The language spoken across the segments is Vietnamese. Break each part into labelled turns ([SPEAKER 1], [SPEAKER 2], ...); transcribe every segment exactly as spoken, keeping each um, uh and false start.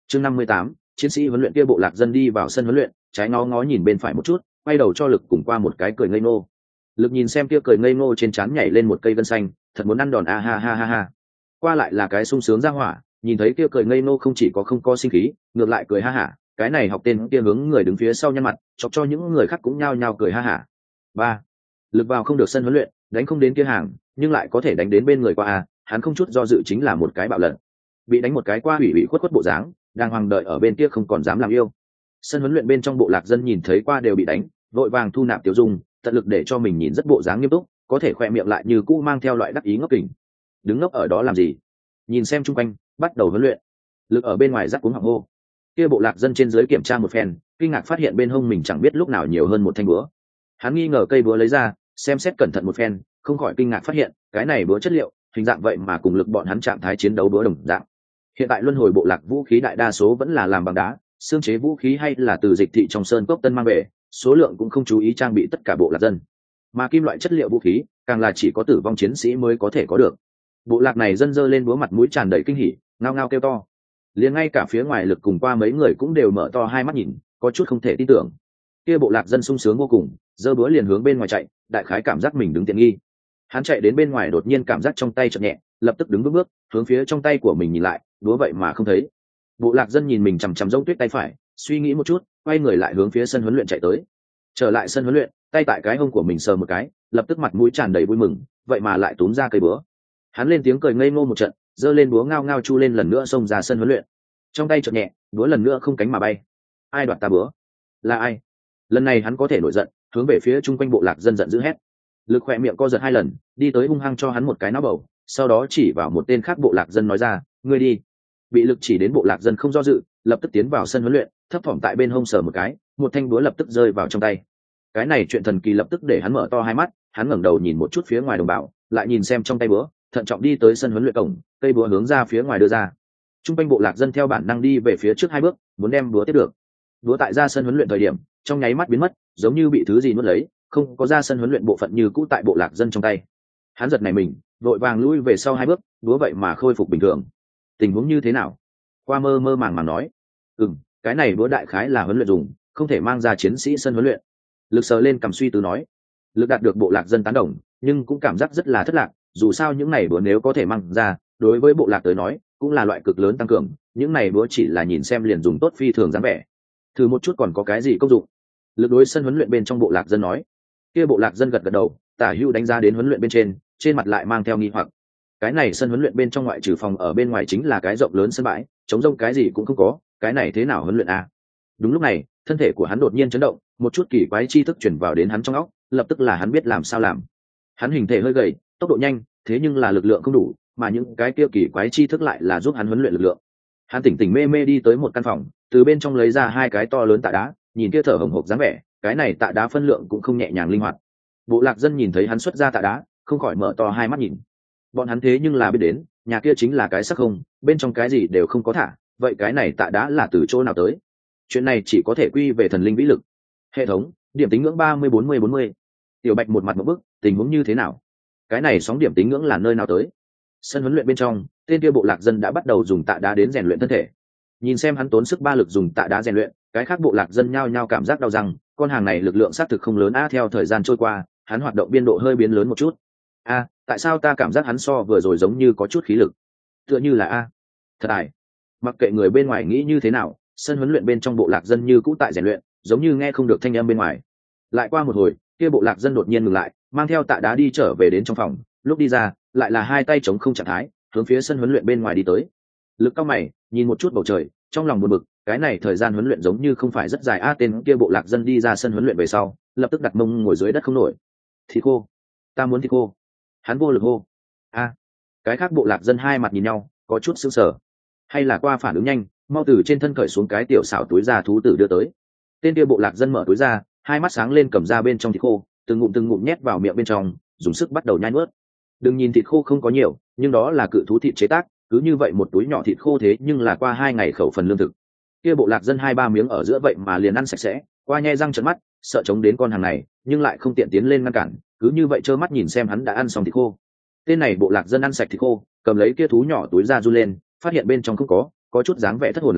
[SPEAKER 1] chương năm mươi tám, chiến sĩ huấn luyện kia bộ lạc dân đi vào sân huấn luyện, trái ngó ngó nhìn bên phải một chút, quay đầu cho Lực cùng qua một cái cười ngây ngô. Lực nhìn xem kia cười ngây ngô trên trán nhảy lên một cây gân xanh, thật muốn ăn đòn a ha ha ha ha. Qua lại là cái sung sướng ra hỏa, nhìn thấy kia cười ngây ngô không chỉ có không có sinh khí, ngược lại cười ha hả, cái này học tên kia hướng người đứng phía sau nhăn mặt, chọc cho những người khác cũng nhao nhao cười ha hả. Ba, Lực vào không được sân huấn luyện, đánh không đến kia hàng, nhưng lại có thể đánh đến bên người qua a, hắn không chút do dự chính là một cái bạo lật. Bị đánh một cái qua hủy hủy khuất khuất bộ dáng, đang hoàng đợi ở bên kia không còn dám làm yêu. Sân huấn luyện bên trong bộ lạc dân nhìn thấy qua đều bị đánh, vội vàng thu nạp tiêu dung, tận lực để cho mình nhìn rất bộ dáng nghiêm túc, có thể khoe miệng lại như cũ mang theo loại đắc ý ngốc kỉnh. Đứng ngốc ở đó làm gì? Nhìn xem chung quanh, bắt đầu huấn luyện. Lực ở bên ngoài rắc cuống họng hô. Kia bộ lạc dân trên dưới kiểm tra một phen, kinh ngạc phát hiện bên hông mình chẳng biết lúc nào nhiều hơn một thanh búa. Hắn nghi ngờ cây búa lấy ra, xem xét cẩn thận một phen, không khỏi kinh ngạc phát hiện, cái này búa chất liệu, hình dạng vậy mà cùng Lực bọn hắn trạng thái chiến đấu búa đồng dạng. Hiện tại luân hồi bộ lạc vũ khí đại đa số vẫn là làm bằng đá, xương chế vũ khí hay là từ dịch thị trong sơn cốc tân mang về, số lượng cũng không chú ý trang bị tất cả bộ lạc dân. Mà kim loại chất liệu vũ khí, càng là chỉ có tử vong chiến sĩ mới có thể có được. Bộ lạc này dân dơ lên búa mặt mũi tràn đầy kinh hỉ, ngao ngao kêu to. Liền ngay cả phía ngoài Lực cùng qua mấy người cũng đều mở to hai mắt nhìn, có chút không thể tin tưởng. Kia bộ lạc dân sung sướng vô cùng, giơ búa liền hướng bên ngoài chạy, đại khái cảm giác mình đứng tiện nghi. Hắn chạy đến bên ngoài đột nhiên cảm giác trong tay chợt nhẹ, lập tức đứng bước bước, hướng phía trong tay của mình nhìn lại, búa vậy mà không thấy. Bộ lạc dân nhìn mình chằm chằm rông tuyết tay phải, suy nghĩ một chút, quay người lại hướng phía sân huấn luyện chạy tới. Trở lại sân huấn luyện, tay tại cái hông của mình sờ một cái, lập tức mặt mũi tràn đầy vui mừng, vậy mà lại túm ra cây búa. Hắn lên tiếng cười ngây ngô một trận, giơ lên búa ngao ngao chu lên lần nữa xông ra sân huấn luyện. Trong tay chợt nhẹ, búa lần nữa không cánh mà bay. Ai đoạt ta búa? Là ai? Lần này hắn có thể nổi giận, hướng về phía chung quanh bộ lạc dân giận dữ hét. Lực khỏe miệng co giật hai lần, đi tới hung hăng cho hắn một cái não bầu, sau đó chỉ vào một tên khác bộ lạc dân nói ra, ngươi đi. Bị Lực chỉ đến bộ lạc dân không do dự, lập tức tiến vào sân huấn luyện, thấp thỏm tại bên hông sờ một cái, một thanh búa lập tức rơi vào trong tay. Cái này chuyện thần kỳ lập tức để hắn mở to hai mắt, hắn ngẩng đầu nhìn một chút phía ngoài đồng bào, lại nhìn xem trong tay búa, thận trọng đi tới sân huấn luyện cổng, cây búa hướng ra phía ngoài đưa ra. Trung quanh bộ lạc dân theo bản năng đi về phía trước hai bước, muốn đem búa tiếp được. Búa tại ra sân huấn luyện thời điểm, trong nháy mắt biến mất, giống như bị thứ gì nuốt lấy, không có ra sân huấn luyện bộ phận như cũ tại bộ lạc dân trong tay. Hắn giật nảy mình, vội vàng lui về sau hai bước, búa vậy mà khôi phục bình thường. Tình huống như thế nào? Qua mơ mơ màng màng nói, ừm, cái này búa đại khái là huấn luyện dùng, không thể mang ra chiến sĩ sân huấn luyện. Lực sờ lên cầm suy tư nói. Lực đạt được bộ lạc dân tán đồng, nhưng cũng cảm giác rất là thất lạc, dù sao những này búa nếu có thể mang ra, đối với bộ lạc tới nói, cũng là loại cực lớn tăng cường, những này búa chỉ là nhìn xem liền dùng tốt phi thường dáng vẻ. Thử một chút còn có cái gì công dụng? Lực đối sân huấn luyện bên trong bộ lạc dân nói. Kia bộ lạc dân gật gật đầu, tả hữu đánh giá đến huấn luyện bên trên, trên mặt lại mang theo nghi hoặc. Cái này sân huấn luyện bên trong ngoại trừ phòng ở bên ngoài chính là cái rộng lớn sân bãi, trống rông cái gì cũng không có, cái này thế nào huấn luyện à? Đúng lúc này, thân thể của hắn đột nhiên chấn động, một chút kỳ quái tri thức chuyển vào đến hắn trong óc, lập tức là hắn biết làm sao làm. Hắn hình thể hơi gầy, tốc độ nhanh, thế nhưng là lực lượng không đủ, mà những cái kia kỳ quái tri thức lại là giúp hắn huấn luyện lực lượng. Hắn tỉnh tỉnh mê mê đi tới một căn phòng, từ bên trong lấy ra hai cái to lớn tạ đá, nhìn kia thở hổn hộc dáng vẻ, cái này tạ đá phân lượng cũng không nhẹ nhàng linh hoạt. Bộ lạc dân nhìn thấy hắn xuất ra tạ đá, không khỏi mở to hai mắt nhìn. Bọn hắn thế nhưng là biết đến, nhà kia chính là cái sắc không, bên trong cái gì đều không có thả, vậy cái này tạ đá là từ chỗ nào tới? Chuyện này chỉ có thể quy về thần linh vĩ lực. Hệ thống, điểm tính ngưỡng ba mươi bốn mươi bốn mươi. Tiểu Bạch một mặt một bức, tình huống như thế nào? Cái này sóng điểm tính ngưỡng là nơi nào tới? Sân huấn luyện bên trong, tên kia bộ lạc dân đã bắt đầu dùng tạ đá đến rèn luyện thân thể. Nhìn xem hắn tốn sức ba lực dùng tạ đá rèn luyện, cái khác bộ lạc dân nhao nhao cảm giác đau răng, con hàng này lực lượng xác thực không lớn a. Theo thời gian trôi qua, hắn hoạt động biên độ hơi biến lớn một chút. A, tại sao ta cảm giác hắn so vừa rồi giống như có chút khí lực? Tựa như là a. Thật ải. Mặc kệ người bên ngoài nghĩ như thế nào, sân huấn luyện bên trong bộ lạc dân như cũ tại rèn luyện, giống như nghe không được thanh âm bên ngoài. Lại qua một hồi, kia bộ lạc dân đột nhiên ngừng lại, mang theo tạ đá đi trở về đến trong phòng, lúc đi ra, lại là hai tay chống không trạng thái, hướng phía sân huấn luyện bên ngoài đi tới. Lực cao mày, nhìn một chút bầu trời, trong lòng buồn bực, cái này thời gian huấn luyện giống như không phải rất dài a. Tên kia bộ lạc dân đi ra sân huấn luyện về sau, lập tức đặt mông ngồi dưới đất không nổi. Thịt khô, ta muốn thịt khô. Hắn vô lực hô. A. Cái khác bộ lạc dân hai mặt nhìn nhau, có chút sững sờ. Hay là qua phản ứng nhanh, mau từ trên thân cởi xuống cái tiểu xảo túi da thú tử đưa tới. Tên kia bộ lạc dân mở túi ra, hai mắt sáng lên cầm ra bên trong thịt khô, từng ngụm từng ngụm nhét vào miệng bên trong, dùng sức bắt đầu nhai nuốt. Đừng nhìn thịt khô không có nhiều, nhưng đó là cự thú thịt chế tác, cứ như vậy một túi nhỏ thịt khô thế nhưng là qua hai ngày khẩu phần lương thực. Kia bộ lạc dân hai ba miếng ở giữa vậy mà liền ăn sạch sẽ, qua nhe răng trợn mắt, sợ chống đến con hàng này, nhưng lại không tiện tiến lên ngăn cản, cứ như vậy trơ mắt nhìn xem hắn đã ăn xong thịt khô. Tên này bộ lạc dân ăn sạch thịt khô, cầm lấy kia thú nhỏ túi ra run lên, phát hiện bên trong không có, có chút dáng vẻ thất hồn lạc phách,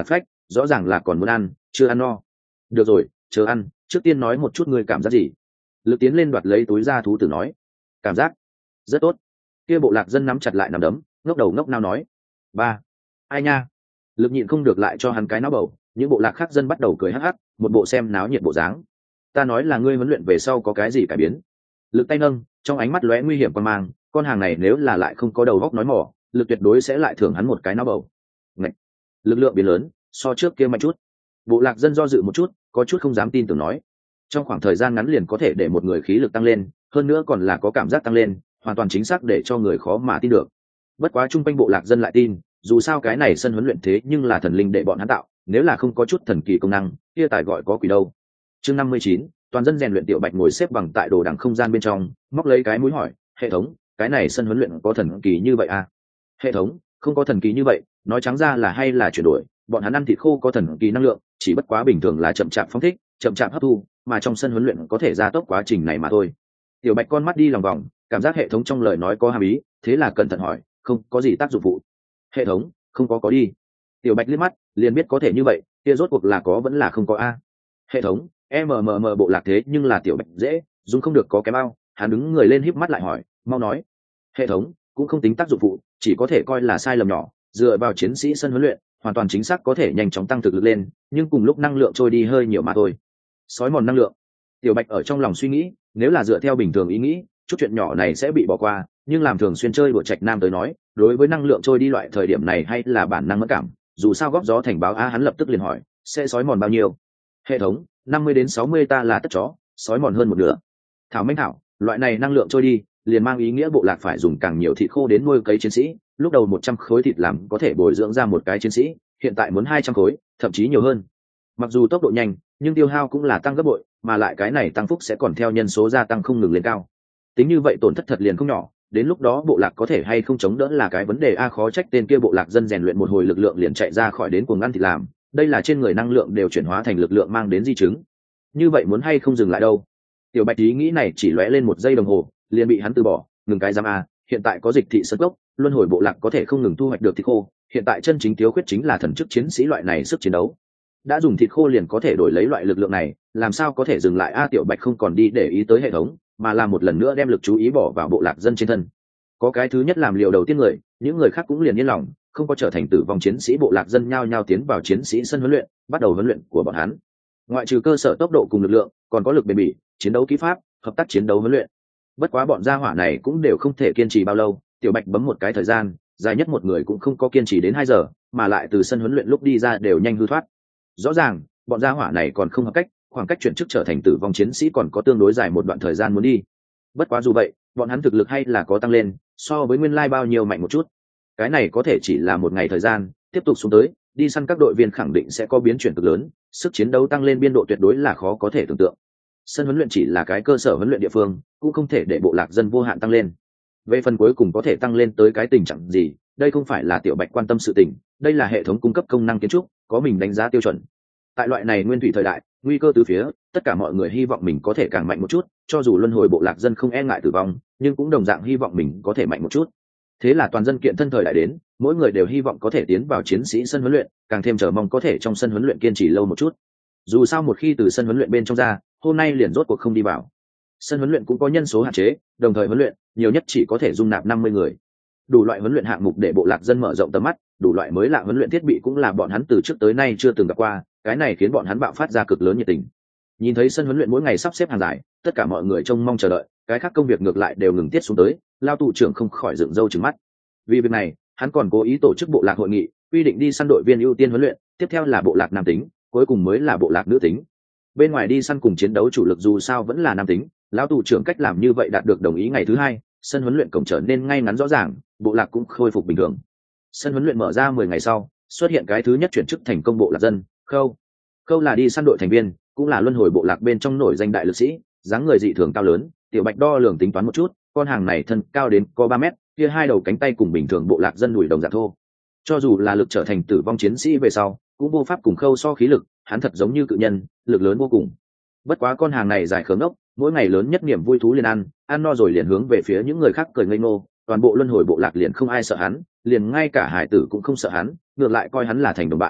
[SPEAKER 1] rõ ràng là còn muốn ăn, chưa ăn no. Được rồi, chờ ăn, trước tiên nói một chút ngươi cảm giác gì. Lực tiến lên đoạt lấy túi ra thú tử nói. Cảm giác rất tốt. Kia bộ lạc dân nắm chặt lại nắm đấm, ngốc đầu ngốc nao nói. Ba, ai nha. Lực nhịn không được lại cho hắn cái náo bầu, những bộ lạc khác dân bắt đầu cười hắc hắc, một bộ xem náo nhiệt bộ dáng. Ta nói là ngươi huấn luyện về sau có cái gì cải biến. Lực tay nâng, trong ánh mắt lóe nguy hiểm quan mang, con hàng này nếu là lại không có đầu óc nói mỏ, lực tuyệt đối sẽ lại thưởng hắn một cái náo bầu. Ngậy. Lực lượng biến lớn, so trước kia mạnh chút. Bộ lạc dân do dự một chút, có chút không dám tin tưởng nói. Trong khoảng thời gian ngắn liền có thể để một người khí lực tăng lên, hơn nữa còn là có cảm giác tăng lên, hoàn toàn chính xác để cho người khó mà tin được. Bất quá trung quanh bộ lạc dân lại tin, dù sao cái này sân huấn luyện thế nhưng là thần linh để bọn hắn tạo, nếu là không có chút thần kỳ công năng, kia tài gọi có quỷ đâu. Chương năm mươi chín, toàn dân rèn luyện. Tiểu Bạch ngồi xếp bằng tại đồ đằng không gian bên trong, móc lấy cái mũi hỏi, hệ thống, cái này sân huấn luyện có thần kỳ như vậy à? Hệ thống, không có thần kỳ như vậy, nói trắng ra là hay là chuyển đổi, bọn hắn ăn thịt khô có thần kỳ năng lượng, chỉ bất quá bình thường là chậm chạp phóng thích, chậm chạp hấp thu, mà trong sân huấn luyện có thể gia tốc quá trình này mà thôi. Tiểu Bạch con mắt đi lòng vòng, cảm giác hệ thống trong lời nói có hàm ý, thế là cẩn thận hỏi, không có gì tác dụng phụ. Hệ thống, không có có đi. Tiểu Bạch liếc mắt, liền biết có thể như vậy, kia rốt cuộc là có vẫn là không có a. Hệ thống, mmm bộ lạc thế nhưng là Tiểu Bạch dễ, dùng không được có cái bao, hắn đứng người lên híp mắt lại hỏi, mau nói. Hệ thống, cũng không tính tác dụng phụ, chỉ có thể coi là sai lầm nhỏ, dựa vào chiến sĩ sân huấn luyện, hoàn toàn chính xác có thể nhanh chóng tăng thực lực lên, nhưng cùng lúc năng lượng trôi đi hơi nhiều mà thôi. Sói mòn năng lượng. Tiểu Bạch ở trong lòng suy nghĩ, nếu là dựa theo bình thường ý nghĩ, chút chuyện nhỏ này sẽ bị bỏ qua, nhưng làm thường xuyên chơi đùa trạch nam tới nói, đối với năng lượng trôi đi loại thời điểm này hay là bản năng mất cảm, dù sao góp gió thành báo a, hắn lập tức liền hỏi, sẽ sói mòn bao nhiêu? Hệ thống, năm mươi đến sáu mươi ta là tất chó, sói mòn hơn một nửa. Thảo Minh thảo, loại này năng lượng trôi đi, liền mang ý nghĩa bộ lạc phải dùng càng nhiều thịt khô đến nuôi cấy chiến sĩ, lúc đầu một trăm khối thịt làm có thể bồi dưỡng ra một cái chiến sĩ, hiện tại muốn hai trăm khối, thậm chí nhiều hơn. Mặc dù tốc độ nhanh, nhưng tiêu hao cũng là tăng gấp bội, mà lại cái này tăng phúc sẽ còn theo nhân số gia tăng không ngừng lên cao. Tính như vậy tổn thất thật liền không nhỏ, đến lúc đó bộ lạc có thể hay không chống đỡ là cái vấn đề a. Khó trách tên kia bộ lạc dân rèn luyện một hồi lực lượng liền chạy ra khỏi đến cuồng ăn thịt làm, đây là trên người năng lượng đều chuyển hóa thành lực lượng mang đến di chứng. Như vậy muốn hay không dừng lại đâu. Tiểu Bạch ý nghĩ này chỉ lóe lên một giây đồng hồ, liền bị hắn từ bỏ, ngừng cái giam a, hiện tại có dịch thị sơn gốc, luân hồi bộ lạc có thể không ngừng thu hoạch được thịt khô, hiện tại chân chính thiếu khuyết chính là thần chức chiến sĩ loại này sức chiến đấu. Đã dùng thịt khô liền có thể đổi lấy loại lực lượng này, làm sao có thể dừng lại a. Tiểu Bạch không còn đi để ý tới hệ thống, mà là một lần nữa đem lực chú ý bỏ vào bộ lạc dân trên thân. Có cái thứ nhất làm liều đầu tiên người, những người khác cũng liền yên lòng, không có trở thành tử vong chiến sĩ. Bộ lạc dân nhao nhao tiến vào chiến sĩ sân huấn luyện, bắt đầu huấn luyện của bọn hắn. Ngoại trừ cơ sở tốc độ cùng lực lượng, còn có lực bền bỉ, chiến đấu kỹ pháp, hợp tác chiến đấu huấn luyện. Bất quá bọn gia hỏa này cũng đều không thể kiên trì bao lâu. Tiểu Bạch bấm một cái thời gian, dài nhất một người cũng không có kiên trì đến hai giờ, mà lại từ sân huấn luyện lúc đi ra đều nhanh hư thoát. Rõ ràng bọn gia hỏa này còn không hợp cách, khoảng cách chuyển chức trở thành tử vong chiến sĩ còn có tương đối dài một đoạn thời gian muốn đi. Bất quá dù vậy, bọn hắn thực lực hay là có tăng lên, so với nguyên lai bao nhiêu mạnh một chút. Cái này có thể chỉ là một ngày thời gian, tiếp tục xuống tới, đi săn các đội viên khẳng định sẽ có biến chuyển cực lớn, sức chiến đấu tăng lên biên độ tuyệt đối là khó có thể tưởng tượng. Sân huấn luyện chỉ là cái cơ sở huấn luyện địa phương, cũng không thể để bộ lạc dân vô hạn tăng lên. Về phần cuối cùng có thể tăng lên tới cái tình trạng gì, đây không phải là Tiểu Bạch quan tâm sự tình, đây là hệ thống cung cấp công năng kiến trúc, có mình đánh giá tiêu chuẩn. Tại loại này nguyên thủy thời đại, nguy cơ từ phía, tất cả mọi người hy vọng mình có thể càng mạnh một chút, cho dù luân hồi bộ lạc dân không e ngại tử vong, nhưng cũng đồng dạng hy vọng mình có thể mạnh một chút. Thế là toàn dân kiện thân thời đại đến, mỗi người đều hy vọng có thể tiến vào chiến sĩ sân huấn luyện, càng thêm chờ mong có thể trong sân huấn luyện kiên trì lâu một chút. Dù sao một khi từ sân huấn luyện bên trong ra, hôm nay liền rốt cuộc không đi vào. Sân huấn luyện cũng có nhân số hạn chế, đồng thời huấn luyện nhiều nhất chỉ có thể dung nạp năm mươi người. Đủ loại huấn luyện hạng mục để bộ lạc dân mở rộng tầm mắt, đủ loại mới lạ huấn luyện thiết bị cũng là bọn hắn từ trước tới nay chưa từng gặp qua, cái này khiến bọn hắn bạo phát ra cực lớn nhiệt tình. Nhìn thấy sân huấn luyện mỗi ngày sắp xếp hàng dài, tất cả mọi người trông mong chờ đợi, cái khác công việc ngược lại đều ngừng tiết xuống tới, lao tù trưởng không khỏi dựng râu trừng mắt. Vì việc này, hắn còn cố ý tổ chức bộ lạc hội nghị, quy định đi săn đội viên ưu tiên huấn luyện, tiếp theo là bộ lạc nam tính, cuối cùng mới là bộ lạc nữ tính. Bên ngoài đi săn cùng chiến đấu chủ lực dù sao vẫn là nam tính, lão tù trưởng cách làm như vậy đạt được đồng ý. Ngày thứ hai, sân huấn luyện cổng trở nên ngay ngắn rõ ràng, bộ lạc cũng khôi phục bình thường. Sân huấn luyện mở ra mười ngày sau, xuất hiện cái thứ nhất chuyển chức thành công bộ lạc dân, Khâu. Khâu là đi săn đội thành viên, cũng là luân hồi bộ lạc bên trong nổi danh đại lực sĩ, dáng người dị thường cao lớn. Tiểu Bạch đo lường tính toán một chút, con hàng này thân cao đến có ba mét, kia hai đầu cánh tay cùng bình thường bộ lạc dân đùi đồng dạng thô. Cho dù là lực trở thành tử vong chiến sĩ về sau, cũng vô pháp cùng Khâu so khí lực, hắn thật giống như cự nhân, lực lớn vô cùng. Bất quá con hàng này dài khớm ốc, mỗi ngày lớn nhất niềm vui thú liền ăn, ăn no rồi liền hướng về phía những người khác cười ngây ngô, toàn bộ luân hồi bộ lạc liền không ai sợ hắn, liền ngay cả hải tử cũng không sợ hắn, ngược lại coi hắn là thành đồng bạn.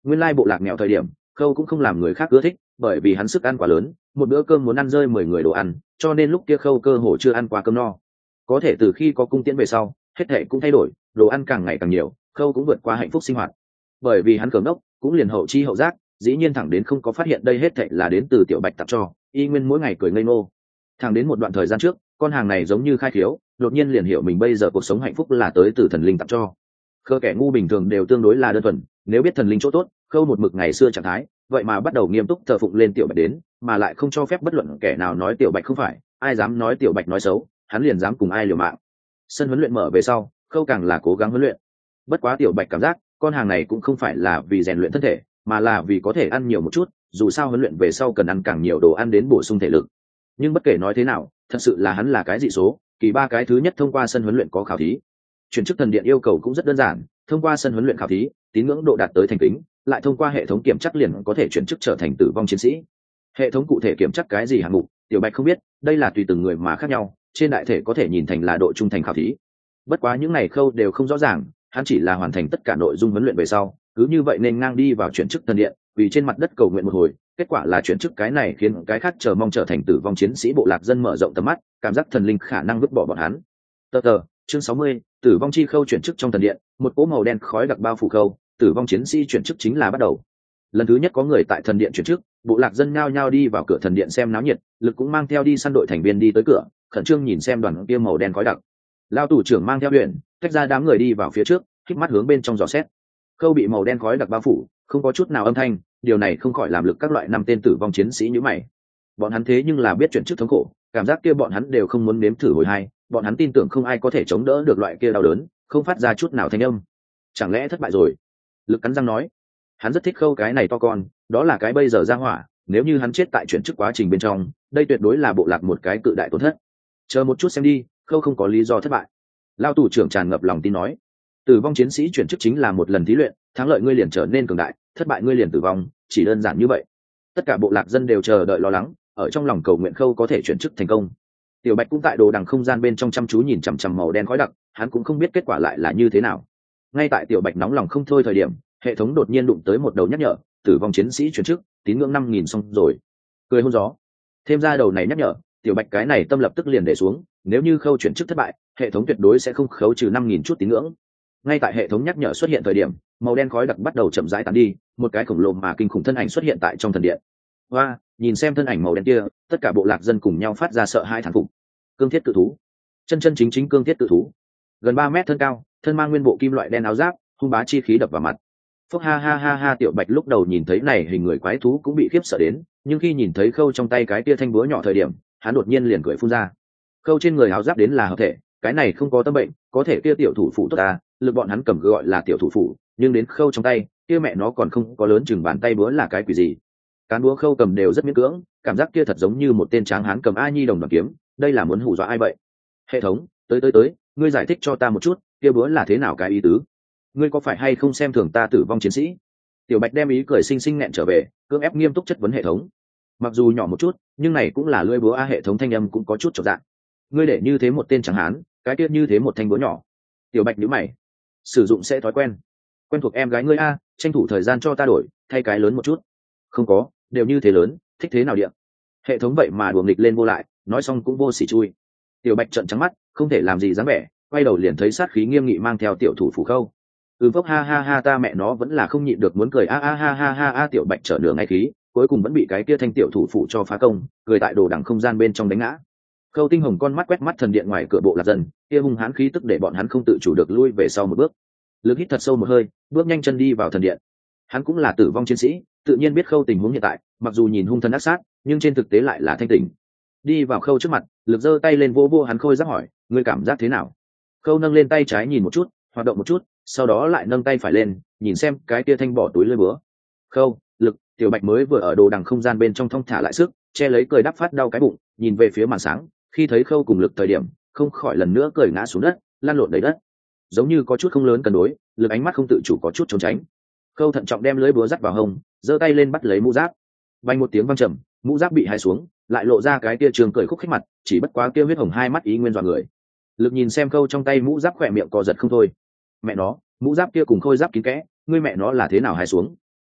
[SPEAKER 1] Nguyên lai bộ lạc nghèo thời điểm, khâu cũng không làm người khác ưa thích, bởi vì hắn sức ăn quá lớn, một bữa cơm muốn ăn rơi mười người đồ ăn, cho nên lúc kia khâu cơ hồ chưa ăn qua cơm no. Có thể từ khi có cung tiễn về sau, hết thệ cũng thay đổi, đồ ăn càng ngày càng nhiều, khâu cũng vượt qua hạnh phúc sinh hoạt. Bởi vì hắn cờ ngốc, cũng liền hậu chi hậu giác, dĩ nhiên thẳng đến không có phát hiện đây hết thệ là đến từ tiểu bạch tặng cho, y nguyên mỗi ngày cười ngây ngô. Thẳng đến một đoạn thời gian trước, con hàng này giống như khai khiếu, đột nhiên liền hiểu mình bây giờ cuộc sống hạnh phúc là tới từ thần linh tặng cho. Khơ kẻ ngu bình thường đều tương đối là đơn thuần, nếu biết thần linh chỗ tốt, khâu một mực ngày xưa trạng thái, vậy mà bắt đầu nghiêm túc thờ phụng lên tiểu bạch đến, mà lại không cho phép bất luận kẻ nào nói tiểu bạch không phải, ai dám nói tiểu bạch nói xấu, hắn liền dám cùng ai liều mạng. Sân huấn luyện mở về sau, khâu càng là cố gắng huấn luyện. Bất quá tiểu bạch cảm giác, con hàng này cũng không phải là vì rèn luyện thân thể, mà là vì có thể ăn nhiều một chút, dù sao huấn luyện về sau cần ăn càng nhiều đồ ăn đến bổ sung thể lực. Nhưng bất kể nói thế nào, thật sự là hắn là cái dị số, kỳ ba cái thứ nhất thông qua sân huấn luyện có khảo thí. Chuyển chức thần điện yêu cầu cũng rất đơn giản, thông qua sân huấn luyện khảo thí, tín ngưỡng độ đạt tới thành kính, lại thông qua hệ thống kiểm chắc liền có thể chuyển chức trở thành tử vong chiến sĩ. Hệ thống cụ thể kiểm chắc cái gì hạng mục, tiểu bạch không biết, đây là tùy từng người mà khác nhau, trên đại thể có thể nhìn thành là độ trung thành khảo thí. Bất quá những này khâu đều không rõ ràng, hắn chỉ là hoàn thành tất cả nội dung huấn luyện về sau, cứ như vậy nên ngang đi vào chuyển chức thần điện, vì trên mặt đất cầu nguyện một hồi, kết quả là chuyển chức cái này khiến cái khác chờ mong trở thành tử vong chiến sĩ bộ lạc dân mở rộng tầm mắt, cảm giác thần linh khả năng vứt bỏ bọn hắn. Tờ tờ, chương sáu mươi, tử vong chi khâu chuyển chức trong thần điện, một cỗ màu đen khói đặc bao phủ khâu, tử vong chiến sĩ chuyển chức chính là bắt đầu. Lần thứ nhất có người tại thần điện chuyển chức, bộ lạc dân nhao nhao đi vào cửa thần điện xem náo nhiệt, lực cũng mang theo đi săn đội thành viên đi tới cửa, khẩn trương nhìn xem đoàn kia màu đen khói đặc. Lao tù trưởng mang theo huyện, tách ra đám người đi vào phía trước, khép mắt hướng bên trong dò xét. Khâu bị màu đen khói đặc bao phủ, không có chút nào âm thanh, điều này không khỏi làm lực các loại năm tên tử vong chiến sĩ như mày. Bọn hắn thế nhưng là biết chuyển chức thống khổ, cảm giác kia bọn hắn đều không muốn nếm thử hồi hai, bọn hắn tin tưởng không ai có thể chống đỡ được loại kia đau đớn, không phát ra chút nào thanh âm. Chẳng lẽ thất bại rồi? Lực cắn răng nói. Hắn rất thích khâu cái này to con, đó là cái bây giờ ra hỏa, nếu như hắn chết tại chuyển chức quá trình bên trong, đây tuyệt đối là bộ lạc một cái cự đại tổn thất. Chờ một chút xem đi, khâu không có lý do thất bại. Lao tù trưởng tràn ngập lòng tin nói. Tử vong chiến sĩ chuyển chức chính là một lần thí luyện, thắng lợi ngươi liền trở nên cường đại, thất bại ngươi liền tử vong, chỉ đơn giản như vậy. Tất cả bộ lạc dân đều chờ đợi lo lắng, ở trong lòng cầu nguyện khâu có thể chuyển chức thành công. Tiểu bạch cũng tại đồ đằng không gian bên trong chăm chú nhìn chằm chằm màu đen khói đặc, hắn cũng không biết kết quả lại là như thế nào. Ngay tại tiểu bạch nóng lòng không thôi thời điểm, hệ thống đột nhiên đụng tới một đầu nhắc nhở, tử vong chiến sĩ chuyển chức, tín ngưỡng năm nghìn xong rồi. Cười hôn gió. Thêm ra đầu này nhắc nhở, tiểu bạch cái này tâm lập tức liền để xuống, nếu như khâu chuyển chức thất bại, hệ thống tuyệt đối sẽ không khấu trừ năm nghìn chút tín ngưỡng. Ngay tại hệ thống nhắc nhở xuất hiện thời điểm, màu đen khói đặc bắt đầu chậm rãi tàn đi, một cái khổng lồ mà kinh khủng thân ảnh xuất hiện tại trong thần điện. Và nhìn xem thân ảnh màu đen kia, tất cả bộ lạc dân cùng nhau phát ra sợ hãi thán phục. Cương thiết cự thú, chân chân chính chính cương thiết cự thú, gần ba mét thân cao, thân mang nguyên bộ kim loại đen áo giáp, hung bá chi khí đập vào mặt. Phúc ha ha ha ha, tiểu bạch lúc đầu nhìn thấy này hình người quái thú cũng bị khiếp sợ đến, nhưng khi nhìn thấy khâu trong tay cái tia thanh búa nhỏ thời điểm, hắn đột nhiên liền cười phun ra. Khâu trên người áo giáp đến là hợp thể, cái này không có tâm bệnh, có thể kia tiểu thủ phụ tốt ta, lực bọn hắn cầm gọi là tiểu thủ phụ, nhưng đến khâu trong tay, kia mẹ nó còn không có lớn chừng bàn tay búa là cái quỷ gì. Cán búa khâu cầm đều rất miễn cưỡng, cảm giác kia thật giống như một tên tráng hán cầm a nhi đồng đoàn kiếm, đây là muốn hù dọa ai vậy? Hệ thống, tới tới tới, ngươi giải thích cho ta một chút, kia búa là thế nào cái ý tứ? Ngươi có phải hay không xem thường ta tử vong chiến sĩ? Tiểu bạch đem ý cười xinh xinh nghẹn trở về, cưỡng ép nghiêm túc chất vấn hệ thống. Mặc dù nhỏ một chút, nhưng này cũng là lưỡi búa a, hệ thống thanh âm cũng có chút chột dạ. Ngươi để như thế một tên tráng hán, cái kia như thế một thanh búa nhỏ. Tiểu bạch nhíu mày, sử dụng sẽ thói quen. Quen thuộc em gái ngươi a, tranh thủ thời gian cho ta đổi, thay cái lớn một chút. Không có, đều như thế lớn, thích thế nào điện? Hệ thống vậy mà đùa nghịch lên vô lại, nói xong cũng vô sỉ chui. Tiểu bạch trợn trắng mắt, không thể làm gì dám vẻ, quay đầu liền thấy sát khí nghiêm nghị mang theo tiểu thủ phủ khâu. Ừ phốc ha ha ha, ta mẹ nó vẫn là không nhịn được muốn cười a a ha ha ha a, tiểu bạch trở nửa ngay khí, cuối cùng vẫn bị cái kia thanh tiểu thủ phủ cho phá công, cười tại đồ đằng không gian bên trong đánh ngã. Khâu tinh hồng con mắt quét mắt thần điện ngoài cửa bộ lạc dân, kia hung hãn khí tức để bọn hắn không tự chủ được lui về sau một bước. Lực hít thật sâu một hơi, bước nhanh chân đi vào thần điện. Hắn cũng là tử vong chiến sĩ, tự nhiên biết khâu tình huống hiện tại, mặc dù nhìn hung thần ác sát, nhưng trên thực tế lại là thanh tỉnh. Đi vào khâu trước mặt, lực giơ tay lên vô vô hắn khôi giáp hỏi, ngươi cảm giác thế nào? Khâu nâng lên tay trái nhìn một chút, hoạt động một chút, sau đó lại nâng tay phải lên, nhìn xem cái tia thanh bỏ túi lưỡi búa. Khâu, lực, tiểu bạch mới vừa ở đồ đằng không gian bên trong thong thả lại sức, che lấy cười đắp phát đau cái bụng, nhìn về phía màn sáng, khi thấy khâu cùng lực thời điểm, không khỏi lần nữa cười ngã xuống đất, lăn lộn đầy đất, giống như có chút không lớn cân đối, lực ánh mắt không tự chủ có chút trốn tránh. Khâu thận trọng đem lưỡi búa dắt vào hông, giơ tay lên bắt lấy mũ giáp. Vang một tiếng vang trầm, mũ giáp bị hai xuống, lại lộ ra cái kia trường cười khúc khích mặt, chỉ bất quá kia huyết hồng hai mắt ý nguyên dọa người. Lực nhìn xem khâu trong tay mũ giáp khỏe miệng co giật không thôi. Mẹ nó, mũ giáp kia cùng khôi giáp kín kẽ, ngươi mẹ nó là thế nào hai xuống?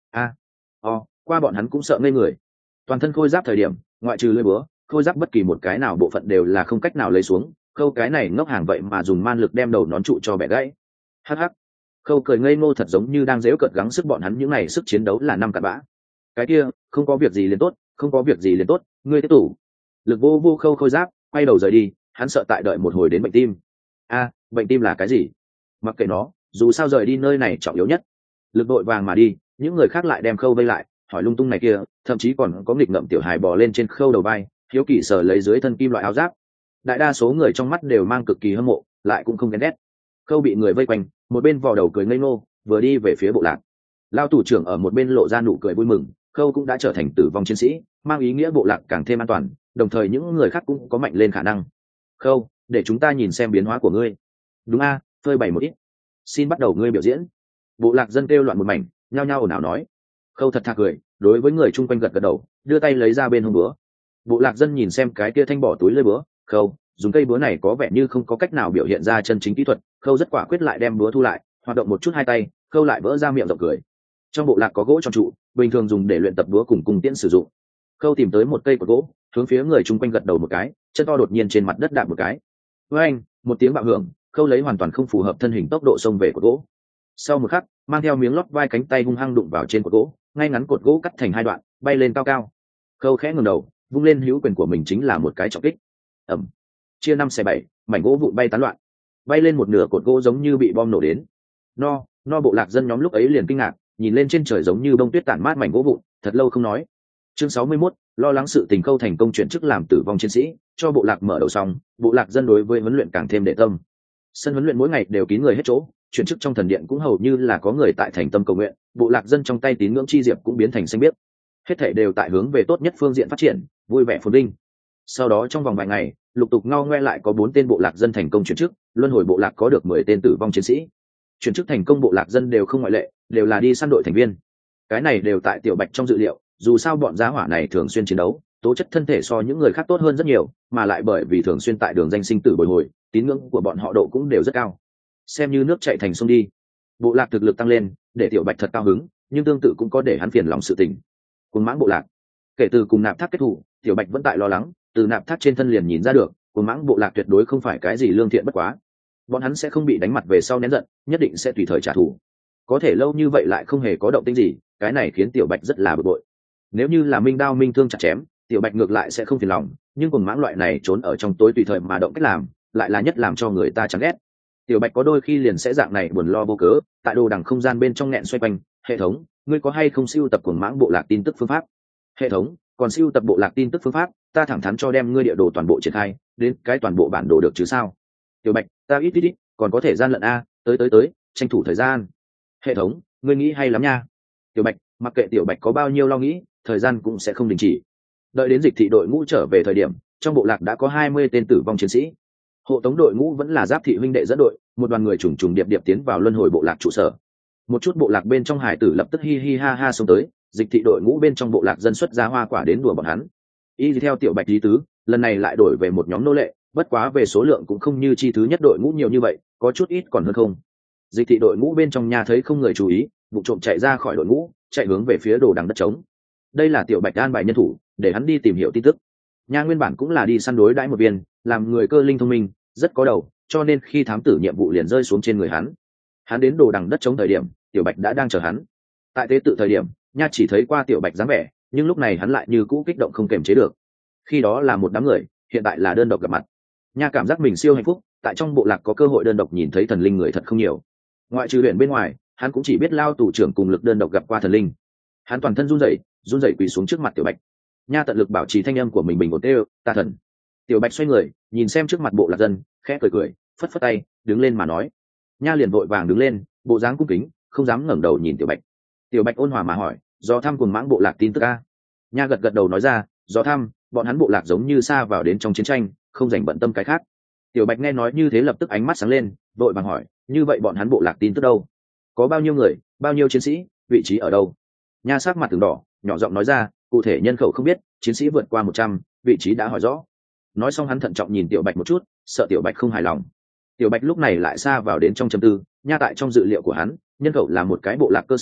[SPEAKER 1] a o qua bọn hắn cũng sợ ngây người. Toàn thân khôi giáp thời điểm ngoại trừ lưỡi búa, khôi giáp bất kỳ một cái nào bộ phận đều là không cách nào lấy xuống. Khâu cái này ngốc hàng vậy mà dùng man lực đem đầu nón trụ cho bẻ gãy. Hắc hắc. Khâu cười ngây ngô thật giống như đang giễu cợt gắng sức bọn hắn những này sức chiến đấu là năm cặn bã. Cái kia không có việc gì liền tốt, không có việc gì liền tốt, ngươi tiếp tục. Lực vô vô khâu khôi giáp quay đầu rời đi, hắn sợ tại đợi một hồi đến bệnh tim. A, bệnh tim là cái gì? Mặc kệ nó, dù sao rời đi nơi này trọng yếu nhất. Lực đội vàng mà đi, những người khác lại đem khâu vây lại, hỏi lung tung này kia, thậm chí còn có nghịch ngợm tiểu hài bò lên trên khâu đầu vai, hiếu kỳ sờ lấy dưới thân kim loại áo giáp. Đại đa số người trong mắt đều mang cực kỳ hâm mộ, lại cũng không ghen ghét. Khâu bị người vây quanh, một bên vò đầu cười ngây ngô, vừa đi về phía bộ lạc. Lao thủ trưởng ở một bên lộ ra nụ cười vui mừng, khâu cũng đã trở thành tử vong chiến sĩ, mang ý nghĩa bộ lạc càng thêm an toàn, đồng thời những người khác cũng có mạnh lên khả năng. Khâu, để chúng ta nhìn xem biến hóa của ngươi. Đúng a, phơi bày một ít. Xin bắt đầu ngươi biểu diễn. Bộ lạc dân kêu loạn một mảnh, nhao nhao ồn ào nói. Khâu thật thà cười, đối với người chung quanh gật gật đầu, đưa tay lấy ra bên hông búa. Bộ lạc dân nhìn xem cái kia thanh bỏ túi lưỡi búa, khâu dùng cây búa này có vẻ như không có cách nào biểu hiện ra chân chính kỹ thuật, khâu rất quả quyết lại đem búa thu lại, hoạt động một chút hai tay, khâu lại vỡ ra miệng rộng cười. Trong bộ lạc có gỗ tròn trụ, bình thường dùng để luyện tập búa cùng cung tiễn sử dụng. Khâu tìm tới một cây cột gỗ, hướng phía người chung quanh gật đầu một cái, chân to đột nhiên trên mặt đất đạp một cái. Với anh, một tiếng bạo hưởng, khâu lấy hoàn toàn không phù hợp thân hình tốc độ xông về cột gỗ. Sau một khắc, mang theo miếng lót vai cánh tay hung hăng đụng vào trên cột gỗ, ngay ngắn cột gỗ cắt thành hai đoạn, bay lên cao cao. Khâu khẽ ngẩng đầu, vung lên hữu quyền của mình chính là một cái trọng kích. Ầm. Chia năm xẻ bảy, mảnh gỗ vụn bay tán loạn. Bay lên một nửa cột gỗ giống như bị bom nổ đến. No, no bộ lạc dân nhóm lúc ấy liền kinh ngạc, nhìn lên trên trời giống như bông tuyết tản mát mảnh gỗ vụn, thật lâu không nói. Chương sáu mươi mốt, lo lắng sự tình Khâu thành công chuyển chức làm tử vong chiến sĩ, cho bộ lạc mở đầu xong, bộ lạc dân đối với huấn luyện càng thêm để tâm. Sân huấn luyện mỗi ngày đều kín người hết chỗ, chuyển chức trong thần điện cũng hầu như là có người tại thành tâm cầu nguyện, bộ lạc dân trong tay tín ngưỡng chi diệp cũng biến thành xanh biếc. Hết thảy đều tại hướng về tốt nhất phương diện phát triển, vui vẻ phồn vinh. Sau đó trong vòng vài ngày, lục tục ngao ngoe lại có bốn tên bộ lạc dân thành công chuyển chức, luân hồi bộ lạc có được mười tên tử vong chiến sĩ. Chuyển chức thành công bộ lạc dân đều không ngoại lệ, đều là đi săn đội thành viên. Cái này đều tại Tiểu Bạch trong dự liệu, dù sao bọn giá hỏa này thường xuyên chiến đấu, tố chất thân thể so những người khác tốt hơn rất nhiều, mà lại bởi vì thường xuyên tại đường danh sinh tử bồi hồi, tín ngưỡng của bọn họ độ cũng đều rất cao. Xem như nước chảy thành sông đi. Bộ lạc thực lực tăng lên, để Tiểu Bạch thật cao hứng, nhưng tương tự cũng có để hắn phiền lòng sự tình. Cuồng mãng bộ lạc. Kể từ cùng Nạp Thác kết thủ, Tiểu Bạch vẫn tại lo lắng, từ Nạp Thác trên thân liền nhìn ra được, cuồng mãng bộ lạc tuyệt đối không phải cái gì lương thiện bất quá. Bọn hắn sẽ không bị đánh mặt về sau nén giận, nhất định sẽ tùy thời trả thù. Có thể lâu như vậy lại không hề có động tĩnh gì, cái này khiến Tiểu Bạch rất là bực bội. Nếu như là minh đao minh thương chặt chém, Tiểu Bạch ngược lại sẽ không phiền lòng, nhưng cuồng mãng loại này trốn ở trong tối tùy thời mà động cách làm, lại là nhất làm cho người ta chán ghét. Tiểu Bạch có đôi khi liền sẽ dạng này buồn lo vô cớ, tại đồ đằng không gian bên trong nghẹn xoay quanh. Hệ thống, ngươi có hay không siêu tập cuồng mãng bộ lạc tin tức phương pháp? Hệ thống, còn siêu tập bộ lạc tin tức phương pháp, ta thẳng thắn cho đem ngươi địa đồ toàn bộ triển khai, đến cái toàn bộ bản đồ được chứ sao? Tiểu Bạch, ta ít ít ít, còn có thể gian lận a, tới tới tới, tranh thủ thời gian. Hệ thống, ngươi nghĩ hay lắm nha. Tiểu Bạch, mặc kệ Tiểu Bạch có bao nhiêu lo nghĩ, thời gian cũng sẽ không đình chỉ. Đợi đến dịch thị đội ngũ trở về thời điểm, trong bộ lạc đã có hai mươi tên tử vong chiến sĩ. Hộ tống đội ngũ vẫn là Giáp thị huynh đệ dẫn đội, một đoàn người trùng trùng điệp điệp tiến vào luân hồi bộ lạc trụ sở. Một chút bộ lạc bên trong hải tử lập tức hi hi ha ha xông tới, dịch thị đội ngũ bên trong bộ lạc dân xuất ra hoa quả đến đùa bọn hắn. Y theo Tiểu Bạch lý tứ, lần này lại đổi về một nhóm nô lệ, bất quá về số lượng cũng không như chi thứ nhất đội ngũ nhiều như vậy, có chút ít còn hơn không. Dịch thị đội ngũ bên trong nhà thấy không người chú ý, vụ trộm chạy ra khỏi đội ngũ, chạy hướng về phía đồ đằng đất trống. Đây là Tiểu Bạch an bài nhân thủ, để hắn đi tìm hiểu tin tức. Nha nguyên bản cũng là đi săn đối đãi một viên, làm người cơ linh thông minh, rất có đầu, cho nên khi thám tử nhiệm vụ liền rơi xuống trên người hắn. Hắn đến đồ đằng đất trống thời điểm, Tiểu Bạch đã đang chờ hắn. Tại tế tự thời điểm, Nha chỉ thấy qua Tiểu Bạch dáng vẻ, nhưng lúc này hắn lại như cũ kích động không kềm chế được. Khi đó là một đám người, hiện tại là đơn độc gặp mặt. Nha cảm giác mình siêu hạnh phúc, tại trong bộ lạc có cơ hội đơn độc nhìn thấy thần linh người thật không nhiều. Ngoại trừ huyện bên ngoài, hắn cũng chỉ biết Lao tù trưởng cùng Lực đơn độc gặp qua thần linh. Hắn toàn thân run rẩy, run rẩy quỳ xuống trước mặt Tiểu Bạch. Nha tận lực bảo trì thanh âm của mình bình ổn tê, ta thần. Tiểu Bạch xoay người, nhìn xem trước mặt bộ lạc dân, khẽ cười cười, phất phất tay, đứng lên mà nói. Nha liền vội vàng đứng lên, bộ dáng cung kính, không dám ngẩng đầu nhìn Tiểu Bạch. Tiểu Bạch ôn hòa mà hỏi, do thăm cuồng mãng bộ lạc tin tức a? Nha gật gật đầu nói ra, do thăm, bọn hắn bộ lạc giống như xa vào đến trong chiến tranh, không dành bận tâm cái khác. Tiểu Bạch nghe nói như thế lập tức ánh mắt sáng lên, vội vàng hỏi, như vậy bọn hắn bộ lạc tin tức đâu? Có bao nhiêu người, bao nhiêu chiến sĩ, vị trí ở đâu? Nha sắc mặt từng đỏ, nhỏ giọng nói ra, cụ thể nhân khẩu không biết, chiến sĩ vượt qua một trăm, vị trí đã hỏi rõ. Nói xong hắn thận trọng nhìn Tiểu Bạch một chút, sợ Tiểu Bạch không hài lòng. Tiểu Bạch lúc này lại xa vào đến trong trầm tư, Nha tại trong dự liệu của hắn, nhân khẩu là một cái bộ lạc cơ sở,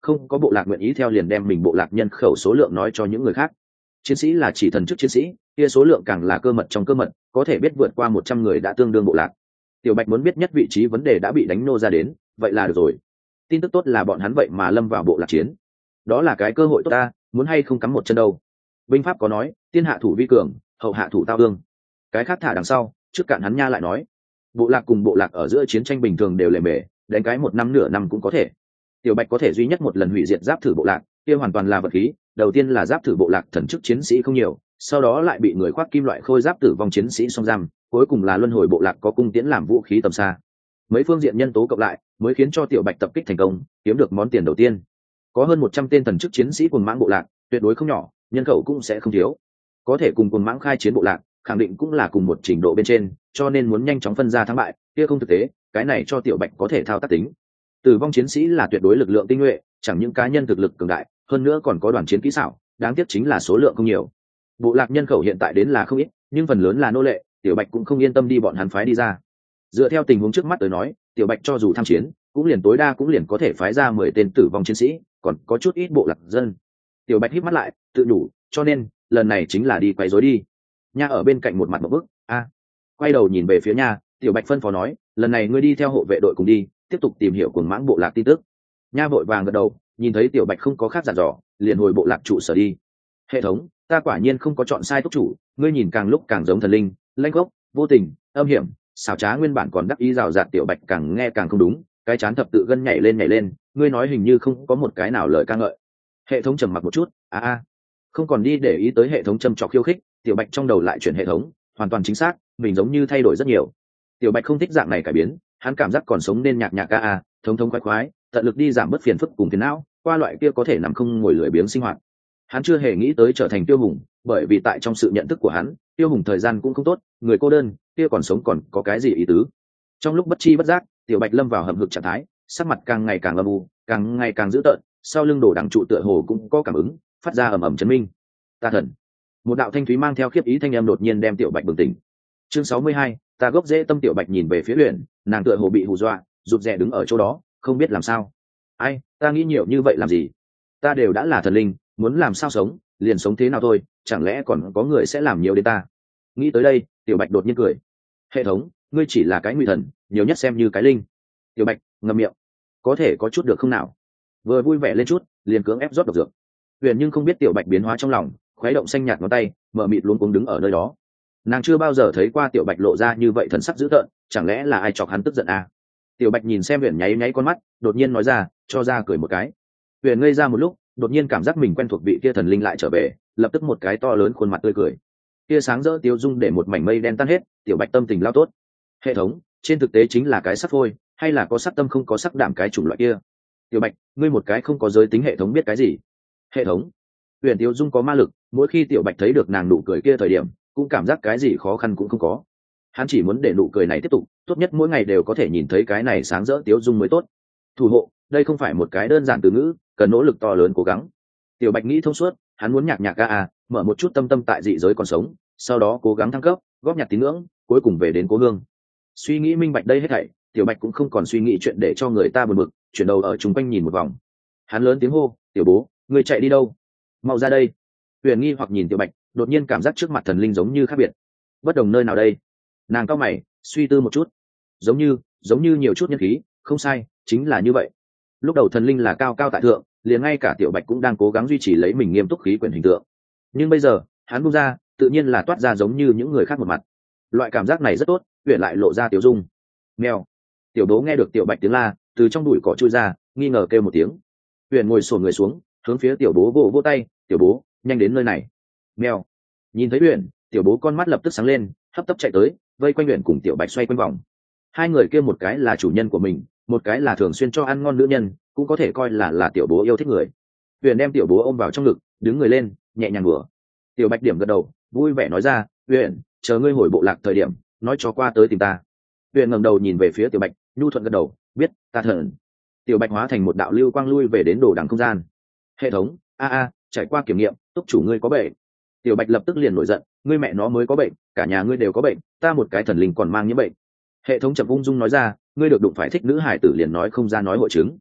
[SPEAKER 1] không có bộ lạc nguyện ý theo liền đem mình bộ lạc nhân khẩu số lượng nói cho những người khác. Chiến sĩ là chỉ thần chức chiến sĩ, kia số lượng càng là cơ mật trong cơ mật, có thể biết vượt qua một trăm người đã tương đương bộ lạc. Tiểu Bạch muốn biết nhất vị trí vấn đề đã bị đánh nô ra đến, vậy là được rồi. Tin tức tốt là bọn hắn vậy mà lâm vào bộ lạc chiến, đó là cái cơ hội tốt ta, muốn hay không cắm một chân đâu. Binh pháp có nói, tiên hạ thủ vi cường, hậu hạ thủ tao ương. Cái khác thả đằng sau, trước cạn hắn nha lại nói, bộ lạc cùng bộ lạc ở giữa chiến tranh bình thường đều lề mề, đánh cái một năm nửa năm cũng có thể. Tiểu Bạch có thể duy nhất một lần hủy diệt giáp thử bộ lạc, kia hoàn toàn là vật khí. Đầu tiên là giáp thử bộ lạc thần chức chiến sĩ không nhiều, sau đó lại bị người khoác kim loại khôi giáp tử vong chiến sĩ xông giam, cuối cùng là luân hồi bộ lạc có cung tiễn làm vũ khí tầm xa. Mấy phương diện nhân tố cộng lại mới khiến cho Tiểu Bạch tập kích thành công, kiếm được món tiền đầu tiên. Có hơn một trăm tên thần chức chiến sĩ cuồng mãng bộ lạc, tuyệt đối không nhỏ, nhân khẩu cũng sẽ không thiếu. Có thể cùng cuồng mãng khai chiến bộ lạc, khẳng định cũng là cùng một trình độ bên trên, cho nên muốn nhanh chóng phân ra thắng bại, kia không thực tế, cái này cho Tiểu Bạch có thể thao tác tính. Tử vong chiến sĩ là tuyệt đối lực lượng tinh nhuệ, chẳng những cá nhân thực lực cường đại, hơn nữa còn có đoàn chiến kỹ xảo, đáng tiếc chính là số lượng không nhiều. Bộ lạc nhân khẩu hiện tại đến là không ít, nhưng phần lớn là nô lệ, Tiểu Bạch cũng không yên tâm đi bọn hắn phái đi ra. Dựa theo tình huống trước mắt tới nói, Tiểu Bạch cho dù tham chiến, cũng liền tối đa cũng liền có thể phái ra mười tên tử vong chiến sĩ, còn có chút ít bộ lạc dân. Tiểu Bạch híp mắt lại, tự nhủ, cho nên lần này chính là đi quấy rối đi. Nha ở bên cạnh một mặt một bức, a, quay đầu nhìn về phía Nha, Tiểu Bạch phân phó nói, lần này ngươi đi theo hộ vệ đội cùng đi, tiếp tục tìm hiểu cuồng mãng bộ lạc tin tức. Nha vội vàng gật đầu, nhìn thấy Tiểu Bạch không có khác dặn dò, liền hồi bộ lạc trụ sở đi. Hệ thống, ta quả nhiên không có chọn sai túc chủ, ngươi nhìn càng lúc càng giống thần linh, lanh gốc, vô tình, âm hiểm, xảo trá. Nguyên bản còn đắc ý rào rạt Tiểu Bạch càng nghe càng không đúng, cái chán thập tự gân nhảy lên nhảy lên, ngươi nói hình như không có một cái nào lời ca ngợi. Hệ thống trầm mặc một chút, a a, không còn đi để ý tới hệ thống châm trọc khiêu khích, Tiểu Bạch trong đầu lại chuyển hệ thống, hoàn toàn chính xác, mình giống như thay đổi rất nhiều. Tiểu Bạch không thích dạng này cải biến, hắn cảm giác còn sống nên nhạc nhạc ca a, thống thống khoái khoái, tận lực đi giảm bớt phiền phức cùng phiền não, qua loại kia có thể nằm không ngồi lười biếng sinh hoạt. Hắn chưa hề nghĩ tới trở thành Tiêu Hùng, bởi vì tại trong sự nhận thức của hắn, Tiêu Hùng thời gian cũng không tốt, người cô đơn, kia còn sống còn có cái gì ý tứ. Trong lúc bất chi bất giác, Tiểu Bạch lâm vào hầm hực trạng thái, sắc mặt càng ngày càng âm u, càng ngày càng dữ tợn, sau lưng đổ đằng trụ tựa hồ cũng có cảm ứng, phát ra ầm ầm chấn minh. Ta thần. Một đạo thanh thúy mang theo khiếp ý thanh âm đột nhiên đem Tiểu Bạch bừng tỉnh. Chương sáu mươi hai, ta gốc dễ tâm. Tiểu Bạch nhìn về phía Huyền, nàng tựa hồ bị hù dọa, rụt rè đứng ở chỗ đó, không biết làm sao. Ai, ta nghĩ nhiều như vậy làm gì? Ta đều đã là thần linh, muốn làm sao sống, liền sống thế nào thôi, chẳng lẽ còn có người sẽ làm nhiều đến ta? Nghĩ tới đây, Tiểu Bạch đột nhiên cười. Hệ thống, ngươi chỉ là cái ngụy thần, nhiều nhất xem như cái linh. Tiểu Bạch ngậm miệng, có thể có chút được không nào? Vừa vui vẻ lên chút, liền cưỡng ép rót độc dược. Huyền nhưng không biết Tiểu Bạch biến hóa trong lòng, khuấy động xanh nhạt ngón tay, mở mịt luống cuống đứng ở nơi đó. Nàng chưa bao giờ thấy qua Tiểu Bạch lộ ra như vậy thần sắc dữ tợn, chẳng lẽ là ai chọc hắn tức giận à? Tiểu Bạch nhìn xem Huyền nháy nháy con mắt, đột nhiên nói ra, cho ra cười một cái. Huyền ngây ra một lúc, đột nhiên cảm giác mình quen thuộc vị kia thần linh lại trở về, lập tức một cái to lớn khuôn mặt tươi cười. Kia sáng rỡ tiêu dung để một mảnh mây đen tan hết, Tiểu Bạch tâm tình lao tốt. Hệ thống, trên thực tế chính là cái sắc phôi, hay là có sắc tâm không có sắc đảm cái chủng loại kia? Tiểu Bạch, ngươi một cái không có giới tính hệ thống biết cái gì? Hệ thống. Huyền tiêu dung có ma lực, mỗi khi Tiểu Bạch thấy được nàng nụ cười kia thời điểm, cũng cảm giác cái gì khó khăn cũng không có. Hắn chỉ muốn để nụ cười này tiếp tục, tốt nhất mỗi ngày đều có thể nhìn thấy cái này sáng rỡ tiêu dung mới tốt. Thủ hộ, đây không phải một cái đơn giản từ ngữ, cần nỗ lực to lớn cố gắng. Tiểu Bạch nghĩ thông suốt, hắn muốn nhạc nhạc ca à, mở một chút tâm tâm tại dị giới còn sống, sau đó cố gắng thăng cấp, góp nhặt tín ngưỡng, cuối cùng về đến cố hương. Suy nghĩ minh bạch đây hết thảy, Tiểu Bạch cũng không còn suy nghĩ chuyện để cho người ta buồn bực, chuyển đầu ở chung quanh nhìn một vòng. Hắn lớn tiếng hô, "Tiểu bố, ngươi chạy đi đâu? Mau ra đây!" Huyền nghi hoặc nhìn Tiểu Bạch, đột nhiên cảm giác trước mặt thần linh giống như khác biệt. Bất đồng nơi nào đây? Nàng cau mày, suy tư một chút. Giống như, giống như nhiều chút nhân khí, không sai, chính là như vậy. Lúc đầu thần linh là cao cao tại thượng, liền ngay cả Tiểu Bạch cũng đang cố gắng duy trì lấy mình nghiêm túc khí quyển hình tượng. Nhưng bây giờ, hắn buông ra, tự nhiên là toát ra giống như những người khác một mặt. Loại cảm giác này rất tốt, Huyền lại lộ ra tiểu dung. Mèo. Tiểu Đố nghe được Tiểu Bạch tiếng la, từ trong bụi cỏ chui ra, nghi ngờ kêu một tiếng. Huyền ngồi xổm người xuống, hướng phía Tiểu Bố vỗ vỗ tay, "Tiểu Bố, nhanh đến nơi này." Mèo. Nhìn thấy Huyền, Tiểu Bố con mắt lập tức sáng lên, hấp tấp chạy tới, vây quanh Huyền cùng Tiểu Bạch xoay quanh vòng. Hai người kia một cái là chủ nhân của mình, một cái là thường xuyên cho ăn ngon nữ nhân, cũng có thể coi là là Tiểu Bố yêu thích người. Huyền đem Tiểu Bố ôm vào trong ngực, đứng người lên, nhẹ nhàng đùa. Tiểu Bạch điểm gật đầu, vui vẻ nói ra, "Huyền, chờ ngươi hồi bộ lạc thời điểm, nói cho qua tới tìm ta." Huyền ngẩng đầu nhìn về phía Tiểu Bạch, nhu thuận gật đầu, "Biết, ta thần." Tiểu Bạch hóa thành một đạo lưu quang lui về đến đồ đằng không gian. Hệ thống, a a, trải qua kiểm nghiệm, túc chủ ngươi có bệnh. Tiểu Bạch lập tức liền nổi giận, "Ngươi mẹ nó mới có bệnh, cả nhà ngươi đều có bệnh, ta một cái thần linh còn mang nhiễm bệnh." Hệ thống chậm ung dung nói ra, "Ngươi được đụng phải thích nữ hải tử liền nói không ra nói hội chứng."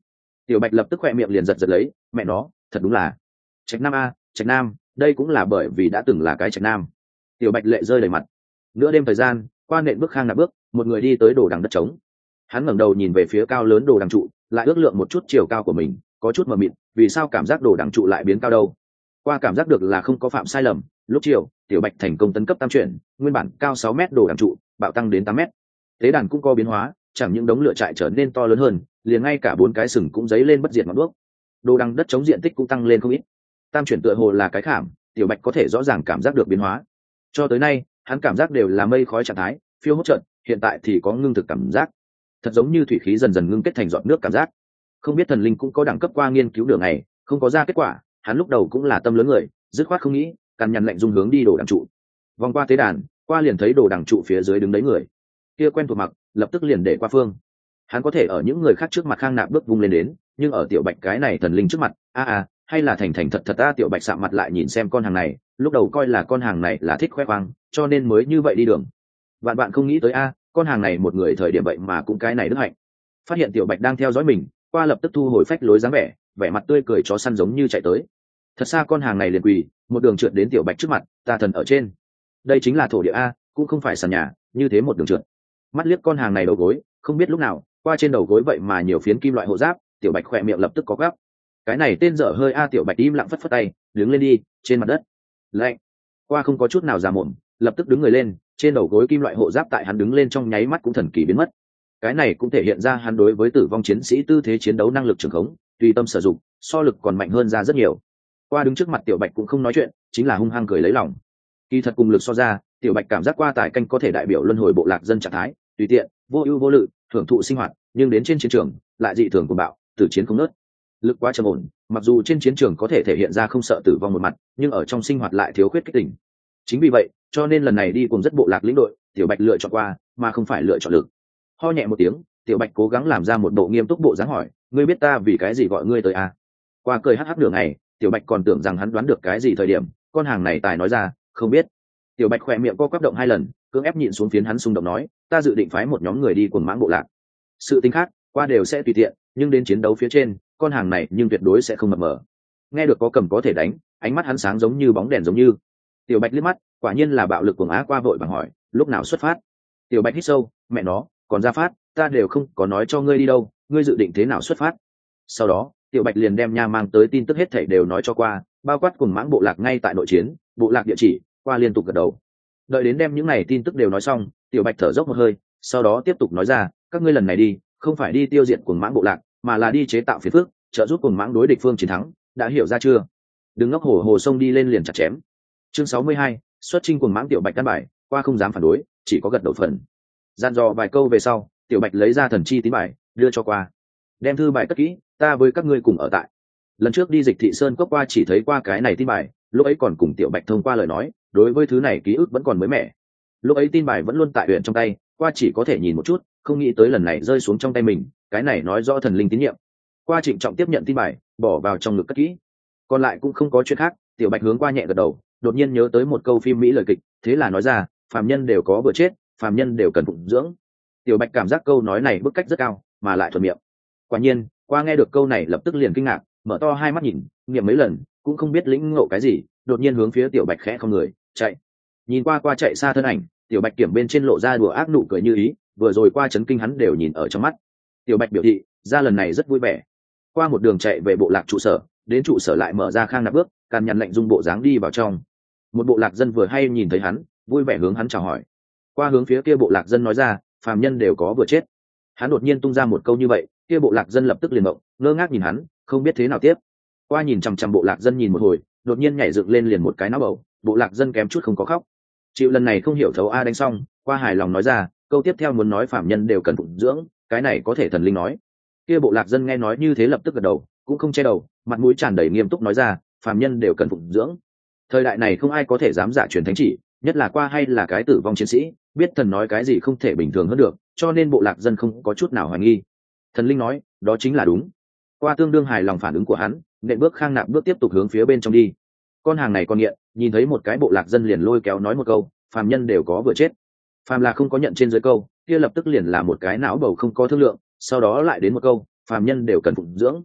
[SPEAKER 1] Tiểu Bạch lập tức khoe miệng liền giật giật lấy, mẹ nó, thật đúng là Trạch Nam a, Trạch Nam, đây cũng là bởi vì đã từng là cái Trạch Nam. Tiểu Bạch lệ rơi đầy mặt. Nửa đêm thời gian, qua nện bước khang nạp bước, một người đi tới đồ đằng đất trống. Hắn ngẩng đầu nhìn về phía cao lớn đồ đằng trụ, lại ước lượng một chút chiều cao của mình, có chút mờ mịt, vì sao cảm giác đồ đằng trụ lại biến cao đâu? Qua cảm giác được là không có phạm sai lầm, lúc chiều, Tiểu Bạch thành công tấn cấp tam chuyển, nguyên bản cao sáu mét đồ đằng trụ, bạo tăng đến tám mét. Tế đàn cũng có biến hóa, chẳng những đống lửa trại trở nên to lớn hơn, liền ngay cả bốn cái sừng cũng dấy lên bất diệt ngọn đuốc. Đồ đằng đất chống diện tích cũng tăng lên không ít. Tam chuyển tựa hồ là cái khảm, Tiểu Bạch có thể rõ ràng cảm giác được biến hóa. Cho tới nay, hắn cảm giác đều là mây khói trạng thái, phiêu hốt trận, hiện tại thì có ngưng thực cảm giác. Thật giống như thủy khí dần dần ngưng kết thành giọt nước cảm giác. Không biết thần linh cũng có đẳng cấp qua nghiên cứu đường này, không có ra kết quả, hắn lúc đầu cũng là tâm lớn người, dứt khoát không nghĩ, càn nhằn lệnh dung hướng đi đồ đằng trụ. Vòng qua tế đàn, qua liền thấy đồ đằng trụ phía dưới đứng đấy người. Kia quen thuộc mặc, lập tức liền để qua phương. Hắn có thể ở những người khác trước mặt khang nạp bước vung lên đến, nhưng ở Tiểu Bạch cái này thần linh trước mặt, a a, hay là thành thành thật thật ta. Tiểu Bạch sạm mặt lại nhìn xem con hàng này, lúc đầu coi là con hàng này là thích khoe khoang, cho nên mới như vậy đi đường. Bạn bạn không nghĩ tới a, con hàng này một người thời điểm vậy mà cũng cái này đức hạnh. Phát hiện Tiểu Bạch đang theo dõi mình, qua lập tức thu hồi phách lối dáng vẻ, vẻ mặt tươi cười chó săn giống như chạy tới. Thật xa con hàng này liền quỳ, một đường trượt đến Tiểu Bạch trước mặt, ta thần ở trên. Đây chính là thổ địa a, cũng không phải sàn nhà, như thế một đường trượt. Mắt liếc con hàng này đầu gối, không biết lúc nào, qua trên đầu gối vậy mà nhiều phiến kim loại hộ giáp, Tiểu Bạch khỏe miệng lập tức có gắp. Cái này tên dở hơi a. Tiểu Bạch im lặng phất phất tay, đứng lên đi, trên mặt đất. Lạnh. Qua không có chút nào già mồm, lập tức đứng người lên, trên đầu gối kim loại hộ giáp tại hắn đứng lên trong nháy mắt cũng thần kỳ biến mất. Cái này cũng thể hiện ra hắn đối với tử vong chiến sĩ tư thế chiến đấu năng lực trường khống, tùy tâm sử dụng, so lực còn mạnh hơn ra rất nhiều. Qua đứng trước mặt Tiểu Bạch cũng không nói chuyện, chính là hung hăng cười lấy lòng. Kỳ thật cùng lực so ra, Tiểu Bạch cảm giác qua tài canh có thể đại biểu luân hồi bộ lạc dân trạng thái, tùy tiện, vô ưu vô lự, hưởng thụ sinh hoạt, nhưng đến trên chiến trường lại dị thường cuồng bạo, tử chiến không nớt. Lực quá trầm ổn, mặc dù trên chiến trường có thể thể hiện ra không sợ tử vong một mặt, nhưng ở trong sinh hoạt lại thiếu khuyết kích tỉnh. Chính vì vậy, cho nên lần này đi cùng rất bộ lạc lĩnh đội, Tiểu Bạch lựa chọn qua, mà không phải lựa chọn lực. Ho nhẹ một tiếng, Tiểu Bạch cố gắng làm ra một bộ nghiêm túc bộ dáng hỏi, ngươi biết ta vì cái gì gọi ngươi tới à? Qua cười hắc hắc nửa ngày, Tiểu Bạch còn tưởng rằng hắn đoán được cái gì thời điểm, con hàng này tài nói ra, không biết. Tiểu Bạch khỏe miệng co quắp động hai lần, cưỡng ép nhịn xuống phiến hắn xung động nói, ta dự định phái một nhóm người đi cùng mãng bộ lạc. Sự tính khác, qua đều sẽ tùy tiện, nhưng đến chiến đấu phía trên, con hàng này nhưng tuyệt đối sẽ không mập mờ. Nghe được có cầm có thể đánh, ánh mắt hắn sáng giống như bóng đèn giống như. Tiểu Bạch liếc mắt, quả nhiên là bạo lực cuồng á. Qua vội vàng hỏi, lúc nào xuất phát? Tiểu Bạch hít sâu, mẹ nó, còn ra phát, ta đều không có nói cho ngươi đi đâu, ngươi dự định thế nào xuất phát? Sau đó, Tiểu Bạch liền đem nha mang tới tin tức hết thảy đều nói cho qua, bao quát cùng mãng bộ lạc ngay tại nội chiến, bộ lạc địa chỉ, qua liên tục gật đầu. Đợi đến đem những này tin tức đều nói xong, Tiểu Bạch thở dốc một hơi, sau đó tiếp tục nói ra, các ngươi lần này đi, không phải đi tiêu diệt cuồng mãng bộ lạc, mà là đi chế tạo phiền phức, trợ giúp cuồng mãng đối địch phương chiến thắng, đã hiểu ra chưa? Đừng ngốc hổ hồ sông đi lên liền chặt chém. Chương sáu mươi hai, xuất chinh cuồng mãng. Tiểu Bạch căn bài, qua không dám phản đối, chỉ có gật đầu phần. Gian dò vài câu về sau, Tiểu Bạch lấy ra thần chi tín bài, đưa cho qua. Đem thư bài cất kỹ, ta với các ngươi cùng ở tại. Lần trước đi Dịch Thị Sơn cốc qua chỉ thấy qua cái này tin bài, lúc ấy còn cùng Tiểu Bạch thông qua lời nói, đối với thứ này ký ức vẫn còn mới mẻ. Lúc ấy tin bài vẫn luôn tại huyện trong tay, qua chỉ có thể nhìn một chút, không nghĩ tới lần này rơi xuống trong tay mình, cái này nói rõ thần linh tín nhiệm. Qua trịnh trọng tiếp nhận tin bài, bỏ vào trong ngực cất kỹ. Còn lại cũng không có chuyện khác, Tiểu Bạch hướng qua nhẹ gật đầu, đột nhiên nhớ tới một câu phim Mỹ lời kịch, thế là nói ra, phàm nhân đều có vừa chết, phàm nhân đều cần phụng dưỡng. Tiểu Bạch cảm giác câu nói này bức cách rất cao, mà lại thuận miệng. Quả nhiên, qua nghe được câu này lập tức liền kinh ngạc, mở to hai mắt nhìn, nghiệm mấy lần, cũng không biết lĩnh ngộ cái gì, đột nhiên hướng phía Tiểu Bạch khẽ không người, chạy. Nhìn qua qua chạy xa thân ảnh, Tiểu Bạch kiểm bên trên lộ ra đùa ác nụ cười như ý, vừa rồi qua chấn kinh hắn đều nhìn ở trong mắt. Tiểu Bạch biểu thị, ra lần này rất vui vẻ. Qua một đường chạy về bộ lạc trụ sở, đến trụ sở lại mở ra khang nạp bước, càn nhằn lệnh dung bộ dáng đi vào trong. Một bộ lạc dân vừa hay nhìn thấy hắn, vui vẻ hướng hắn chào hỏi. Qua hướng phía kia bộ lạc dân nói ra, phàm nhân đều có vừa chết. Hắn đột nhiên tung ra một câu như vậy, kia bộ lạc dân lập tức liền mộng, ngơ ngác nhìn hắn, không biết thế nào tiếp. Qua nhìn chằm chằm bộ lạc dân nhìn một hồi, đột nhiên nhảy dựng lên liền một cái não bầu, bộ lạc dân kém chút không có khóc. Chịu lần này không hiểu thấu a đánh xong, qua hài lòng nói ra, câu tiếp theo muốn nói phàm nhân đều cần phụng dưỡng, cái này có thể thần linh nói. Kia bộ lạc dân nghe nói như thế lập tức gật đầu, cũng không che đầu, mặt mũi tràn đầy nghiêm túc nói ra, phàm nhân đều cần phụng dưỡng. Thời đại này không ai có thể dám giả truyền thánh chỉ, nhất là qua hay là cái tử vong chiến sĩ, biết thần nói cái gì không thể bình thường hơn được, cho nên bộ lạc dân không có chút nào hoài nghi. Thần linh nói, đó chính là đúng. Qua tương đương hài lòng phản ứng của hắn, nện bước khang nạp bước tiếp tục hướng phía bên trong đi. Con hàng này còn nghiện, nhìn thấy một cái bộ lạc dân liền lôi kéo nói một câu, phàm nhân đều có vừa chết. Phàm là không có nhận trên dưới câu, kia lập tức liền là một cái não bầu không có thương lượng, sau đó lại đến một câu, phàm nhân đều cần phụng dưỡng,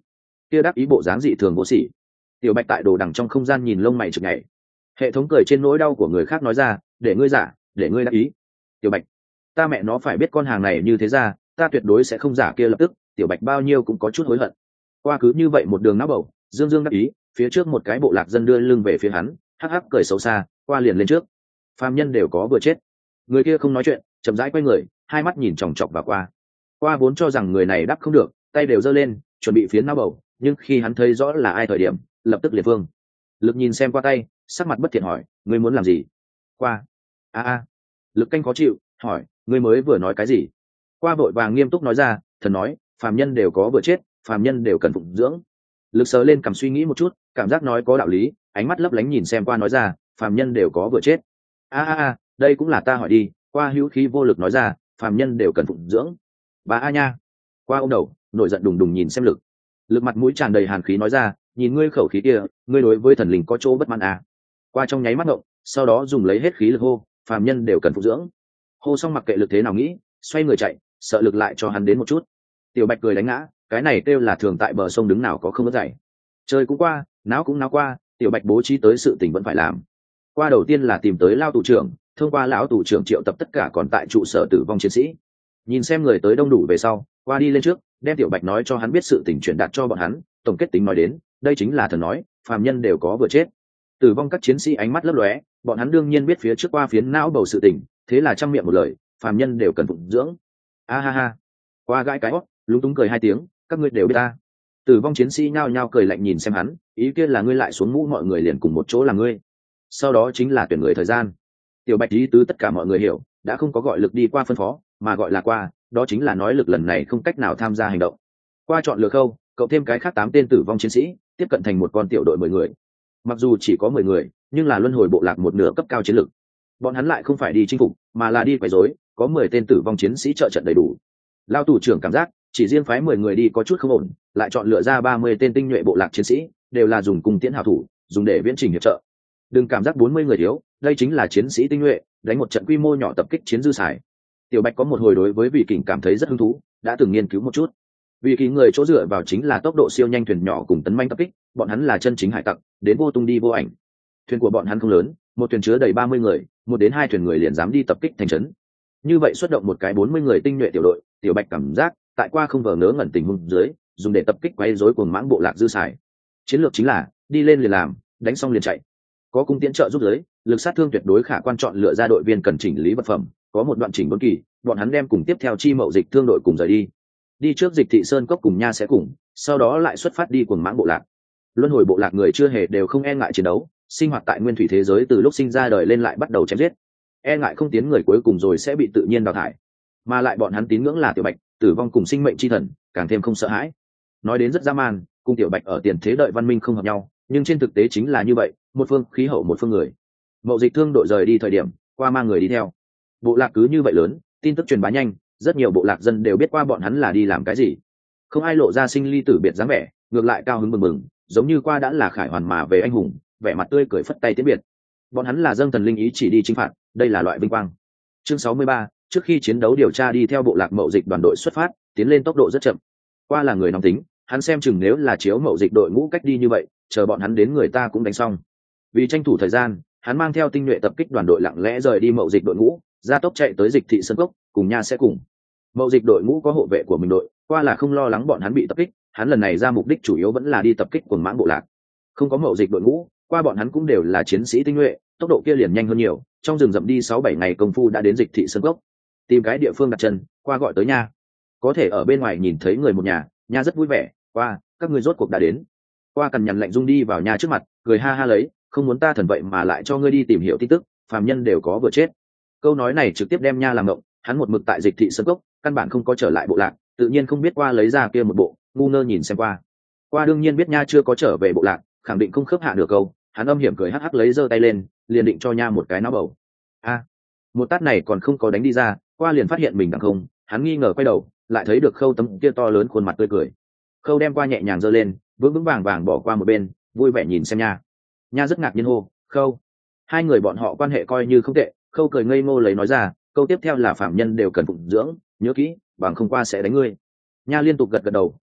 [SPEAKER 1] kia đáp ý bộ dáng dị thường vô sỉ. Tiểu Bạch tại đồ đằng trong không gian nhìn lông mày chực nhảy. Hệ thống cười trên nỗi đau của người khác nói ra, để ngươi giả, để ngươi đáp ý. Tiểu Bạch, ta mẹ nó phải biết con hàng này như thế ra, ta tuyệt đối sẽ không giả kia lập tức. Tiểu Bạch bao nhiêu cũng có chút hối hận. Qua cứ như vậy một đường não bầu, dương dương đáp ý, phía trước một cái bộ lạc dân đưa lưng về phía hắn, hắc hắc cười xấu xa, qua liền lên trước. Phàm nhân đều có vừa chết. Người kia không nói chuyện, chậm rãi quay người, hai mắt nhìn chòng chọc vào qua. Qua vốn cho rằng người này đáp không được, tay đều giơ lên, chuẩn bị phiến não bầu, nhưng khi hắn thấy rõ là ai thời điểm, lập tức liệt vương. Lực nhìn xem qua tay, sắc mặt bất thiện hỏi, ngươi muốn làm gì? Qua. A a. Lực canh khó chịu, hỏi, ngươi mới vừa nói cái gì? Qua vội vàng nghiêm túc nói ra, thần nói, phàm nhân đều có vừa chết, phàm nhân đều cần phụng dưỡng. Lực sờ lên cầm suy nghĩ một chút, cảm giác nói có đạo lý, ánh mắt lấp lánh nhìn xem qua nói ra, phàm nhân đều có vừa chết. A a a, đây cũng là ta hỏi đi. Qua hữu khí vô lực nói ra, phàm nhân đều cần phụng dưỡng. Bà a nha. Qua ông đầu, nổi giận đùng đùng nhìn xem lực. Lực mặt mũi tràn đầy hàn khí nói ra, nhìn ngươi khẩu khí kia, ngươi đối với thần linh có chỗ bất mãn à? Qua trong nháy mắt ngộng, sau đó dùng lấy hết khí lực hô, phàm nhân đều cần phụng dưỡng. Hô xong mặc kệ lực thế nào nghĩ, xoay người chạy, sợ lực lại cho hắn đến một chút. Tiểu Bạch cười đánh ngã, cái này kêu là thường tại bờ sông đứng nào có không có dậy. Chơi cũng qua, náo cũng náo qua, Tiểu Bạch bố trí tới sự tình vẫn phải làm. Qua đầu tiên là tìm tới lao tù trưởng, thông qua lão tù trưởng triệu tập tất cả còn tại trụ sở tử vong chiến sĩ. Nhìn xem người tới đông đủ về sau, qua đi lên trước, đem Tiểu Bạch nói cho hắn biết sự tình truyền đạt cho bọn hắn, tổng kết tính nói đến, đây chính là thần nói, phàm nhân đều có vừa chết. Tử vong các chiến sĩ ánh mắt lấp lóe, bọn hắn đương nhiên biết phía trước qua phiến não bầu sự tình, thế là trăm miệng một lời, phàm nhân đều cần phụng dưỡng. A ha ha. Qua gãi cái hót, lúng túng cười hai tiếng, các ngươi đều biết ta. Tử vong chiến sĩ nhao nhao cười lạnh nhìn xem hắn, ý kia là ngươi lại xuống mũ mọi người liền cùng một chỗ là ngươi. Sau đó chính là tuyển người thời gian. Tiểu Bạch ý tứ tất cả mọi người hiểu, đã không có gọi lực đi qua phân phó, mà gọi là qua, đó chính là nói lực lần này không cách nào tham gia hành động. Qua chọn lựa khâu, cậu thêm cái khác tám tên tử vong chiến sĩ, tiếp cận thành một con tiểu đội mười người. Mặc dù chỉ có mười người, nhưng là luân hồi bộ lạc một nửa cấp cao chiến lực. Bọn hắn lại không phải đi chinh phục, mà là đi quấy rối, có mười tên tử vong chiến sĩ trợ trận đầy đủ. Lao tù trưởng cảm giác, chỉ riêng phái mười người đi có chút không ổn, lại chọn lựa ra ba mươi tên tinh nhuệ bộ lạc chiến sĩ, đều là dùng cung tiễn hảo thủ, dùng để viễn trình hiệp trợ. Đừng cảm giác bốn mươi người thiếu, đây chính là chiến sĩ tinh nhuệ, đánh một trận quy mô nhỏ tập kích chiến dư xài. Tiểu Bạch có một hồi đối với vị kình cảm thấy rất hứng thú, đã từng nghiên cứu một chút. Vì kỳ người chỗ dựa vào chính là tốc độ siêu nhanh thuyền nhỏ cùng tấn manh tập kích, bọn hắn là chân chính hải tặc, đến vô tung đi vô ảnh. Thuyền của bọn hắn không lớn, một thuyền chứa đầy ba mươi người, một đến hai thuyền người liền dám đi tập kích thành trấn. Như vậy xuất động một cái bốn mươi người tinh nhuệ tiểu đội, Tiểu Bạch cảm giác, tại qua không vờ ngớ ngẩn tình huống dưới, dùng để tập kích quấy rối cuồng mãng bộ lạc dư xài. Chiến lược chính là đi lên liền làm, đánh xong liền chạy. Có cung tiễn trợ giúp giới, lực sát thương tuyệt đối khả quan chọn lựa ra đội viên cần chỉnh lý vật phẩm, có một đoạn chỉnh bốn kỳ, bọn hắn đem cùng tiếp theo chi mậu dịch thương đội cùng rời đi. Đi trước dịch thị sơn cốc cùng nha sẽ cùng, sau đó lại xuất phát đi cuồng mãng bộ lạc. Luân hồi bộ lạc người chưa hề đều không e ngại chiến đấu, sinh hoạt tại nguyên thủy thế giới từ lúc sinh ra đời lên lại bắt đầu chém giết. E ngại không tiến người cuối cùng rồi sẽ bị tự nhiên đào thải. Mà lại bọn hắn tín ngưỡng là Tiểu Bạch, tử vong cùng sinh mệnh chi thần, càng thêm không sợ hãi. Nói đến rất dã man, cùng Tiểu Bạch ở tiền thế đợi văn minh không hợp nhau, nhưng trên thực tế chính là như vậy, một phương khí hậu một phương người. Mậu dịch thương đội rời đi thời điểm, qua mang người đi theo. Bộ lạc cứ như vậy lớn, tin tức truyền bá nhanh, rất nhiều bộ lạc dân đều biết qua bọn hắn là đi làm cái gì. Không ai lộ ra sinh ly tử biệt dáng vẻ, ngược lại cao hứng mừng mừng, giống như qua đã là khải hoàn mà về anh hùng, vẻ mặt tươi cười phất tay tiễn biệt. Bọn hắn là dâng thần linh ý chỉ đi chinh phạt, đây là loại vinh quang. Chương sáu mươi ba, trước khi chiến đấu điều tra đi theo bộ lạc mậu dịch đoàn đội xuất phát, tiến lên tốc độ rất chậm. Qua là người nóng tính, hắn xem chừng nếu là chiếu mậu dịch đội ngũ cách đi như vậy, chờ bọn hắn đến người ta cũng đánh xong. Vì tranh thủ thời gian, hắn mang theo tinh nhuệ tập kích đoàn đội lặng lẽ rời đi mậu dịch đội ngũ, ra tốc chạy tới dịch thị sơn cốc, cùng nha sẽ cùng. Mậu dịch đội ngũ có hộ vệ của mình đội, qua là không lo lắng bọn hắn bị tập kích, hắn lần này ra mục đích chủ yếu vẫn là đi tập kích cuồng mãng bộ lạc. Không có mậu dịch đội ngũ, qua bọn hắn cũng đều là chiến sĩ tinh nhuệ, tốc độ kia liền nhanh hơn nhiều, trong rừng rậm đi sáu bảy ngày công phu đã đến dịch thị sơn cốc. Tìm cái địa phương đặt chân, qua gọi tới nha. Có thể ở bên ngoài nhìn thấy người một nhà, nha rất vui vẻ, qua, các ngươi rốt cuộc đã đến. Qua cằn nhằn lạnh rung đi vào nhà trước mặt, cười ha ha lấy, không muốn ta thần vậy mà lại cho ngươi đi tìm hiểu tin tức, phàm nhân đều có vừa chết. Câu nói này trực tiếp đem nha làm ngộng, hắn một mực tại dịch thị sơn cốc, căn bản không có trở lại bộ lạc, tự nhiên không biết qua lấy ra kia một bộ, ngu ngơ nhìn xem qua. Qua đương nhiên biết nha chưa có trở về bộ lạc, khẳng định không khớp hạ được câu, hắn âm hiểm cười hắc hắc lấy giơ tay lên, liền định cho nha một cái náo bầu. A, một tát này còn không có đánh đi ra, qua liền phát hiện mình đằng không, hắn nghi ngờ quay đầu, lại thấy được khâu tấm kia to lớn khuôn mặt tươi cười. Khâu đem qua nhẹ nhàng giơ lên, vững vững vàng vàng bỏ qua một bên, vui vẻ nhìn xem nha. Nha rất ngạc nhiên hô, khâu. Hai người bọn họ quan hệ coi như không tệ, khâu cười ngây ngô lấy nói ra, câu tiếp theo là phạm nhân đều cần phụng dưỡng, nhớ kỹ, bằng không qua sẽ đánh ngươi. Nha liên tục gật gật đầu,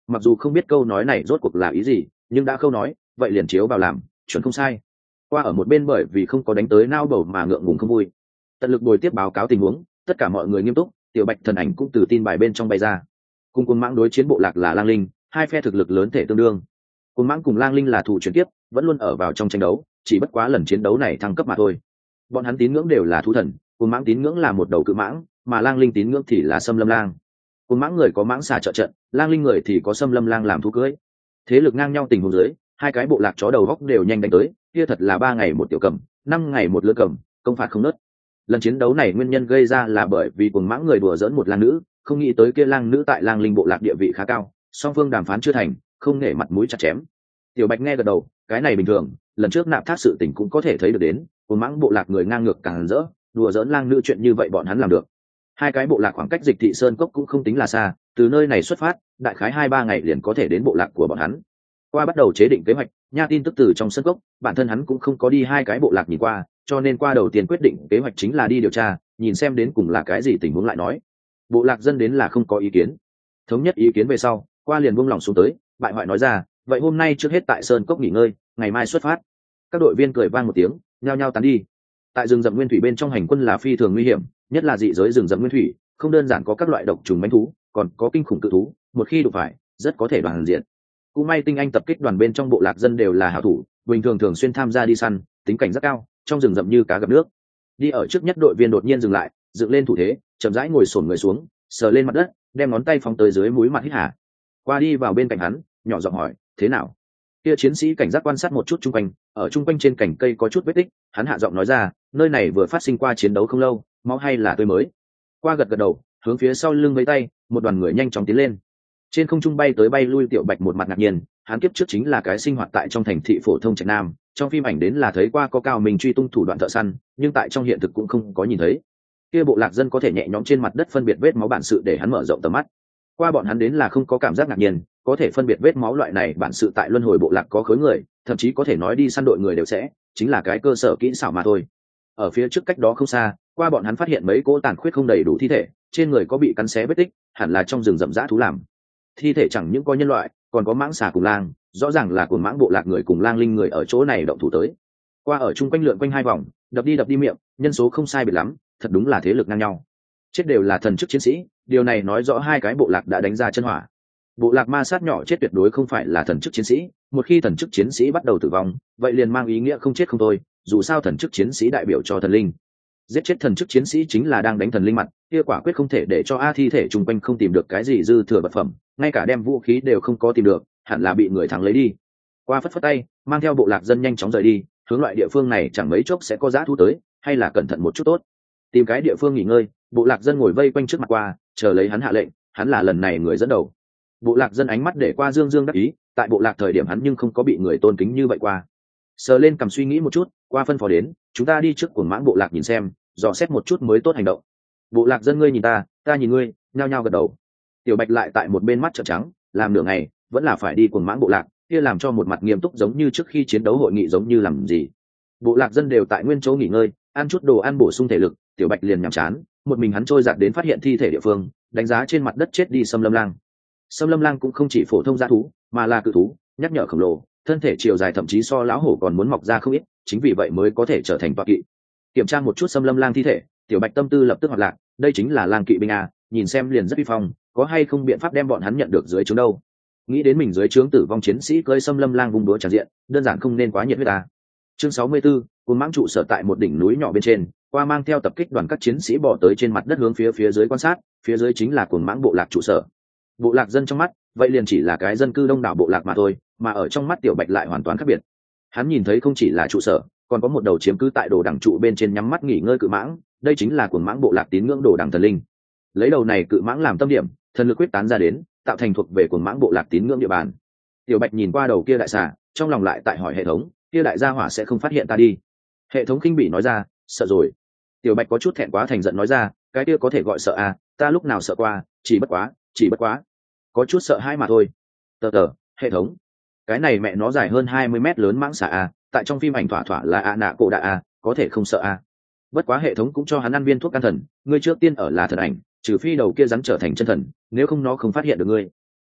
[SPEAKER 1] mặc dù không biết câu nói này rốt cuộc là ý gì, nhưng đã khâu nói vậy liền chiếu vào làm, chuẩn không sai. Qua ở một bên bởi vì không có đánh tới nao bầu mà ngượng ngùng không vui, tận lực bồi tiếp báo cáo tình huống, tất cả mọi người nghiêm túc. Tiểu Bạch thần ảnh cũng từ tin bài bên trong bay ra, cùng Cuồng Mãng đối chiến bộ lạc là Lang Linh, hai phe thực lực lớn thể tương đương. Cuồng Mãng cùng Lang Linh là thủ chuyển tiếp, vẫn luôn ở vào trong tranh đấu, chỉ bất quá lần chiến đấu này thăng cấp mà thôi. Bọn hắn tín ngưỡng đều là thú thần, Cuồng Mãng tín ngưỡng là một đầu cự mãng, mà Lang Linh tín ngưỡng thì là Xâm Lâm Lang. Cuồng Mãng người có mãng xà trợ trận, Lang Linh người thì có Xâm Lâm Lang làm thú cưỡi. Thế lực ngang nhau tình huống dưới, hai cái bộ lạc chó đầu góc đều nhanh đánh tới, kia thật là ba ngày một tiểu cầm, năm ngày một lứa cầm, công phạt không nớt. Lần chiến đấu này nguyên nhân gây ra là bởi vì Cuồng Mãng người đùa dỡn một lang nữ, không nghĩ tới kia lang nữ tại Lang Linh bộ lạc địa vị khá cao, song phương đàm phán chưa thành, không nể mặt mũi chặt chém. Tiểu Bạch nghe gật đầu, cái này bình thường, lần trước nạp thác sự tình cũng có thể thấy được đến, Cuồng Mãng bộ lạc người ngang ngược càng rỡ, đùa dỡn lang nữ chuyện như vậy bọn hắn làm được. Hai cái bộ lạc khoảng cách Dịch Thị Sơn Cốc cũng không tính là xa, từ nơi này xuất phát, đại khái hai ba ngày liền có thể đến bộ lạc của bọn hắn. Qua bắt đầu chế định kế hoạch, nha tin tức từ trong sân cốc, bản thân hắn cũng không có đi hai cái bộ lạc nhìn qua, cho nên qua đầu tiên quyết định kế hoạch chính là đi điều tra, nhìn xem đến cùng là cái gì tình huống lại nói. Bộ lạc dân đến là không có ý kiến, thống nhất ý kiến về sau, qua liền buông lòng xuống tới, bại hoại nói ra, vậy hôm nay trước hết tại sơn cốc nghỉ ngơi, ngày mai xuất phát. Các đội viên cười vang một tiếng, nhao nhao tán đi. Tại rừng rậm nguyên thủy bên trong hành quân là phi thường nguy hiểm, nhất là dị giới rừng rậm nguyên thủy, không đơn giản có các loại độc trùng mãnh thú, còn có kinh khủng cự thú, một khi đụng phải, rất có thể đoàn diện. Cũng may tinh anh tập kích đoàn bên trong bộ lạc dân đều là hảo thủ, bình thường thường xuyên tham gia đi săn, tính cảnh rất cao, trong rừng rậm như cá gặp nước. Đi ở trước nhất đội viên đột nhiên dừng lại, dựng lên thủ thế, chậm rãi ngồi xổm người xuống, sờ lên mặt đất, đem ngón tay phóng tới dưới mũi mặt hít hà. Qua đi vào bên cạnh hắn, nhỏ giọng hỏi, thế nào? Kia chiến sĩ cảnh giác quan sát một chút chung quanh, ở chung quanh trên cành cây có chút vết tích, hắn hạ giọng nói ra, nơi này vừa phát sinh qua chiến đấu không lâu, máu hay là tươi mới. Qua gật gật đầu, hướng phía sau lưng vẫy tay, một đoàn người nhanh chóng tiến lên. Trên không trung bay tới bay lui Tiểu Bạch một mặt ngạc nhiên, hắn kiếp trước chính là cái sinh hoạt tại trong thành thị phổ thông Trạch Nam, trong phim ảnh đến là thấy qua có cao mình truy tung thủ đoạn thợ săn, nhưng tại trong hiện thực cũng không có nhìn thấy. Kia bộ lạc dân có thể nhẹ nhõm trên mặt đất phân biệt vết máu bản sự để hắn mở rộng tầm mắt. Qua bọn hắn đến là không có cảm giác ngạc nhiên, có thể phân biệt vết máu loại này bản sự tại luân hồi bộ lạc có khối người, thậm chí có thể nói đi săn đội người đều sẽ, chính là cái cơ sở kỹ xảo mà thôi. Ở phía trước cách đó không xa, qua bọn hắn phát hiện mấy cỗ tàn khuyết không đầy đủ thi thể, trên người có bị cắn xé vết tích, hẳn là trong rừng rậm rã thú làm. Thi thể chẳng những có nhân loại, còn có mãng xà cùng lang, rõ ràng là cuồng mãng bộ lạc người cùng lang linh người ở chỗ này động thủ tới. Qua ở chung quanh lượn quanh hai vòng, đập đi đập đi miệng, nhân số không sai biệt lắm, thật đúng là thế lực ngang nhau. Chết đều là thần chức chiến sĩ, điều này nói rõ hai cái bộ lạc đã đánh ra chân hỏa. Bộ lạc ma sát nhỏ chết tuyệt đối không phải là thần chức chiến sĩ, một khi thần chức chiến sĩ bắt đầu tử vong, vậy liền mang ý nghĩa không chết không thôi, dù sao thần chức chiến sĩ đại biểu cho thần linh. Giết chết thần chức chiến sĩ chính là đang đánh thần linh mặt, kia quả quyết không thể để cho a thi thể chung quanh không tìm được cái gì dư thừa vật phẩm, ngay cả đem vũ khí đều không có tìm được, hẳn là bị người thắng lấy đi. Qua phất phất tay, mang theo bộ lạc dân nhanh chóng rời đi, hướng loại địa phương này chẳng mấy chốc sẽ có dã thú tới, hay là cẩn thận một chút tốt. Tìm cái địa phương nghỉ ngơi, bộ lạc dân ngồi vây quanh trước mặt Qua, chờ lấy hắn hạ lệnh, hắn là lần này người dẫn đầu. Bộ lạc dân ánh mắt để Qua dương dương đắc ý, tại bộ lạc thời điểm hắn nhưng không có bị người tôn kính như vậy Qua. Sờ lên cầm suy nghĩ một chút, Qua phân phó đến, chúng ta đi trước cuồng mãng bộ lạc nhìn xem, dò xét một chút mới tốt hành động. Bộ lạc dân ngươi nhìn ta, ta nhìn ngươi, nhao nhao gật đầu. Tiểu Bạch lại tại một bên mắt trợn trắng, làm nửa ngày, vẫn là phải đi cuồng mãng bộ lạc, kia làm cho một mặt nghiêm túc giống như trước khi chiến đấu hội nghị giống như làm gì. Bộ lạc dân đều tại nguyên chỗ nghỉ ngơi, ăn chút đồ ăn bổ sung thể lực, Tiểu Bạch liền nhàm chán, một mình hắn trôi dạt đến phát hiện thi thể địa phương, đánh giá trên mặt đất chết đi Xâm Lâm Lang. Xâm Lâm Lang cũng không chỉ phổ thông dã thú, mà là cự thú, nhắc nhở khổng lồ, thân thể chiều dài thậm chí so lão hổ còn muốn mọc ra không ít, chính vì vậy mới có thể trở thành tọa kỵ. Kiểm tra một chút Xâm Lâm Lang thi thể, Tiểu Bạch tâm tư lập tức hoạt lạc, đây chính là lang kỵ binh a, nhìn xem liền rất uy phong, có hay không biện pháp đem bọn hắn nhận được dưới trướng đâu. Nghĩ đến mình dưới trướng tử vong chiến sĩ cưỡi Xâm Lâm Lang vùng đúa tràn diện, đơn giản không nên quá nhiệt huyết ta. Chương sáu mươi 'Bốn, cuồng mãng trụ sở tại một đỉnh núi nhỏ bên trên, Qua mang theo tập kích đoàn các chiến sĩ bỏ tới trên mặt đất hướng phía phía dưới quan sát, phía dưới chính là cuồng mãng bộ lạc trụ sở. Bộ lạc dân trong mắt, vậy liền chỉ là cái dân cư đông đảo bộ lạc mà thôi, mà ở trong mắt Tiểu Bạch lại hoàn toàn khác biệt. Hắn nhìn thấy không chỉ là trụ sở, còn có một đầu chiếm cứ tại đồ đằng trụ bên trên nhắm mắt nghỉ ngơi cự mãng, đây chính là cuồng mãng bộ lạc tín ngưỡng đồ đằng thần linh. Lấy đầu này cự mãng làm tâm điểm, thần lực quyết tán ra đến, tạo thành thuộc về cuồng mãng bộ lạc tín ngưỡng địa bàn. Tiểu Bạch nhìn qua đầu kia đại xà, trong lòng lại tại hỏi hệ thống, kia đại gia hỏa sẽ không phát hiện ta đi. Hệ thống khinh bỉ nói ra, sợ rồi. Tiểu Bạch có chút thẹn quá thành giận nói ra, cái kia có thể gọi sợ à, ta lúc nào sợ qua, chỉ bất quá, chỉ bất quá, có chút sợ hãi mà thôi. Tờ tờ, hệ thống, cái này mẹ nó dài hơn hai mươi mét lớn mãng xà à, tại trong phim ảnh thỏa thỏa là a nạ cổ đạ à, có thể không sợ à. Bất quá hệ thống cũng cho hắn ăn viên thuốc can thần, ngươi trước tiên ở là thần ảnh, trừ phi đầu kia rắn trở thành chân thần, nếu không nó không phát hiện được ngươi.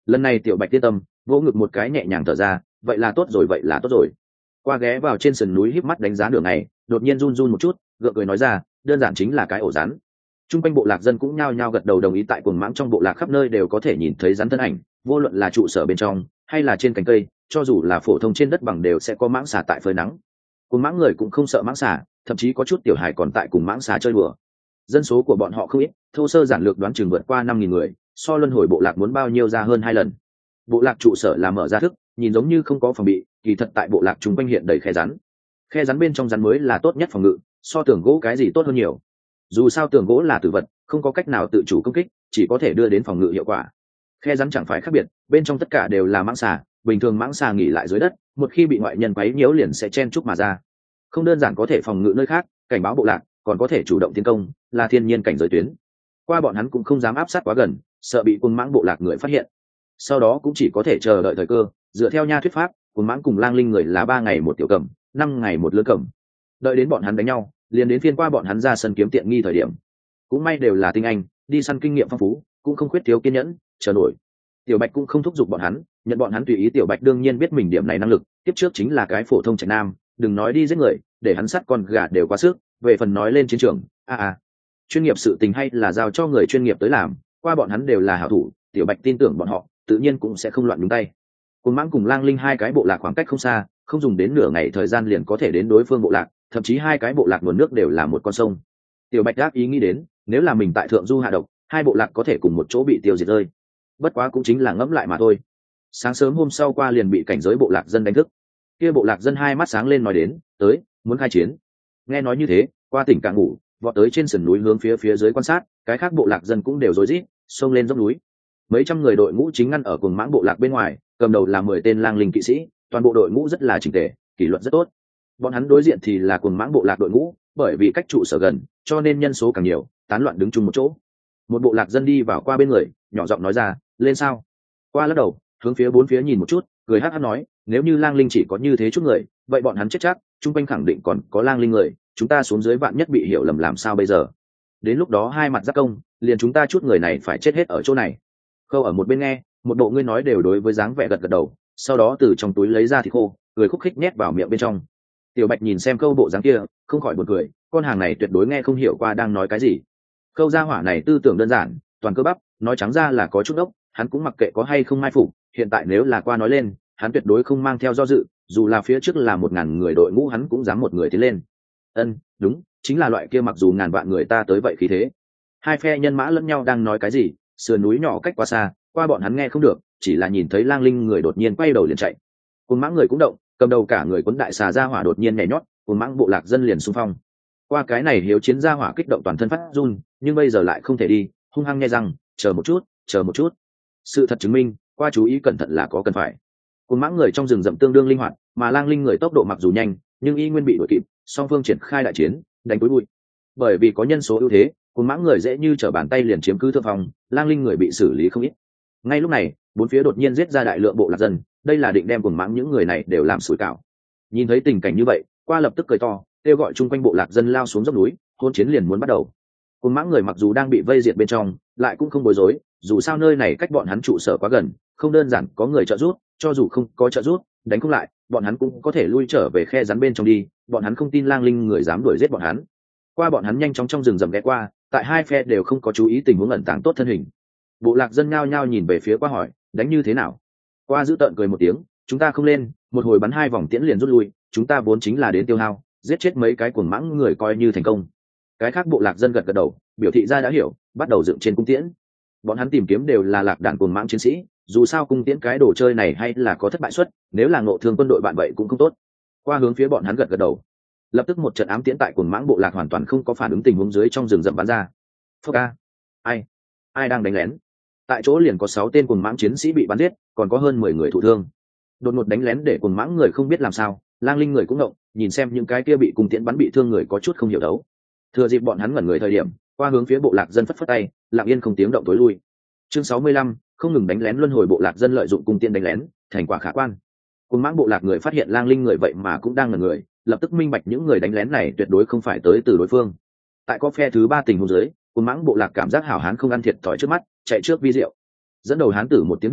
[SPEAKER 1] Lần này tiểu bạch tiên tâm vỗ ngực một cái nhẹ nhàng thở ra, vậy là tốt rồi, vậy là tốt rồi. Qua ghé vào trên sườn núi híp mắt đánh giá đường này, đột nhiên run run một chút, gượng cười nói ra, đơn giản chính là cái ổ rắn. Trung quanh bộ lạc dân cũng nhao nhao gật đầu đồng ý. Tại cuồng mãng trong bộ lạc khắp nơi đều có thể nhìn thấy rắn thân ảnh, vô luận là trụ sở bên trong hay là trên cành cây, cho dù là phổ thông trên đất bằng đều sẽ có mãng xà tại phơi nắng. Cuồng mãng người cũng không sợ mãng xà, thậm chí có chút tiểu hài còn tại cùng mãng xà chơi đùa. Dân số của bọn họ không ít, thô sơ giản lược đoán chừng vượt qua năm nghìn người, so luân hồi bộ lạc muốn bao nhiêu ra hơn hai lần. Bộ lạc trụ sở là mở ra thức, nhìn giống như không có phòng bị, kỳ thật tại bộ lạc chúng quanh hiện đầy khe rắn. Khe rắn bên trong rắn mới là tốt nhất phòng ngự, so tường gỗ cái gì tốt hơn nhiều. Dù sao tường gỗ là tử vật, không có cách nào tự chủ công kích, chỉ có thể đưa đến phòng ngự hiệu quả. Khe rắn chẳng phải khác biệt, bên trong tất cả đều là mãng xà, bình thường mãng xà nghỉ lại dưới đất, một khi bị ngoại nhân quấy nhiễu liền sẽ chen chúc mà ra. Không đơn giản có thể phòng ngự nơi khác, cảnh báo bộ lạc, còn có thể chủ động tiến công, là thiên nhiên cảnh giới tuyến. Qua bọn hắn cũng không dám áp sát quá gần, sợ bị cuồng mãng bộ lạc người phát hiện. Sau đó cũng chỉ có thể chờ đợi thời cơ, dựa theo nha thuyết pháp, cuồng mãng cùng lang linh người là ba ngày một tiểu cầm, năm ngày một lứa cầm. Đợi đến bọn hắn đánh nhau, liền đến phiên qua bọn hắn ra sân kiếm tiện nghi thời điểm. Cũng may đều là tinh anh, đi săn kinh nghiệm phong phú, cũng không khuyết thiếu kiên nhẫn, chờ nổi. Tiểu Bạch cũng không thúc giục bọn hắn, nhận bọn hắn tùy ý. Tiểu Bạch đương nhiên biết mình điểm này năng lực, tiếp trước chính là cái phổ thông trạch nam, đừng nói đi giết người, để hắn sắt con gà đều quá sức. Về phần nói lên chiến trường, a a, chuyên nghiệp sự tình hay là giao cho người chuyên nghiệp tới làm, qua bọn hắn đều là hảo thủ, Tiểu Bạch tin tưởng bọn họ, tự nhiên cũng sẽ không loạn nhúng tay. Cuồng mãng cùng lang linh hai cái bộ lạc khoảng cách không xa, không dùng đến nửa ngày thời gian liền có thể đến đối phương bộ lạc, thậm chí hai cái bộ lạc nguồn nước đều là một con sông. Tiểu Bạch đáp ý nghĩ đến, nếu là mình tại thượng du hạ độc, hai bộ lạc có thể cùng một chỗ bị tiêu diệt rơi. Bất quá cũng chính là ngẫm lại mà thôi. Sáng sớm hôm sau qua liền bị cảnh giới bộ lạc dân đánh thức. Kia bộ lạc dân hai mắt sáng lên nói đến, tới, muốn khai chiến. Nghe nói như thế, qua tỉnh cả ngủ, vọt tới trên sườn núi hướng phía phía dưới quan sát, cái khác bộ lạc dân cũng đều rối rít, xông lên dốc núi. Mấy trăm người đội ngũ chính ngăn ở cuồng mãng bộ lạc bên ngoài, cầm đầu là mười tên lang linh kỵ sĩ, toàn bộ đội ngũ rất là chỉnh tề, kỷ luật rất tốt. Bọn hắn đối diện thì là cuồng mãng bộ lạc đội ngũ, bởi vì cách trụ sở gần, cho nên nhân số càng nhiều, tán loạn đứng chung một chỗ. Một bộ lạc dân đi vào qua bên người, nhỏ giọng nói ra, lên sao? Qua lắc đầu, hướng phía bốn phía nhìn một chút, cười hắc hắc nói, nếu như lang linh chỉ có như thế chút người, vậy bọn hắn chết chắc, trung quanh khẳng định còn có lang linh người, chúng ta xuống dưới vạn nhất bị hiểu lầm làm sao bây giờ? Đến lúc đó hai mặt giáp công, liền chúng ta chút người này phải chết hết ở chỗ này. Khâu ở một bên nghe, một bộ ngươi nói đều đối với dáng vẻ gật gật đầu, sau đó từ trong túi lấy ra thịt khô, cười khúc khích nhét vào miệng bên trong. Tiểu Bạch nhìn xem Khâu bộ dáng kia, không khỏi buồn cười, con hàng này tuyệt đối nghe không hiểu qua đang nói cái gì. Khâu gia hỏa này tư tưởng đơn giản, toàn cơ bắp, nói trắng ra là có chút ốc, hắn cũng mặc kệ có hay không mai phục, hiện tại nếu là qua nói lên, hắn tuyệt đối không mang theo do dự, dù là phía trước là một ngàn người đội ngũ hắn cũng dám một người tiến lên. Ân, đúng, chính là loại kia mặc dù ngàn vạn người ta tới vậy khí thế. Hai phe nhân mã lẫn nhau đang nói cái gì, sườn núi nhỏ cách quá xa, qua bọn hắn nghe không được, chỉ là nhìn thấy lang linh người đột nhiên quay đầu liền chạy. Cuồng mãng người cũng động, cầm đầu cả người cuốn đại xà ra hỏa đột nhiên nhảy nhót, cuồng mãng bộ lạc dân liền xung phong. Qua cái này hiếu chiến ra hỏa kích động toàn thân phát run, nhưng bây giờ lại không thể đi, hung hăng nghe rằng, chờ một chút, chờ một chút. Sự thật chứng minh, qua chú ý cẩn thận là có cần phải. Cuồng mãng người trong rừng rậm tương đương linh hoạt, mà lang linh người tốc độ mặc dù nhanh, nhưng y nguyên bị đuổi kịp, song phương triển khai đại chiến, đánh túi bụi. Bởi vì có nhân số ưu thế, cuồng mãng người dễ như trở bàn tay liền chiếm cứ thượng phòng, lang linh người bị xử lý không ít. Ngay lúc này, bốn phía đột nhiên giết ra đại lượng bộ lạc dân, đây là định đem cuồng mãng những người này đều làm sủi cảo. Nhìn thấy tình cảnh như vậy, qua lập tức cười to, kêu gọi chung quanh bộ lạc dân lao xuống dốc núi, hôn chiến liền muốn bắt đầu. Cuồng mãng người mặc dù đang bị vây diệt bên trong, lại cũng không bối rối, dù sao nơi này cách bọn hắn trụ sở quá gần, không đơn giản có người trợ giúp, cho dù không có trợ giúp, đánh không lại, bọn hắn cũng có thể lui trở về khe rắn bên trong đi, bọn hắn không tin lang linh người dám đuổi giết bọn hắn. Qua bọn hắn nhanh chóng trong rừng rậm ghé qua, tại hai phe đều không có chú ý tình huống ẩn tàng tốt thân hình. Bộ lạc dân nhao nhao nhìn về phía qua hỏi, đánh như thế nào? Qua giữ tợn cười một tiếng, chúng ta không lên, một hồi bắn hai vòng tiễn liền rút lui, chúng ta vốn chính là đến tiêu hao, giết chết mấy cái cuồng mãng người coi như thành công. Cái khác bộ lạc dân gật gật đầu, biểu thị ra đã hiểu, bắt đầu dựng trên cung tiễn. Bọn hắn tìm kiếm đều là lạc đàn cuồng mãng chiến sĩ, dù sao cung tiễn cái đồ chơi này hay là có thất bại suất, nếu là ngộ thương quân đội bạn vậy cũng không tốt. Qua hướng phía bọn hắn gật gật đầu, lập tức một trận ám tiễn tại cuồng mãng bộ lạc hoàn toàn không có phản ứng tình huống dưới trong rừng rậm bắn ra. Phốc a, ai, ai đang đánh lén? Tại chỗ liền có sáu tên cuồng mãng chiến sĩ bị bắn giết, còn có hơn mười người thụ thương. Đột ngột đánh lén để cuồng mãng người không biết làm sao, lang linh người cũng động, nhìn xem những cái kia bị cung tiễn bắn bị thương người có chút không hiểu đấu. Thừa dịp bọn hắn ngẩn người thời điểm, qua hướng phía bộ lạc dân phất phất tay, lặng yên không tiếng động tối lui. Chương sáu mươi lăm, không ngừng đánh lén luân hồi bộ lạc dân lợi dụng cung tiễn đánh lén, thành quả khả quan. Cuồng mãng bộ lạc người phát hiện lang linh người vậy mà cũng đang ngẩn người, lập tức minh bạch những người đánh lén này tuyệt đối không phải tới từ đối phương. Tại có phe thứ ba tình huống dưới, cuồng mãng bộ lạc cảm giác hảo hán không ăn thiệt thòi trước mắt, chạy trước vi diệu. Dẫn đầu hán tử một tiếng huýt,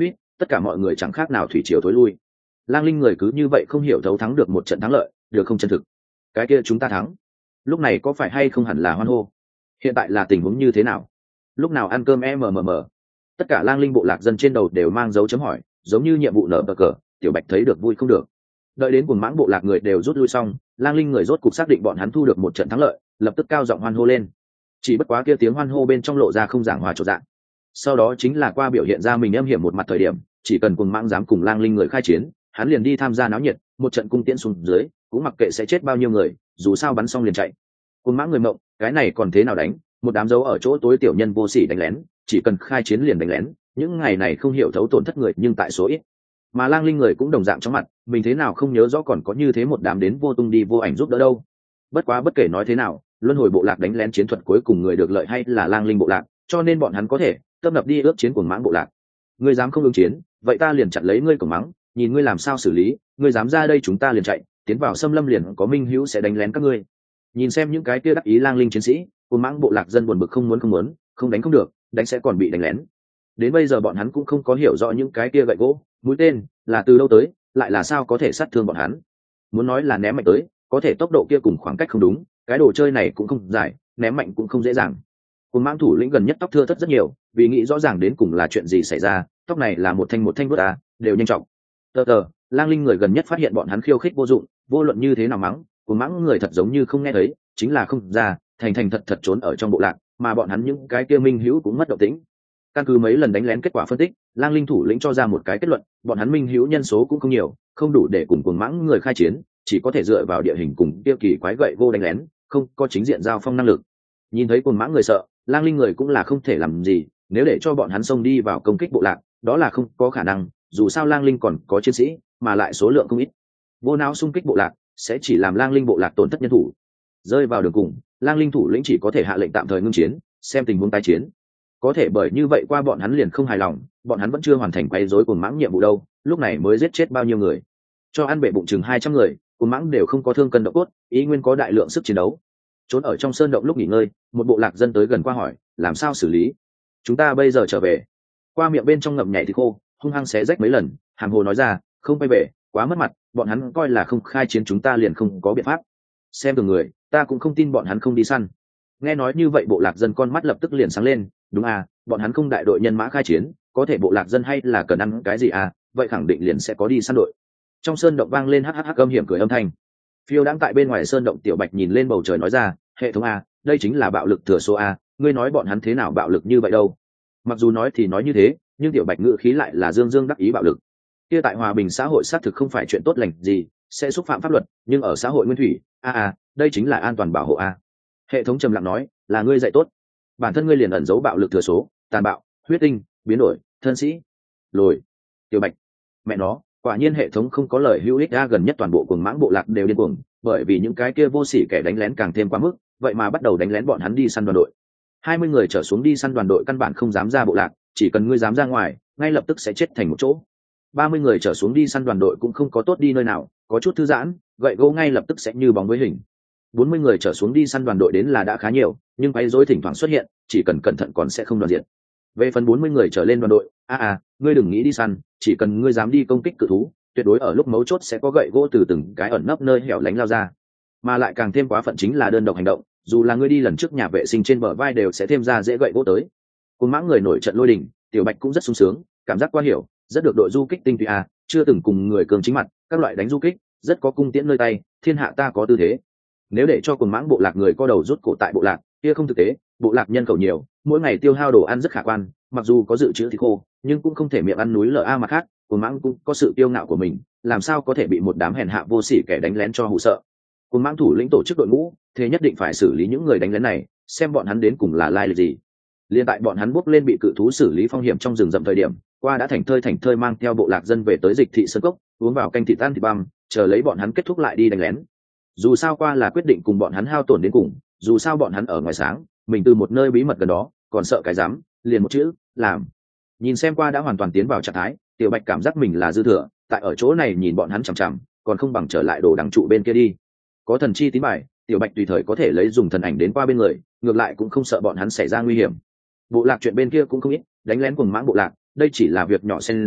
[SPEAKER 1] tất cả mọi người chẳng khác nào thủy triều thối lui. Lang Linh người cứ như vậy không hiểu thấu thắng được một trận thắng lợi, được không chân thực. Cái kia chúng ta thắng, lúc này có phải hay không hẳn là hoan hô? Hiện tại là tình huống như thế nào? Lúc nào ăn cơm em mờ mờ mờ? Tất cả Lang Linh bộ lạc dân trên đầu đều mang dấu chấm hỏi, giống như nhiệm vụ nở bờ cờ. Tiểu Bạch thấy được vui không được. Đợi đến Cuồng Mãng bộ lạc người đều rút lui xong, Lang Linh người rốt cục xác định bọn hắn thu được một trận thắng lợi, lập tức cao giọng hoan hô lên. Chỉ bất quá kia tiếng hoan hô bên trong lộ ra không giảng hòa trộn dạng. Sau đó chính là qua biểu hiện ra mình âm hiểm một mặt thời điểm, chỉ cần Cuồng Mãng dám cùng Lang Linh người khai chiến, hắn liền đi tham gia náo nhiệt, một trận cung tiễn xuống dưới, cũng mặc kệ sẽ chết bao nhiêu người, dù sao bắn xong liền chạy. Cuồng Mãng người mộng, cái này còn thế nào đánh, một đám dấu ở chỗ tối tiểu nhân vô sỉ đánh lén, chỉ cần khai chiến liền đánh lén, những ngày này không hiểu thấu tổn thất người nhưng tại số ít. Mà Lang Linh người cũng đồng dạng trong mặt, mình thế nào không nhớ rõ còn có như thế một đám đến vô tung đi vô ảnh giúp đỡ đâu. Bất quá bất kể nói thế nào, luân hồi bộ lạc đánh lén chiến thuật cuối cùng người được lợi hay là Lang Linh bộ lạc, cho nên bọn hắn có thể tập nập đi ước chiến Cuồng Mãng bộ lạc. Ngươi dám không ứng chiến, vậy ta liền chặn lấy ngươi Cuồng Mãng, nhìn ngươi làm sao xử lý, ngươi dám ra đây chúng ta liền chạy, tiến vào xâm lâm liền có minh hữu sẽ đánh lén các ngươi. Nhìn xem những cái kia đắc ý Lang Linh chiến sĩ, Cuồng Mãng bộ lạc dân buồn bực không muốn không muốn, không đánh không được, đánh sẽ còn bị đánh lén. Đến bây giờ bọn hắn cũng không có hiểu rõ những cái kia gậy gỗ, mũi tên là từ đâu tới, lại là sao có thể sát thương bọn hắn. Muốn nói là ném mạnh tới, có thể tốc độ kia cùng khoảng cách không đúng, cái đồ chơi này cũng không dài, ném mạnh cũng không dễ dàng. Cuồng Mãng thủ lĩnh gần nhất tóc thưa thớt rất nhiều, vì nghĩ rõ ràng đến cùng là chuyện gì xảy ra, tóc này là một thanh một thanh đốt à, đều nhanh trọng. Tờ tờ, Lang Linh người gần nhất phát hiện bọn hắn khiêu khích vô dụng, vô luận như thế nào mắng, Cuồng Mãng người thật giống như không nghe thấy, chính là không ra, thành thành thật thật trốn ở trong bộ lạc, mà bọn hắn những cái kia minh hữu cũng mất động tĩnh. Căn cứ mấy lần đánh lén kết quả phân tích, Lang Linh thủ lĩnh cho ra một cái kết luận, bọn hắn minh hữu nhân số cũng không nhiều, không đủ để cùng Cuồng Mãng người khai chiến, chỉ có thể dựa vào địa hình cùng tiêu kỳ quái gậy vô đánh lén, không có chính diện giao phong năng lực. Nhìn thấy Cuồng Mãng người sợ, Lang Linh người cũng là không thể làm gì, nếu để cho bọn hắn xông đi vào công kích bộ lạc, đó là không có khả năng, dù sao Lang Linh còn có chiến sĩ, mà lại số lượng không ít. Vô não xung kích bộ lạc, sẽ chỉ làm Lang Linh bộ lạc tổn thất nhân thủ. Rơi vào đường cùng, Lang Linh thủ lĩnh chỉ có thể hạ lệnh tạm thời ngưng chiến, xem tình huống tái chiến. Có thể bởi như vậy qua bọn hắn liền không hài lòng, bọn hắn vẫn chưa hoàn thành quấy rối Cuồng Mãng nhiệm vụ đâu, lúc này mới giết chết bao nhiêu người. Cho ăn bể bụng chừng hai trăm người, Cuồng Mãng đều không có thương cân độ cốt, ý nguyên có đại lượng sức chiến đấu. Trốn ở trong sơn động lúc nghỉ ngơi, một bộ lạc dân tới gần qua hỏi, làm sao xử lý? Chúng ta bây giờ trở về. Qua miệng bên trong ngậm nhảy thì khô, hung hăng xé rách mấy lần, hàm hồ nói ra, không quay về, quá mất mặt, bọn hắn coi là không khai chiến chúng ta liền không có biện pháp. Xem từng người, ta cũng không tin bọn hắn không đi săn. Nghe nói như vậy bộ lạc dân con mắt lập tức liền sáng lên, đúng à, bọn hắn không đại đội nhân mã khai chiến, có thể bộ lạc dân hay là cần ăn cái gì à, vậy khẳng định liền sẽ có đi săn đội. Trong sơn động vang lên hắc hắc hắc âm hiểm cười âm thanh. Phiêu đang tại bên ngoài sơn động Tiểu Bạch nhìn lên bầu trời nói ra, hệ thống a, đây chính là bạo lực thừa số a, ngươi nói bọn hắn thế nào bạo lực như vậy đâu? Mặc dù nói thì nói như thế, nhưng Tiểu Bạch ngữ khí lại là dương dương đắc ý bạo lực. Kia tại hòa bình xã hội xác thực không phải chuyện tốt lành gì, sẽ xúc phạm pháp luật, nhưng ở xã hội nguyên thủy, a a, đây chính là an toàn bảo hộ a. Hệ thống trầm lặng nói, là ngươi dạy tốt, bản thân ngươi liền ẩn giấu bạo lực thừa số, tàn bạo, huyết tinh, biến đổi, thân sĩ, lồi. Tiểu Bạch, mẹ nó, quả nhiên hệ thống không có lời hữu ích a, gần nhất toàn bộ Cuồng Mãng bộ lạc đều điên cuồng, bởi vì những cái kia vô sỉ kẻ đánh lén càng thêm quá mức, vậy mà bắt đầu đánh lén bọn hắn đi săn đoàn đội. hai mươi người trở xuống đi săn đoàn đội căn bản không dám ra bộ lạc, chỉ cần ngươi dám ra ngoài, ngay lập tức sẽ chết thành một chỗ. ba mươi người trở xuống đi săn đoàn đội cũng không có tốt đi nơi nào, có chút thư giãn, gậy gỗ ngay lập tức sẽ như bóng với hình. bốn mươi người trở xuống đi săn đoàn đội đến là đã khá nhiều, nhưng quấy rối thỉnh thoảng xuất hiện, chỉ cần cẩn thận còn sẽ không đoàn diện. Về phần bốn mươi người trở lên đoàn đội, a a, ngươi đừng nghĩ đi săn, chỉ cần ngươi dám đi công kích cự thú, tuyệt đối ở lúc mấu chốt sẽ có gậy gỗ từ từng cái ẩn nấp nơi hẻo lánh lao ra. Mà lại càng thêm quá phận chính là đơn độc hành động, dù là ngươi đi lần trước nhà vệ sinh trên bờ vai đều sẽ thêm ra dễ gậy gỗ tới. Cuồng Mãng người nổi trận lôi đình, Tiểu Bạch cũng rất sung sướng, cảm giác quá hiểu, rất được đội du kích tinh túy a, chưa từng cùng người cường chính mặt, các loại đánh du kích, rất có cung tiễn nơi tay, thiên hạ ta có tư thế. Nếu để cho Cuồng Mãng bộ lạc người co đầu rút cổ tại bộ lạc, kia không thực tế, bộ lạc nhân khẩu nhiều, mỗi ngày tiêu hao đồ ăn rất khả quan, mặc dù có dự trữ thịt khô, nhưng cũng không thể miệng ăn núi lở a, mà khác, Cuồng Mãng cũng có sự kiêu ngạo của mình, làm sao có thể bị một đám hèn hạ vô sỉ kẻ đánh lén cho hù sợ. Cuồng Mãng thủ lĩnh tổ chức đội ngũ, thế nhất định phải xử lý những người đánh lén này, xem bọn hắn đến cùng là lai lịch gì. Liên tại bọn hắn bước lên bị cự thú xử lý phong hiểm trong rừng rậm thời điểm, qua đã thành thơi thành thơi mang theo bộ lạc dân về tới Dịch thị sơn cốc, uống vào canh thịt tan thịt băm, chờ lấy bọn hắn kết thúc lại đi đánh lén. Dù sao qua là quyết định cùng bọn hắn hao tổn đến cùng, dù sao bọn hắn ở ngoài sáng, mình từ một nơi bí mật gần đó, còn sợ cái dám, liền một chữ, làm. Nhìn xem qua đã hoàn toàn tiến vào trạng thái, Tiểu Bạch cảm giác mình là dư thừa, tại ở chỗ này nhìn bọn hắn chằm chằm, còn không bằng trở lại đồ đằng trụ bên kia đi. Có thần chi tín bài, Tiểu Bạch tùy thời có thể lấy dùng thần ảnh đến qua bên người, ngược lại cũng không sợ bọn hắn xảy ra nguy hiểm. Bộ lạc chuyện bên kia cũng không ít, đánh lén Cuồng Mãng bộ lạc, đây chỉ là việc nhỏ xen giữa,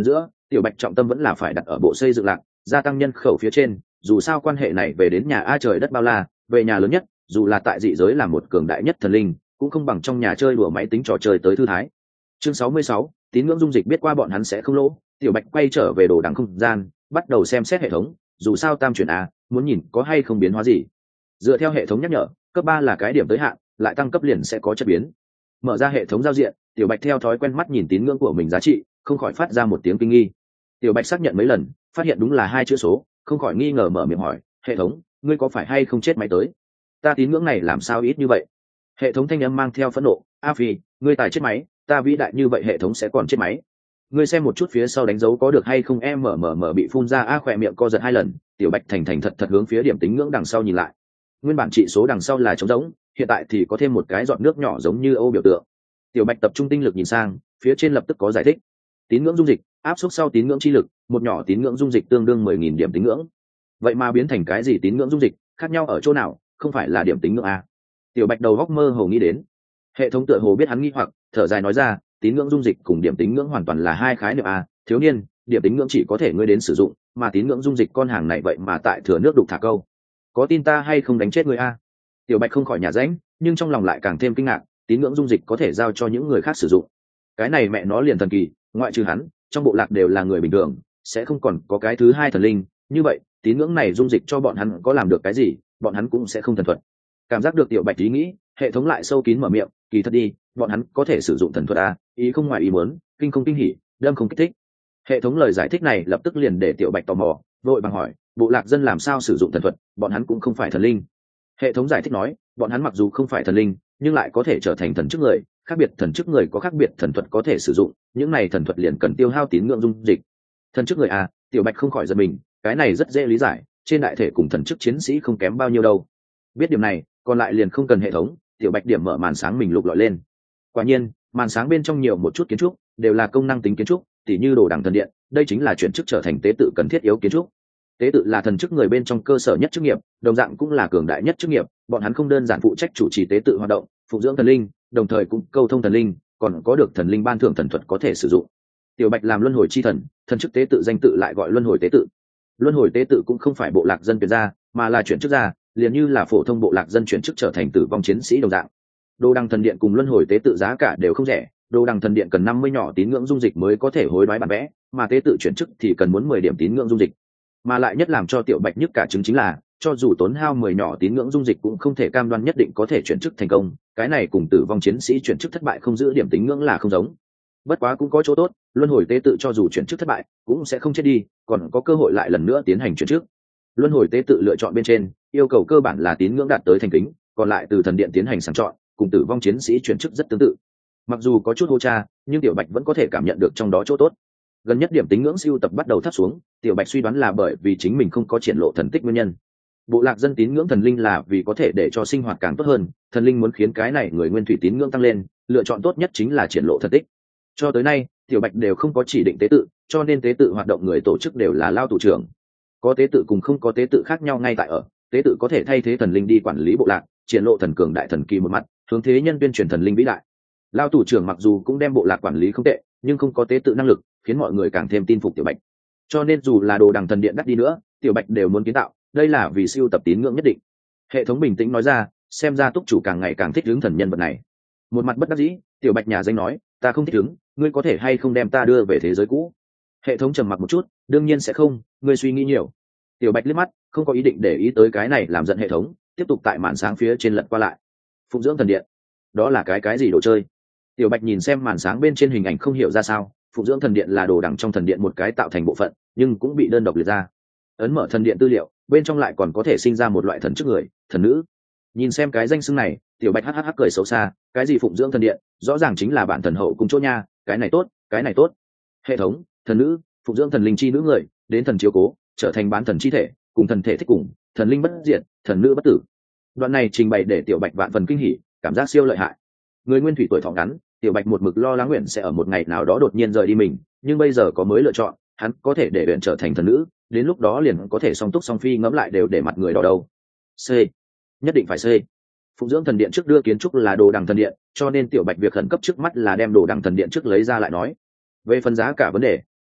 [SPEAKER 1] tiểu bạch trọng tâm vẫn là phải đặt ở bộ xây dựng lạc, gia tăng nhân khẩu phía trên. Dù sao quan hệ này về đến nhà a trời đất bao la, về nhà lớn nhất, dù là tại dị giới là một cường đại nhất thần linh, cũng không bằng trong nhà chơi đùa máy tính trò chơi tới thư thái. Chương sáu mươi sáu, tín ngưỡng dung dịch biết qua bọn hắn sẽ không lỗ. Tiểu bạch quay trở về đồ đằng không gian, bắt đầu xem xét hệ thống. Dù sao tam chuyển a, muốn nhìn có hay không biến hóa gì. Dựa theo hệ thống nhắc nhở, cấp ba là cái điểm tới hạn, lại tăng cấp liền sẽ có chất biến. Mở ra hệ thống giao diện, tiểu bạch theo thói quen mắt nhìn tín ngưỡng của mình giá trị, không khỏi phát ra một tiếng kinh nghi. Tiểu bạch xác nhận mấy lần, phát hiện đúng là hai chữ số, không khỏi nghi ngờ mở miệng hỏi, hệ thống, ngươi có phải hay không chết máy tới? Ta tín ngưỡng này làm sao ít như vậy? Hệ thống thanh âm mang theo phẫn nộ, a phi, ngươi tài chết máy, ta vĩ đại như vậy hệ thống sẽ còn chết máy. Ngươi xem một chút phía sau đánh dấu có được hay không? Em mở mở mở bị phun ra a khỏe miệng co giật hai lần, tiểu bạch thành thành thật thật hướng phía điểm tín ngưỡng đằng sau nhìn lại. Nguyên bản trị số đằng sau là trống rỗng, hiện tại thì có thêm một cái giọt nước nhỏ giống như ô biểu tượng. Tiểu bạch tập trung tinh lực nhìn sang, phía trên lập tức có giải thích. Tín ngưỡng dung dịch, áp suất sau tín ngưỡng chi lực, một nhỏ tín ngưỡng dung dịch tương đương mười nghìn điểm tín ngưỡng. Vậy mà biến thành cái gì tín ngưỡng dung dịch, khác nhau ở chỗ nào? Không phải là điểm tín ngưỡng a? Tiểu bạch đầu góc mơ hồ nghĩ đến. Hệ thống tựa hồ biết hắn nghi hoặc, thở dài nói ra, tín ngưỡng dung dịch cùng điểm tín ngưỡng hoàn toàn là hai khái niệm a. Thiếu niên, điểm tín ngưỡng chỉ có thể ngươi đến sử dụng, mà tín ngưỡng dung dịch con hàng này vậy mà tại thừa nước đục thả câu. Có tin ta hay không đánh chết ngươi a? Tiểu bạch không khỏi nhả rãnh, nhưng trong lòng lại càng thêm kinh ngạc, tín ngưỡng dung dịch có thể giao cho những người khác sử dụng. Cái này mẹ nó liền thần kỳ, ngoại trừ hắn, trong bộ lạc đều là người bình thường, sẽ không còn có cái thứ hai thần linh. Như vậy, tín ngưỡng này dung dịch cho bọn hắn có làm được cái gì, bọn hắn cũng sẽ không thần thuật. Cảm giác được tiểu bạch ý nghĩ, hệ thống lại sâu kín mở miệng, kỳ thật đi, bọn hắn có thể sử dụng thần thuật a, ý không ngoài ý muốn, kinh không kinh hỉ, đâm không kích thích. Hệ thống lời giải thích này lập tức liền để tiểu bạch tò mò, vội bằng hỏi, bộ lạc dân làm sao sử dụng thần thuật, bọn hắn cũng không phải thần linh. Hệ thống giải thích nói, bọn hắn mặc dù không phải thần linh, nhưng lại có thể trở thành thần chức người, khác biệt thần chức người có khác biệt thần thuật có thể sử dụng, những này thần thuật liền cần tiêu hao tín ngưỡng dung dịch. Thần chức người à? Tiểu bạch không khỏi giật mình, cái này rất dễ lý giải, trên đại thể cùng thần chức chiến sĩ không kém bao nhiêu đâu. Biết điểm này, còn lại liền không cần hệ thống, tiểu bạch điểm mở màn sáng mình lục lọi lên. Quả nhiên, màn sáng bên trong nhiều một chút kiến trúc, đều là công năng tính kiến trúc, tỉ như đồ đằng thần điện, đây chính là chuyển chức trở thành tế tự cần thiết yếu kiến trúc. Tế tự là thần chức người bên trong cơ sở nhất chức nghiệp, đồng dạng cũng là cường đại nhất chức nghiệp, bọn hắn không đơn giản phụ trách chủ trì tế tự hoạt động, phụng dưỡng thần linh, đồng thời cũng câu thông thần linh, còn có được thần linh ban thưởng thần thuật có thể sử dụng. Tiểu bạch làm luân hồi chi thần, thần chức tế tự danh tự lại gọi luân hồi tế tự. Luân hồi tế tự cũng không phải bộ lạc dân tuyển ra, mà là chuyển chức ra, liền như là phổ thông bộ lạc dân chuyển chức trở thành tử vong chiến sĩ đồng dạng. Đồ đằng thần điện cùng luân hồi tế tự giá cả đều không rẻ, đồ đằng thần điện cần năm mươi nhỏ tín ngưỡng dung dịch mới có thể hối đoái bản vẽ, mà tế tự chuyển chức thì cần muốn mười điểm tín ngưỡng dung dịch. Mà lại nhất làm cho tiểu bạch nhất cả chứng chính là, cho dù tốn hao mười nhỏ tín ngưỡng dung dịch cũng không thể cam đoan nhất định có thể chuyển chức thành công, cái này cùng tử vong chiến sĩ chuyển chức thất bại không giữ điểm tín ngưỡng là không giống. Bất quá cũng có chỗ tốt, luân hồi tế tự cho dù chuyển chức thất bại cũng sẽ không chết đi, còn có cơ hội lại lần nữa tiến hành chuyển chức. Luân hồi tế tự lựa chọn bên trên yêu cầu cơ bản là tín ngưỡng đạt tới thành kính, còn lại từ thần điện tiến hành sàng chọn, cùng tử vong chiến sĩ chuyển chức rất tương tự. Mặc dù có chút hô cha, nhưng tiểu bạch vẫn có thể cảm nhận được trong đó chỗ tốt. Gần nhất điểm tín ngưỡng siêu tập bắt đầu thấp xuống, tiểu bạch suy đoán là bởi vì chính mình không có triển lộ thần tích nguyên nhân. Bộ lạc dân tín ngưỡng thần linh là vì có thể để cho sinh hoạt càng tốt hơn, thần linh muốn khiến cái này người nguyên thủy tín ngưỡng tăng lên, lựa chọn tốt nhất chính là triển lộ thần tích. Cho tới nay tiểu bạch đều không có chỉ định tế tự, cho nên tế tự hoạt động người tổ chức đều là lao tù trưởng. Có tế tự cùng không có tế tự khác nhau ngay tại ở, tế tự có thể thay thế thần linh đi quản lý bộ lạc, triển lộ thần cường đại thần kỳ một mặt, hướng thế nhân tuyên truyền thần linh vĩ đại. Lao tù trưởng mặc dù cũng đem bộ lạc quản lý không tệ, nhưng không có tế tự năng lực, khiến mọi người càng thêm tin phục tiểu bạch. Cho nên dù là đồ đằng thần điện đắt đi nữa, tiểu bạch đều muốn kiến tạo, đây là vì siêu tập tín ngưỡng nhất định. Hệ thống bình tĩnh nói ra, xem ra túc chủ càng ngày càng thích ứng thần nhân vật này. Một mặt bất đắc dĩ, tiểu bạch nhà danh nói, ta không thích ứng, ngươi có thể hay không đem ta đưa về thế giới cũ? Hệ thống trầm mặc một chút, đương nhiên sẽ không, ngươi suy nghĩ nhiều. Tiểu bạch liếc mắt, không có ý định để ý tới cái này làm giận hệ thống, tiếp tục tại màn sáng phía trên lật qua lại. Phụng dưỡng thần điện, đó là cái cái gì đồ chơi? Tiểu bạch nhìn xem màn sáng bên trên hình ảnh không hiểu ra sao. Phụng dưỡng thần điện là đồ đằng trong thần điện một cái tạo thành bộ phận, nhưng cũng bị đơn độc liệt ra. Ấn mở thần điện tư liệu, bên trong lại còn có thể sinh ra một loại thần chức người, thần nữ. Nhìn xem cái danh xưng này, tiểu bạch hắc hắc cười xấu xa, cái gì phụng dưỡng thần điện, rõ ràng chính là bản thần hậu cùng chỗ nha, cái này tốt, cái này tốt. Hệ thống, thần nữ, phụng dưỡng thần linh chi nữ người, đến thần chiếu cố, trở thành bán thần chi thể, cùng thần thể thích cùng, thần linh bất diệt, thần nữ bất tử. Đoạn này trình bày để tiểu bạch vạn phần kinh hỉ, cảm giác siêu lợi hại. Người nguyên thủy tuổi thọ ngắn, tiểu bạch một mực lo lắng nguyện sẽ ở một ngày nào đó đột nhiên rời đi mình, nhưng bây giờ có mới lựa chọn, hắn có thể để nguyện trở thành thần nữ, đến lúc đó liền có thể song túc song phi, ngẫm lại đều để mặt người đỏ đầu. C, nhất định phải C. Phụng dưỡng thần điện trước đưa kiến trúc là đồ đằng thần điện, cho nên tiểu bạch việc khẩn cấp trước mắt là đem đồ đằng thần điện trước lấy ra lại nói. Về phần giá cả vấn đề,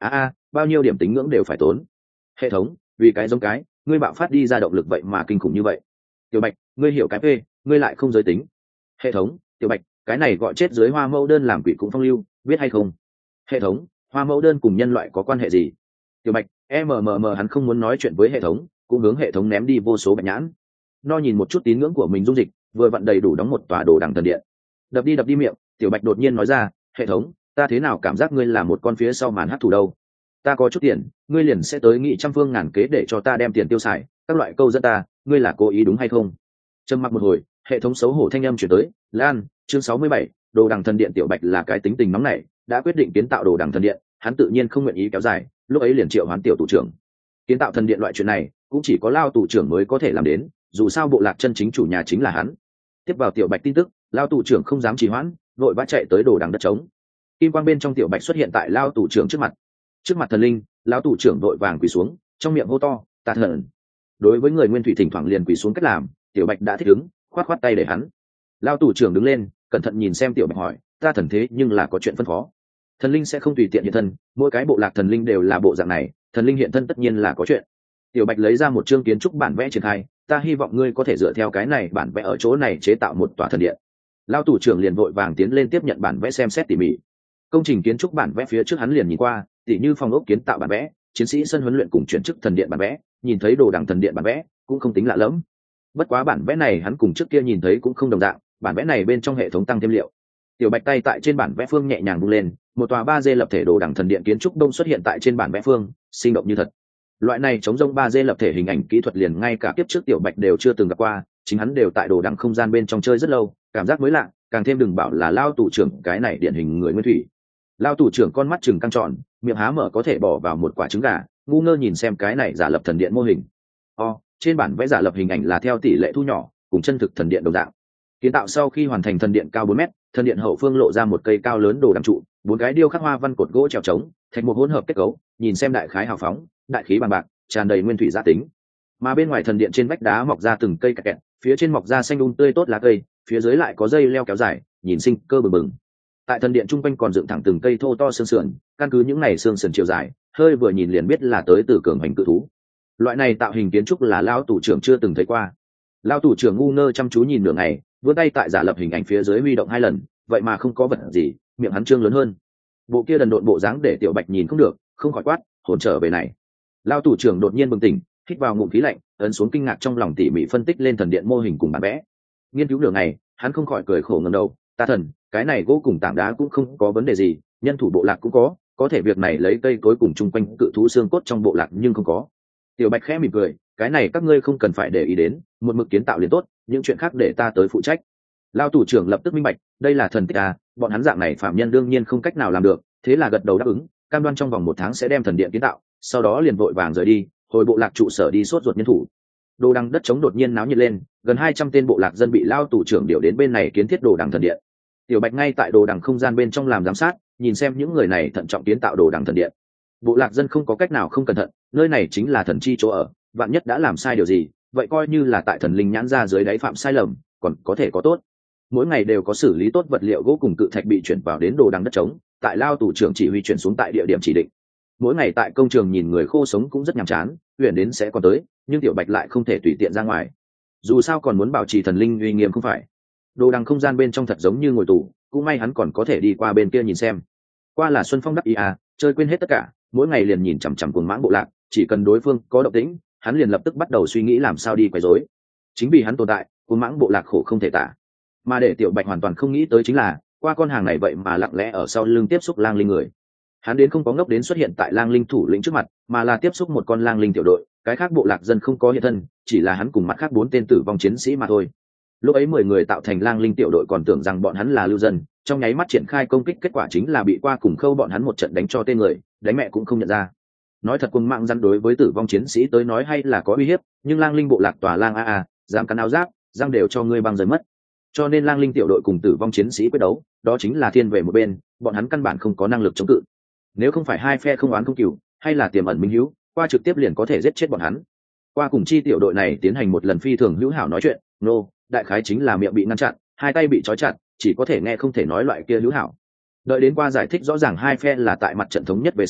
[SPEAKER 1] a a bao nhiêu điểm tính ngưỡng đều phải tốn. Hệ thống, vì cái giống cái ngươi bạo phát đi ra động lực vậy mà kinh khủng như vậy. Tiểu Bạch, ngươi hiểu cái p ngươi lại không giới tính. Hệ thống, Tiểu Bạch, cái này gọi chết dưới hoa mẫu đơn làm quỷ cũng phong lưu, biết hay không? Hệ thống, hoa mẫu đơn cùng nhân loại có quan hệ gì? Tiểu Bạch, mmm hắn không muốn nói chuyện với hệ thống, cũng hướng hệ thống ném đi vô số bạch nhãn. No nhìn một chút tín ngưỡng của mình dung dịch, vừa vặn đầy đủ đóng một tòa đồ đằng thần điện. Đập đi đập đi miệng, Tiểu Bạch đột nhiên nói ra, hệ thống, ta thế nào cảm giác ngươi là một con phía sau màn hắc thủ đâu? Ta có chút tiền, ngươi liền sẽ tới nghị trăm phương ngàn kế để cho ta đem tiền tiêu xài, các loại câu dẫn ta, ngươi là cố ý đúng hay không? Trầm mặc một hồi, hệ thống xấu hổ thanh âm chuyển tới, Lan, chương sáu mươi bảy, đồ đằng thần điện. Tiểu Bạch là cái tính tình nóng nảy, đã quyết định kiến tạo đồ đằng thần điện, hắn tự nhiên không nguyện ý kéo dài, lúc ấy liền triệu hoán tiểu tù trưởng. Kiến tạo thần điện loại chuyện này, cũng chỉ có lao tù trưởng mới có thể làm đến, dù sao bộ lạc chân chính chủ nhà chính là hắn. Tiếp vào Tiểu Bạch tin tức, lao tù trưởng không dám trì hoãn, vội vã chạy tới đồ đằng đất trống. Kim quang bên trong Tiểu Bạch xuất hiện tại lao tù trưởng trước mặt. Trước mặt thần linh, lao tù trưởng vội vàng quỳ xuống, trong miệng hô to, tạ thần. Đối với người nguyên thủy thỉnh thoảng liền quỳ xuống cách làm, Tiểu Bạch đã thích ứng, khoát khoát tay để hắn. Lao tù trưởng đứng lên, cẩn thận nhìn xem Tiểu Bạch hỏi, ta thần thế nhưng là có chuyện phân phó. Thần linh sẽ không tùy tiện hiện thân, mỗi cái bộ lạc thần linh đều là bộ dạng này, thần linh hiện thân tất nhiên là có chuyện. Tiểu Bạch lấy ra một chương kiến trúc bản vẽ triển khai, ta hy vọng ngươi có thể dựa theo cái này bản vẽ ở chỗ này chế tạo một tòa thần điện. Lao tù trưởng liền vội vàng tiến lên tiếp nhận bản vẽ xem xét tỉ mỉ. Công trình kiến trúc bản vẽ phía trước hắn liền nhìn qua, tỉ như phòng ốc kiến tạo bản vẽ, chiến sĩ sân huấn luyện cùng chuyển chức thần điện bản vẽ, nhìn thấy đồ đằng thần điện bản vẽ cũng không tính lạ lẫm. Bất quá bản vẽ này hắn cùng trước kia nhìn thấy cũng không đồng dạng, bản vẽ này bên trong hệ thống tăng thêm liệu. Tiểu Bạch tay tại trên bản vẽ phương nhẹ nhàng vung lên, một tòa ba D lập thể đồ đằng thần điện kiến trúc đông xuất hiện tại trên bản vẽ phương, sinh động như thật. Loại này chống rông ba D lập thể hình ảnh kỹ thuật liền ngay cả kiếp trước Tiểu Bạch đều chưa từng gặp qua, chính hắn đều tại đồ đằng không gian bên trong chơi rất lâu, cảm giác mới lạ, càng thêm đừng bảo là lao tù trưởng cái này điển hình người nguyên thủy. Lao tù trưởng con mắt trừng căng tròn, miệng há mở có thể bỏ vào một quả trứng gà, ngu ngơ nhìn xem cái này giả lập thần điện mô hình. O, trên bản vẽ giả lập hình ảnh là theo tỷ lệ thu nhỏ, cùng chân thực thần điện đồng dạng. Kiến tạo sau khi hoàn thành thần điện cao bốn mét, thần điện hậu phương lộ ra một cây cao lớn đồ đằng trụ, bốn cái điêu khắc hoa văn cột gỗ trèo trống, thành một hỗn hợp kết cấu, nhìn xem đại khái hào phóng, đại khí bằng bạc, tràn đầy nguyên thủy giá tính. Mà bên ngoài thần điện trên vách đá mọc ra từng cây cạnh kẹt, phía trên mọc ra xanh um tươi tốt lá cây, phía dưới lại có dây leo kéo dài, nhìn sinh cơ bừng bừng. Tại thần điện trung quanh còn dựng thẳng từng cây thô to xương sườn, căn cứ những này xương sườn chiều dài, hơi vừa nhìn liền biết là tới từ cường hành cự thú. Loại này tạo hình kiến trúc là lão tù trưởng chưa từng thấy qua. Lão tù trưởng ngu ngơ chăm chú nhìn nửa ngày, vươn tay tại giả lập hình ảnh phía dưới huy động hai lần, vậy mà không có vật gì, miệng hắn trương lớn hơn. Bộ kia đần độn bộ dáng để Tiểu Bạch nhìn không được, không khỏi quát, hồn trở về này. Lão tù trưởng đột nhiên bừng tỉnh, hít vào ngụm khí lạnh, ấn xuống kinh ngạc trong lòng tỉ mỉ phân tích lên thần điện mô hình cùng bản vẽ. Nghiên cứu nửa ngày, hắn không khỏi cười khổ ngẩng đầu, ta thần, cái này gỗ cùng tảng đá cũng không có vấn đề gì, nhân thủ bộ lạc cũng có, có thể việc này lấy cây cối cùng chung quanh cự thú xương cốt trong bộ lạc nhưng không có. Tiểu Bạch khẽ mỉm cười, cái này các ngươi không cần phải để ý đến, một mực kiến tạo liền tốt, những chuyện khác để ta tới phụ trách. Lao tù trưởng lập tức minh bạch, đây là thần tích à, bọn hắn dạng này phạm nhân đương nhiên không cách nào làm được, thế là gật đầu đáp ứng, cam đoan trong vòng một tháng sẽ đem thần điện kiến tạo, sau đó liền vội vàng rời đi, hồi bộ lạc trụ sở đi sốt ruột nhân thủ. Đồ đằng đất trống đột nhiên náo nhiệt lên, gần hai trăm tên bộ lạc dân bị Lao tù trưởng điều đến bên này kiến thiết đồ đằng thần điện. Tiểu Bạch ngay tại đồ đằng không gian bên trong làm giám sát, nhìn xem những người này thận trọng kiến tạo đồ đằng thần điện. Bộ lạc dân không có cách nào không cẩn thận, nơi này chính là thần chi chỗ ở, vạn nhất đã làm sai điều gì, vậy coi như là tại thần linh nhãn ra dưới đáy phạm sai lầm, còn có thể có tốt. Mỗi ngày đều có xử lý tốt vật liệu gỗ cùng cự thạch bị chuyển vào đến đồ đằng đất trống, tại Lao tù trưởng chỉ huy chuyển xuống tại địa điểm chỉ định. Mỗi ngày tại công trường nhìn người khô sống cũng rất nhàm chán, huyền đến sẽ còn tới, nhưng Tiểu Bạch lại không thể tùy tiện ra ngoài. Dù sao còn muốn bảo trì thần linh uy nghiêm không phải. Đồ đằng không gian bên trong thật giống như ngồi tù, cũng may hắn còn có thể đi qua bên kia nhìn xem. Qua là Xuân Phong đắc ý à, chơi quên hết tất cả, mỗi ngày liền nhìn chằm chằm cuồng mãng bộ lạc, chỉ cần đối phương có động tĩnh, hắn liền lập tức bắt đầu suy nghĩ làm sao đi quấy rối. Chính vì hắn tồn tại, cuồng mãng bộ lạc khổ không thể tả. Mà để Tiểu Bạch hoàn toàn không nghĩ tới chính là, qua con hàng này vậy mà lặng lẽ ở sau lưng tiếp xúc lang linh người. Hắn đến không có ngốc đến xuất hiện tại lang linh thủ lĩnh trước mặt, mà là tiếp xúc một con lang linh tiểu đội, cái khác bộ lạc dân không có hiện thân, chỉ là hắn cùng mặt khác bốn tên tử vong chiến sĩ mà thôi. Lúc ấy mười người tạo thành lang linh tiểu đội còn tưởng rằng bọn hắn là lưu dân, trong nháy mắt triển khai công kích, kết quả chính là bị qua cùng khâu bọn hắn một trận đánh cho tên người, đánh mẹ cũng không nhận ra. Nói thật, quân mạng răn đối với tử vong chiến sĩ tới nói hay là có uy hiếp, nhưng lang linh bộ lạc tòa lang a a dám cắn áo giáp, răng đều cho ngươi băng rời mất. Cho nên lang linh tiểu đội cùng tử vong chiến sĩ quyết đấu, đó chính là thiên về một bên, bọn hắn căn bản không có năng lực chống cự. Nếu không phải hai phe không oán không cừu, hay là tiềm ẩn minh hữu, qua trực tiếp liền có thể giết chết bọn hắn. Qua cùng chi tiểu đội này tiến hành một lần phi thường hữu hảo nói chuyện, nô, no, đại khái chính là miệng bị ngăn chặn, hai tay bị trói chặt, chỉ có thể nghe không thể nói loại kia hữu hảo. Đợi đến qua giải thích rõ ràng hai phe là tại mặt trận thống nhất về sau,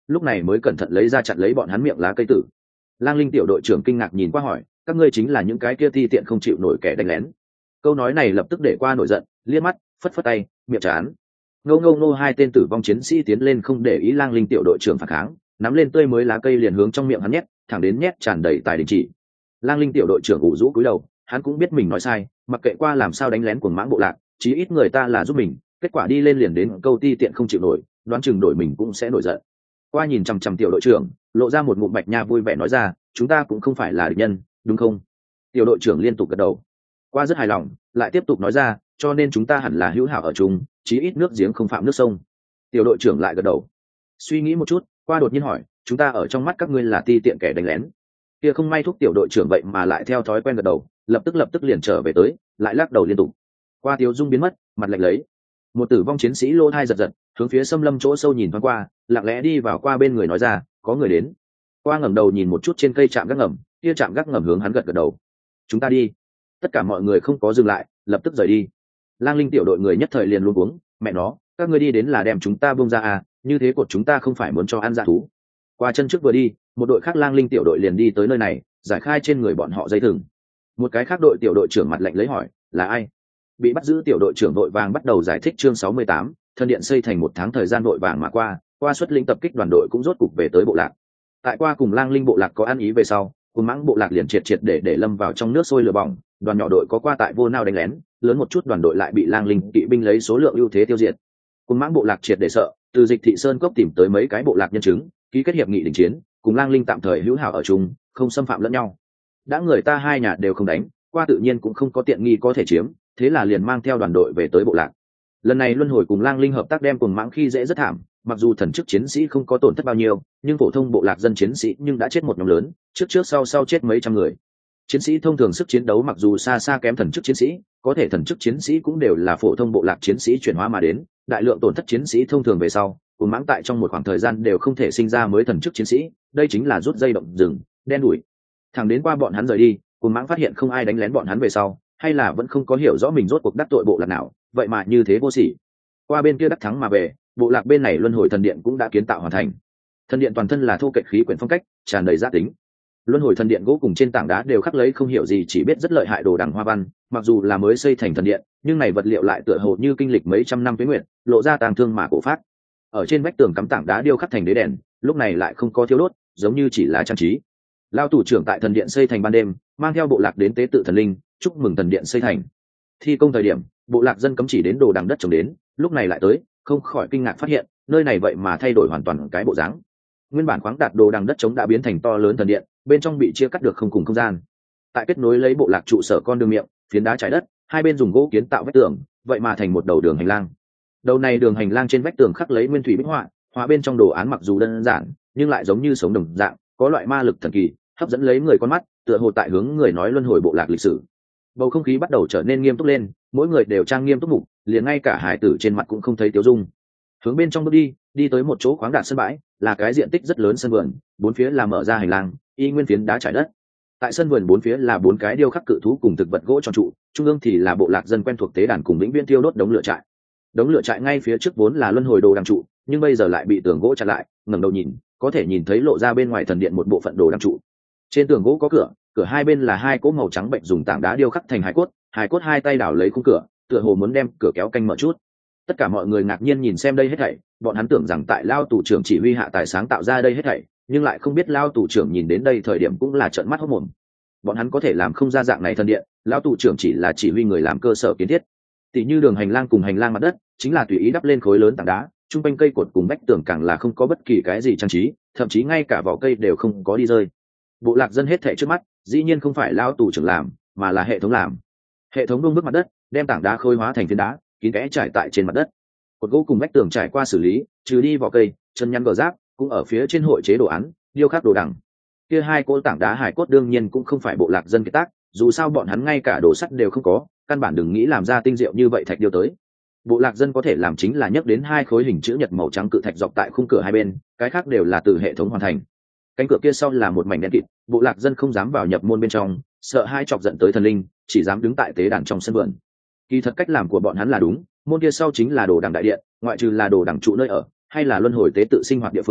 [SPEAKER 1] lúc này mới cẩn thận lấy ra chặn lấy bọn hắn miệng lá cây tử. Lang Linh tiểu đội trưởng kinh ngạc nhìn qua hỏi, các ngươi chính là những cái kia ti tiện không chịu nổi kẻ đánh lén? Câu nói này lập tức để qua nổi giận, liếc mắt phất phất tay, miệng chán. Ngô ngô ngô hai tên tử vong chiến sĩ tiến lên không để ý Lang Linh tiểu đội trưởng phản kháng, nắm lên tươi mới lá cây liền hướng trong miệng hắn nhét, thẳng đến nhét tràn đầy tài đình chỉ. Lang Linh tiểu đội trưởng ủ rũ cúi đầu, hắn cũng biết mình nói sai, mặc kệ qua làm sao đánh lén cuồng mãng bộ lạc, chí ít người ta là giúp mình, kết quả đi lên liền đến câu ti tiện không chịu nổi, đoán chừng đổi mình cũng sẽ nổi giận. Qua nhìn chằm chằm tiểu đội trưởng, lộ ra một ngụm bạch nha vui vẻ nói ra, chúng ta cũng không phải là địch nhân, đúng không? Tiểu đội trưởng liên tục gật đầu. Qua rất hài lòng, lại tiếp tục nói ra, cho nên chúng ta hẳn là hữu hảo ở chung, chí ít nước giếng không phạm nước sông. Tiểu đội trưởng lại gật đầu. Suy nghĩ một chút, Qua đột nhiên hỏi, chúng ta ở trong mắt các ngươi là ti tiện kẻ đánh lén? Kia không may thúc tiểu đội trưởng vậy mà lại theo thói quen gật đầu, lập tức lập tức liền trở về tới, lại lắc đầu liên tục. Qua Tiêu Dung biến mất, mặt lạnh lấy. Một tử vong chiến sĩ lô thai giật giật, hướng phía xâm lâm chỗ sâu nhìn thoáng qua, lặng lẽ đi vào Qua bên người nói ra, có người đến. Qua ngẩng đầu nhìn một chút trên cây trạm gác ngầm, kia trạm gác ngầm hướng hắn gật gật đầu. Chúng ta đi. Tất cả mọi người không có dừng lại, lập tức rời đi. Lang Linh tiểu đội người nhất thời liền luống cuống, mẹ nó, các ngươi đi đến là đem chúng ta buông ra à, như thế cột chúng ta không phải muốn cho ăn dạ thú. Qua chân trước vừa đi, một đội khác Lang Linh tiểu đội liền đi tới nơi này, giải khai trên người bọn họ dây thừng. Một cái khác đội tiểu đội trưởng mặt lạnh lấy hỏi, là ai? Bị bắt giữ tiểu đội trưởng đội vàng bắt đầu giải thích chương sáu mươi tám, thân điện xây thành một tháng thời gian đội vàng mà qua, Qua xuất linh tập kích đoàn đội cũng rốt cục về tới bộ lạc. Tại Qua cùng Lang Linh bộ lạc có ăn ý về sau, cùng mãng bộ lạc liền triệt triệt để để lâm vào trong nước sôi lửa bỏng, đoàn nhỏ đội có Qua tại vô nao đánh lén, lớn một chút đoàn đội lại bị Lang Linh kỵ binh lấy số lượng ưu thế tiêu diệt. Cùng mãng bộ lạc triệt để sợ, từ Dịch Thị Sơn cốc tìm tới mấy cái bộ lạc nhân chứng, ký kết hiệp nghị đình chiến, cùng Lang Linh tạm thời hữu hảo ở chung, không xâm phạm lẫn nhau. Đã người ta hai nhà đều không đánh, Qua tự nhiên cũng không có tiện nghi có thể chiếm, thế là liền mang theo đoàn đội về tới bộ lạc. Lần này luân hồi cùng Lang Linh hợp tác đem cùng mãng khi dễ rất thảm, mặc dù thần chức chiến sĩ không có tổn thất bao nhiêu, nhưng phổ thông bộ lạc dân chiến sĩ nhưng đã chết một nhóm lớn, trước trước sau sau chết mấy trăm người. Chiến sĩ thông thường sức chiến đấu mặc dù xa xa kém thần chức chiến sĩ, có thể thần chức chiến sĩ cũng đều là phổ thông bộ lạc chiến sĩ chuyển hóa mà đến, đại lượng tổn thất chiến sĩ thông thường về sau, cùng mãng tại trong một khoảng thời gian đều không thể sinh ra mới thần chức chiến sĩ, đây chính là rút dây động rừng, đen đủi. Thẳng đến Qua bọn hắn rời đi, cùng mãng phát hiện không ai đánh lén bọn hắn về sau, hay là vẫn không có hiểu rõ mình rốt cuộc đắc tội bộ lạc nào, vậy mà như thế vô sỉ. Qua bên kia đắc thắng mà về, bộ lạc bên này luân hồi thần điện cũng đã kiến tạo hoàn thành. Thần điện toàn thân là thô kệch khí quyển phong cách, tràn đầy giá tính. Luân hồi thần điện gỗ cùng trên tảng đá đều khắc lấy không hiểu gì chỉ biết rất lợi hại đồ đằng hoa văn, mặc dù là mới xây thành thần điện, nhưng này vật liệu lại tựa hồ như kinh lịch mấy trăm năm tuế nguyệt, lộ ra tàng thương mà cổ phát. Ở trên vách tường cắm tảng đá điêu khắc thành đế đèn, lúc này lại không có thiêu đốt, giống như chỉ là trang trí. Lao thủ trưởng tại thần điện xây thành ban đêm, mang theo bộ lạc đến tế tự thần linh, chúc mừng thần điện xây thành. Thi công thời điểm, bộ lạc dân cấm chỉ đến đồ đằng đất trồng đến, lúc này lại tới, không khỏi kinh ngạc phát hiện, nơi này vậy mà thay đổi hoàn toàn cái bộ dáng. Nguyên bản khoáng đạt đồ đằng đất trống đã biến thành to lớn thần điện, bên trong bị chia cắt được không cùng không gian. Tại kết nối lấy bộ lạc trụ sở con đường miệng, phiến đá trải đất, hai bên dùng gỗ kiến tạo vách tường, vậy mà thành một đầu đường hành lang. Đầu này đường hành lang trên vách tường khắc lấy nguyên thủy bích họa, họa bên trong đồ án mặc dù đơn giản, nhưng lại giống như sống đồng dạng, có loại ma lực thần kỳ, hấp dẫn lấy người con mắt, tựa hồ tại hướng người nói luân hồi bộ lạc lịch sử. Bầu không khí bắt đầu trở nên nghiêm túc lên, mỗi người đều trang nghiêm túc mục, liền ngay cả hải tử trên mặt cũng không thấy tiêu dung. Hướng bên trong bước đi, đi tới một chỗ khoáng đạt sân bãi, là cái diện tích rất lớn sân vườn, bốn phía là mở ra hành lang, y nguyên phiến đá trải đất. Tại sân vườn bốn phía là bốn cái điêu khắc cự thú cùng thực vật gỗ tròn trụ, trung ương thì là bộ lạc dân quen thuộc tế đàn cùng vĩnh viễn tiêu đốt đống lửa trại. Đống lửa trại ngay phía trước vốn là luân hồi đồ đằng trụ, nhưng bây giờ lại bị tường gỗ chặn lại, ngẩng đầu nhìn, có thể nhìn thấy lộ ra bên ngoài thần điện một bộ phận đồ đằng trụ. Trên tường gỗ có cửa, cửa hai bên là hai cỗ màu trắng bệnh dùng tảng đá điêu khắc thành hài cốt, hài cốt hai tay đảo lấy khung cửa, tựa hồ muốn đem cửa kéo canh mở chút. Tất cả mọi người ngạc nhiên nhìn xem đây hết thảy, bọn hắn tưởng rằng tại Lao tù trưởng chỉ huy hạ tài sáng tạo ra đây hết thảy, nhưng lại không biết Lao tù trưởng nhìn đến đây thời điểm cũng là trợn mắt hốt mồm. Bọn hắn có thể làm không ra dạng này thần điện, Lão tù trưởng chỉ là chỉ huy người làm cơ sở kiến thiết. Tỷ như đường hành lang cùng hành lang mặt đất, chính là tùy ý đắp lên khối lớn tảng đá, trung quanh cây cột cùng vách tường càng là không có bất kỳ cái gì trang trí, thậm chí ngay cả vỏ cây đều không có đi rơi. Bộ lạc dân hết thảy trước mắt, dĩ nhiên không phải Lão tù trưởng làm, mà là hệ thống làm. Hệ thống buông bước mặt đất, đem tảng đá khối hóa thành phiến đá, kín kẽ trải tại trên mặt đất. Cột gỗ cùng vách tường trải qua xử lý, trừ đi vỏ cây, chân nhăn gờ giáp, cũng ở phía trên hội chế đồ án, điêu khắc đồ đằng. Kia hai cỗ tảng đá hải cốt đương nhiên cũng không phải bộ lạc dân kiệt tác, dù sao bọn hắn ngay cả đồ sắt đều không có, căn bản đừng nghĩ làm ra tinh diệu như vậy thạch điêu tới. Bộ lạc dân có thể làm chính là nhấc đến hai khối hình chữ nhật màu trắng cự thạch dọc tại khung cửa hai bên, cái khác đều là từ hệ thống hoàn thành. Cánh cửa kia sau là một mảnh đen kịt, bộ lạc dân không dám vào nhập môn bên trong, sợ hai chọc giận tới thần linh, chỉ dám đứng tại tế đàn trong sân vườn. Kỳ thật cách làm của bọn hắn là đúng, môn kia sau chính là đồ đằng đại điện, ngoại trừ là đồ đằng trụ nơi ở, hay là luân hồi tế tự sinh hoạt địa phương,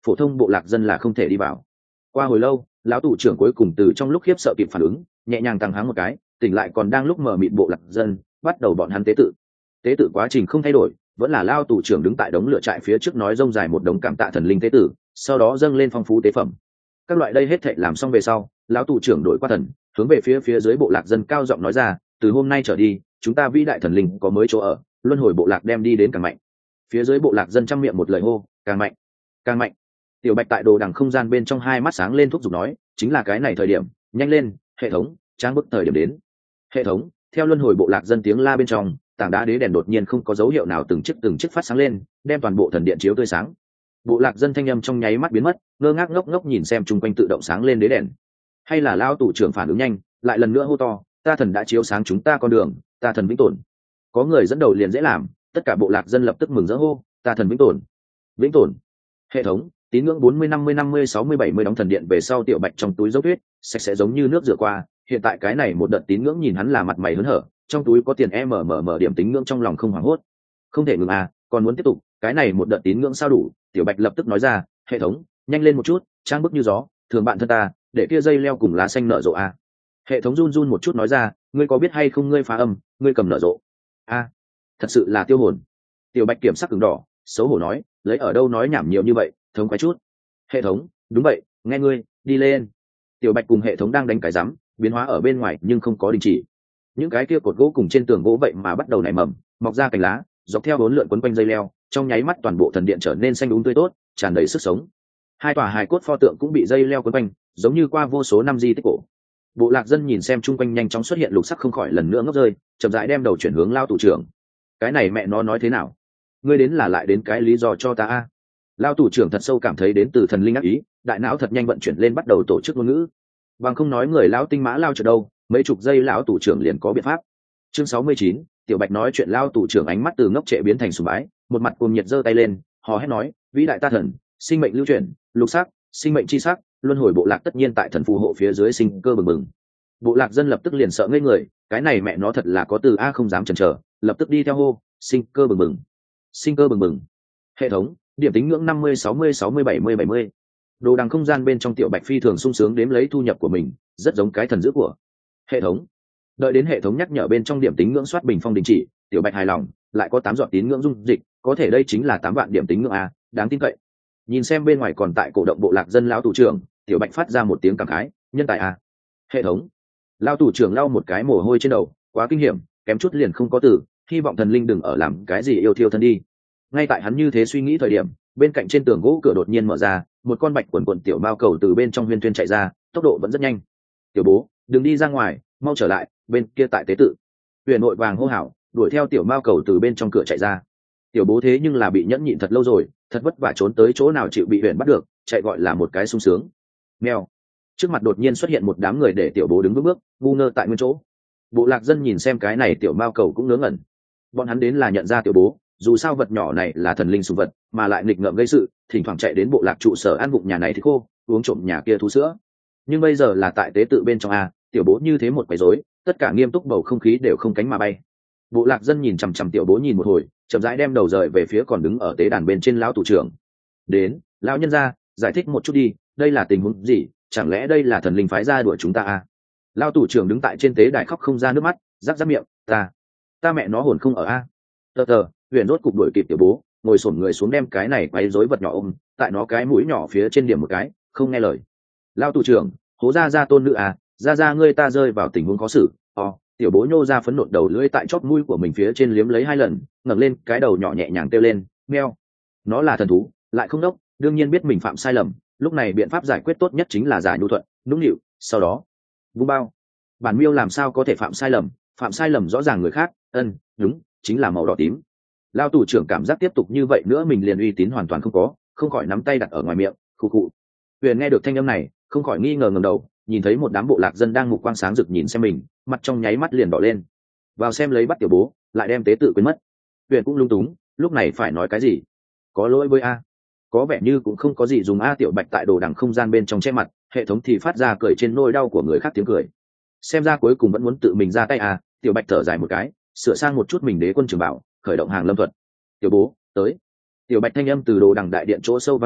[SPEAKER 1] phổ thông bộ lạc dân là không thể đi vào. Qua hồi lâu, lão tù trưởng cuối cùng từ trong lúc khiếp sợ kịp phản ứng, nhẹ nhàng tăng háng một cái, tỉnh lại còn đang lúc mở mịt bộ lạc dân, bắt đầu bọn hắn tế tự. Tế tự quá trình không thay đổi, vẫn là lao tù trưởng đứng tại đống lửa trại phía trước nói rông dài một đống cảm tạ thần linh tế tử, sau đó dâng lên phong phú tế phẩm. Các loại đây hết thệ làm xong về sau, lão tù trưởng đổi qua thần, hướng về phía phía dưới bộ lạc dân cao giọng nói ra, từ hôm nay trở đi, chúng ta vĩ đại thần linh có mới chỗ ở, luân hồi bộ lạc đem đi đến càng mạnh. Phía dưới bộ lạc dân trăm miệng một lời hô, càng mạnh, càng mạnh. Tiểu Bạch tại đồ đằng không gian bên trong hai mắt sáng lên thúc giục nói, chính là cái này thời điểm, nhanh lên, hệ thống, trang bức thời điểm đến. Hệ thống, theo luân hồi bộ lạc dân tiếng la bên trong, tảng đá đế đèn đột nhiên không có dấu hiệu nào từng chiếc từng chiếc phát sáng lên, đem toàn bộ thần điện chiếu tươi sáng. Bộ lạc dân thanh âm trong nháy mắt biến mất, ngơ ngác ngốc ngốc nhìn xem chung quanh tự động sáng lên đế đèn. Hay là lao tù trưởng phản ứng nhanh, lại lần nữa hô to, ta thần đã chiếu sáng chúng ta con đường, ta thần vĩnh tồn. Có người dẫn đầu liền dễ làm, tất cả bộ lạc dân lập tức mừng rỡ hô, ta thần vĩnh tồn, vĩnh tồn. Hệ thống, tín ngưỡng bốn mươi năm mươi năm mươi sáu mươi bảy mươi đóng thần điện về sau. Tiểu Bạch trong túi dấu tuyết sạch sẽ giống như nước rửa qua, hiện tại cái này một đợt tín ngưỡng nhìn hắn là mặt mày hớn hở, trong túi có tiền em mở mở mở điểm tín ngưỡng trong lòng không hoảng hốt. Không thể ngừng à, còn muốn tiếp tục, cái này một đợt tín ngưỡng sao đủ. Tiểu Bạch lập tức nói ra, hệ thống, nhanh lên một chút, trang bức như gió, thường bạn thân ta, để kia dây leo cùng lá xanh nở rộ à. Hệ thống run run một chút nói ra, ngươi có biết hay không, ngươi phá âm, ngươi cầm nở rộ a à, thật sự là tiêu hồn. Tiểu Bạch kiểm sắc cứng đỏ, xấu hổ nói, lấy ở đâu nói nhảm nhiều như vậy, thống quái chút. Hệ thống, đúng vậy, nghe ngươi, đi lên. Tiểu Bạch cùng hệ thống đang đánh cái rắm, biến hóa ở bên ngoài nhưng không có đình chỉ. Những cái kia cột gỗ cùng trên tường gỗ vậy mà bắt đầu nảy mầm, mọc ra cành lá, dọc theo bốn lượn quấn quanh dây leo, trong nháy mắt toàn bộ thần điện trở nên xanh đúng tươi tốt, tràn đầy sức sống. Hai tòa hài cốt pho tượng cũng bị dây leo quấn quanh, giống như qua vô số năm di tích cổ. Bộ lạc dân nhìn xem chung quanh nhanh chóng xuất hiện lục sắc không khỏi lần nữa ngốc rơi, chậm rãi đem đầu chuyển hướng lao tù trưởng. Cái này mẹ nó nói thế nào? Ngươi đến là lại đến cái lý do cho ta a? Lao tù trưởng thật sâu cảm thấy đến từ thần linh ác ý, đại não thật nhanh vận chuyển lên bắt đầu tổ chức ngôn ngữ. Bằng không nói người lão tinh mã lao trở đâu, mấy chục giây lão tù trưởng liền có biện pháp. Chương sáu mươi chín, Tiểu Bạch nói chuyện. Lao tù trưởng ánh mắt từ ngốc trệ biến thành sùng bái, một mặt cuồng nhiệt giơ tay lên, hò hét nói, vĩ đại ta thần, sinh mệnh lưu chuyển, lục sắc, sinh mệnh chi sắc, luân hồi bộ lạc tất nhiên tại thần phù hộ phía dưới sinh cơ bừng bừng. Bộ lạc dân lập tức liền sợ ngây người, cái này mẹ nó thật là có từ a, không dám chần chờ, lập tức đi theo hô, sinh cơ bừng bừng, sinh cơ bừng bừng. Hệ thống, điểm tín ngưỡng năm mươi sáu mươi sáu mươi bảy mươi bảy mươi. Đồ đằng không gian bên trong Tiểu Bạch phi thường sung sướng đếm lấy thu nhập của mình, rất giống cái thần dữ của hệ thống. Đợi đến hệ thống nhắc nhở bên trong điểm tín ngưỡng soát bình phong đình chỉ, Tiểu Bạch hài lòng, lại có tám giọt tín ngưỡng dung dịch, có thể đây chính là tám vạn điểm tín ngưỡng a, đáng tin cậy. Nhìn xem bên ngoài còn tại cổ động bộ lạc dân lão tù trưởng, Tiểu Bạch phát ra một tiếng cảm khái, nhân tài a. Hệ thống. Lão tù trưởng lau một cái mồ hôi trên đầu, quá kinh hiểm, kém chút liền không có từ, hy vọng thần linh đừng ở làm cái gì yêu thiêu thân đi. Ngay tại hắn như thế suy nghĩ thời điểm, bên cạnh trên tường gỗ cửa đột nhiên mở ra, một con bạch quần quần tiểu mao cầu từ bên trong huyên thuyên chạy ra, tốc độ vẫn rất nhanh. Tiểu bố, đừng đi ra ngoài, mau trở lại, bên kia tại tế tự. Huyền nội vàng hô hào, đuổi theo tiểu mao cầu từ bên trong cửa chạy ra. Tiểu bố thế nhưng là bị nhẫn nhịn thật lâu rồi, thật vất vả trốn tới chỗ nào chịu bị huyền bắt được, chạy gọi là một cái sung sướng. Mèo. Trước mặt đột nhiên xuất hiện một đám người để tiểu bố đứng bước bước, ngu ngơ tại nguyên chỗ. Bộ lạc dân nhìn xem cái này tiểu mao cầu cũng ngớ ngẩn. Bọn hắn đến là nhận ra tiểu bố, dù sao vật nhỏ này là thần linh sùng vật, mà lại nghịch ngợm gây sự, thỉnh thoảng chạy đến bộ lạc trụ sở ăn vụng nhà này thì khô, uống trộm nhà kia thú sữa. Nhưng bây giờ là tại tế tự bên trong a, tiểu bố như thế một quấy rối, tất cả nghiêm túc bầu không khí đều không cánh mà bay. Bộ lạc dân nhìn chằm chằm tiểu bố nhìn một hồi, chậm rãi đem đầu rời về phía còn đứng ở tế đàn bên trên lão tù trưởng. Đến, lão nhân gia, giải thích một chút đi, đây là tình huống gì, chẳng lẽ đây là thần linh phái ra đuổi chúng ta a? Lão tù trưởng đứng tại trên tế đài khóc không ra nước mắt, rắc rắc miệng, ta, ta mẹ nó hồn không ở a. Tờ tờ, huyền rốt cục đuổi kịp tiểu bố, ngồi xổm người xuống đem cái này quấy rối vật nhỏ ôm, tại nó cái mũi nhỏ phía trên điểm một cái, không nghe lời. Lão tù trưởng, hố ra ra tôn nữ à, ra ra ngươi ta rơi vào tình huống khó xử. Ồ, tiểu bố nhô ra phấn nộn đầu lưỡi tại chóp mũi của mình phía trên liếm lấy hai lần, ngẩng lên cái đầu nhỏ nhẹ nhàng kêu lên, meo. Nó là thần thú, lại không đốc, đương nhiên biết mình phạm sai lầm, lúc này biện pháp giải quyết tốt nhất chính là giả nhu thuận, nũng nịu, sau đó vung bao. Bản miêu làm sao có thể phạm sai lầm, phạm sai lầm rõ ràng người khác, ân, đúng, chính là màu đỏ tím. Lao tù trưởng cảm giác tiếp tục như vậy nữa mình liền uy tín hoàn toàn không có, không khỏi nắm tay đặt ở ngoài miệng, khụ khụ. Huyền nghe được thanh âm này, không khỏi nghi ngờ ngẩng đầu, nhìn thấy một đám bộ lạc dân đang mục quang sáng rực nhìn xem mình, mặt trong nháy mắt liền đỏ lên. Vào xem lấy bắt tiểu bố, lại đem tế tự quên mất. Huyền cũng lung túng, lúc này phải nói cái gì? Có lỗi với a. Có vẻ như cũng không có gì dùng a. Tiểu Bạch tại đồ đằng không gian bên trong che mặt, hệ thống thì phát ra cười trên nỗi đau của người khác tiếng cười. Xem ra cuối cùng vẫn muốn tự mình ra tay a. Tiểu Bạch thở dài một cái, sửa sang một chút mình đế quân trường bảo, khởi động hàng lâm thuật. Tiểu bố, tới. Tiểu Bạch thanh âm từ đồ đằng đại điện chỗ sâu vang lên,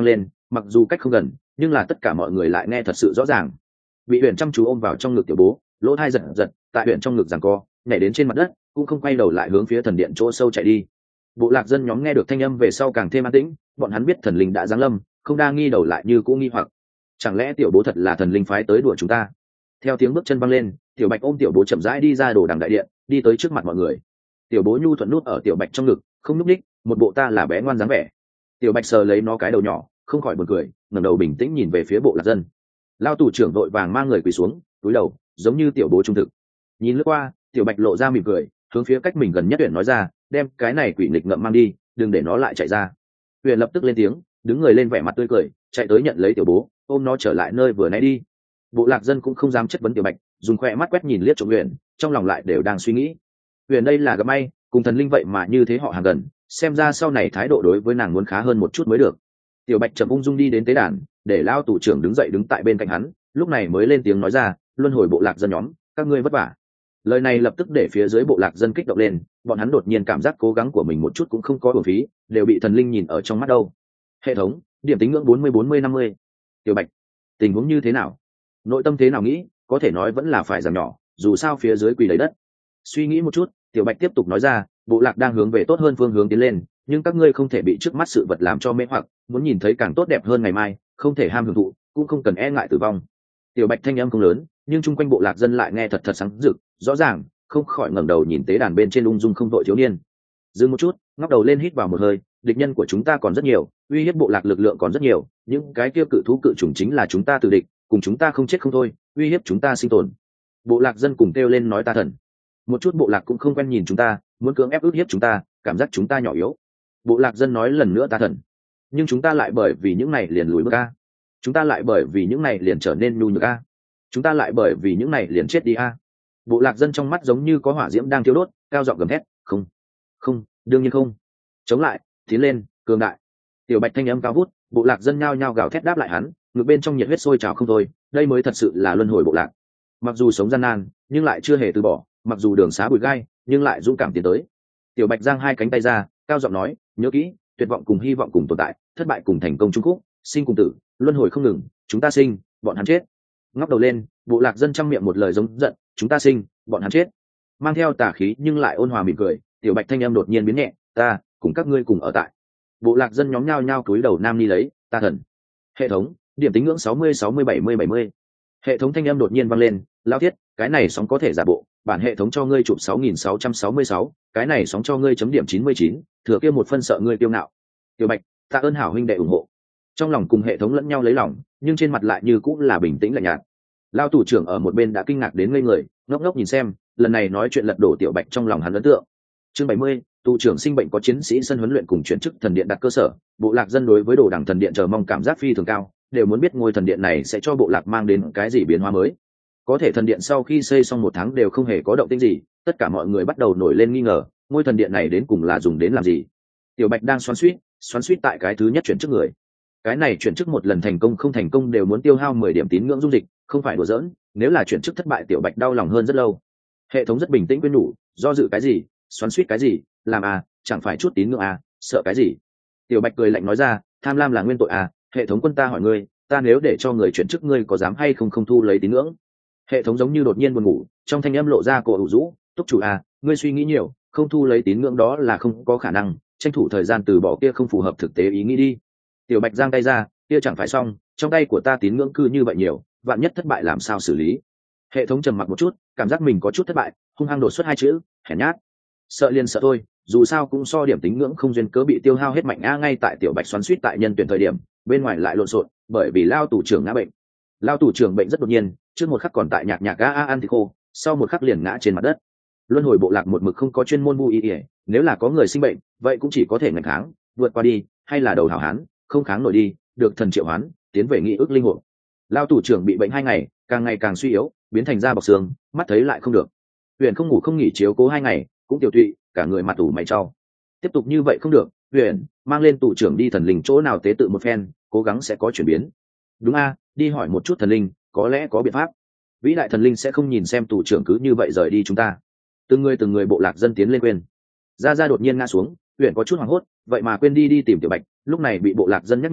[SPEAKER 1] mặc dù cách không gần nhưng là tất cả mọi người lại nghe thật sự rõ ràng. Bị huyện chăm chú ôm vào trong ngực tiểu bố, lỗ thai giật giật, tại huyện trong ngực giằng co nhảy đến trên mặt đất, cũng không quay đầu lại hướng phía thần điện chỗ sâu chạy đi. Bộ lạc dân nhóm nghe được thanh âm về sau càng thêm an tĩnh, bọn hắn biết thần linh đã giáng lâm, không đa nghi đầu lại như cũ nghi hoặc, chẳng lẽ tiểu bố thật là thần linh phái tới đùa chúng ta? Theo tiếng bước chân văng lên, tiểu bạch ôm tiểu bố chậm rãi đi ra đồ đằng đại điện, đi tới trước mặt mọi người. Tiểu bố nhu thuận nút ở tiểu bạch trong ngực, không núp ních, một bộ ta là bé ngoan dáng vẻ. Tiểu bạch sờ lấy nó cái đầu nhỏ, không khỏi buồn cười, ngẩng đầu bình tĩnh nhìn về phía bộ lạc dân. Lao tù trưởng đội vàng mang người quỳ xuống, cúi đầu, giống như tiểu bố trung thực. Nhìn lướt qua, tiểu bạch lộ ra mỉm cười, hướng phía cách mình gần nhất Uyển nói ra, đem cái này quỷ nghịch ngợm mang đi, đừng để nó lại chạy ra. Uyển lập tức lên tiếng, đứng người lên vẻ mặt tươi cười, chạy tới nhận lấy tiểu bố, ôm nó trở lại nơi vừa nãy đi. Bộ lạc dân cũng không dám chất vấn tiểu bạch, dùng khoe mắt quét nhìn liếc trộm Uyển, trong lòng lại đều đang suy nghĩ. Uyển đây là gặp may, cùng thần linh vậy mà như thế họ hàng gần, xem ra sau này thái độ đối với nàng muốn khá hơn một chút mới được. Tiểu bạch chậm ung dung đi đến tế đàn, để lao tù trưởng đứng dậy đứng tại bên cạnh hắn, lúc này mới lên tiếng nói ra, luân hồi bộ lạc dân nhóm, các ngươi vất vả. Lời này lập tức để phía dưới bộ lạc dân kích động lên, bọn hắn đột nhiên cảm giác cố gắng của mình một chút cũng không có uổng phí, đều bị thần linh nhìn ở trong mắt đâu. Hệ thống điểm tính ngưỡng bốn mươi bốn mươi năm mươi. Tiểu bạch, tình huống như thế nào? Nội tâm thế nào nghĩ, có thể nói vẫn là phải giảm nhỏ, dù sao phía dưới quỳ lấy đất. Suy nghĩ một chút, tiểu bạch tiếp tục nói ra, bộ lạc đang hướng về tốt hơn phương hướng tiến lên, nhưng các ngươi không thể bị trước mắt sự vật làm cho mê hoặc, muốn nhìn thấy càng tốt đẹp hơn ngày mai, không thể ham hưởng thụ, cũng không cần e ngại tử vong. Tiểu bạch thanh âm không lớn, nhưng chung quanh bộ lạc dân lại nghe thật thật sáng rực, rõ ràng, không khỏi ngẩng đầu nhìn tế đàn bên trên ung dung không đội thiếu niên. Dừng một chút, ngóc đầu lên hít vào một hơi, địch nhân của chúng ta còn rất nhiều, uy hiếp bộ lạc lực lượng còn rất nhiều, những cái kia cự thú cự trùng chính là chúng ta tử địch, cùng chúng ta không chết không thôi, uy hiếp chúng ta sinh tồn. Bộ lạc dân cùng kêu lên nói ta thần. Một chút bộ lạc cũng không quen nhìn chúng ta, muốn cưỡng ép ức hiếp chúng ta, cảm giác chúng ta nhỏ yếu. Bộ lạc dân nói lần nữa ta thần. Nhưng chúng ta lại bởi vì những này liền lùi bước a. Chúng ta lại bởi vì những này liền trở nên nhu nhược a. Chúng ta lại bởi vì những này liền chết đi a. Bộ lạc dân trong mắt giống như có hỏa diễm đang thiêu đốt, cao giọng gầm thét, không, không, đương nhiên không. Chống lại, tiến lên, cường đại. Tiểu bạch thanh âm cao vút, bộ lạc dân nhao nhao gào thét đáp lại hắn, ngược bên trong nhiệt huyết sôi trào không thôi, đây mới thật sự là luân hồi bộ lạc. Mặc dù sống gian nan, nhưng lại chưa hề từ bỏ, mặc dù đường xá bụi gai, nhưng lại dũng cảm tiến tới. Tiểu bạch giang hai cánh tay ra, cao giọng nói, nhớ kỹ, tuyệt vọng cùng hy vọng cùng tồn tại, thất bại cùng thành công chung khúc, sinh cùng tử, luân hồi không ngừng, chúng ta sinh, bọn hắn chết. Ngóc đầu lên, bộ lạc dân trong miệng một lời giống giận, chúng ta sinh, bọn hắn chết. Mang theo tà khí nhưng lại ôn hòa mỉm cười, tiểu bạch thanh âm đột nhiên biến nhẹ, ta cùng các ngươi cùng ở tại. Bộ lạc dân nhóm nhao nhao cúi đầu nam ni lấy, ta thần. Hệ thống điểm tính ngưỡng sáu mươi sáu mươi bảy mươi bảy mươi. Hệ thống thanh âm đột nhiên vang lên, lao thiết, cái này sóng có thể giả bộ, bản hệ thống cho ngươi chụp sáu nghìn sáu trăm sáu mươi sáu, cái này sóng cho ngươi chấm điểm chín mươi chín, thừa kia một phân sợ ngươi kiêu ngạo. Tiểu bạch, tạ ơn hảo huynh đệ ủng hộ. Trong lòng cùng hệ thống lẫn nhau lấy lòng, nhưng trên mặt lại như cũng là bình tĩnh lạnh nhạt. Lao tù trưởng ở một bên đã kinh ngạc đến ngây người, ngốc ngốc nhìn xem, lần này nói chuyện lật đổ tiểu bạch trong lòng hắn ấn tượng. Chương bảy mươi, tù trưởng sinh bệnh có chiến sĩ sân huấn luyện cùng chuyển chức thần điện đặt cơ sở, bộ lạc dân đối với đồ đẳng thần điện chờ mong cảm giác phi thường cao, đều muốn biết ngôi thần điện này sẽ cho bộ lạc mang đến cái gì biến hóa mới. Có thể thần điện sau khi xây xong một tháng đều không hề có động tĩnh gì, tất cả mọi người bắt đầu nổi lên nghi ngờ, ngôi thần điện này đến cùng là dùng đến làm gì. Tiểu bạch đang xoắn xuýt, xoắn xuýt tại cái thứ nhất chuyển chức người. Cái này chuyển chức một lần thành công không thành công đều muốn tiêu hao mười điểm tín ngưỡng dung dịch, không phải đùa giỡn, nếu là chuyển chức thất bại tiểu bạch đau lòng hơn rất lâu. Hệ thống rất bình tĩnh quyên nhủ, do dự cái gì, xoắn xuýt cái gì, làm à, chẳng phải chút tín ngưỡng à, sợ cái gì. Tiểu bạch cười lạnh nói ra, tham lam là nguyên tội à, hệ thống quân ta hỏi ngươi, ta nếu để cho người chuyển chức ngươi có dám hay không không thu lấy tín ngưỡng. Hệ thống giống như đột nhiên buồn ngủ, trong thanh âm lộ ra cổ ủ rũ, túc chủ à, ngươi suy nghĩ nhiều, không thu lấy tín ngưỡng đó là không có khả năng, tranh thủ thời gian từ bỏ kia không phù hợp thực tế ý nghĩ đi. Tiểu bạch giang tay ra, kia chẳng phải xong, trong tay của ta tín ngưỡng cư như vậy nhiều, vạn nhất thất bại làm sao xử lý. Hệ thống trầm mặc một chút, cảm giác mình có chút thất bại, hung hăng đột xuất hai chữ, hèn nhát. Sợ liền sợ thôi, dù sao cũng so điểm tín ngưỡng không duyên cớ bị tiêu hao hết mạnh a. Ngay tại tiểu bạch xoắn suýt tại nhân tuyển thời điểm, bên ngoài lại lộn xộn, bởi vì lao tù trưởng ngã bệnh. Lao tù trưởng bệnh rất đột nhiên, trước một khắc còn tại nhạc nhạc a a ăn thì khô, sau một khắc liền ngã trên mặt đất. Luân hồi bộ lạc một mực không có chuyên môn bu y ỉa, nếu là có người sinh bệnh, vậy cũng chỉ có thể ngăn kháng, vượt qua đi, hay là đầu hảo hán, không kháng nổi đi, được thần triệu hoán, tiến về nghị ước linh hồn. Lao tù trưởng bị bệnh hai ngày, càng ngày càng suy yếu, biến thành da bọc xương, mắt thấy lại không được. Huyền không ngủ không nghỉ chiếu cố hai ngày, cũng tiểu tụy, cả người mặt ủ mày trao. Tiếp tục như vậy không được, Huyền mang lên tù trưởng đi thần linh chỗ nào tế tự một phen, cố gắng sẽ có chuyển biến. Đúng a, đi hỏi một chút thần linh, có lẽ có biện pháp. Vĩ đại thần linh sẽ không nhìn xem tù trưởng cứ như vậy rời đi chúng ta. Từng người từng người bộ lạc dân tiến lên quên. Ra ra đột nhiên ngã xuống, Huyền có chút hoảng hốt, vậy mà quên đi đi tìm tiểu bạch, lúc này bị bộ lạc dân nhắc nhở,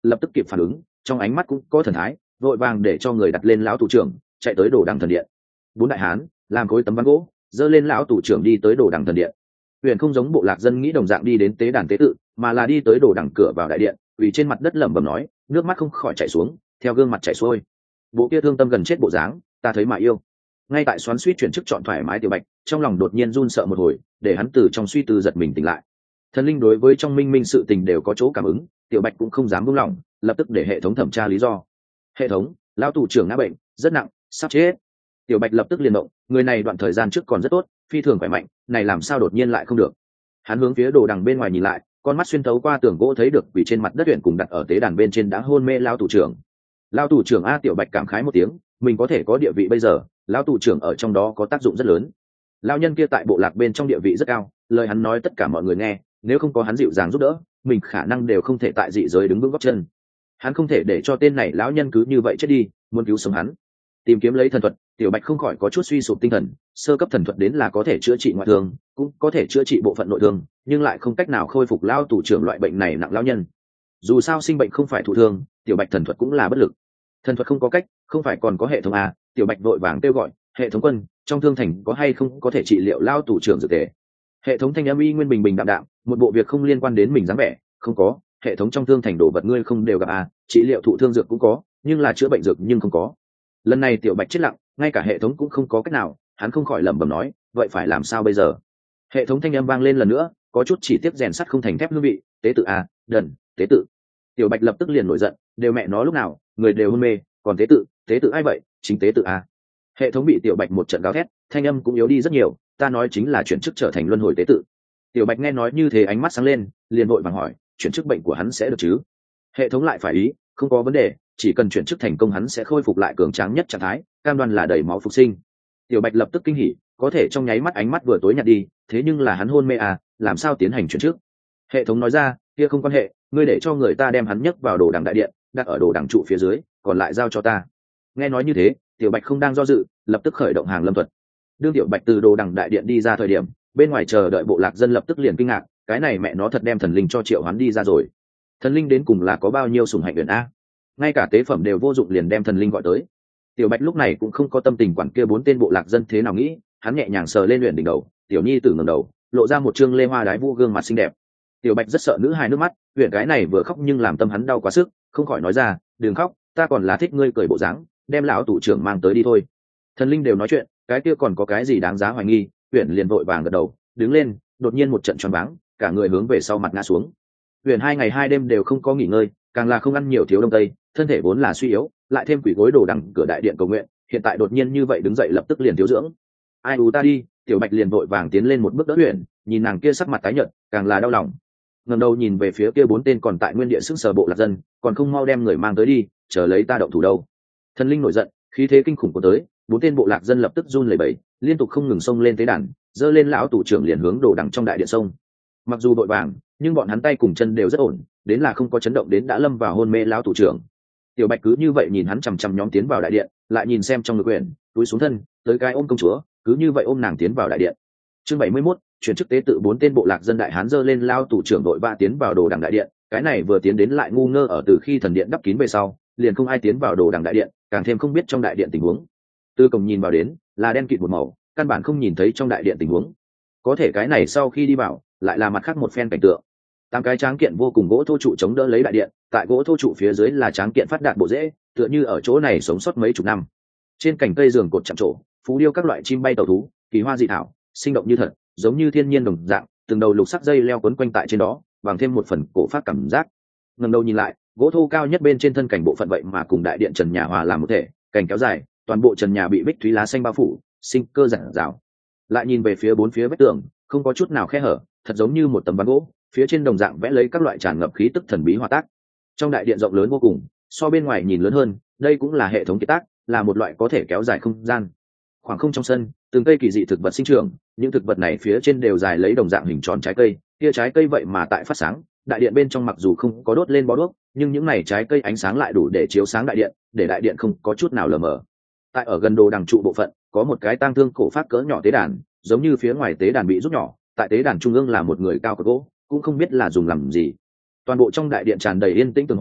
[SPEAKER 1] lập tức kịp phản ứng, trong ánh mắt cũng có thần thái, vội vàng để cho người đặt lên lão tù trưởng, chạy tới đồ đằng thần điện. Bốn đại hán làm khối tấm ván gỗ, dơ lên lão tù trưởng đi tới đồ đằng thần điện. Huyền không giống bộ lạc dân nghĩ đồng dạng đi đến tế đàn tế tự, mà là đi tới đồ đằng cửa vào đại điện, quỳ trên mặt đất lẩm bẩm nói, nước mắt không khỏi chảy xuống, theo gương mặt chảy xuôi. Bộ kia thương tâm gần chết bộ dáng, ta thấy mà yêu. Ngay tại xoắn suýt chuyển chức chọn thoải mái Tiểu Bạch, trong lòng đột nhiên run sợ một hồi, để hắn từ trong suy tư giật mình tỉnh lại. Thần linh đối với trong minh minh sự tình đều có chỗ cảm ứng, Tiểu Bạch cũng không dám buông lỏng, lập tức để hệ thống thẩm tra lý do. Hệ thống, lão tù trưởng ngã bệnh, rất nặng, sắp chết. Tiểu Bạch lập tức liền động, người này đoạn thời gian trước còn rất tốt, phi thường khỏe mạnh, này làm sao đột nhiên lại không được? Hắn hướng phía đồ đằng bên ngoài nhìn lại, con mắt xuyên thấu qua tường gỗ thấy được vì trên mặt đất huyện cùng đặt ở tế đàn bên trên đã hôn mê lão tù trưởng. Lão tù trưởng a, Tiểu Bạch cảm khái một tiếng, mình có thể có địa vị bây giờ, lão tù trưởng ở trong đó có tác dụng rất lớn. Lão nhân kia tại bộ lạc bên trong địa vị rất cao, lời hắn nói tất cả mọi người nghe, nếu không có hắn dịu dàng giúp đỡ, mình khả năng đều không thể tại dị giới đứng vững gót chân. Hắn không thể để cho tên này lão nhân cứ như vậy chết đi, muốn cứu sống hắn. Tìm kiếm lấy thần thuật, Tiểu Bạch không khỏi có chút suy sụp tinh thần, sơ cấp thần thuật đến là có thể chữa trị ngoại thương, cũng có thể chữa trị bộ phận nội thương, nhưng lại không cách nào khôi phục lão tù trưởng loại bệnh này nặng lão nhân. Dù sao sinh bệnh không phải thụ thương, Tiểu Bạch thần thuật cũng là bất lực. Thần thuật không có cách, không phải còn có hệ thống à? Tiểu Bạch vội vàng kêu gọi, hệ thống quân, trong thương thành có hay không có thể trị liệu lão tù trưởng dược tề? Hệ thống thanh âm y nguyên bình bình đạm đạm, một bộ việc không liên quan đến mình dáng vẻ, không có, hệ thống trong thương thành đồ vật ngươi không đều gặp à? Trị liệu thụ thương dược cũng có, nhưng là chữa bệnh dược nhưng không có. Lần này Tiểu Bạch chết lặng, ngay cả hệ thống cũng không có cách nào, hắn không khỏi lẩm bẩm nói, vậy phải làm sao bây giờ? Hệ thống thanh âm vang lên lần nữa, có chút chỉ tiếc rèn sắt không thành thép hương vị, tế tự à, đần, tế tự. Tiểu Bạch lập tức liền nổi giận, đều mẹ nó lúc nào, người đều hôn mê, còn tế tự, tế tự ai vậy, chính tế tự à? Hệ thống bị Tiểu Bạch một trận gào thét, thanh âm cũng yếu đi rất nhiều, ta nói chính là chuyển chức trở thành luân hồi tế tự. Tiểu Bạch nghe nói như thế ánh mắt sáng lên, liền vội vàng hỏi, chuyển chức bệnh của hắn sẽ được chứ? Hệ thống lại phải ý, không có vấn đề, chỉ cần chuyển chức thành công hắn sẽ khôi phục lại cường tráng nhất trạng thái, cam đoan là đầy máu phục sinh. Tiểu Bạch lập tức kinh hỉ, có thể trong nháy mắt ánh mắt vừa tối nhạt đi, thế nhưng là hắn hôn mê à, làm sao tiến hành chuyển chức? Hệ thống nói ra, kia không quan hệ, ngươi để cho người ta đem hắn nhấc vào đồ đằng đại điện, đặt ở đồ đằng trụ phía dưới, còn lại giao cho ta. Nghe nói như thế, Tiểu Bạch không đang do dự, lập tức khởi động hàng lâm thuật. Đương Tiểu Bạch từ đồ đằng đại điện đi ra thời điểm, bên ngoài chờ đợi bộ lạc dân lập tức liền kinh ngạc, cái này mẹ nó thật đem thần linh cho triệu hắn đi ra rồi. Thần linh đến cùng là có bao nhiêu sủng hạnh uyển a? Ngay cả tế phẩm đều vô dụng liền đem thần linh gọi tới. Tiểu Bạch lúc này cũng không có tâm tình quản kia bốn tên bộ lạc dân thế nào nghĩ, hắn nhẹ nhàng sờ lên luyện đỉnh đầu, tiểu nhi tử ngẩng đầu, lộ ra một trương lê hoa đái vũ gương mặt xinh đẹp. Tiểu Bạch rất sợ nữ hài nước mắt, huyền cái này vừa khóc nhưng làm tâm hắn đau quá sức, không khỏi nói ra, đừng khóc, ta còn là thích ngươi cười bộ dáng, đem lão tù trưởng mang tới đi thôi. Thần linh đều nói chuyện, cái kia còn có cái gì đáng giá hoài nghi? Huyền liền vội vàng gật đầu, đứng lên, đột nhiên một trận choáng váng, cả người hướng về sau mặt ngã xuống. Huyền hai ngày hai đêm đều không có nghỉ ngơi, càng là không ăn nhiều thiếu đông tây, thân thể vốn là suy yếu, lại thêm quỷ gối đồ đằng cửa đại điện cầu nguyện, hiện tại đột nhiên như vậy đứng dậy lập tức liền thiếu dưỡng. Ai u ta đi, Tiểu Bạch liền vội vàng tiến lên một bước đỡ Huyền, nhìn nàng kia sắc mặt tái nhợt, càng là đau lòng. Ngẩng đầu nhìn về phía kia bốn tên còn tại nguyên địa sững sờ bộ lạc dân, còn không mau đem người mang tới đi, chờ lấy ta động thủ đâu. Thần linh nổi giận, khí thế kinh khủng của tới, bốn tên bộ lạc dân lập tức run lẩy bẩy, liên tục không ngừng xông lên tế đàn, dơ lên lão tù trưởng liền hướng đồ đằng trong đại điện sông. Mặc dù vội vàng, nhưng bọn hắn tay cùng chân đều rất ổn, đến là không có chấn động đến đã lâm vào hôn mê lão tù trưởng. Tiểu Bạch cứ như vậy nhìn hắn chằm chằm nhóm tiến vào đại điện, lại nhìn xem trong ngực quyển, túi xuống thân, tới cái ôm công chúa, cứ như vậy ôm nàng tiến vào đại điện. Chương bảy mươi mốt, chuyển chức tế tự bốn tên bộ lạc dân đại hán dơ lên lao tù trưởng đội ba tiến vào đồ đằng đại điện, cái này vừa tiến đến lại ngu ngơ ở từ khi thần điện đắp kín về sau, liền không ai tiến vào đồ đằng đại điện, càng thêm không biết trong đại điện tình huống. Từ cổng nhìn vào đến, là đen kịt một màu, căn bản không nhìn thấy trong đại điện tình huống. Có thể cái này sau khi đi vào, lại là mặt khác một phen cảnh tượng. Tám cái tráng kiện vô cùng gỗ thô trụ chống đỡ lấy đại điện, tại gỗ thô trụ phía dưới là tráng kiện phát đạt bộ rễ, tựa như ở chỗ này sống sót mấy chục năm. Trên cành cây giường cột chạm trổ, phú điêu các loại chim bay tàu thú, kỳ hoa dị thảo, sinh động như thật, giống như thiên nhiên đồng dạng, từng đầu lục sắc dây leo quấn quanh tại trên đó, bằng thêm một phần cổ phát cảm giác. Ngẩng đầu nhìn lại, gỗ thô cao nhất bên trên thân cảnh bộ phận vậy mà cùng đại điện trần nhà hòa làm một thể, cành kéo dài, toàn bộ trần nhà bị bích thúy lá xanh bao phủ, sinh cơ rạng rào. Lại nhìn về phía bốn phía vách tường, không có chút nào khe hở, thật giống như một tấm ván gỗ, phía trên đồng dạng vẽ lấy các loại tràn ngập khí tức thần bí hòa tác. Trong đại điện rộng lớn vô cùng, so bên ngoài nhìn lớn hơn, đây cũng là hệ thống kiệt tác, là một loại có thể kéo dài không gian. Khoảng không trong sân, từng cây kỳ dị thực vật sinh trưởng, những thực vật này phía trên đều dài lấy đồng dạng hình tròn trái cây, kia trái cây vậy mà tại phát sáng. Đại điện bên trong mặc dù không có đốt lên bó đuốc, nhưng những này trái cây ánh sáng lại đủ để chiếu sáng đại điện, để đại điện không có chút nào lờ mờ. Tại ở gần đồ đằng trụ bộ phận, có một cái tang thương cổ phát cỡ nhỏ tế đàn, giống như phía ngoài tế đàn bị rút nhỏ, tại tế đàn trung ương là một người cao cột gỗ, cũng không biết là dùng làm gì. Toàn bộ trong đại điện tràn đầy yên tĩnh tường hòa,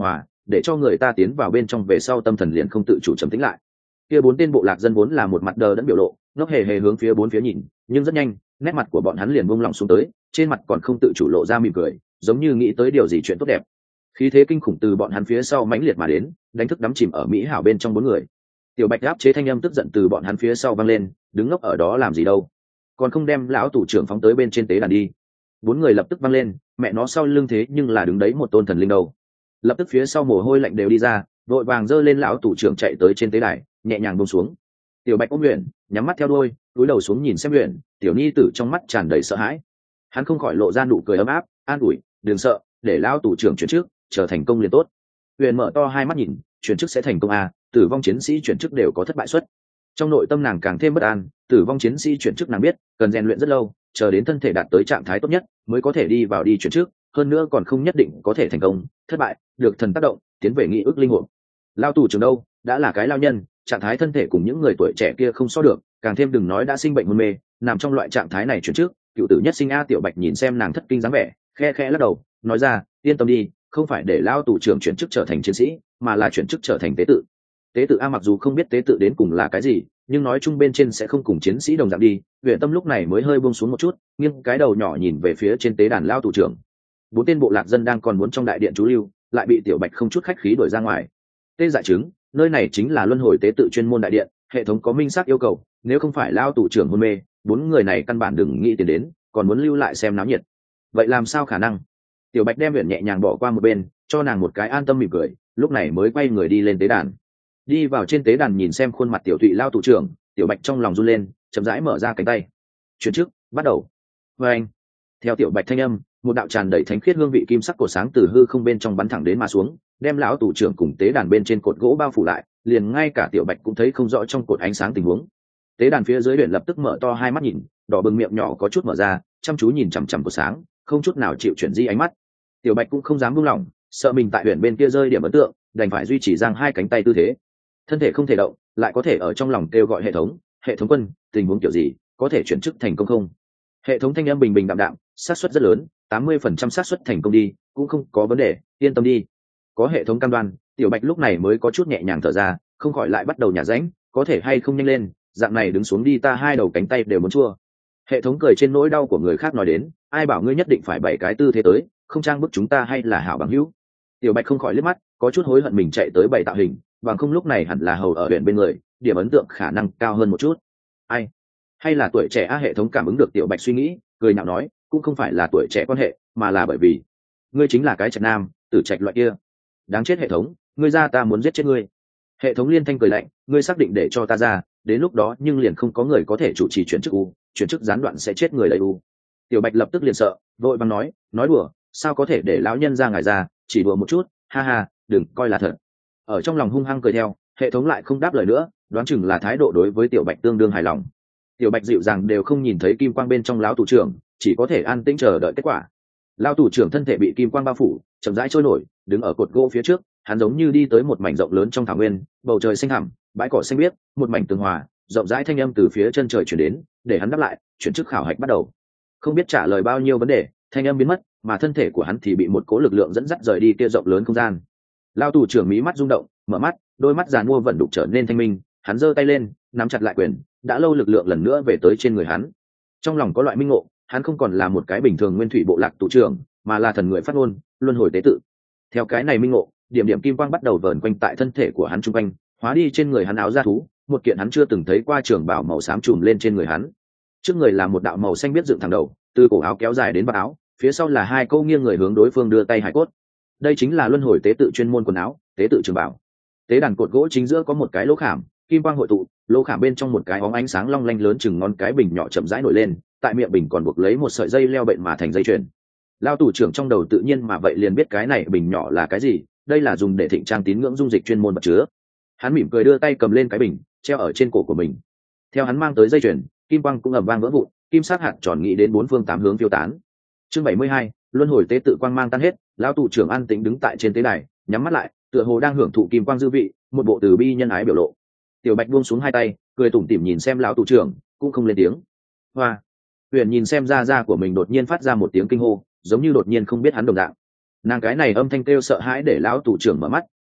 [SPEAKER 1] để cho người ta tiến vào bên trong về sau tâm thần liền không tự chủ trầm tĩnh lại. Kia bốn tên bộ lạc dân vốn là một mặt đờ đẫn biểu lộ, ngốc hề hề hướng phía bốn phía nhìn, nhưng rất nhanh nét mặt của bọn hắn liền buông lỏng xuống tới, trên mặt còn không tự chủ lộ ra mỉm cười, giống như nghĩ tới điều gì chuyện tốt đẹp. Khí thế kinh khủng từ bọn hắn phía sau mãnh liệt mà đến, đánh thức đắm chìm ở mỹ hảo bên trong bốn người. Tiểu Bạch áp chế thanh âm tức giận từ bọn hắn phía sau vang lên, đứng ngốc ở đó làm gì đâu, còn không đem lão tù trưởng phóng tới bên trên tế đàn đi. Bốn người lập tức vang lên, mẹ nó sau lưng thế nhưng là đứng đấy một tôn thần linh đâu. Lập tức phía sau mồ hôi lạnh đều đi ra, vội vàng giơ lên lão tù trưởng chạy tới trên tế đài, nhẹ nhàng buông xuống. Tiểu Bạch ôm Huyền, nhắm mắt theo đuôi, cúi đầu xuống nhìn xem Huyền, tiểu nhi tử trong mắt tràn đầy sợ hãi. Hắn không khỏi lộ ra nụ cười ấm áp, an ủi, đừng sợ, để lão tù trưởng chuyển trước, chờ thành công liền tốt. Huyền mở to hai mắt nhìn, chuyển chức sẽ thành công à, tử vong chiến sĩ chuyển chức đều có thất bại suất. Trong nội tâm nàng càng thêm bất an, tử vong chiến sĩ chuyển chức nàng biết cần rèn luyện rất lâu, chờ đến thân thể đạt tới trạng thái tốt nhất mới có thể đi vào đi chuyển chức, hơn nữa còn không nhất định có thể thành công, thất bại được thần tác động tiến về nghị ức linh hồn. Lao tù trưởng đâu đã là cái lao nhân, trạng thái thân thể cùng những người tuổi trẻ kia không so được, càng thêm đừng nói đã sinh bệnh hôn mê, nằm trong loại trạng thái này chuyển chức, cựu tử nhất sinh a. Tiểu Bạch nhìn xem nàng thất kinh dáng vẻ, khe khe lắc đầu nói ra, yên tâm đi, không phải để lao tù trưởng chuyển chức trở thành chiến sĩ, mà là chuyển chức trở thành tế tự. Tế tự a, mặc dù không biết tế tự đến cùng là cái gì, nhưng nói chung bên trên sẽ không cùng chiến sĩ đồng dạng đi. Huyền Tâm lúc này mới hơi buông xuống một chút, nghiêng cái đầu nhỏ nhìn về phía trên tế đàn lao tù trưởng. Bốn tên bộ lạc dân đang còn muốn trong đại điện trú lưu, lại bị Tiểu Bạch không chút khách khí đuổi ra ngoài. Tê Dại Trứng, nơi này chính là luân hồi tế tự chuyên môn đại điện, hệ thống có minh xác yêu cầu, nếu không phải lao tù trưởng hôn mê, bốn người này căn bản đừng nghĩ tiền đến, còn muốn lưu lại xem náo nhiệt. Vậy làm sao khả năng? Tiểu Bạch đem Huyền nhẹ nhàng bỏ qua một bên, cho nàng một cái an tâm mỉm cười, lúc này mới quay người đi lên tế đàn. Đi vào trên tế đàn nhìn xem khuôn mặt tiểu thụy lao tù trưởng, Tiểu Bạch trong lòng run lên, chậm rãi mở ra cánh tay. Chuyển trước, bắt đầu. Và anh, theo Tiểu Bạch thanh âm, một đạo tràn đầy thánh khiết hương vị kim sắc cột sáng từ hư không bên trong bắn thẳng đến mà xuống, đem lão tù trưởng cùng tế đàn bên trên cột gỗ bao phủ lại, liền ngay cả Tiểu Bạch cũng thấy không rõ trong cột ánh sáng tình huống. Tế đàn phía dưới Huyền lập tức mở to hai mắt nhìn, đỏ bừng miệng nhỏ có chút mở ra, chăm chú nhìn chằm chằm cột sáng, không chút nào chịu chuyển di ánh mắt. Tiểu Bạch cũng không dám buông lỏng, sợ mình tại Huyền bên kia rơi điểm ấn tượng, đành phải duy trì giang hai cánh tay tư thế. Thân thể không thể động, lại có thể ở trong lòng kêu gọi hệ thống, hệ thống quân, tình huống kiểu gì, có thể chuyển chức thành công không? Hệ thống thanh âm bình bình đạm đạm, xác suất rất lớn, tám mươi phần trăm xác suất thành công đi, cũng không có vấn đề, yên tâm đi. Có hệ thống cam đoan, Tiểu Bạch lúc này mới có chút nhẹ nhàng thở ra, không khỏi lại bắt đầu nhả rãnh, có thể hay không nhanh lên, dạng này đứng xuống đi ta hai đầu cánh tay đều muốn chua. Hệ thống cười trên nỗi đau của người khác nói đến, ai bảo ngươi nhất định phải bảy cái tư thế tới, không trang bức chúng ta hay là hảo bằng hữu. Tiểu Bạch không khỏi liếc mắt, có chút hối hận mình chạy tới bảy tạo hình, bằng không lúc này hẳn là hầu ở huyện bên người, điểm ấn tượng khả năng cao hơn một chút. Ai? Hay là tuổi trẻ a? Hệ thống cảm ứng được Tiểu Bạch suy nghĩ, cười nhạo nói, cũng không phải là tuổi trẻ quan hệ, mà là bởi vì ngươi chính là cái trạch nam, tử trạch loại kia. Đáng chết hệ thống, ngươi ra ta muốn giết chết ngươi. Hệ thống liên thanh cười lạnh, ngươi xác định để cho ta ra, đến lúc đó nhưng liền không có người có thể chủ trì chuyển chức u, chuyển chức gián đoạn sẽ chết người đầy u. Tiểu Bạch lập tức liền sợ, vội vàng nói, nói đùa, sao có thể để lão nhân ra ngài ra, chỉ đùa một chút, ha ha, đừng coi là thật. Ở trong lòng hung hăng cười theo, hệ thống lại không đáp lời nữa, đoán chừng là thái độ đối với Tiểu Bạch tương đương hài lòng. Tiểu Bạch dịu dàng đều không nhìn thấy kim quang bên trong lão tù trưởng, chỉ có thể an tĩnh chờ đợi kết quả. Lão tù trưởng thân thể bị kim quang bao phủ, chậm rãi trôi nổi, đứng ở cột gỗ phía trước, hắn giống như đi tới một mảnh rộng lớn trong thảo nguyên, bầu trời xanh thẳm, bãi cỏ xanh biếc, một mảnh tường hòa, rộng rãi thanh âm từ phía chân trời truyền đến, để hắn đáp lại, chuyển chức khảo hạch bắt đầu. Không biết trả lời bao nhiêu vấn đề, thanh âm biến mất, mà thân thể của hắn thì bị một cỗ lực lượng dẫn dắt rời đi kia rộng lớn không gian. Lão tù trưởng mí mắt rung động, mở mắt, đôi mắt giàn mua vận đục trở nên thanh minh, hắn giơ tay lên, nắm chặt lại quyền, đã lâu lực lượng lần nữa về tới trên người hắn. Trong lòng có loại minh ngộ, hắn không còn là một cái bình thường nguyên thủy bộ lạc tù trưởng, mà là thần người phát ngôn, luân hồi tế tự. Theo cái này minh ngộ, điểm điểm kim quang bắt đầu vờn quanh tại thân thể của hắn trung quanh, hóa đi trên người hắn áo da thú, một kiện hắn chưa từng thấy qua trường bảo màu xám trùm lên trên người hắn. Trước người là một đạo màu xanh biết dựng thẳng đầu, từ cổ áo kéo dài đến bờ áo, phía sau là hai câu nghiêng người hướng đối phương đưa tay hải cốt. Đây chính là luân hồi tế tự chuyên môn quần áo, tế tự trường bảo. Tế đàn cột gỗ chính giữa có một cái lỗ khảm, kim quang hội tụ, lỗ khảm bên trong một cái óng ánh sáng long lanh lớn chừng ngón cái bình nhỏ chậm rãi nổi lên, tại miệng bình còn buộc lấy một sợi dây leo bệnh mà thành dây chuyền. Lao tù trưởng trong đầu tự nhiên mà vậy liền biết cái này bình nhỏ là cái gì, đây là dùng để thịnh trang tín ngưỡng dung dịch chuyên môn vật chứa. Hắn mỉm cười đưa tay cầm lên cái bình, treo ở trên cổ của mình. Theo hắn mang tới dây chuyền, kim quang cũng ầm vang vỡ vụn, kim sắc hạt tròn nghĩ đến bốn phương tám hướng phiêu tán. Chương bảy mươi hai, luân hồi tế tự quang mang tan hết, lão tù trưởng an tĩnh đứng tại trên tế đài, nhắm mắt lại, tựa hồ đang hưởng thụ kim quang dư vị, một bộ từ bi nhân ái biểu lộ. Tiểu Bạch buông xuống hai tay, cười tủm tỉm nhìn xem lão tù trưởng, cũng không lên tiếng. Hoa. Huyền nhìn xem da da của mình đột nhiên phát ra một tiếng kinh hô, giống như đột nhiên không biết hắn đồng dạng. Nàng cái này âm thanh kêu sợ hãi để lão tù trưởng mở mắt,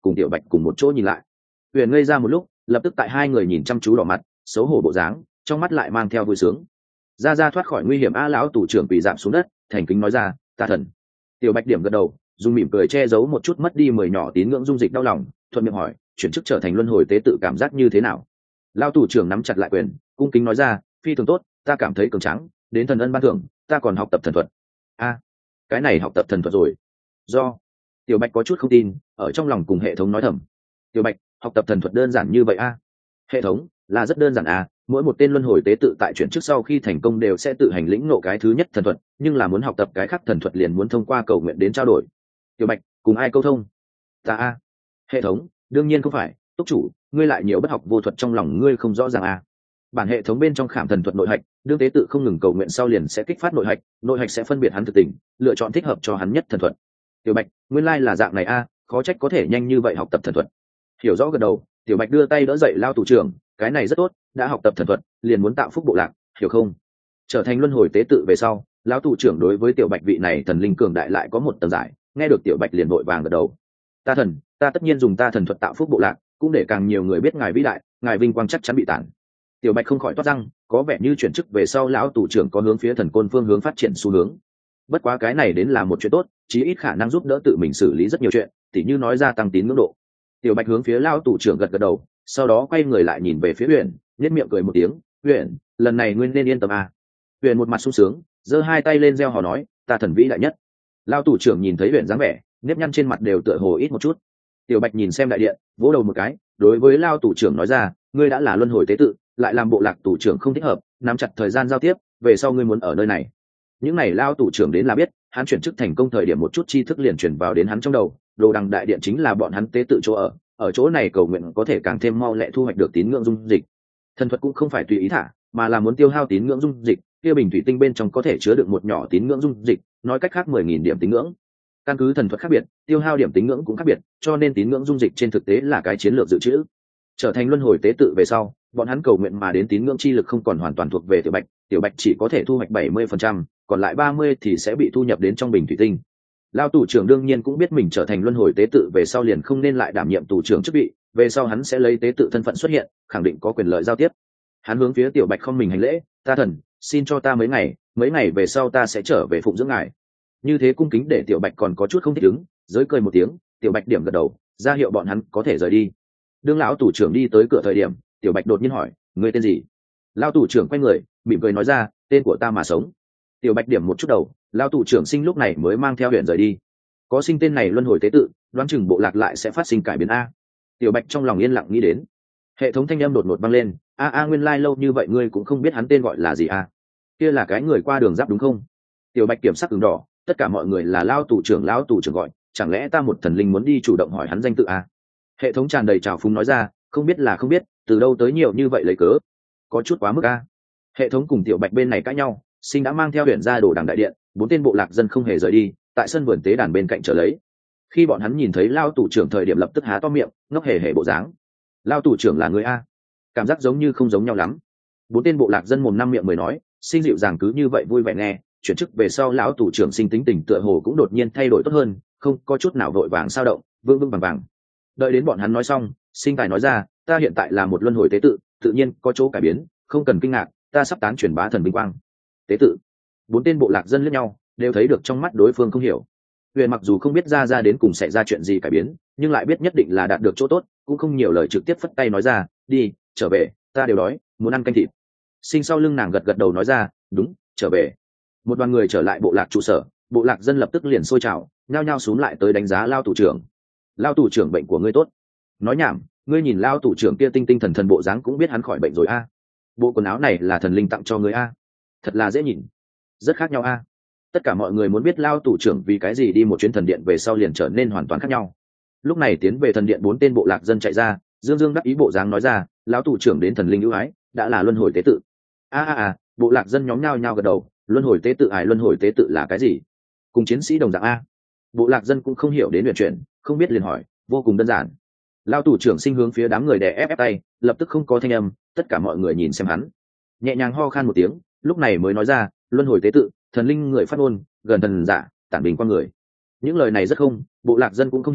[SPEAKER 1] cùng tiểu bạch cùng một chỗ nhìn lại. Huyền ngây ra một lúc, lập tức tại hai người nhìn chăm chú đỏ mặt, xấu hổ bộ dáng, trong mắt lại mang theo vui sướng. Ra ra thoát khỏi nguy hiểm, a lão tù trưởng quỳ giảm xuống đất, thành kính nói ra, ta thần. Tiểu bạch điểm gật đầu, dùng mỉm cười che giấu một chút mất đi mười nhỏ tín ngưỡng dung dịch đau lòng, thuận miệng hỏi, chuyển chức trở thành luân hồi tế tự cảm giác như thế nào? Lão tù trưởng nắm chặt lại quyền, cung kính nói ra, phi thường tốt, ta cảm thấy cường tráng, đến thần ân ban thưởng, ta còn học tập thần thuật. A, cái này học tập thần thuật rồi? Do Tiểu bạch có chút không tin, ở trong lòng cùng hệ thống nói thầm, tiểu bạch, học tập thần thuật đơn giản như vậy a? Hệ thống, là rất đơn giản a, mỗi một tên luân hồi tế tự tại chuyển chức sau khi thành công đều sẽ tự hành lĩnh ngộ cái thứ nhất thần thuật, nhưng là muốn học tập cái khác thần thuật liền muốn thông qua cầu nguyện đến trao đổi. Tiểu bạch, cùng ai câu thông? Ta a. Hệ thống, đương nhiên không phải, túc chủ, ngươi lại nhiều bất học vô thuật trong lòng ngươi không rõ ràng a. Bản hệ thống bên trong khảm thần thuật nội hạch, đương tế tự không ngừng cầu nguyện sau liền sẽ kích phát nội hạch, nội hạch sẽ phân biệt hắn thực tình, lựa chọn thích hợp cho hắn nhất thần thuật. Tiểu bạch, nguyên lai là dạng này a, khó trách có thể nhanh như vậy học tập thần thuật. Hiểu rõ gật đầu, tiểu bạch đưa tay đỡ dậy lao tù trưởng, cái này rất tốt, đã học tập thần thuật liền muốn tạo phúc bộ lạc, hiểu không? Trở thành luân hồi tế tự về sau, lão tù trưởng đối với tiểu bạch vị này thần linh cường đại lại có một tầng giải, nghe được tiểu bạch liền vội vàng gật đầu. Ta thần, ta tất nhiên dùng ta thần thuật tạo phúc bộ lạc, cũng để càng nhiều người biết ngài vĩ đại, ngài vinh quang chắc chắn bị tản. Tiểu bạch không khỏi toát răng, có vẻ như chuyển chức về sau lão tù trưởng có hướng phía thần côn phương hướng phát triển xu hướng. Bất quá cái này đến là một chuyện tốt, chí ít khả năng giúp đỡ tự mình xử lý rất nhiều chuyện, tỉ như nói ra tăng tín ngưỡng độ. Tiểu bạch hướng phía lão tù trưởng gật gật đầu, sau đó quay người lại nhìn về phía Huyền, nhếch miệng cười một tiếng, Huyền, lần này ngươi nên yên tâm à. Huyền một mặt sung sướng, giơ hai tay lên reo hò nói, ta thần vĩ đại nhất. Lão tù trưởng nhìn thấy Huyền dáng vẻ, nếp nhăn trên mặt đều tựa hồ ít một chút. Tiểu bạch nhìn xem đại điện, vỗ đầu một cái, đối với lão tù trưởng nói ra, ngươi đã là luân hồi tế tự, lại làm bộ lạc tù trưởng không thích hợp, nắm chặt thời gian giao tiếp, về sau ngươi muốn ở nơi này. Những này lão tù trưởng đến là biết, hắn chuyển chức thành công thời điểm một chút tri thức liền truyền vào đến hắn trong đầu, đồ đằng đại điện chính là bọn hắn tế tự chỗ ở, ở chỗ này cầu nguyện có thể càng thêm mau lẹ thu hoạch được tín ngưỡng dung dịch. Thần thuật cũng không phải tùy ý thả, mà là muốn tiêu hao tín ngưỡng dung dịch, kia bình thủy tinh bên trong có thể chứa được một nhỏ tín ngưỡng dung dịch, nói cách khác mười nghìn điểm tín ngưỡng. Căn cứ thần thuật khác biệt, tiêu hao điểm tín ngưỡng cũng khác biệt, cho nên tín ngưỡng dung dịch trên thực tế là cái chiến lược dự trữ. Trở thành luân hồi tế tự về sau, bọn hắn cầu nguyện mà đến tín ngưỡng chi lực không còn hoàn toàn thuộc về tiểu bạch, tiểu bạch chỉ có thể thu hoạch bảy mươi phần trăm, còn lại ba mươi thì sẽ bị thu nhập đến trong bình thủy tinh. Lao tù trưởng đương nhiên cũng biết mình trở thành luân hồi tế tự về sau liền không nên lại đảm nhiệm tù trưởng chức vị, về sau hắn sẽ lấy tế tự thân phận xuất hiện, khẳng định có quyền lợi giao tiếp. Hắn hướng phía tiểu bạch không mình hành lễ, ta thần, xin cho ta mấy ngày, mấy ngày về sau ta sẽ trở về phụng dưỡng ngài. Như thế cung kính để tiểu bạch còn có chút không thích ứng, giới cười một tiếng, tiểu bạch điểm gật đầu, ra hiệu bọn hắn có thể rời đi. Đương lão tù trưởng đi tới cửa thời điểm, tiểu bạch đột nhiên hỏi, ngươi tên gì? Lao tù trưởng quay người, mỉm cười nói ra, tên của ta mà sống. Tiểu bạch điểm một chút đầu, lao tù trưởng sinh lúc này mới mang theo huyện rời đi. Có sinh tên này luân hồi tế tự, đoán chừng bộ lạc lại sẽ phát sinh cải biến a. Tiểu bạch trong lòng yên lặng nghĩ đến. Hệ thống thanh âm đột ngột vang lên, a a nguyên lai lâu như vậy ngươi cũng không biết hắn tên gọi là gì a? Kia là cái người qua đường giáp đúng không? Tiểu bạch kiểm sắc ứng đỏ, tất cả mọi người là lao tù trưởng lao tù trưởng gọi, chẳng lẽ ta một thần linh muốn đi chủ động hỏi hắn danh tự a? Hệ thống tràn đầy trào phúng nói ra, không biết là không biết, từ đâu tới nhiều như vậy lấy cớ, có chút quá mức a. Hệ thống cùng tiểu bạch bên này cãi nhau, sinh đã mang theo huyện ra đồ đằng đại điện, bốn tên bộ lạc dân không hề rời đi, tại sân vườn tế đàn bên cạnh chờ lấy. Khi bọn hắn nhìn thấy lao tù trưởng thời điểm lập tức há to miệng, ngốc hề hề bộ dáng. Lao tù trưởng là người a? Cảm giác giống như không giống nhau lắm. Bốn tên bộ lạc dân mồm năm miệng mới nói, sinh dịu dàng cứ như vậy vui vẻ nghe, chuyển chức về sau lão tù trưởng sinh tính tình tựa hồ cũng đột nhiên thay đổi tốt hơn, không có chút nào vội vàng sao động, vương vương vàng vàng. Đợi đến bọn hắn nói xong, sinh tài nói ra, ta hiện tại là một luân hồi tế tự, tự nhiên có chỗ cải biến, không cần kinh ngạc, ta sắp tán truyền bá thần vinh quang. Tế tự. Bốn tên bộ lạc dân liếc nhau, đều thấy được trong mắt đối phương không hiểu. Huyền mặc dù không biết ra ra đến cùng xảy ra chuyện gì cải biến, nhưng lại biết nhất định là đạt được chỗ tốt, cũng không nhiều lời trực tiếp phất tay nói ra, đi, trở về, ta đều đói, muốn ăn canh thịt. Sinh sau lưng nàng gật gật đầu nói ra, đúng, trở về. Một đoàn người trở lại bộ lạc trụ sở, bộ lạc dân lập tức liền sôi trào, nhao nhao xuống lại tới đánh giá lao tù trưởng. Lao tù trưởng bệnh của ngươi tốt. Nói nhảm, ngươi nhìn lao tù trưởng kia tinh tinh thần thần bộ dáng cũng biết hắn khỏi bệnh rồi a. Bộ quần áo này là thần linh tặng cho ngươi a. Thật là dễ nhìn. Rất khác nhau a. Tất cả mọi người muốn biết lao tù trưởng vì cái gì đi một chuyến thần điện về sau liền trở nên hoàn toàn khác nhau. Lúc này tiến về thần điện bốn tên bộ lạc dân chạy ra, dương dương đắc ý bộ dáng nói ra, lão tù trưởng đến thần linh ưu ái, đã là luân hồi tế tự. A a a, bộ lạc dân nhóm nhao nhao gật đầu, luân hồi tế tự ải luân hồi tế tự là cái gì? Cùng chiến sĩ đồng dạng a. Bộ lạc dân cũng không hiểu đến luyện chuyện, không biết liền hỏi, vô cùng đơn giản. Lao tù trưởng sinh hướng phía đám người đè ép ép tay, lập tức không có thanh âm, tất cả mọi người nhìn xem hắn, nhẹ nhàng ho khan một tiếng, lúc này mới nói ra, luân hồi tế tự, thần linh người phát ngôn, gần thần giả, tản bình qua người. Những lời này rất không, bộ lạc dân cũng không hiểu,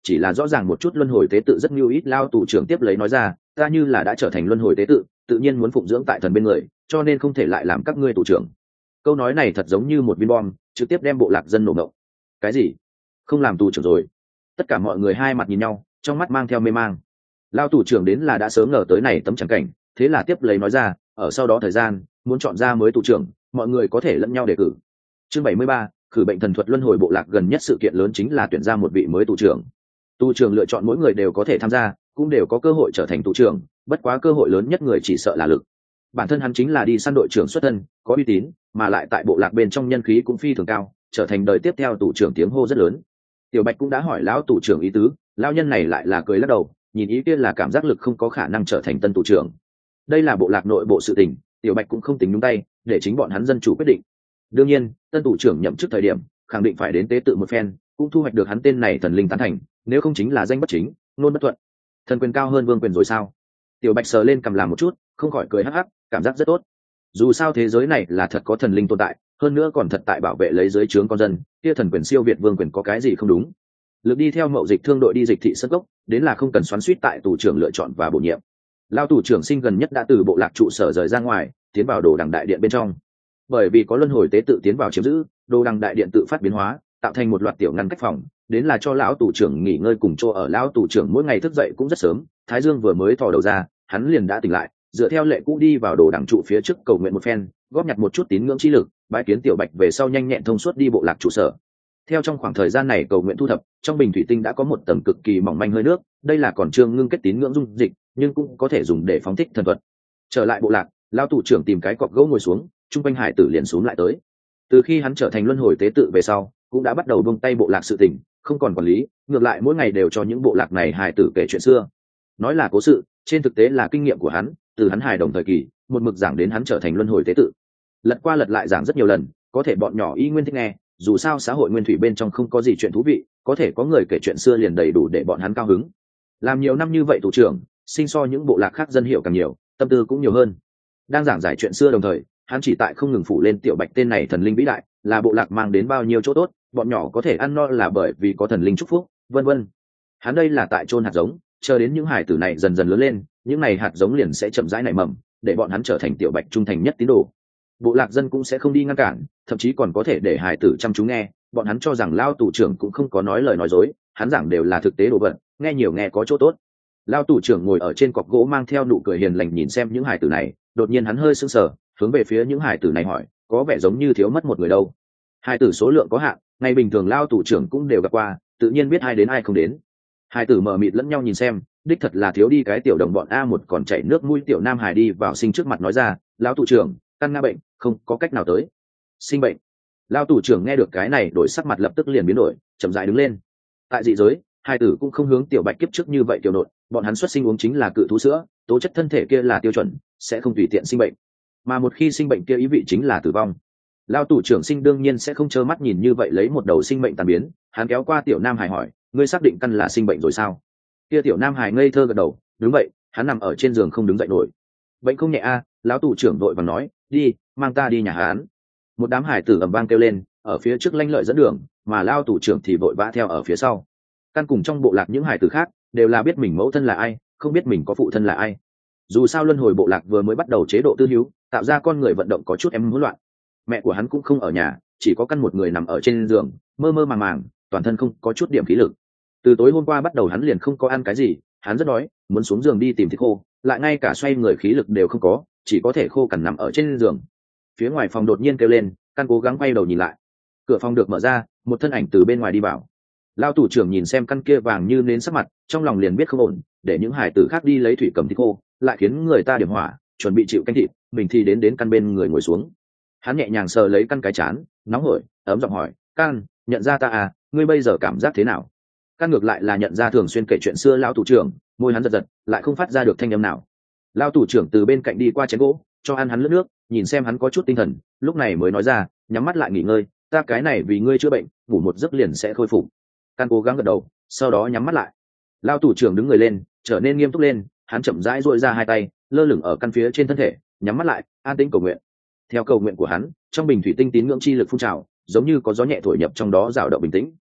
[SPEAKER 1] chỉ là rõ ràng một chút luân hồi tế tự rất nhiều ít. Lao tù trưởng tiếp lấy nói ra, ta như là đã trở thành luân hồi tế tự, tự nhiên muốn phụng dưỡng tại thần bên người, cho nên không thể lại làm các ngươi tù trưởng. Câu nói này thật giống như một viên bom, trực tiếp đem bộ lạc dân nổ ngộng. Cái gì? Không làm tù trưởng rồi? Tất cả mọi người hai mặt nhìn nhau, trong mắt mang theo mê mang. Lao tù trưởng đến là đã sớm ngờ tới này tấm chẳng cảnh, thế là tiếp lấy nói ra, ở sau đó thời gian muốn chọn ra mới tù trưởng, mọi người có thể lẫn nhau đề cử. Chương bảy mươi ba, khử bệnh thần thuật luân hồi bộ lạc gần nhất sự kiện lớn chính là tuyển ra một vị mới tù trưởng. Tù trưởng lựa chọn mỗi người đều có thể tham gia, cũng đều có cơ hội trở thành tù trưởng, bất quá cơ hội lớn nhất người chỉ sợ là Lực. Bản thân hắn chính là đi săn đội trưởng xuất thân, có uy tín, mà lại tại bộ lạc bên trong nhân khí cũng phi thường cao, trở thành đời tiếp theo tù trưởng tiếng hô rất lớn. Tiểu Bạch cũng đã hỏi lão tù trưởng ý tứ, lão nhân này lại là cười lắc đầu, nhìn ý kia là cảm giác Lực không có khả năng trở thành tân tù trưởng. Đây là bộ lạc nội bộ sự tình, Tiểu Bạch cũng không tính nhúng tay, để chính bọn hắn dân chủ quyết định. Đương nhiên, tân tù trưởng nhậm chức thời điểm, khẳng định phải đến tế tự một phen, cũng thu hoạch được hắn tên này thần linh tán thành, nếu không chính là danh bất chính, nôn bất thuận. Thần quyền cao hơn vương quyền rồi sao? Tiểu Bạch sờ lên cầm làm một chút, không khỏi cười hắc hắc, cảm giác rất tốt. Dù sao thế giới này là thật có thần linh tồn tại, hơn nữa còn thật tại bảo vệ lấy dưới trướng con dân, kia thần quyền siêu việt vương quyền có cái gì không đúng? Lực đi theo mậu dịch thương đội đi dịch thị sân gốc, đến là không cần xoắn xuýt tại tù trưởng lựa chọn và bổ nhiệm. Lao tù trưởng sinh gần nhất đã từ bộ lạc trụ sở rời ra ngoài, tiến vào đồ đằng đại điện bên trong. Bởi vì có luân hồi tế tự tiến vào chiếm giữ, đồ đằng đại điện tự phát biến hóa, tạo thành một loạt tiểu ngăn cách phòng, đến là cho lão tù trưởng nghỉ ngơi cùng chỗ ở. Lão tù trưởng mỗi ngày thức dậy cũng rất sớm, thái dương vừa mới thò đầu ra, hắn liền đã tỉnh lại, dựa theo lệ cũ đi vào đồ đằng trụ phía trước cầu nguyện một phen, góp nhặt một chút tín ngưỡng chi lực, bái kiến Tiểu Bạch về sau nhanh nhẹn thông suốt đi bộ lạc trụ sở. Theo trong khoảng thời gian này cầu nguyện thu thập, trong bình thủy tinh đã có một tầng cực kỳ mỏng manh hơi nước, đây là còn chưa ngưng kết tín ngưỡng dung dịch, nhưng cũng có thể dùng để phóng thích thần thuật. Trở lại bộ lạc, lão tù trưởng tìm cái cọc gỗ ngồi xuống, trung quanh hải tử liền xuống lại tới. Từ khi hắn trở thành luân hồi tế tự về sau, cũng đã bắt đầu buông tay bộ lạc sự tình, không còn quản lý, ngược lại mỗi ngày đều cho những bộ lạc này hải tử kể chuyện xưa. Nói là cố sự, trên thực tế là kinh nghiệm của hắn, từ hắn hài đồng thời kỳ, một mực giảng đến hắn trở thành luân hồi tế tự. Lật qua lật lại giảng rất nhiều lần, có thể bọn nhỏ y nguyên thích nghe, dù sao xã hội nguyên thủy bên trong không có gì chuyện thú vị, có thể có người kể chuyện xưa liền đầy đủ để bọn hắn cao hứng. Làm nhiều năm như vậy tù trưởng, sinh so những bộ lạc khác dân hiểu càng nhiều, tâm tư cũng nhiều hơn. Đang giảng giải chuyện xưa đồng thời, hắn chỉ tại không ngừng phủ lên Tiểu Bạch tên này thần linh vĩ đại, là bộ lạc mang đến bao nhiêu chỗ tốt, bọn nhỏ có thể ăn no là bởi vì có thần linh chúc phúc, vân vân. Hắn đây là tại chôn hạt giống, chờ đến những hải tử này dần dần lớn lên, những này hạt giống liền sẽ chậm rãi nảy mầm, để bọn hắn trở thành Tiểu Bạch trung thành nhất tín đồ. Bộ lạc dân cũng sẽ không đi ngăn cản, thậm chí còn có thể để hải tử chăm chú nghe, bọn hắn cho rằng Lao tù trưởng cũng không có nói lời nói dối, hắn giảng đều là thực tế đồ vật, nghe nhiều nghe có chỗ tốt. Lao tù trưởng ngồi ở trên cọc gỗ mang theo nụ cười hiền lành nhìn xem những hải tử này, đột nhiên hắn hơi sững sờ, hướng về phía những hải tử này hỏi, có vẻ giống như thiếu mất một người đâu. Hải tử số lượng có hạn, ngày bình thường Lao tù trưởng cũng đều gặp qua, tự nhiên biết ai đến ai không đến. Hải tử mờ mịt lẫn nhau nhìn xem, đích thật là thiếu đi cái tiểu đồng bọn a một còn chảy nước mũi tiểu nam hải đi vào sinh trước mặt nói ra, lão tù trưởng, căn nga bệnh, không có cách nào tới. Sinh bệnh. Lao tù trưởng nghe được cái này đổi sắc mặt lập tức liền biến đổi, chậm rãi đứng lên. Tại dị giới, hai tử cũng không hướng Tiểu Bạch kiếp trước như vậy tiểu nộn, bọn hắn xuất sinh uống chính là cự thú sữa, tố chất thân thể kia là tiêu chuẩn, sẽ không tùy tiện sinh bệnh, mà một khi sinh bệnh kia ý vị chính là tử vong. Lao tù trưởng sinh đương nhiên sẽ không trơ mắt nhìn như vậy lấy một đầu sinh mệnh tàn biến, hắn kéo qua tiểu nam hải hỏi, ngươi xác định căn là sinh bệnh rồi sao? Kia tiểu nam hải ngây thơ gật đầu, đúng vậy, hắn nằm ở trên giường không đứng dậy nổi. Bệnh không nhẹ a, lão tù trưởng vội vàng nói, đi, mang ta đi nhà hắn. Một đám hải tử ầm vang kêu lên, ở phía trước lanh lợi dẫn đường, mà Lao tù trưởng thì vội vã theo ở phía sau. Căn cùng trong bộ lạc những hải tử khác đều là biết mình mẫu thân là ai, không biết mình có phụ thân là ai. Dù sao luân hồi bộ lạc vừa mới bắt đầu chế độ tư hữu, tạo ra con người vận động có chút em hỗn loạn. Mẹ của hắn cũng không ở nhà, chỉ có căn một người nằm ở trên giường, mơ mơ màng màng, toàn thân không có chút điểm khí lực. Từ tối hôm qua bắt đầu hắn liền không có ăn cái gì, hắn rất đói, muốn xuống giường đi tìm thịt khô, lại ngay cả xoay người khí lực đều không có, chỉ có thể khô cằn nằm ở trên giường. Phía ngoài phòng đột nhiên kêu lên, căn cố gắng quay đầu nhìn lại. Cửa phòng được mở ra, một thân ảnh từ bên ngoài đi vào. Lao tù trưởng nhìn xem căn kia vàng như nến sắc mặt, trong lòng liền biết không ổn, để những hải tử khác đi lấy thủy cầm thịt khô, lại khiến người ta điểm hỏa, chuẩn bị chịu canh thịt, mình thì đến đến căn bên người ngồi xuống. Hắn nhẹ nhàng sờ lấy căn cái chán, nóng hổi, ấm giọng hỏi, căn, nhận ra ta à, ngươi bây giờ cảm giác thế nào? Căn ngược lại là nhận ra thường xuyên kể chuyện xưa lão tù trưởng, môi hắn giật giật, lại không phát ra được thanh âm nào. Lao tù trưởng từ bên cạnh đi qua chén gỗ, cho ăn hắn lướt nước, nhìn xem hắn có chút tinh thần, lúc này mới nói ra, nhắm mắt lại nghỉ ngơi, ta cái này vì ngươi chữa bệnh, ngủ một giấc liền sẽ khôi phục. Căn cố gắng gật đầu, sau đó nhắm mắt lại. Lao tù trưởng đứng người lên, trở nên nghiêm túc lên, hắn chậm rãi duỗi ra hai tay, lơ lửng ở căn phía trên thân thể, nhắm mắt lại, an tĩnh cầu nguyện. Theo cầu nguyện của hắn, trong bình thủy tinh tín ngưỡng chi lực phun trào, giống như có gió nhẹ thổi nhập trong đó dao động bình tĩnh.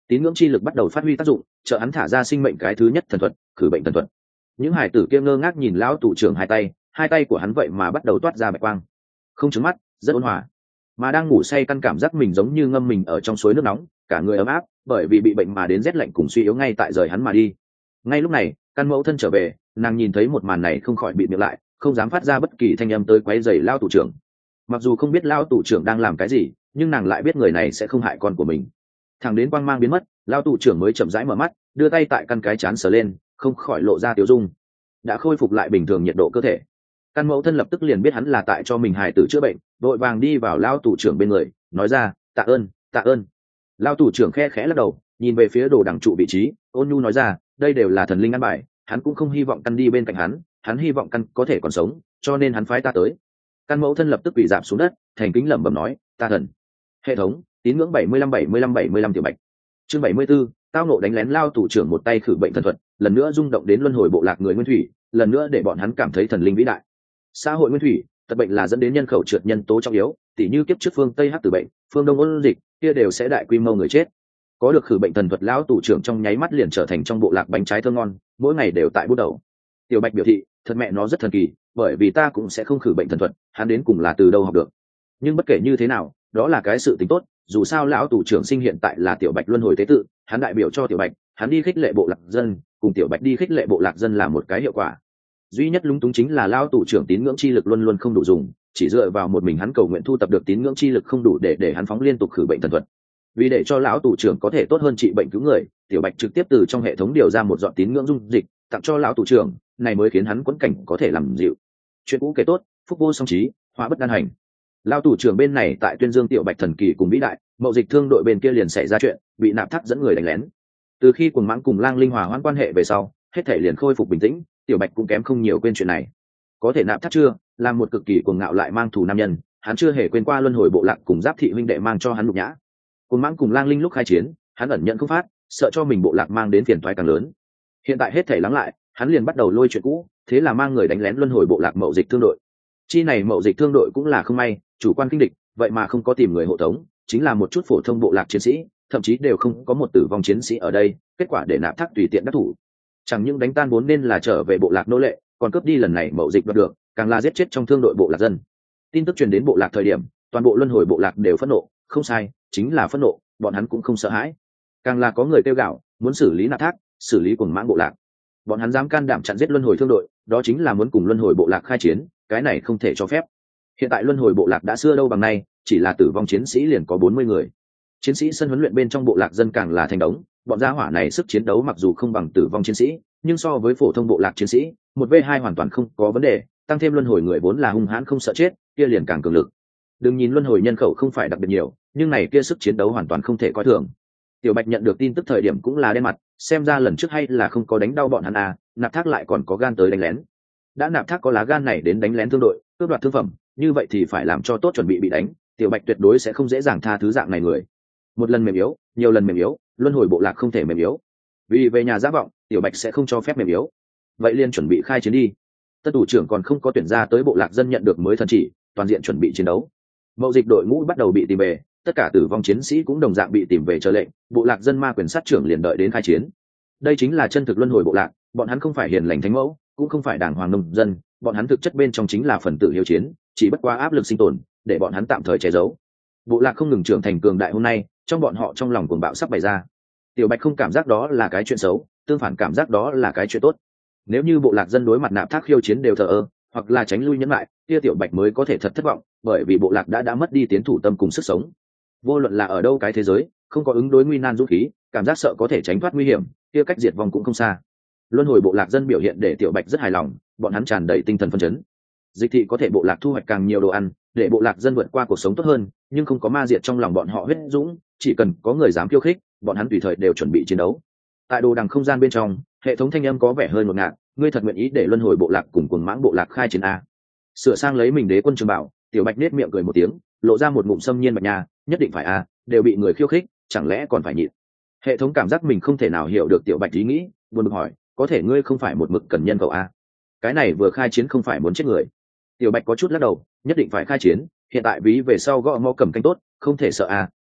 [SPEAKER 1] tín ngưỡng chi lực bắt đầu phát huy tác dụng, trợ hắn thả ra sinh mệnh cái thứ nhất thần thuật, khử bệnh thần thuật. Những hải tử kia ngơ ngác nhìn lão tù trưởng hai tay, hai tay của hắn vậy mà bắt đầu toát ra bạch quang, không trứng mắt, rất ôn hòa. Mà đang ngủ say căn cảm giác mình giống như ngâm mình ở trong suối nước nóng, cả người ấm áp, bởi vì bị bệnh mà đến rét lạnh cùng suy yếu ngay tại rời hắn mà đi. Ngay lúc này, căn mẫu thân trở về, nàng nhìn thấy một màn này không khỏi bị miệng lại, không dám phát ra bất kỳ thanh âm tới quấy rầy lao tù trưởng. Mặc dù không biết lao tù trưởng đang làm cái gì, nhưng nàng lại biết người này sẽ không hại con của mình. Thẳng đến quang mang biến mất, lao tù trưởng mới chậm rãi mở mắt, đưa tay tại căn cái chán sờ lên, không khỏi lộ ra tiểu dung. Đã khôi phục lại bình thường nhiệt độ cơ thể. Căn mẫu thân lập tức liền biết hắn là tại cho mình hài tử chữa bệnh, vội vàng đi vào lao tù trưởng bên người, nói ra, tạ ơn, tạ ơn. Lao tù trưởng khe khẽ lắc đầu, nhìn về phía đồ đằng trụ vị trí, ôn nhu nói ra, đây đều là thần linh ăn bài, hắn cũng không hy vọng căn đi bên cạnh hắn, hắn hy vọng căn có thể còn sống, cho nên hắn phái ta tới. Căn mẫu thân lập tức quỳ rạp xuống đất, thành kính lẩm bẩm nói, ta thần. Hệ thống tín ngưỡng bảy mươi lăm bảy mươi lăm bảy mươi lăm tiểu bạch. Chương bảy mươi 74, tao nộ đánh lén lao tù trưởng một tay khử bệnh thần thuật, lần nữa rung động đến luân hồi bộ lạc người nguyên thủy, lần nữa để bọn hắn cảm thấy thần linh vĩ đại. Xã hội nguyên thủy, tật bệnh là dẫn đến nhân khẩu trượt nhân tố trọng yếu, tỉ như kiếp trước phương Tây hắc tử bệnh, phương Đông ôn dịch, kia đều sẽ đại quy mô người chết. Có được khử bệnh thần thuật, lão tù trưởng trong nháy mắt liền trở thành trong bộ lạc bánh trái thơm ngon, mỗi ngày đều tại bút đầu. Tiểu bạch biểu thị, thật mẹ nó rất thần kỳ, bởi vì ta cũng sẽ không khử bệnh thần thuật, hắn đến cùng là từ đâu học được. Nhưng bất kể như thế nào, đó là cái sự tính tốt, dù sao lão tù trưởng sinh hiện tại là tiểu bạch luân hồi tế tự, hắn đại biểu cho tiểu bạch, hắn đi khích lệ bộ lạc dân, cùng tiểu bạch đi khích lệ bộ lạc dân là một cái hiệu quả. Duy nhất lúng túng chính là lão tù trưởng tín ngưỡng chi lực luôn luôn không đủ dùng, chỉ dựa vào một mình hắn cầu nguyện thu tập được tín ngưỡng chi lực không đủ để để hắn phóng liên tục khử bệnh thần thuật. Vì để cho lão tù trưởng có thể tốt hơn trị bệnh cứu người, tiểu bạch trực tiếp từ trong hệ thống điều ra một giọt tín ngưỡng dung dịch tặng cho lão tù trưởng, này mới khiến hắn quẫn cảnh có thể làm dịu. Chuyện cũ kể tốt, phúc vô song trí, hóa bất đan hành. Lão tù trưởng bên này tại tuyên dương tiểu bạch thần kỳ cùng vĩ đại, mậu dịch thương đội bên kia liền xảy ra chuyện, bị nạp thác dẫn người đánh lén. Từ khi cuồng mãng cùng lang linh hòa hoãn quan hệ về sau, hết thể liền khôi phục bình tĩnh, tiểu bạch cũng kém không nhiều quên chuyện này. Có thể nạp thác chưa, làm một cực kỳ cuồng ngạo lại mang thù nam nhân, hắn chưa hề quên qua luân hồi bộ lạc cùng giáp thị huynh đệ mang cho hắn nhục nhã. Cuồng mãng cùng lang linh lúc khai chiến, hắn ẩn nhận không phát, sợ cho mình bộ lạc mang đến phiền toái càng lớn. Hiện tại hết thể lắng lại, hắn liền bắt đầu lôi chuyện cũ, thế là mang người đánh lén luân hồi bộ lạc mậu dịch thương đội. Chi này mậu dịch thương đội cũng là không may, chủ quan kinh địch, vậy mà không có tìm người hộ tống, chính là một chút phổ thông bộ lạc chiến sĩ, thậm chí đều không có một tử vong chiến sĩ ở đây, kết quả để nạp thác tùy tiện đắc thủ. Chẳng những đánh tan vốn nên là trở về bộ lạc nô lệ, còn cướp đi lần này mậu dịch đoạt được, càng là giết chết trong thương đội bộ lạc dân. Tin tức truyền đến bộ lạc thời điểm, toàn bộ luân hồi bộ lạc đều phẫn nộ, không sai, chính là phẫn nộ, bọn hắn cũng không sợ hãi. Càng là có người kêu gào, muốn xử lý nạp thác, xử lý cuồng mãng bộ lạc. Bọn hắn dám can đảm chặn giết luân hồi thương đội, đó chính là muốn cùng luân hồi bộ lạc khai chiến, cái này không thể cho phép. Hiện tại luân hồi bộ lạc đã xưa đâu bằng nay, chỉ là tử vong chiến sĩ liền có bốn mươi người. Chiến sĩ sân huấn luyện bên trong bộ lạc dân càng là thành đống, bọn gia hỏa này sức chiến đấu mặc dù không bằng tử vong chiến sĩ, nhưng so với phổ thông bộ lạc chiến sĩ, một v hai hoàn toàn không có vấn đề, tăng thêm luân hồi người vốn là hung hãn không sợ chết, kia liền càng cường lực. Đừng nhìn luân hồi nhân khẩu không phải đặc biệt nhiều, nhưng này kia sức chiến đấu hoàn toàn không thể coi thường. Tiểu Bạch nhận được tin tức thời điểm cũng là đen mặt, xem ra lần trước hay là không có đánh đau bọn hắn à, nạp thác lại còn có gan tới đánh lén. Đã nạp thác có lá gan này đến đánh lén thương đội, cướp đoạt thương phẩm, như vậy thì phải làm cho tốt chuẩn bị bị đánh, Tiểu Bạch tuyệt đối sẽ không dễ dàng tha thứ dạng này người. Một lần mềm yếu, nhiều lần mềm yếu, luân hồi bộ lạc không thể mềm yếu. Vì về nhà giả vọng, Tiểu Bạch sẽ không cho phép mềm yếu. Vậy liền chuẩn bị khai chiến đi. Tân thủ trưởng còn không có tuyển ra tới bộ lạc dân nhận được mới thần chỉ, toàn diện chuẩn bị chiến đấu. Mậu dịch đội ngũ bắt đầu bị tìm về, tất cả tử vong chiến sĩ cũng đồng dạng bị tìm về chờ lệnh, bộ lạc dân ma quyền sát trưởng liền đợi đến khai chiến. Đây chính là chân thực luân hồi bộ lạc, bọn hắn không phải hiền lành thánh mẫu, cũng không phải đàng hoàng nông dân, bọn hắn thực chất bên trong chính là phần tử hiếu chiến, chỉ bất quá áp lực sinh tồn, để bọn hắn tạm thời che giấu. Bộ lạc không ngừng trưởng thành cường đại hôm nay, trong bọn họ trong lòng cuồng bạo sắp bày ra. Tiểu Bạch không cảm giác đó là cái chuyện xấu, tương phản cảm giác đó là cái chuyện tốt. Nếu như bộ lạc dân đối mặt nạp thác khiêu chiến đều thờ ơ, hoặc là tránh lui nhẫn lại, kia Tiểu Bạch mới có thể thật thất vọng, bởi vì bộ lạc đã đã mất đi tiến thủ tâm cùng sức sống. Vô luận là ở đâu cái thế giới, không có ứng đối nguy nan dũng khí, cảm giác sợ có thể tránh thoát nguy hiểm, kia cách diệt vong cũng không xa. Luân hồi bộ lạc dân biểu hiện để Tiểu Bạch rất hài lòng, bọn hắn tràn đầy tinh thần phấn chấn. Dịch thị có thể bộ lạc thu hoạch càng nhiều đồ ăn, để bộ lạc dân vượt qua cuộc sống tốt hơn, nhưng không có ma diệt trong lòng bọn họ huyết dũng, chỉ cần có người dám khiêu khích, bọn hắn tùy thời đều chuẩn bị chiến đấu. Tại đồ đằng không gian bên trong, hệ thống thanh âm có vẻ hơi ngột ngạt, ngươi thật nguyện ý để luân hồi bộ lạc cùng cuồng mãng bộ lạc khai chiến a? Sửa sang lấy mình đế quân trường bảo, Tiểu Bạch nết miệng cười một tiếng, lộ ra một ngụm xâm nhiên bạch nha, nhất định phải a, đều bị người khiêu khích, chẳng lẽ còn phải nhịn? Hệ thống cảm giác mình không thể nào hiểu được Tiểu Bạch ý nghĩ, buồn bực hỏi, có thể ngươi không phải một mực cần nhân cầu a? Cái này vừa khai chiến không phải muốn chết người. Tiểu Bạch có chút lắc đầu, nhất định phải khai chiến, hiện tại ví về sau gõ mõ cầm canh tốt, không thể sợ a,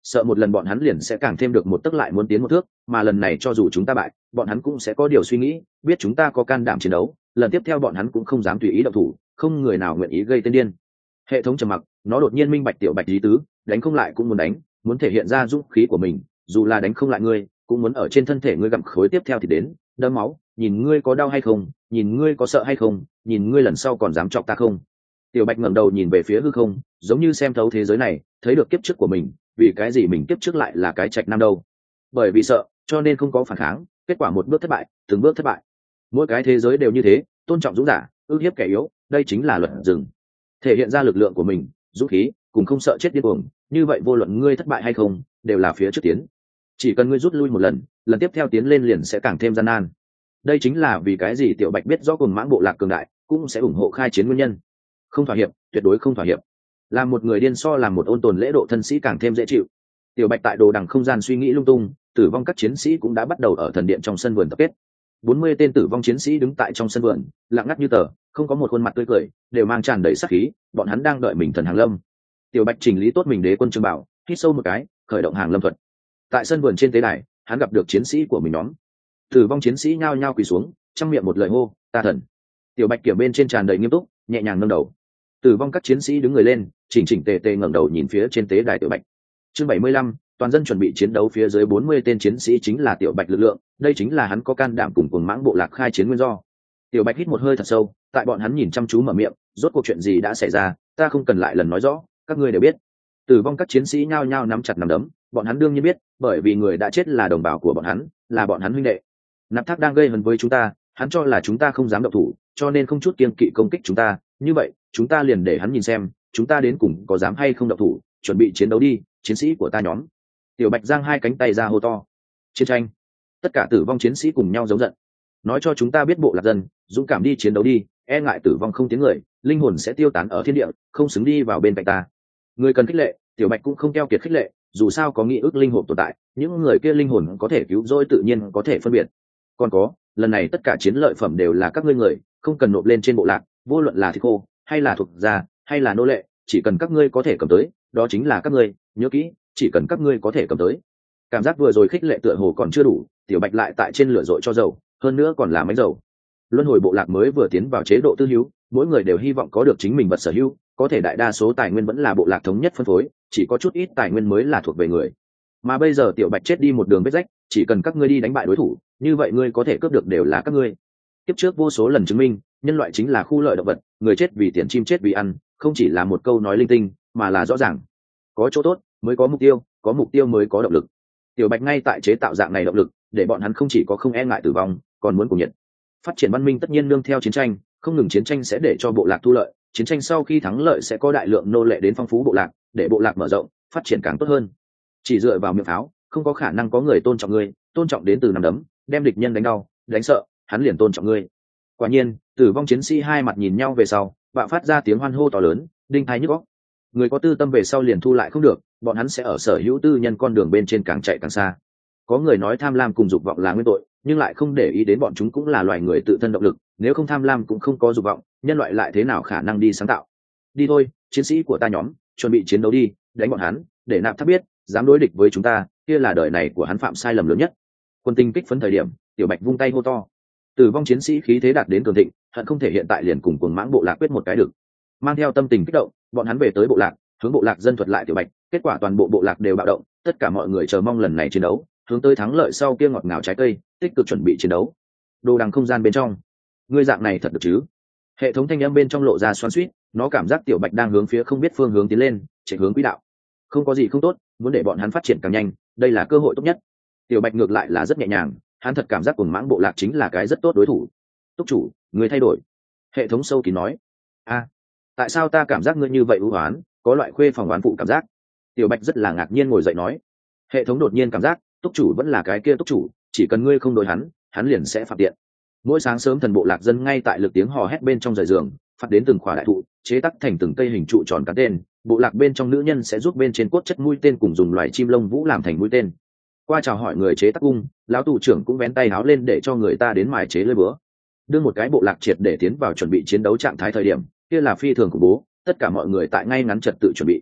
[SPEAKER 1] sợ một lần bọn hắn liền sẽ càng thêm được một tấc lại muốn tiến một thước, mà lần này cho dù chúng ta bại, bọn hắn cũng sẽ có điều suy nghĩ, biết chúng ta có can đảm chiến đấu, lần tiếp theo bọn hắn cũng không dám tùy ý động thủ, không người nào nguyện ý gây tên điên. Hệ thống trầm mặc, nó đột nhiên minh bạch tiểu bạch lý tứ, đánh không lại cũng muốn đánh, muốn thể hiện ra dũng khí của mình, dù là đánh không lại ngươi, cũng muốn ở trên thân thể ngươi gặm khối tiếp theo thì đến, đâm máu, nhìn ngươi có đau hay không, nhìn ngươi có sợ hay không, nhìn ngươi lần sau còn dám chọc ta không. Tiểu bạch ngẩng đầu nhìn về phía hư không, giống như xem thấu thế giới này, thấy được kiếp trước của mình, vì cái gì mình kiếp trước lại là cái trạch nam đâu? Bởi vì sợ, cho nên không có phản kháng, kết quả một bước thất bại, từng bước thất bại. Mỗi cái thế giới đều như thế, tôn trọng dũng giả, ức hiếp kẻ yếu, đây chính là luật rừng. Thể hiện ra lực lượng của mình, dũng khí, cùng không sợ chết điên cuồng, như vậy vô luận ngươi thất bại hay không, đều là phía trước tiến. Chỉ cần ngươi rút lui một lần, lần tiếp theo tiến lên liền sẽ càng thêm gian nan. Đây chính là vì cái gì tiểu bạch biết rõ cùng mãng bộ lạc cường đại, cũng sẽ ủng hộ khai chiến nguyên nhân. Không thỏa hiệp, tuyệt đối không thỏa hiệp. Làm một người điên so làm một ôn tồn lễ độ thân sĩ càng thêm dễ chịu. Tiểu bạch tại đồ đằng không gian suy nghĩ lung tung, tử vong các chiến sĩ cũng đã bắt đầu ở thần điện trong sân vườn tập kết. Bốn mươi tên tử vong chiến sĩ đứng tại trong sân vườn, lặng ngắt như tờ, không có một khuôn mặt tươi cười, đều mang tràn đầy sát khí, bọn hắn đang đợi mình thần hàng lâm. Tiểu bạch chỉnh lý tốt mình đế quân trương bảo, hít sâu một cái, khởi động hàng lâm thuật. Tại sân vườn trên tế đài, hắn gặp được chiến sĩ của mình nhóm. Tử vong chiến sĩ nhao nhao quỳ xuống, trong miệng một lời hô, ta thần. Tiểu bạch kiểm bên trên tràn đầy nghiêm túc, nhẹ nhàng nâng đầu. Tử vong các chiến sĩ đứng người lên, chỉnh chỉnh tề tề ngẩng đầu nhìn phía trên tế đài tiểu bạch. Chương bảy mươi lăm, toàn dân chuẩn bị chiến đấu, phía dưới bốn mươi tên chiến sĩ chính là tiểu bạch lực lượng, đây chính là hắn có can đảm cùng cuồng mãng bộ lạc khai chiến nguyên do. Tiểu bạch hít một hơi thật sâu, tại bọn hắn nhìn chăm chú mở miệng, rốt cuộc chuyện gì đã xảy ra, ta không cần lại lần nói rõ, các ngươi đều biết. Tử vong các chiến sĩ nhao nhao nắm chặt nắm đấm, bọn hắn đương nhiên biết, bởi vì người đã chết là đồng bào của bọn hắn, là bọn hắn huynh đệ. Nạp Thác đang gây hấn với chúng ta, hắn cho là chúng ta không dám động thủ, cho nên không chút kiêng kỵ công kích chúng ta, như vậy, chúng ta liền để hắn nhìn xem, chúng ta đến cùng có dám hay không động thủ, chuẩn bị chiến đấu đi, chiến sĩ của ta nhóm. Tiểu bạch giang hai cánh tay ra hô to. Chiến tranh. Tất cả tử vong chiến sĩ cùng nhau giống giận. Nói cho chúng ta biết bộ lạc dân, dũng cảm đi chiến đấu đi, e ngại tử vong không tiếng người, linh hồn sẽ tiêu tán ở thiên địa, không xứng đi vào bên cạnh ta. Người cần khích lệ, tiểu bạch cũng không keo kiệt khích lệ, dù sao có nghị ước linh hồn tồn tại, những người kia linh hồn có thể cứu rỗi tự nhiên có thể phân biệt. Còn có, lần này tất cả chiến lợi phẩm đều là các ngươi người, không cần nộp lên trên bộ lạc, vô luận là thịt khô, hay là thuộc gia, hay là nô lệ, chỉ cần các ngươi có thể cầm tới, đó chính là các ngươi, nhớ kỹ, chỉ cần các ngươi có thể cầm tới. Cảm giác vừa rồi khích lệ tựa hồ còn chưa đủ, tiểu bạch lại tại trên lửa dội cho dầu, hơn nữa còn là máy dầu. Luân hồi bộ lạc mới vừa tiến vào chế độ tư hữu, mỗi người đều hy vọng có được chính mình vật sở hữu, có thể đại đa số tài nguyên vẫn là bộ lạc thống nhất phân phối, chỉ có chút ít tài nguyên mới là thuộc về người. Mà bây giờ tiểu bạch chết đi một đường vết rách, chỉ cần các ngươi đi đánh bại đối thủ, như vậy ngươi có thể cướp được đều là các ngươi. Tiếp trước vô số lần chứng minh, nhân loại chính là khu lợi động vật, người chết vì tiền, chim chết vì ăn, không chỉ là một câu nói linh tinh, mà là rõ ràng. Có chỗ tốt mới có mục tiêu, có mục tiêu mới có động lực. Tiểu bạch ngay tại chế tạo dạng này động lực, để bọn hắn không chỉ có không e ngại tử vong, còn muốn cùng nhiệt. Phát triển văn minh tất nhiên nương theo chiến tranh, không ngừng chiến tranh sẽ để cho bộ lạc thu lợi, chiến tranh sau khi thắng lợi sẽ có đại lượng nô lệ đến phong phú bộ lạc, để bộ lạc mở rộng, phát triển càng tốt hơn. Chỉ dựa vào miệng pháo, không có khả năng có người tôn trọng ngươi, tôn trọng đến từ nắm đấm, đem địch nhân đánh đau, đánh sợ, hắn liền tôn trọng ngươi. Quả nhiên, tử vong chiến sĩ hai mặt nhìn nhau về sau, bạo phát ra tiếng hoan hô to lớn, đinh thái nhức óc. Người có tư tâm về sau liền thu lại không được, bọn hắn sẽ ở sở hữu tư nhân con đường bên trên càng chạy càng xa. Có người nói tham lam cùng dục vọng là nguyên tội, nhưng lại không để ý đến bọn chúng cũng là loài người tự thân động lực, nếu không tham lam cũng không có dục vọng, nhân loại lại thế nào khả năng đi sáng tạo. Đi thôi, chiến sĩ của ta nhóm, chuẩn bị chiến đấu đi, đánh bọn hắn, để Nạp Thác biết, dám đối địch với chúng ta, kia là đời này của hắn phạm sai lầm lớn nhất. Quân tinh kích phấn thời điểm, tiểu bạch vung tay hô to. Tử vong chiến sĩ khí thế đạt đến cường thịnh, hận không thể hiện tại liền cùng cuồng mãng bộ lạc quyết một cái được. Mang theo tâm tình kích động, bọn hắn về tới bộ lạc, hướng bộ lạc dân thuật lại tiểu bạch, kết quả toàn bộ bộ lạc đều bạo động, tất cả mọi người chờ mong lần này chiến đấu, hướng tới thắng lợi sau kia ngọt ngào trái cây, tích cực chuẩn bị chiến đấu. Đồ đằng không gian bên trong, ngươi dạng này thật được chứ? Hệ thống thanh âm bên trong lộ ra xoắn xuýt, nó cảm giác tiểu bạch đang hướng phía không biết phương hướng tiến lên, chạy hướng quỹ đạo. Không có gì không tốt, muốn để bọn hắn phát triển càng nhanh, đây là cơ hội tốt nhất. Tiểu bạch ngược lại là rất nhẹ nhàng, hắn thật cảm giác cuồng mãng bộ lạc chính là cái rất tốt đối thủ. Túc chủ, người thay đổi. Hệ thống sâu kín nói. A, tại sao ta cảm giác ngươi như vậy ưu oán, có loại khuê phòng oán phụ cảm giác? Tiểu bạch rất là ngạc nhiên ngồi dậy nói. Hệ thống đột nhiên cảm giác, túc chủ vẫn là cái kia túc chủ, chỉ cần ngươi không đối hắn, hắn liền sẽ phạm tiện. Mỗi sáng sớm thần bộ lạc dân ngay tại lực tiếng hò hét bên trong rời giường, phát đến từng khỏa đại thụ, chế tác thành từng cây hình trụ tròn cán tên. Bộ lạc bên trong nữ nhân sẽ giúp bên trên cốt chất mũi tên cùng dùng loài chim lông vũ làm thành mũi tên. Qua chào hỏi người chế tác cung, lão tù trưởng cũng vén tay háo lên để cho người ta đến mài chế lưỡi búa. Đưa một cái bộ lạc triệt để tiến vào chuẩn bị chiến đấu trạng thái thời điểm, kia là phi thường khủng bố, tất cả mọi người tại ngay ngắn trật tự chuẩn bị.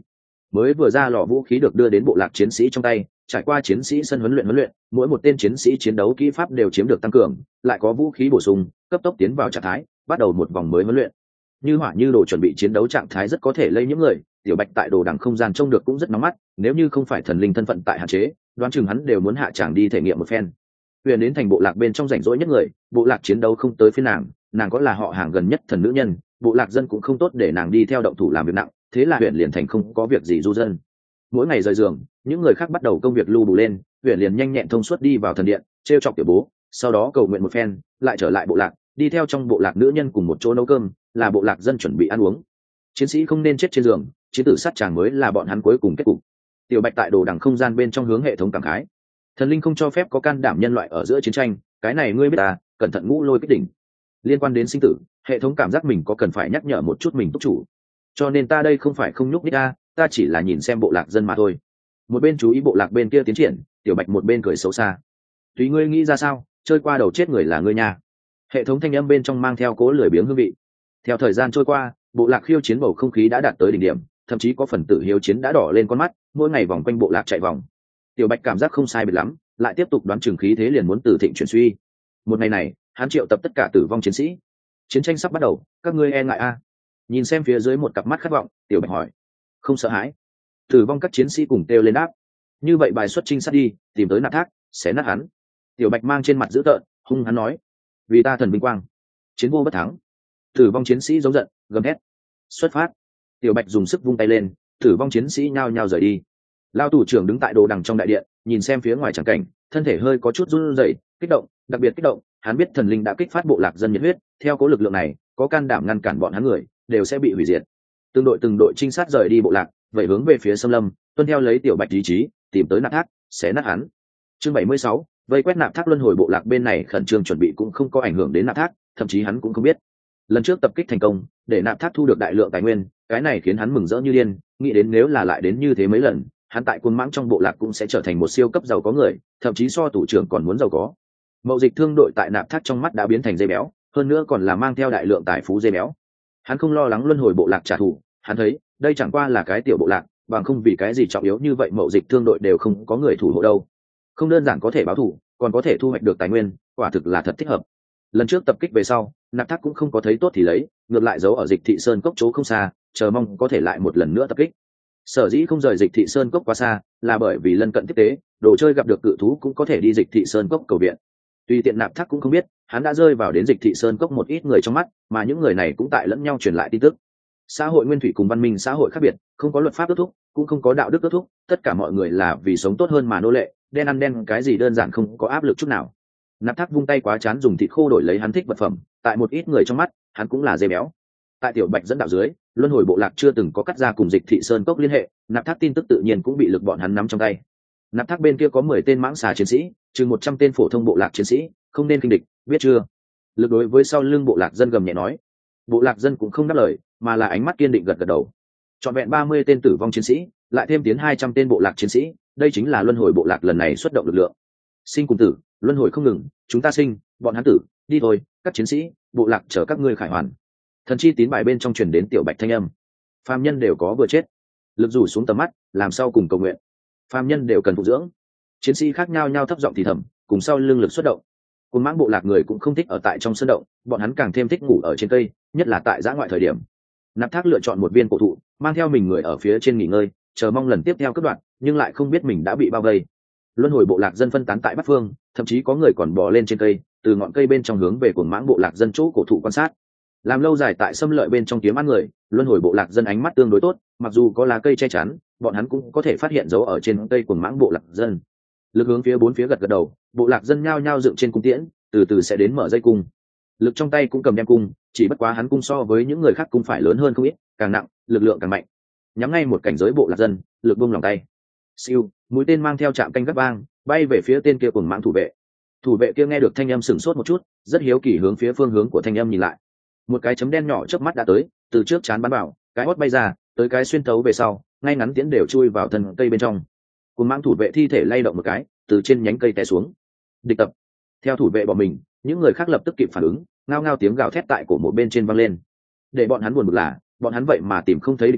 [SPEAKER 1] mới vừa ra lò vũ khí được đưa đến bộ lạc chiến sĩ trong tay, trải qua chiến sĩ sân huấn luyện huấn luyện, mỗi một tên chiến sĩ chiến đấu kỹ pháp đều chiếm được tăng cường, lại có vũ khí bổ sung, cấp tốc tiến vào trạng thái, bắt đầu một vòng mới huấn luyện. Như hỏa như đồ chuẩn bị chiến đấu trạng thái rất có thể lây nhiễm người, Tiểu Bạch tại đồ đằng không gian trông được cũng rất nóng mắt, nếu như không phải thần linh thân phận tại hạn chế, đoán chừng hắn đều muốn hạ tràng đi thể nghiệm một phen. Huyền đến thành bộ lạc bên trong rảnh rỗi nhất người, bộ lạc chiến đấu không tới phiên nàng, nàng có là họ hàng gần nhất thần nữ nhân, bộ lạc dân cũng không tốt để nàng đi theo động thủ làm việc nặng, thế là Huyền liền thành không có việc gì du dân. Mỗi ngày rời giường, những người khác bắt đầu công việc lưu bù lên, Huyền liền nhanh nhẹn thông suốt đi vào thần điện, trêu chọc tiểu bố, sau đó cầu nguyện một phen, lại trở lại bộ lạc, đi theo trong bộ lạc nữ nhân cùng một chỗ nấu cơm, là bộ lạc dân chuẩn bị ăn uống. Chiến sĩ không nên chết trên giường, chiến tử sát chàng mới là bọn hắn cuối cùng kết cục. Tiểu Bạch tại đồ đằng không gian bên trong hướng hệ thống cảm khái, thần linh không cho phép có can đảm nhân loại ở giữa chiến tranh, cái này ngươi biết à, cẩn thận ngũ lôi kích đỉnh. Liên quan đến sinh tử, hệ thống cảm giác mình có cần phải nhắc nhở một chút mình túc chủ, cho nên ta đây không phải không nhúc nhích a, ta chỉ là nhìn xem bộ lạc dân mà thôi. Một bên chú ý bộ lạc bên kia tiến triển, Tiểu Bạch một bên cười xấu xa, tùy ngươi nghĩ ra sao, chơi qua đầu chết người là ngươi nha. Hệ thống thanh âm bên trong mang theo cố lười biếng hương vị. Theo thời gian trôi qua, bộ lạc khiêu chiến bầu không khí đã đạt tới đỉnh điểm, thậm chí có phần tử hiếu chiến đã đỏ lên con mắt, mỗi ngày vòng quanh bộ lạc chạy vòng. Tiểu Bạch cảm giác không sai biệt lắm, lại tiếp tục đoán chừng khí thế liền muốn từ thịnh chuyển suy. Một ngày này, hắn triệu tập tất cả tử vong chiến sĩ. Chiến tranh sắp bắt đầu, các ngươi e ngại a? Nhìn xem phía dưới một cặp mắt khát vọng, Tiểu Bạch hỏi. Không sợ hãi. Tử vong các chiến sĩ cùng kêu lên đáp. Như vậy bài xuất trinh sát đi, tìm tới nạp thác, xé nát hắn. Tiểu Bạch mang trên mặt dữ tợn, hung hắn nói. Vì ta thần vinh quang, chiến vô bất thắng. Tử vong chiến sĩ giống giận, gầm hét. Xuất phát. Tiểu Bạch dùng sức vung tay lên, tử vong chiến sĩ nhao nhao rời đi. Lao tù trưởng đứng tại đồ đằng trong đại điện, nhìn xem phía ngoài chẳng cảnh, thân thể hơi có chút run rẩy, kích động, đặc biệt kích động. Hắn biết thần linh đã kích phát bộ lạc dân nhiệt huyết, theo cố lực lượng này, có can đảm ngăn cản bọn hắn người, đều sẽ bị hủy diệt. Từng đội từng đội trinh sát rời đi bộ lạc, vậy hướng về phía Sâm Lâm, tuân theo lấy Tiểu Bạch ý chí, tìm tới nạp thác, xé nát hắn. Chương bảy mươi sáu, vây quét nạp thác. Luân hồi bộ lạc bên này khẩn trương chuẩn bị cũng không có ảnh hưởng đến nạp thác, thậm chí hắn cũng không biết. Lần trước tập kích thành công, để nạp thác thu được đại lượng tài nguyên, cái này khiến hắn mừng rỡ như điên, nghĩ đến nếu là lại đến như thế mấy lần, hắn tại quân mãng trong bộ lạc cũng sẽ trở thành một siêu cấp giàu có người, thậm chí so thủ trưởng còn muốn giàu có. Mậu dịch thương đội tại nạp thác trong mắt đã biến thành dây béo, hơn nữa còn là mang theo đại lượng tài phú dây béo. Hắn không lo lắng luân hồi bộ lạc trả thù, hắn thấy đây chẳng qua là cái tiểu bộ lạc, bằng không vì cái gì trọng yếu như vậy mậu dịch thương đội đều không có người thủ hộ đâu. Không đơn giản có thể báo thù, còn có thể thu hoạch được tài nguyên, quả thực là thật thích hợp. Lần trước tập kích về sau, nạp thác cũng không có thấy tốt thì lấy, ngược lại giấu ở dịch thị sơn cốc chỗ không xa, chờ mong có thể lại một lần nữa tập kích. Sở dĩ không rời dịch thị sơn cốc quá xa, là bởi vì lân cận tiếp tế, đồ chơi gặp được cự thú cũng có thể đi dịch thị sơn cốc cầu viện. Tuy tiện nạp thác cũng không biết, hắn đã rơi vào đến dịch thị sơn cốc một ít người trong mắt, mà những người này cũng tại lẫn nhau truyền lại tin tức. Xã hội nguyên thủy cùng văn minh xã hội khác biệt, không có luật pháp ước thúc, cũng không có đạo đức ước thúc, tất cả mọi người là vì sống tốt hơn mà nô lệ, đen ăn đen cái gì đơn giản không có áp lực chút nào. Nạp thác vung tay quá chán dùng thịt khô đổi lấy hắn thích vật phẩm, tại một ít người trong mắt, hắn cũng là dê béo. Tại Tiểu Bạch dẫn đạo dưới, luân hồi bộ lạc chưa từng có cắt ra cùng dịch thị sơn cốc liên hệ, nạp thác tin tức tự nhiên cũng bị lực bọn hắn nắm trong tay. Nạp thác bên kia có mười tên mãng xà chiến sĩ, chừng một trăm tên phổ thông bộ lạc chiến sĩ, không nên kinh địch, biết chưa? Lực đối với sau lưng bộ lạc dân gầm nhẹ nói. Bộ lạc dân cũng không đáp lời, mà là ánh mắt kiên định gật gật đầu. Trọn vẹn ba mươi tên tử vong chiến sĩ, lại thêm tiến hai trăm tên bộ lạc chiến sĩ, đây chính là luân hồi bộ lạc lần này xuất động lực lượng. Sinh cùng tử, luân hồi không ngừng, chúng ta sinh, bọn hắn tử, đi thôi, các chiến sĩ, bộ lạc chở các ngươi khải hoàn. Thần chi tín bài bên trong truyền đến Tiểu Bạch thanh âm. Phàm nhân đều có vừa chết, lực rủ xuống tầm mắt, làm sao cùng cầu nguyện. Phàm nhân đều cần phụ dưỡng. Chiến sĩ khác nhau nhau thấp giọng thì thầm, cùng sau lưng lực xuất động. Cùng mãng bộ lạc người cũng không thích ở tại trong sân động, bọn hắn càng thêm thích ngủ ở trên cây, nhất là tại giã ngoại thời điểm. Nạp thác lựa chọn một viên cổ thụ, mang theo mình người ở phía trên nghỉ ngơi, chờ mong lần tiếp theo cất đoạn, nhưng lại không biết mình đã bị bao vây. Luân hồi bộ lạc dân phân tán tại bát phương, thậm chí có người còn bò lên trên cây, từ ngọn cây bên trong hướng về cuồng mãng bộ lạc dân chỗ cổ thụ quan sát. Làm lâu dài tại xâm lợi bên trong kiếm ăn người, luân hồi bộ lạc dân ánh mắt tương đối tốt, mặc dù có lá cây che chắn, bọn hắn cũng có thể phát hiện dấu ở trên cây cuồng mãng bộ lạc dân. Lực hướng phía bốn phía gật gật đầu, bộ lạc dân nhao nhao dựng trên cung tiễn, từ từ sẽ đến mở dây cung. Lực trong tay cũng cầm đem cung, chỉ bất quá hắn cung so với những người khác cung phải lớn hơn không ít, càng nặng, lực lượng càng mạnh. Nhắm ngay một cảnh giới bộ lạc dân, lực buông lòng tay. Siêu, mũi tên mang theo chạm canh gắt vang, bay về phía tên kia cuồng mãng thủ vệ. Thủ vệ kia nghe được thanh âm sửng sốt một chút, rất hiếu kỳ hướng phía phương hướng của thanh âm nhìn lại. Một cái chấm đen nhỏ chớp mắt đã tới, từ trước chán bắn vào, cái hót bay ra, tới cái xuyên thấu về sau, ngay ngắn tiễn đều chui vào thân cây bên trong. Cuồng mãng thủ vệ thi thể lay động một cái, từ trên nhánh cây té xuống. Địch tập. Theo thủ vệ bỏ mình, những người khác lập tức kịp phản ứng, ngao ngao tiếng gào thét tại cổ một bên trên vang lên. Để bọn hắn buồn bực là, bọn hắn vậy mà tìm không thấy địch nhân,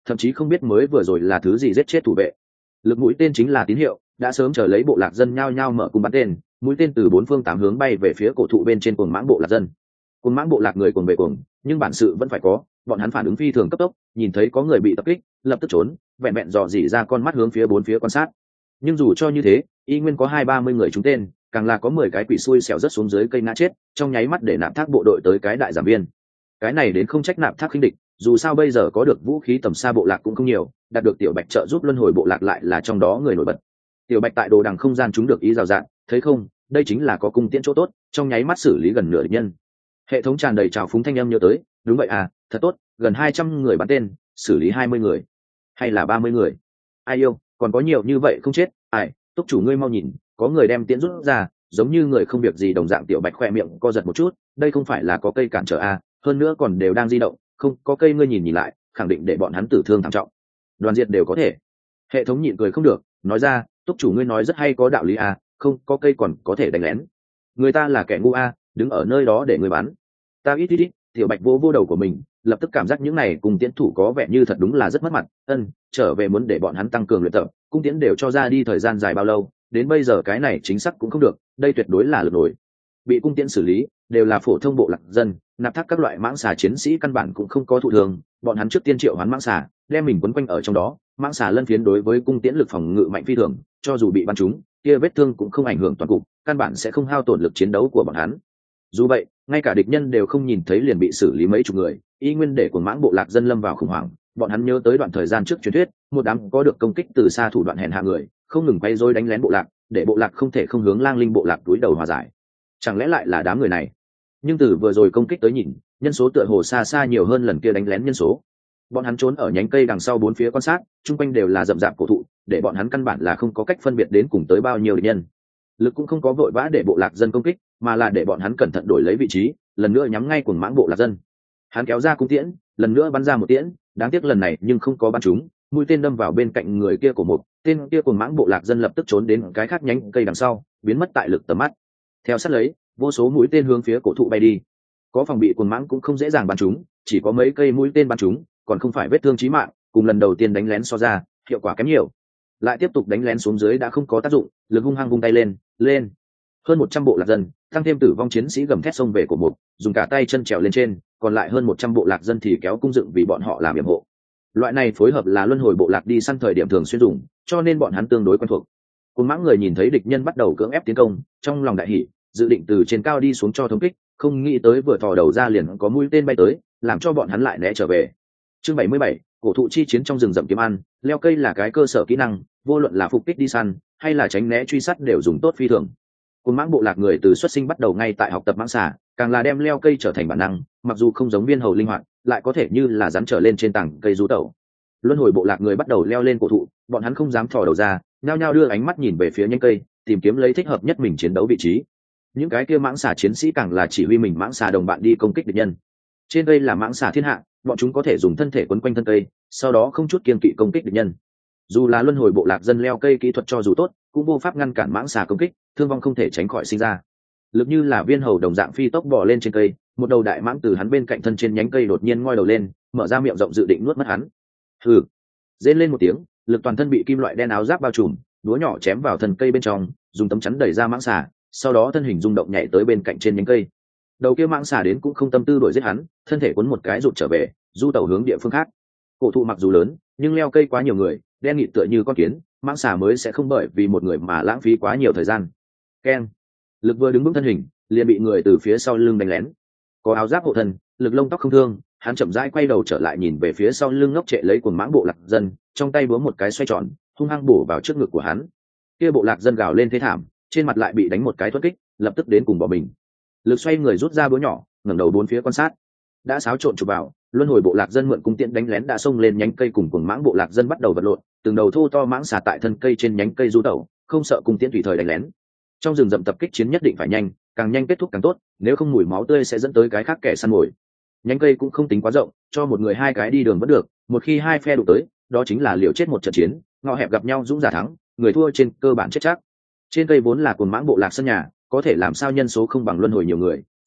[SPEAKER 1] thậm chí không biết mới vừa rồi là thứ gì giết chết thủ vệ. Lực mũi tên chính là tín hiệu, đã sớm chờ lấy bộ lạc dân nhao nhao mở cung bắn tên, mũi tên từ bốn phương tám hướng bay về phía cổ thụ bên trên cuồng mãng bộ lạc dân. Cuồng mãng bộ lạc người cuồng về cuồng, nhưng bản sự vẫn phải có, bọn hắn phản ứng phi thường cấp tốc, nhìn thấy có người bị tập kích, lập tức trốn, vẹn vẹn dò dỉ ra con mắt hướng phía bốn phía quan sát. Nhưng dù cho như thế, y nguyên có hai ba mươi người trúng tên, càng là có mười cái quỷ xui xẻo rớt xuống dưới cây ngã chết, trong nháy mắt để nạp thác bộ đội tới cái đại giảm viên. Cái này đến không trách nạp thác khinh địch, dù sao bây giờ có được vũ khí tầm xa bộ lạc cũng không nhiều, đạt được tiểu bạch trợ giúp luân hồi bộ lạc lại là trong đó người nổi bật. Tiểu bạch tại đồ đằng không gian chúng được ý rào rạt, thấy không, đây chính là có cung tiễn chỗ tốt, trong nháy mắt xử lý gần nửa địch nhân. Hệ thống tràn đầy trào phúng thanh âm nhớ tới, đúng vậy à, thật tốt, gần hai trăm người bắn tên, xử lý hai mươi người, hay là ba mươi người. Ai yêu, còn có nhiều như vậy không chết, ai, túc chủ ngươi mau nhìn, có người đem tiễn rút ra, giống như người không việc gì đồng dạng. Tiểu bạch khoe miệng co giật một chút, đây không phải là có cây cản trở à, hơn nữa còn đều đang di động, không có cây ngươi nhìn nhìn lại, khẳng định để bọn hắn tử thương thảm trọng. Đoàn diệt đều có thể. Hệ thống nhịn cười không được, nói ra, túc chủ ngươi nói rất hay, có đạo lý à, không có cây còn có thể đánh lén. Người ta là kẻ ngu à, đứng ở nơi đó để người bắn. Ta ít ít ít, tiểu bạch vô vô đầu của mình, lập tức cảm giác những này cùng tiễn thủ có vẻ như thật đúng là rất mất mặt. Ân, trở về muốn để bọn hắn tăng cường luyện tập, cung tiễn đều cho ra đi thời gian dài bao lâu, đến bây giờ cái này chính xác cũng không được, đây tuyệt đối là lượt nổi. Bị cung tiễn xử lý đều là phổ thông bộ lạc dân, nạp thác các loại mãng xà chiến sĩ căn bản cũng không có thụ thường, bọn hắn trước tiên triệu hoán mãng xà, đem mình quấn quanh ở trong đó, mãng xà lân phiến đối với cung tiễn lực phòng ngự mạnh phi thường, cho dù bị bắn trúng, kia vết thương cũng không ảnh hưởng toàn cục, căn bản sẽ không hao tổn lực chiến đấu của bọn hắn. Dù vậy, ngay cả địch nhân đều không nhìn thấy liền bị xử lý mấy chục người, y nguyên để cuồng mãng bộ lạc dân lâm vào khủng hoảng. Bọn hắn nhớ tới đoạn thời gian trước truyền thuyết, một đám có được công kích từ xa thủ đoạn hèn hạ người, không ngừng quay rối đánh lén bộ lạc, để bộ lạc không thể không hướng lang linh bộ lạc túi đầu hòa giải. Chẳng lẽ lại là đám người này? Nhưng từ vừa rồi công kích tới nhìn, nhân số tựa hồ xa xa nhiều hơn lần kia đánh lén nhân số. Bọn hắn trốn ở nhánh cây đằng sau bốn phía quan sát, chung quanh đều là rậm rạp cổ thụ, để bọn hắn căn bản là không có cách phân biệt đến cùng tới bao nhiêu địch nhân. Lực cũng không có vội vã để bộ lạc dân công kích, mà là để bọn hắn cẩn thận đổi lấy vị trí, lần nữa nhắm ngay cuồng mãng bộ lạc dân. Hắn kéo ra cung tiễn, lần nữa bắn ra một tiễn, đáng tiếc lần này nhưng không có bắn trúng, mũi tên đâm vào bên cạnh người kia của một tên kia cuồng mãng bộ lạc dân lập tức trốn đến cái khác nhánh cây đằng sau, biến mất tại lực tầm mắt. Theo sát lấy, vô số mũi tên hướng phía cổ thụ bay đi. Có phòng bị cuồng mãng cũng không dễ dàng bắn trúng, chỉ có mấy cây mũi tên bắn trúng, còn không phải vết thương chí mạng, cùng lần đầu tiên đánh lén so ra, hiệu quả kém nhiều. Lại tiếp tục đánh lén xuống dưới đã không có tác dụng, lực hung hăng vung tay lên, lên. Hơn một trăm bộ lạc dân, tăng thêm tử vong chiến sĩ gầm thét xông về cổ mục, dùng cả tay chân trèo lên trên, còn lại hơn một trăm bộ lạc dân thì kéo cung dựng vì bọn họ làm yểm hộ. Loại này phối hợp là luân hồi bộ lạc đi săn thời điểm thường xuyên dùng, cho nên bọn hắn tương đối quen thuộc. Cuồng mãng người nhìn thấy địch nhân bắt đầu cưỡng ép tiến công, trong lòng đại hỉ, dự định từ trên cao đi xuống cho thống kích, không nghĩ tới vừa thò đầu ra liền có mũi tên bay tới, làm cho bọn hắn lại né trở về. Chương bảy mươi bảy, cổ thụ chi chiến trong rừng rậm kiếm ăn, leo cây là cái cơ sở kỹ năng, vô luận là phục kích đi săn hay là tránh né truy sát đều dùng tốt phi thường. Cuồng mãng bộ lạc người từ xuất sinh bắt đầu ngay tại học tập mãng xà, càng là đem leo cây trở thành bản năng, mặc dù không giống viên hầu linh hoạt, lại có thể như là dám trở lên trên tảng cây rú tẩu. Luân hồi bộ lạc người bắt đầu leo lên cổ thụ, bọn hắn không dám thò đầu ra, nhao nhao đưa ánh mắt nhìn về phía nhánh cây, tìm kiếm lấy thích hợp nhất mình chiến đấu vị trí. Những cái kia mãng xà chiến sĩ càng là chỉ huy mình mãng xà đồng bạn đi công kích địch nhân. Trên cây là mãng xà thiên hạ, bọn chúng có thể dùng thân thể quấn quanh thân cây, sau đó không chút kiêng kỵ công kích địch nhân. Dù là luân hồi bộ lạc dân leo cây kỹ thuật cho dù tốt, cũng vô pháp ngăn cản mãng xà công kích, thương vong không thể tránh khỏi sinh ra. Lực như là viên hầu đồng dạng phi tốc bò lên trên cây, một đầu đại mãng từ hắn bên cạnh thân trên nhánh cây đột nhiên ngoi đầu lên, mở ra miệng rộng dự định nuốt mất hắn. Hừ, rên lên một tiếng, lực toàn thân bị kim loại đen áo giáp bao trùm, đũa nhỏ chém vào thân cây bên trong, dùng tấm chắn đẩy ra mãng xà, sau đó thân hình rung động nhảy tới bên cạnh trên nhánh cây. Đầu kia mãng xà đến cũng không tâm tư đuổi giết hắn, thân thể cuốn một cái rụt trở về, du tẩu hướng địa phương khác. Cổ thụ mặc dù lớn, nhưng leo cây quá nhiều người, đen nghịt tựa như con kiến, mãng xà mới sẽ không bởi vì một người mà lãng phí quá nhiều thời gian. Keng, lực vừa đứng vững thân hình, liền bị người từ phía sau lưng đánh lén. Có áo giáp hộ thân, lực lông tóc không thương, hắn chậm rãi quay đầu trở lại nhìn về phía sau lưng ngốc trệ lấy cuồng mãng bộ lạc dân, trong tay búa một cái xoay tròn, hung hăng bổ vào trước ngực của hắn. Kia bộ lạc dân gào lên thế thảm, trên mặt lại bị đánh một cái thoát kích, lập tức đến cùng bỏ mình. Lực xoay người rút ra búa nhỏ, ngẩng đầu bốn phía quan sát. Đã xáo trộn chụp vào, luân hồi bộ lạc dân mượn cung tiễn đánh lén đã xông lên nhánh cây cùng cuồng mãng bộ lạc dân bắt đầu vật lộn, từng đầu thô to mãng xà tại thân cây trên nhánh cây du tẩu, không sợ cung tiễn tùy thời đánh lén. Trong rừng rậm tập kích chiến nhất định phải nhanh, càng nhanh kết thúc càng tốt, nếu không mùi máu tươi sẽ dẫn tới cái khác kẻ săn mồi. Nhánh cây cũng không tính quá rộng, cho một người hai cái đi đường vẫn được, một khi hai phe đụng tới, đó chính là liều chết một trận chiến, ngõ hẹp gặp nhau dũng giả thắng, người thua trên cơ bản chết chắc. Trên cây vốn là cuồng mãng bộ lạc sân nhà, có thể làm sao nhân số không bằng luân hồi nhiều người,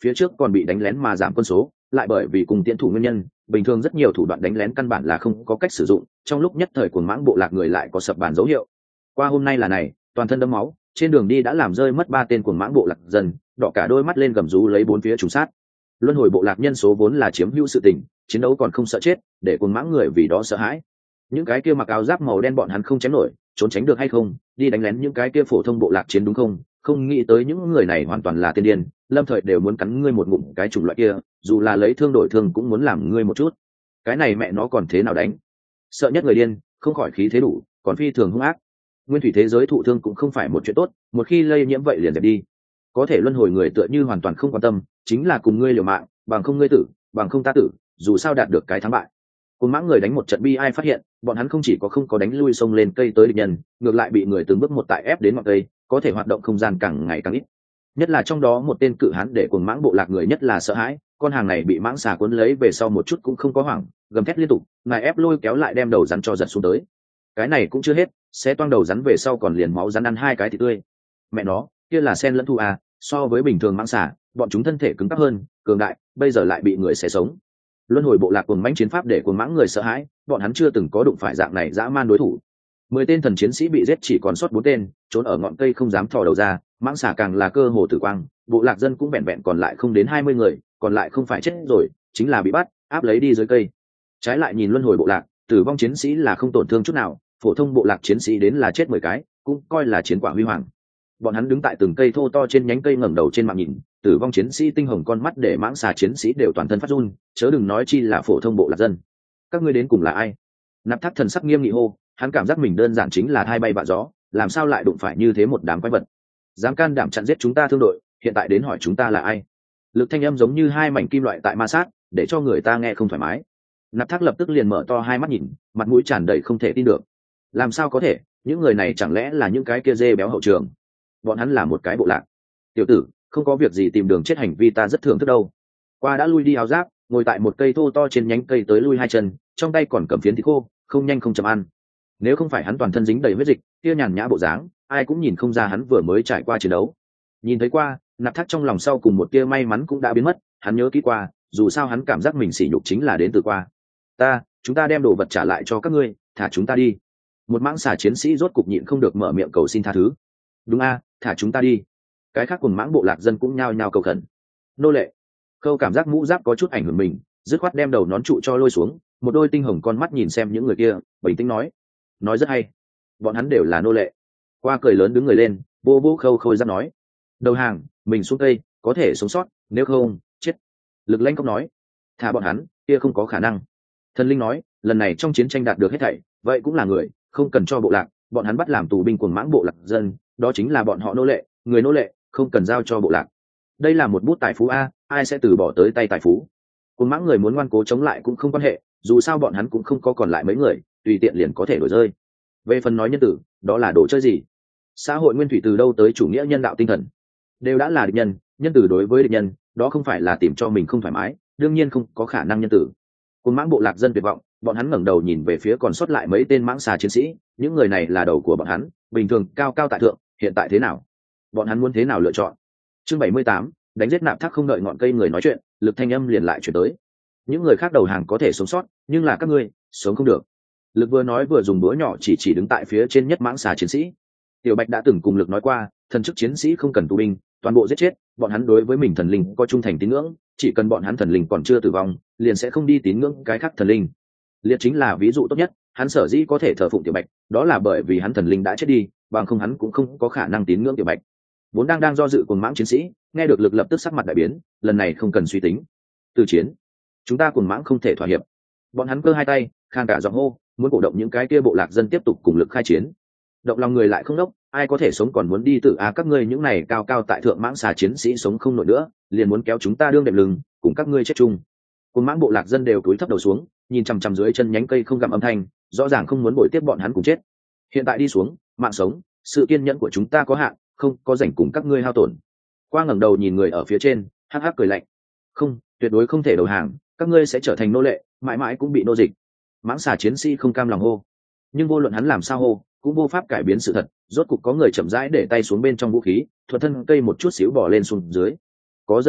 [SPEAKER 1] phía trước còn bị đánh lén mà giảm quân số, lại bởi vì cùng tiễn thủ nguyên nhân, bình thường rất nhiều thủ đoạn đánh lén căn bản là không có cách sử dụng, trong lúc nhất thời cuồng mãng bộ lạc người lại có sập bàn dấu hiệu. Qua hôm nay là này, toàn thân đẫm máu, trên đường đi đã làm rơi mất ba tên cuồng mãng bộ lạc dân, đỏ cả đôi mắt lên gầm rú lấy bốn phía trùng sát. Luân hồi bộ lạc nhân số vốn là chiếm hữu sự tình, chiến đấu còn không sợ chết, để cuồng mãng người vì đó sợ hãi. Những cái kia mặc áo giáp màu đen bọn hắn không chém nổi, trốn tránh được hay không, đi đánh lén những cái kia phổ thông bộ lạc chiến đúng không? Không nghĩ tới những người này hoàn toàn là tiên điên, lâm thời đều muốn cắn ngươi một ngụm cái chủng loại kia, dù là lấy thương đổi thương cũng muốn làm ngươi một chút. Cái này mẹ nó còn thế nào đánh? Sợ nhất người điên, không khỏi khí thế đủ, còn phi thường hung ác. Nguyên thủy thế giới thụ thương cũng không phải một chuyện tốt, một khi lây nhiễm vậy liền dẹp đi. Có thể luân hồi người tựa như hoàn toàn không quan tâm, chính là cùng ngươi liều mạng, bằng không ngươi tử, bằng không ta tử, dù sao đạt được cái thắng bại. Cùng mãng người đánh một trận bi ai phát hiện, bọn hắn không chỉ có không có đánh lui xông lên cây tới địch nhân, ngược lại bị người từng bước một tại ép đến ngọn cây, có thể hoạt động không gian càng ngày càng ít. Nhất là trong đó một tên cự hán để cuồng mãng bộ lạc người nhất là sợ hãi, con hàng này bị mãng xà cuốn lấy về sau một chút cũng không có hoảng, gầm thét liên tục, ngài ép lôi kéo lại đem đầu rắn cho giật xuống tới. Cái này cũng chưa hết, sẽ toang đầu rắn về sau còn liền máu rắn ăn hai cái thịt tươi. Mẹ nó, kia là sen lẫn thu à, so với bình thường mãng xà, bọn chúng thân thể cứng cáp hơn, cường đại, bây giờ lại bị người xé sống. Luân hồi bộ lạc cuồng mãnh chiến pháp để cuồng mãng người sợ hãi, bọn hắn chưa từng có đụng phải dạng này dã man đối thủ. Mười tên thần chiến sĩ bị giết chỉ còn sót bốn tên, trốn ở ngọn cây không dám thò đầu ra, mãng xà càng là cơ hồ tử quang, bộ lạc dân cũng vẹn vẹn còn lại không đến hai mươi người, còn lại không phải chết rồi, chính là bị bắt, áp lấy đi dưới cây. Trái lại nhìn luân hồi bộ lạc, tử vong chiến sĩ là không tổn thương chút nào, phổ thông bộ lạc chiến sĩ đến là chết mười cái, cũng coi là chiến quả huy hoàng. Bọn hắn đứng tại từng cây thô to trên nhánh cây ngẩng đầu trên mạng nhìn, tử vong chiến sĩ tinh hồng con mắt để mãng xà chiến sĩ đều toàn thân phát run, chớ đừng nói chi là phổ thông bộ lạc dân. Các ngươi đến cùng là ai? Nạp Thác thần sắc nghiêm nghị hô, hắn cảm giác mình đơn giản chính là hai bay vạ gió, làm sao lại đụng phải như thế một đám quái vật? Dám can đảm chặn giết chúng ta thương đội, hiện tại đến hỏi chúng ta là ai? Lực thanh âm giống như hai mảnh kim loại tại ma sát, để cho người ta nghe không thoải mái. Nạp Thác lập tức liền mở to hai mắt nhìn, mặt mũi tràn đầy không thể tin được. Làm sao có thể? Những người này chẳng lẽ là những cái kia dê béo hậu trường? Bọn hắn là một cái bộ lạc. Tiểu tử, không có việc gì tìm đường chết hành vi ta rất thường thức đâu. Qua đã lui đi áo giáp, ngồi tại một cây thô to trên nhánh cây tới lui hai chân, trong tay còn cầm phiến thịt khô, không nhanh không chậm ăn. Nếu không phải hắn toàn thân dính đầy huyết dịch, kia nhàn nhã bộ dáng, ai cũng nhìn không ra hắn vừa mới trải qua chiến đấu. Nhìn thấy Qua, Nạp Thác trong lòng sau cùng một tia may mắn cũng đã biến mất, hắn nhớ kỹ Qua, dù sao hắn cảm giác mình sỉ nhục chính là đến từ Qua. Ta, chúng ta đem đồ vật trả lại cho các ngươi, thả chúng ta đi. Một mãng xà chiến sĩ rốt cục nhịn không được mở miệng cầu xin tha thứ. Đúng a, thả chúng ta đi. Cái khác cùng mãng bộ lạc dân cũng nhao nhao cầu khẩn. Nô lệ. Khâu cảm giác mũ giáp có chút ảnh hưởng mình, dứt khoát đem đầu nón trụ cho lôi xuống, một đôi tinh hồng con mắt nhìn xem những người kia, bình tĩnh nói, nói rất hay, bọn hắn đều là nô lệ. Qua cười lớn đứng người lên, vô vô Khâu khôi giáp nói, đầu hàng, mình xuống cây, có thể sống sót, nếu không chết. Lực Lãnh Cốc nói, thả bọn hắn, kia không có khả năng. Thần Linh nói, lần này trong chiến tranh đạt được hết thảy, vậy cũng là người, không cần cho bộ lạc, bọn hắn bắt làm tù binh cuồng mãng bộ lạc dân, đó chính là bọn họ nô lệ, người nô lệ, không cần giao cho bộ lạc. Đây là một bút tài phú a, ai sẽ từ bỏ tới tay tài phú? Cuồng mãng người muốn ngoan cố chống lại cũng không quan hệ, dù sao bọn hắn cũng không có còn lại mấy người, tùy tiện liền có thể đổi rơi. Về phần nói nhân tử, đó là đồ chơi gì? Xã hội nguyên thủy từ đâu tới chủ nghĩa nhân đạo tinh thần? Đều đã là địch nhân, nhân tử đối với địch nhân, đó không phải là tìm cho mình không thoải mái, đương nhiên không có khả năng nhân tử. Cuồng mãng bộ lạc dân tuyệt vọng, bọn hắn ngẩng đầu nhìn về phía còn sót lại mấy tên mãng xà chiến sĩ, những người này là đầu của bọn hắn, bình thường cao cao tại thượng, hiện tại thế nào? Bọn hắn muốn thế nào lựa chọn? Chương bảy mươi tám, đánh giết Nạp Thác không đợi ngọn cây người nói chuyện, Lực thanh âm liền lại chuyển tới. Những người khác đầu hàng có thể sống sót, nhưng là các ngươi, sống không được. Lực vừa nói vừa dùng búa nhỏ chỉ chỉ đứng tại phía trên nhất mãng xà chiến sĩ. Tiểu Bạch đã từng cùng Lực nói qua, thần chức chiến sĩ không cần tù binh, toàn bộ giết chết, bọn hắn đối với mình thần linh có trung thành tín ngưỡng, chỉ cần bọn hắn thần linh còn chưa tử vong, liền sẽ không đi tín ngưỡng cái khác thần linh. Liệt chính là ví dụ tốt nhất, hắn sở dĩ có thể thờ phụng Tiểu Bạch, đó là bởi vì hắn thần linh đã chết đi, bằng không hắn cũng không có khả năng tín ngưỡng Tiểu Bạch. Vốn đang đang do dự cuồng mãng chiến sĩ, nghe được Lực lập tức sắc mặt đại biến, lần này không cần suy tính. Từ chiến, chúng ta cuồng mãng không thể thỏa hiệp. Bọn hắn cơ hai tay, khang cả giọng hô, muốn cổ động những cái kia bộ lạc dân tiếp tục cùng Lực khai chiến. Động lòng người lại không đốc, ai có thể sống còn muốn đi tự a à, các ngươi những này cao cao tại thượng mãng xà chiến sĩ sống không nổi nữa, liền muốn kéo chúng ta đương đệm lưng, cùng các ngươi chết chung. Cuồng mãng bộ lạc dân đều cúi thấp đầu xuống, nhìn chằm chằm dưới chân nhánh cây không gặm âm thanh, rõ ràng không muốn bồi tiếp bọn hắn cùng chết. Hiện tại đi xuống, mạng sống, sự kiên nhẫn của chúng ta có hạn, không có rảnh cùng các ngươi hao tổn. Qua ngẩng đầu nhìn người ở phía trên, hắc hắc cười lạnh, không, tuyệt đối không thể đầu hàng, các ngươi sẽ trở thành nô lệ, mãi mãi cũng bị nô dịch. Mãng xà chiến sĩ không cam lòng hô, nhưng vô luận hắn làm sao hô, cũng vô pháp cải biến sự thật. Rốt cục có người chậm rãi để tay xuống bên trong vũ khí, thuận thân cây một chút xíu bỏ lên xuống dưới. Có dẫn đầu,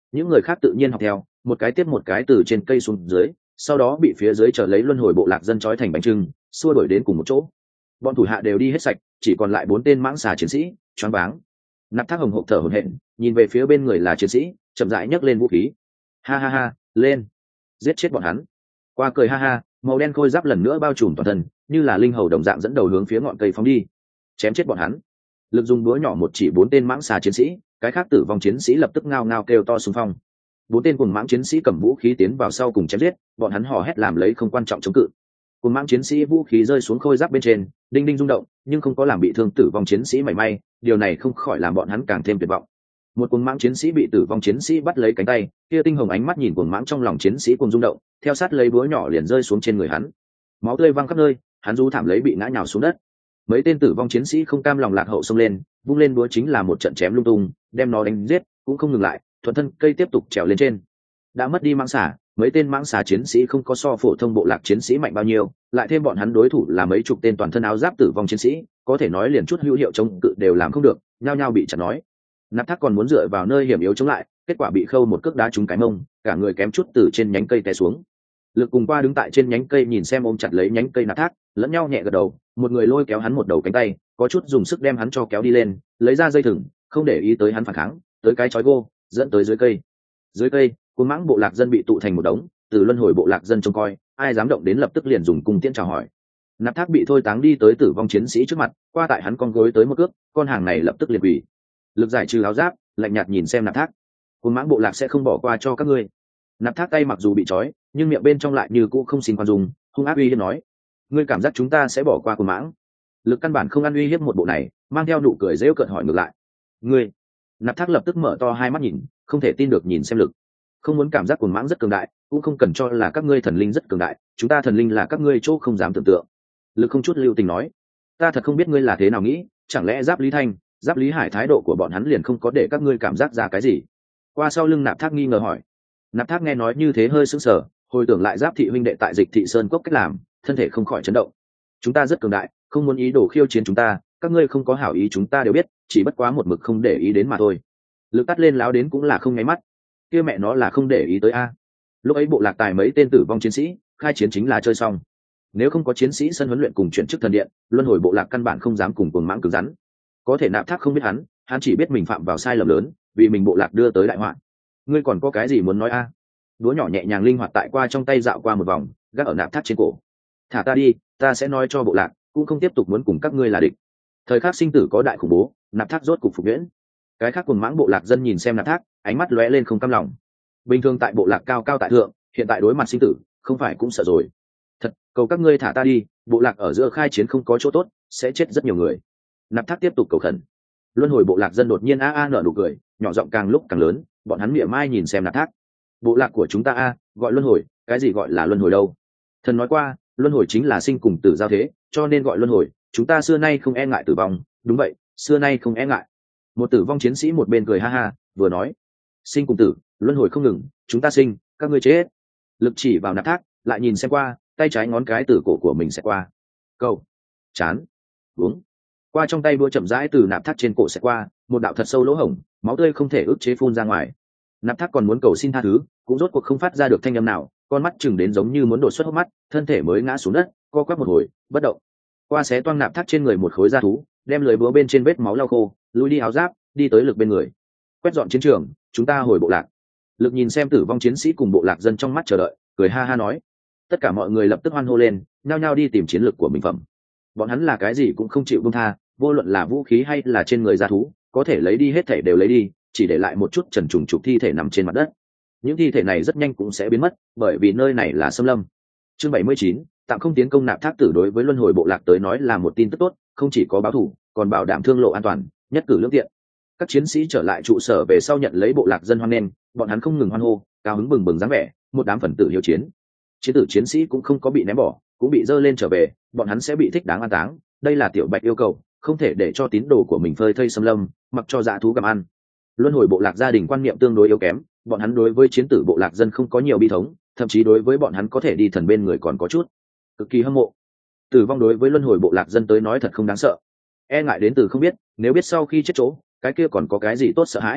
[SPEAKER 1] những người khác tự nhiên học theo, một cái tiếp một cái từ trên cây xuống dưới, sau đó bị phía dưới trở lấy luân hồi bộ lạc dân trói thành bánh trưng, xua đuổi đến cùng một chỗ. Bọn thủ hạ đều đi hết sạch, chỉ còn lại bốn tên mãng xà chiến sĩ, choáng váng. Nạp Thác hồng hộc thở hổn hển, nhìn về phía bên người là chiến sĩ, chậm rãi nhấc lên vũ khí. Ha ha ha, lên, giết chết bọn hắn. Qua cười ha ha, màu đen khôi giáp lần nữa bao trùm toàn thân, như là linh hầu đồng dạng dẫn đầu hướng phía ngọn cây phóng đi. Chém chết bọn hắn. Lực dùng búa nhỏ một chỉ bốn tên mãng xà chiến sĩ, cái khác tử vong chiến sĩ lập tức ngao ngao kêu to xung phong. Bốn tên cùng mãng chiến sĩ cầm vũ khí tiến vào sau cùng chém giết, bọn hắn hò hét làm lấy không quan trọng chống cự. Cùng mãng chiến sĩ vũ khí rơi xuống khôi giáp bên trên, đinh đinh rung động, nhưng không có làm bị thương tử vong chiến sĩ mảy may, điều này không khỏi làm bọn hắn càng thêm tuyệt vọng. Một cuồng mãng chiến sĩ bị tử vong chiến sĩ bắt lấy cánh tay, kia tinh hồng ánh mắt nhìn cuồng mãng trong lòng chiến sĩ cùng rung động, theo sát lấy búa nhỏ liền rơi xuống trên người hắn. Máu tươi văng khắp nơi, hắn rú thảm lấy bị ngã nhào xuống đất. Mấy tên tử vong chiến sĩ không cam lòng lạc hậu xông lên, vung lên búa chính là một trận chém lung tung, đem nó đánh giết, cũng không ngừng lại, thuận thân cây tiếp tục trèo lên trên. Đã mất đi mãng xà, mấy tên mãng xà chiến sĩ không có so phổ thông bộ lạc chiến sĩ mạnh bao nhiêu, lại thêm bọn hắn đối thủ là mấy chục tên toàn thân áo giáp tử vong chiến sĩ, có thể nói liền chút hữu hiệu chống cự đều làm không được, nhao nhao bị chặt nói. Nạp Thác còn muốn dựa vào nơi hiểm yếu chống lại, kết quả bị khâu một cước đá trúng cái mông, cả người kém chút từ trên nhánh cây té xuống. Lực cùng qua đứng tại trên nhánh cây nhìn xem ôm chặt lấy nhánh cây Nạp Thác, lẫn nhau nhẹ gật đầu, một người lôi kéo hắn một đầu cánh tay, có chút dùng sức đem hắn cho kéo đi lên, lấy ra dây thừng, không để ý tới hắn phản kháng, tới cái chói gô, dẫn tới dưới cây. Dưới cây, cuồng mãng bộ lạc dân bị tụ thành một đống, từ luân hồi bộ lạc dân trông coi, ai dám động đến lập tức liền dùng cung tiễn chào hỏi. Nạp Thác bị thôi táng đi tới tử vong chiến sĩ trước mặt, qua tại hắn con gối tới một cước, con hàng này lập tức liền quỳ. Lực giải trừ áo giáp, lạnh nhạt nhìn xem Nạp Thác. Cuồng mãng bộ lạc sẽ không bỏ qua cho các ngươi. Nạp Thác tay mặc dù bị trói, nhưng miệng bên trong lại như cũ không xin khoan dung, hung ác uy hiếp nói: ngươi cảm giác chúng ta sẽ bỏ qua cuồng mãng? Lực căn bản không ăn uy hiếp một bộ này, mang theo nụ cười giễu cợt hỏi ngược lại: ngươi? Nạp Thác lập tức mở to hai mắt nhìn, không thể tin được nhìn xem Lực. Không muốn cảm giác cuồng mãng rất cường đại, cũng không cần cho là các ngươi thần linh rất cường đại, chúng ta thần linh là các ngươi chỗ không dám tưởng tượng. Lực không chút lưu tình nói: ta thật không biết ngươi là thế nào nghĩ, chẳng lẽ Giáp Lý Thanh, Giáp Lý Hải thái độ của bọn hắn liền không có để các ngươi cảm giác ra cái gì? Qua sau lưng Nạp Thác nghi ngờ hỏi. Nạp Thác nghe nói như thế hơi sững sờ, hồi tưởng lại Giáp thị huynh đệ tại Dịch thị sơn cốc cách làm, thân thể không khỏi chấn động. Chúng ta rất cường đại, không muốn ý đồ khiêu chiến chúng ta, các ngươi không có hảo ý chúng ta đều biết, chỉ bất quá một mực không để ý đến mà thôi. Lực tắt lên láo đến cũng là không nháy mắt, kia mẹ nó là không để ý tới a. Lúc ấy bộ lạc tài mấy tên tử vong chiến sĩ, khai chiến chính là chơi xong. Nếu không có chiến sĩ sân huấn luyện cùng chuyển chức thần điện, luân hồi bộ lạc căn bản không dám cùng cuồng mãng cứng rắn. Có thể Nạp Thác không biết hắn, hắn chỉ biết mình phạm vào sai lầm lớn, vì mình bộ lạc đưa tới đại họa. Ngươi còn có cái gì muốn nói a? À? Đũa nhỏ nhẹ nhàng linh hoạt tại qua trong tay dạo qua một vòng, gác ở Nạp Thác trên cổ. Thả ta đi, ta sẽ nói cho bộ lạc, cũng không tiếp tục muốn cùng các ngươi là địch. Thời khắc sinh tử có đại khủng bố, Nạp Thác rốt cục phục nhuyễn. Cái khác cuồng mãng bộ lạc dân nhìn xem Nạp Thác, ánh mắt lóe lên không cam lòng. Bình thường tại bộ lạc cao cao tại thượng, hiện tại đối mặt sinh tử, không phải cũng sợ rồi. Thật, cầu các ngươi thả ta đi, bộ lạc ở giữa khai chiến không có chỗ tốt, sẽ chết rất nhiều người. Nạp Thác tiếp tục cầu khẩn. Luân hồi bộ lạc dân đột nhiên a a nở nụ cười, nhỏ giọng càng lúc càng lớn, bọn hắn miệng mai nhìn xem Nạp Thác. Bộ lạc của chúng ta a, gọi luân hồi, cái gì gọi là luân hồi đâu? Thần nói qua, luân hồi chính là sinh cùng tử giao thế, cho nên gọi luân hồi, chúng ta xưa nay không e ngại tử vong, đúng vậy, xưa nay không e ngại. Một tử vong chiến sĩ một bên cười ha ha, vừa nói: sinh cùng tử, luân hồi không ngừng, chúng ta sinh, các ngươi chết. Lực chỉ vào Nạp Thác, lại nhìn xem qua, tay trái ngón cái từ cổ của mình sẽ qua. Câu, chán, uống. Qua trong tay búa chậm rãi từ Nạp Thác trên cổ sẽ qua, một đạo thật sâu lỗ hổng, máu tươi không thể ức chế phun ra ngoài. Nạp Thác còn muốn cầu xin tha thứ, cũng rốt cuộc không phát ra được thanh âm nào, con mắt chừng đến giống như muốn đổ xuất hốc mắt, thân thể mới ngã xuống đất, co quắp một hồi, bất động. Qua xé toang Nạp Thác trên người một khối da thú, đem lưỡi búa bên trên vết máu lau khô, lui đi áo giáp, đi tới Lực bên người. Quét dọn chiến trường, chúng ta hồi bộ lạc. Lực nhìn xem tử vong chiến sĩ cùng bộ lạc dân trong mắt chờ đợi, cười ha ha nói. Tất cả mọi người lập tức hoan hô lên, nhao nhao đi tìm chiến lược của mình phẩm. Bọn hắn là cái gì cũng không chịu buông tha, vô luận là vũ khí hay là trên người gia thú, có thể lấy đi hết thể đều lấy đi, chỉ để lại một chút trần trùng trục thi thể nằm trên mặt đất. Những thi thể này rất nhanh cũng sẽ biến mất, bởi vì nơi này là xâm lâm. Chương bảy mươi chín, tạm không tiến công Nạp Thác tử đối với luân hồi bộ lạc tới nói là một tin tức tốt, không chỉ có báo thù, còn bảo đảm thương lộ an toàn, nhất cử lương tiện. Các chiến sĩ trở lại trụ sở về sau nhận lấy bộ lạc dân hoan nghênh, bọn hắn không ngừng hoan hô, cao hứng bừng bừng dáng vẻ, một đám phần tử hiếu chiến. Chiến tử chiến sĩ cũng không có bị ném bỏ, cũng bị dơ lên trở về, bọn hắn sẽ bị thích đáng an táng, đây là Tiểu Bạch yêu cầu, không thể để cho tín đồ của mình phơi thây xâm lâm, mặc cho dã thú gặm ăn. Luân hồi bộ lạc gia đình quan niệm tương đối yếu kém, bọn hắn đối với chiến tử bộ lạc dân không có nhiều bi thống, thậm chí đối với bọn hắn có thể đi thần bên người còn có chút cực kỳ hâm mộ. Tử vong đối với luân hồi bộ lạc dân tới nói thật không đáng sợ, e ngại đến từ không biết, nếu biết sau khi chết chỗ, cái kia còn có cái gì tốt sợ hãi.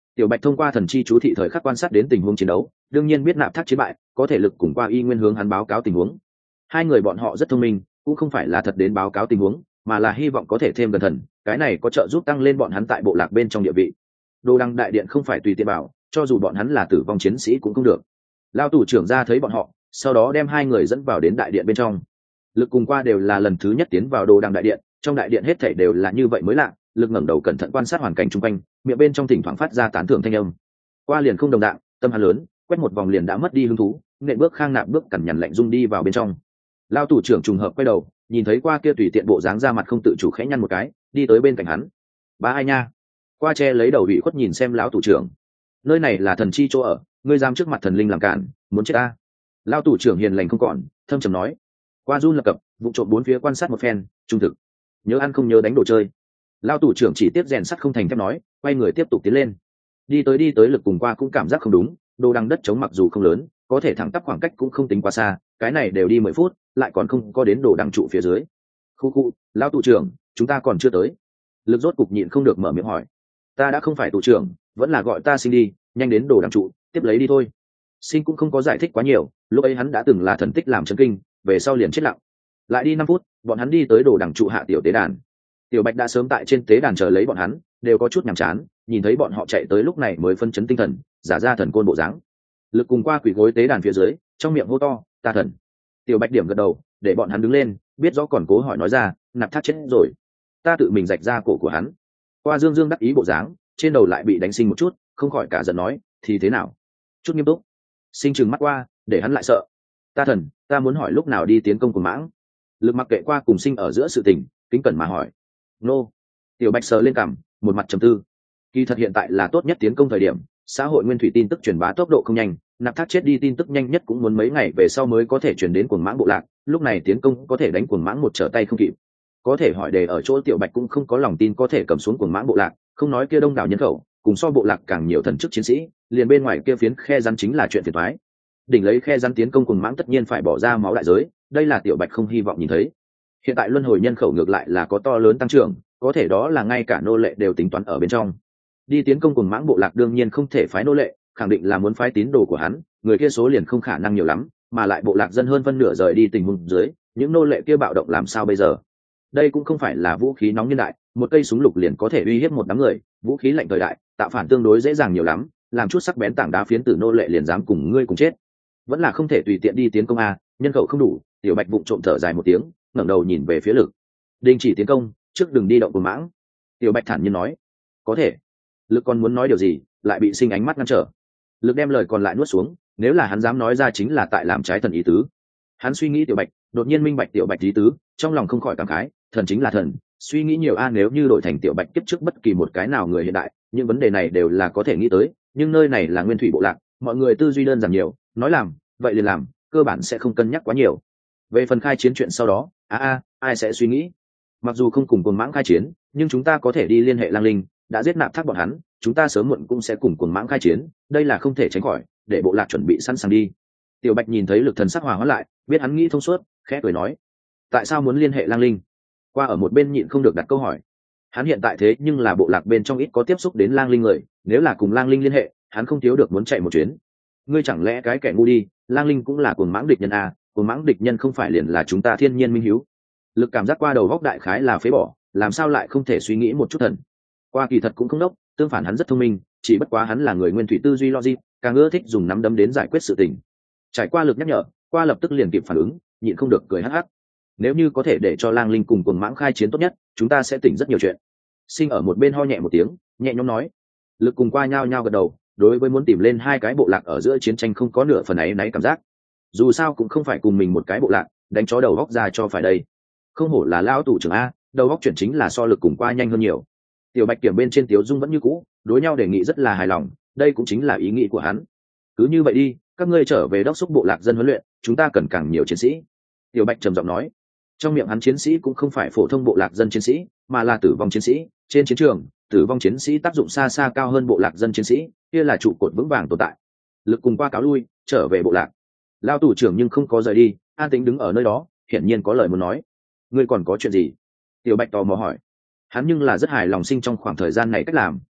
[SPEAKER 1] Tiểu Bạch thông qua thần chi chú thị thời khắc quan sát đến tình huống chiến đấu, đương nhiên biết Nạp Thác chiến bại, có thể lực cùng qua y nguyên hướng hắn báo cáo tình huống. Hai người bọn họ rất thông minh, cũng không phải là thật đến báo cáo tình huống, mà là hy vọng có thể thêm gần thần, cái này có trợ giúp tăng lên bọn hắn tại bộ lạc bên trong địa vị. Đồ Đăng đại điện không phải tùy tiện bảo, cho dù bọn hắn là tử vong chiến sĩ cũng không được. Lao tù trưởng ra thấy bọn họ, sau đó đem hai người dẫn vào đến đại điện bên trong. Lực cùng qua đều là lần thứ nhất tiến vào Đồ Đăng đại điện, trong đại điện hết thảy đều là như vậy mới lạ. Lực ngẩng đầu cẩn thận quan sát hoàn cảnh xung quanh, miệng bên trong thỉnh thoảng phát ra tán thưởng thanh âm. Qua liền không đồng dạng, tâm hắn lớn, quét một vòng liền đã mất đi hứng thú, nện bước khang nạp bước cẩn nhằn lạnh rung đi vào bên trong. Lao tù trưởng trùng hợp quay đầu, nhìn thấy qua kia tùy tiện bộ dáng ra mặt không tự chủ khẽ nhăn một cái, đi tới bên cạnh hắn. Ba ai nha? Qua che lấy đầu bị khuất nhìn xem lão tù trưởng. Nơi này là thần chi chỗ ở, ngươi dám trước mặt thần linh làm cản, muốn chết ta? Lao tù trưởng hiền lành không còn, thâm trầm nói. Qua run lập cập, vụ trộm bốn phía quan sát một phen, trung thực. Nhớ ăn không nhớ đánh đồ chơi. Lao tù trưởng chỉ tiếp rèn sắt không thành thép nói, quay người tiếp tục tiến lên. Đi tới đi tới Lực cùng qua cũng cảm giác không đúng, Đồ Đăng đất chống mặc dù không lớn, có thể thẳng tắp khoảng cách cũng không tính quá xa, cái này đều đi mười phút, lại còn không có đến Đồ Đăng trụ phía dưới. Khu khu, Lao tù trưởng, chúng ta còn chưa tới. Lực rốt cục nhịn không được mở miệng hỏi. Ta đã không phải tù trưởng, vẫn là gọi ta Sinh đi, nhanh đến Đồ Đăng trụ, tiếp lấy đi thôi. Sinh cũng không có giải thích quá nhiều, lúc ấy hắn đã từng là thần tích làm chấn kinh, về sau liền chết lặng. Lại đi năm phút, bọn hắn đi tới Đồ Đăng trụ hạ tiểu tế đàn. Tiểu Bạch đã sớm tại trên tế đàn chờ lấy bọn hắn, đều có chút nhàm chán, nhìn thấy bọn họ chạy tới lúc này mới phân chấn tinh thần, giả ra thần côn bộ dáng. Lực cùng qua quỳ gối tế đàn phía dưới, trong miệng hô to, ta thần. Tiểu Bạch điểm gật đầu, để bọn hắn đứng lên, biết rõ còn cố hỏi nói ra, Nạp Thác chết rồi, ta tự mình rạch ra cổ của hắn. Qua dương dương đắc ý bộ dáng, trên đầu lại bị đánh Sinh một chút, không khỏi cả giận nói, thì thế nào? Chút nghiêm túc. Sinh trừng mắt Qua, để hắn lại sợ. Ta thần, ta muốn hỏi lúc nào đi tiến công của mãng. Lực mặc kệ Qua cùng Sinh ở giữa sự tình, kính cẩn mà hỏi. Nô. Tiểu Bạch sờ lên cằm, một mặt trầm tư. Kỳ thật hiện tại là tốt nhất tiến công thời điểm, xã hội nguyên thủy tin tức truyền bá tốc độ không nhanh, Nạp Thác chết đi tin tức nhanh nhất cũng muốn mấy ngày về sau mới có thể truyền đến cuồng mãng bộ lạc, lúc này tiến công có thể đánh cuồng mãng một trở tay không kịp. Có thể hỏi đề ở chỗ Tiểu Bạch cũng không có lòng tin có thể cầm xuống cuồng mãng bộ lạc, không nói kia đông đảo nhân khẩu, cùng so bộ lạc càng nhiều thần chức chiến sĩ, liền bên ngoài kia phiến khe rắn chính là chuyện phiền toái. Đỉnh lấy khe rắn tiến công cuồng mãng tất nhiên phải bỏ ra máu đại giới, đây là Tiểu Bạch không hy vọng nhìn thấy. Hiện tại luân hồi nhân khẩu ngược lại là có to lớn tăng trưởng, có thể đó là ngay cả nô lệ đều tính toán ở bên trong. Đi tiến công cuồng mãng bộ lạc đương nhiên không thể phái nô lệ, khẳng định là muốn phái tín đồ của hắn, người kia số liền không khả năng nhiều lắm, mà lại bộ lạc dân hơn phân nửa rời đi tình huống dưới, những nô lệ kia bạo động làm sao bây giờ? Đây cũng không phải là vũ khí nóng nhân đại, một cây súng lục liền có thể uy hiếp một đám người, vũ khí lạnh thời đại, tạo phản tương đối dễ dàng nhiều lắm, làm chút sắc bén tảng đá phiến tử nô lệ liền dám cùng ngươi cùng chết. Vẫn là không thể tùy tiện đi tiến công a, nhân khẩu không đủ. Tiểu Bạch vụng trộm thở dài một tiếng, ngẩng đầu nhìn về phía Lực. Đình chỉ tiến công, trước đừng đi động cuồng mãng. Tiểu Bạch thản nhiên nói. Có thể. Lực còn muốn nói điều gì, lại bị Sinh ánh mắt ngăn trở. Lực đem lời còn lại nuốt xuống, nếu là hắn dám nói ra chính là tại làm trái thần ý tứ. Hắn suy nghĩ Tiểu Bạch, đột nhiên minh bạch Tiểu Bạch ý tứ, trong lòng không khỏi cảm khái, thần chính là thần, suy nghĩ nhiều a, nếu như đổi thành Tiểu Bạch kiếp trước bất kỳ một cái nào người hiện đại, những vấn đề này đều là có thể nghĩ tới, nhưng nơi này là nguyên thủy bộ lạc, mọi người tư duy đơn giản nhiều, nói làm, vậy liền làm, cơ bản sẽ không cân nhắc quá nhiều. Về phần khai chiến chuyện sau đó, a a, ai sẽ suy nghĩ? Mặc dù không cùng cuồng mãng khai chiến, nhưng chúng ta có thể đi liên hệ Lang Linh, đã giết Nạp Thác bọn hắn, chúng ta sớm muộn cũng sẽ cùng cuồng mãng khai chiến, đây là không thể tránh khỏi, để bộ lạc chuẩn bị sẵn sàng đi. Tiểu Bạch nhìn thấy Lực thần sắc hòa hóa lại, biết hắn nghĩ thông suốt, khẽ cười nói: tại sao muốn liên hệ Lang Linh? Qua ở một bên nhịn không được đặt câu hỏi. Hắn hiện tại thế nhưng là bộ lạc bên trong ít có tiếp xúc đến Lang Linh người, nếu là cùng Lang Linh liên hệ, hắn không thiếu được muốn chạy một chuyến. Ngươi chẳng lẽ cái kẻ ngu đi, Lang Linh cũng là cuồng mãng địch nhân à, cuồng mãng địch nhân không phải liền là chúng ta thiên nhiên minh hiếu? Lực cảm giác Qua đầu góc đại khái là phế bỏ, làm sao lại không thể suy nghĩ một chút thần. Qua kỳ thật cũng không đốc, tương phản hắn rất thông minh, chỉ bất quá hắn là người nguyên thủy tư duy logic, càng ưa thích dùng nắm đấm đến giải quyết sự tình. Trải qua Lực nhắc nhở, Qua lập tức liền kịp phản ứng, nhịn không được cười hắc hắc. Nếu như có thể để cho Lang Linh cùng cuồng mãng khai chiến tốt nhất, chúng ta sẽ tỉnh rất nhiều chuyện. Sinh ở một bên ho nhẹ một tiếng, nhẹ nhõm nói. Lực cùng Qua nhao nhao gật đầu, đối với muốn tìm lên hai cái bộ lạc ở giữa chiến tranh không có nửa phần ấy náy cảm giác. Dù sao cũng không phải cùng mình một cái bộ lạc, đánh chó đầu góc ra cho phải đây. Không hổ là lão tù trưởng a, đầu góc chuyển chính là so Lực cùng Qua nhanh hơn nhiều. Tiểu Bạch kiểm bên trên Tiếu Dung vẫn như cũ, đối nhau đề nghị rất là hài lòng, đây cũng chính là ý nghĩ của hắn. Cứ như vậy đi, các ngươi trở về đốc thúc bộ lạc dân huấn luyện, chúng ta cần càng nhiều chiến sĩ. Tiểu Bạch trầm giọng nói. Trong miệng hắn chiến sĩ cũng không phải phổ thông bộ lạc dân chiến sĩ, mà là tử vong chiến sĩ. Trên chiến trường, tử vong chiến sĩ tác dụng xa xa cao hơn bộ lạc dân chiến sĩ, kia là trụ cột vững vàng tồn tại. Lực cùng Qua cáo lui, trở về bộ lạc. Lao tù trưởng nhưng không có rời đi, an tĩnh đứng ở nơi đó, hiển nhiên có lời muốn nói. Ngươi còn có chuyện gì? Tiểu Bạch tò mò hỏi. Hắn nhưng là rất hài lòng Sinh trong khoảng thời gian này cách làm,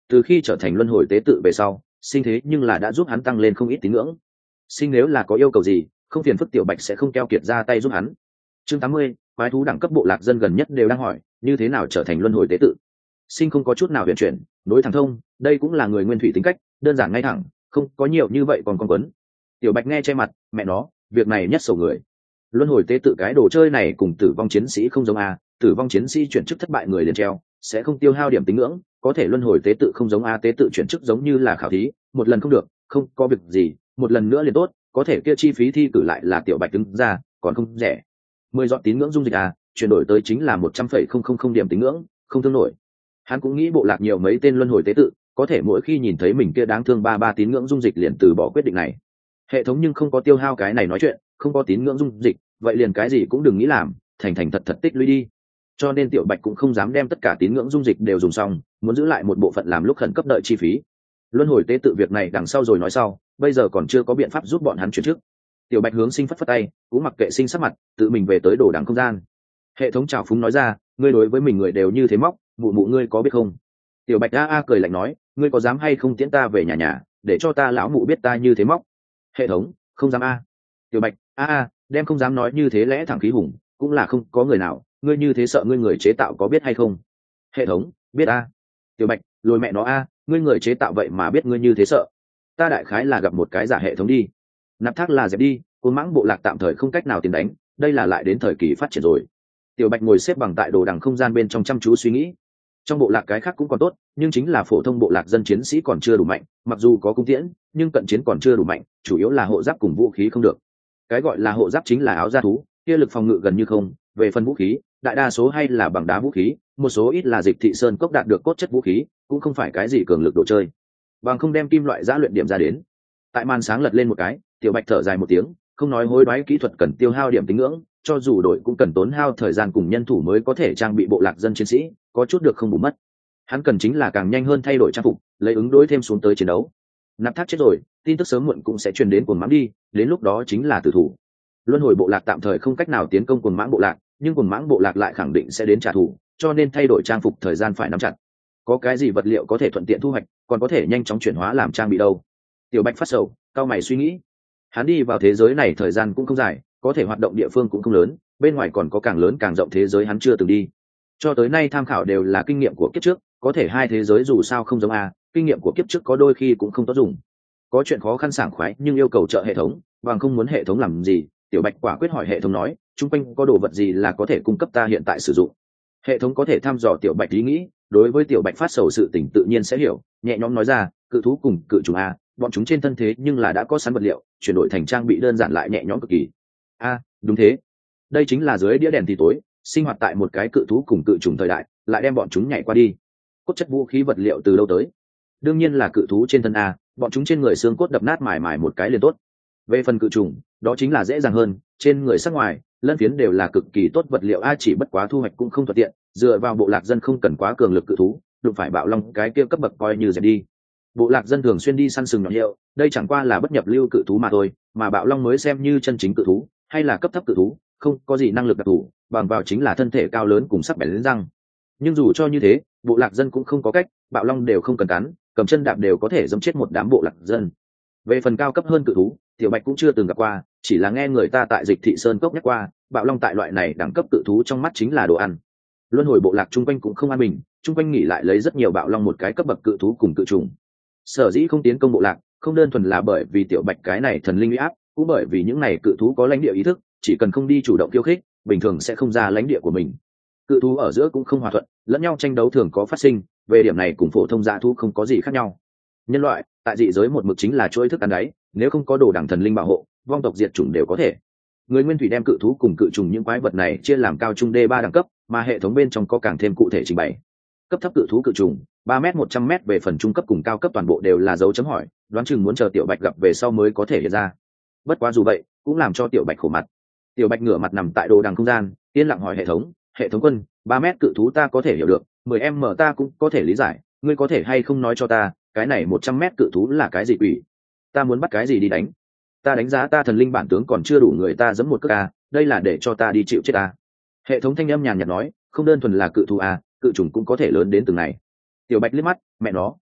[SPEAKER 1] từ khi trở thành luân hồi tế tự về sau sinh thế nhưng là đã giúp hắn tăng lên không ít tín ngưỡng. Sinh nếu là có yêu cầu gì không phiền phức tiểu bạch sẽ không keo kiệt ra tay giúp hắn. Chương tám mươi, quái thú đẳng cấp bộ lạc dân gần nhất đều đang hỏi như thế nào trở thành luân hồi tế tự. Sinh không có chút nào huyền chuyển, nối thẳng thông, đây cũng là người nguyên thủy tính cách, đơn giản ngay thẳng, không có nhiều như vậy còn con quấn. Tiểu bạch nghe che mặt, mẹ nó, việc này nhất sầu người. Luân hồi tế tự cái đồ chơi này cùng tử vong chiến sĩ không giống a, tử vong chiến sĩ chuyển chức thất bại người liền treo, sẽ không tiêu hao điểm tín ngưỡng, có thể luân hồi tế tự không giống a, tế tự chuyển chức giống như là khảo thí, một lần không được, không có việc gì, một lần nữa liền tốt, có thể kia chi phí thi cử lại là tiểu bạch đứng ra, còn không rẻ. Mười dọn tín ngưỡng dung dịch a, chuyển đổi tới chính là một trăm phẩy không không không điểm tín ngưỡng, không thương nổi. Hắn cũng nghĩ bộ lạc nhiều mấy tên luân hồi tế tự, có thể mỗi khi nhìn thấy mình kia đáng thương ba ba tín ngưỡng dung dịch liền từ bỏ quyết định này. Hệ thống nhưng không có tiêu hao cái này nói chuyện, không có tín ngưỡng dung dịch, vậy liền cái gì cũng đừng nghĩ làm, thành thành thật thật tích lũy đi. Cho nên tiểu bạch cũng không dám đem tất cả tín ngưỡng dung dịch đều dùng xong, muốn giữ lại một bộ phận làm lúc khẩn cấp đợi chi phí. Luân hồi tế tự việc này đằng sau rồi nói sau, bây giờ còn chưa có biện pháp giúp bọn hắn chuyển trước. Tiểu bạch hướng Sinh phất phất tay, cũng mặc kệ Sinh sắc mặt, tự mình về tới đồ đằng không gian. Hệ thống chào phúng nói ra, ngươi đối với mình người đều như thế móc, mụ mụ ngươi có biết không? Tiểu bạch a a cười lạnh nói, ngươi có dám hay không tiễn ta về nhà nhà, để cho ta lão mụ biết ta như thế móc? Hệ thống, không dám a. Tiểu bạch a a, đem không dám nói như thế lẽ thẳng khí hùng, cũng là không có người nào, ngươi như thế sợ ngươi người chế tạo có biết hay không? Hệ thống, biết a. Tiểu bạch, lôi mẹ nó a, ngươi người chế tạo vậy mà biết ngươi như thế sợ. Ta đại khái là gặp một cái giả hệ thống đi. Nạp thác là dẹp đi, côn mãng bộ lạc tạm thời không cách nào tiền đánh, đây là lại đến thời kỳ phát triển rồi. Tiểu bạch ngồi xếp bằng tại đồ đằng không gian bên trong chăm chú suy nghĩ. Trong bộ lạc cái khác cũng còn tốt, nhưng chính là phổ thông bộ lạc dân chiến sĩ còn chưa đủ mạnh, mặc dù có cung tiễn nhưng cận chiến còn chưa đủ mạnh, chủ yếu là hộ giáp cùng vũ khí không được. Cái gọi là hộ giáp chính là áo da thú, kia lực phòng ngự gần như không, về phần vũ khí đại đa số hay là bằng đá vũ khí, một số ít là dịch thị sơn cốc đạt được cốt chất vũ khí, cũng không phải cái gì cường lực đồ chơi, bằng không đem kim loại giã luyện điểm ra đến. Tại màn sáng lật lên một cái, tiểu bạch thở dài một tiếng, không nói hối đoái kỹ thuật cần tiêu hao điểm tín ngưỡng, cho dù đội cũng cần tốn hao thời gian cùng nhân thủ mới có thể trang bị bộ lạc dân chiến sĩ, có chút được không bù mất. Hắn cần chính là càng nhanh hơn thay đổi trang phục, lấy ứng đối thêm xuống tới chiến đấu. Nạp thác chết rồi, tin tức sớm muộn cũng sẽ truyền đến cuồng mãng đi, đến lúc đó chính là tử thủ. Luân hồi bộ lạc tạm thời không cách nào tiến công cuồng mãng bộ lạc, nhưng cuồng mãng bộ lạc lại khẳng định sẽ đến trả thù, cho nên thay đổi trang phục thời gian phải nắm chặt. Có cái gì vật liệu có thể thuận tiện thu hoạch, còn có thể nhanh chóng chuyển hóa làm trang bị đâu? Tiểu bạch phát sầu, cao mày suy nghĩ. Hắn đi vào thế giới này thời gian cũng không dài, có thể hoạt động địa phương cũng không lớn, bên ngoài còn có càng lớn càng rộng thế giới hắn chưa từng đi. Cho tới nay tham khảo đều là kinh nghiệm của kiếp trước, có thể hai thế giới dù sao không giống a, kinh nghiệm của kiếp trước có đôi khi cũng không tốt dùng. Có chuyện khó khăn sảng khoái nhưng yêu cầu trợ hệ thống, bằng không muốn hệ thống làm gì, tiểu bạch quả quyết hỏi hệ thống nói, chung quanh có đồ vật gì là có thể cung cấp ta hiện tại sử dụng. Hệ thống có thể thăm dò tiểu bạch ý nghĩ, đối với tiểu bạch phát sầu sự tình tự nhiên sẽ hiểu, nhẹ nhõm nói ra, cự thú cùng cự trùng a, bọn chúng trên thân thế nhưng là đã có sẵn vật liệu, chuyển đổi thành trang bị đơn giản lại nhẹ nhõm cực kỳ. A, đúng thế, đây chính là dưới đĩa đèn thì tối, sinh hoạt tại một cái cự thú cùng cự trùng thời đại, lại đem bọn chúng nhảy qua đi. Cốt chất vũ khí vật liệu từ đâu tới? Đương nhiên là cự thú trên thân a, bọn chúng trên người xương cốt đập nát mài mài một cái liền tốt. Về phần cự trùng, đó chính là dễ dàng hơn, trên người sắc ngoài lân phiến đều là cực kỳ tốt vật liệu a, chỉ bất quá thu hoạch cũng không thuận tiện, dựa vào bộ lạc dân không cần quá cường lực cự thú, đụng phải bạo long cái kia cấp bậc coi như dẹp đi. Bộ lạc dân thường xuyên đi săn sừng nhọn hiệu, đây chẳng qua là bất nhập lưu cự thú mà thôi, mà bạo long mới xem như chân chính cự thú, hay là cấp thấp cự thú, không có gì năng lực đặc thù, bằng vào chính là thân thể cao lớn cùng sắc bén lên răng. Nhưng dù cho như thế, bộ lạc dân cũng không có cách, bạo long đều không cần cắn, cầm chân đạp đều có thể giẫm chết một đám bộ lạc dân. Về phần cao cấp hơn cự thú, tiểu bạch cũng chưa từng gặp qua, chỉ là nghe người ta tại dịch thị sơn cốc nhắc qua, bạo long tại loại này đẳng cấp cự thú trong mắt chính là đồ ăn. Luân hồi bộ lạc chung quanh cũng không an bình, chung quanh nghỉ lại lấy rất nhiều bạo long một cái cấp bậc cự thú cùng cự trùng. Sở dĩ không tiến công bộ lạc, không đơn thuần là bởi vì tiểu bạch cái này thần linh uy áp, cũng bởi vì những này cự thú có lãnh địa ý thức, chỉ cần không đi chủ động khiêu khích, bình thường sẽ không ra lãnh địa của mình. Cự thú ở giữa cũng không hòa thuận, lẫn nhau tranh đấu thường có phát sinh, về điểm này cùng phổ thông dã thú không có gì khác nhau. Nhân loại tại dị giới một mực chính là chuỗi thức ăn đáy, nếu không có đồ đẳng thần linh bảo hộ, vong tộc diệt chủng đều có thể. Người nguyên thủy đem cự thú cùng cự trùng những quái vật này chia làm cao trung d ba đẳng cấp, mà hệ thống bên trong có càng thêm cụ thể trình bày. Cấp thấp cự thú cự trùng ba mét một trăm mét, về phần trung cấp cùng cao cấp toàn bộ đều là dấu chấm hỏi, đoán chừng muốn chờ tiểu bạch gặp về sau mới có thể hiện ra. Bất quá dù vậy cũng làm cho tiểu bạch khổ mặt. Tiểu bạch ngửa mặt nằm tại đồ đằng không gian, yên lặng hỏi hệ thống, hệ thống quân, ba mét cự thú ta có thể hiểu được, mười em mở ta cũng có thể lý giải, ngươi có thể hay không nói cho ta, cái này một trăm mét cự thú là cái gì quỷ? Ta muốn bắt cái gì đi đánh? Ta đánh giá ta thần linh bản tướng còn chưa đủ người ta giẫm một cước a, đây là để cho ta đi chịu chết a. Hệ thống thanh âm nhàn nhạt nói, không đơn thuần là cự thú a, cự trùng cũng có thể lớn đến từng này. Tiểu bạch liếc mắt, mẹ nó,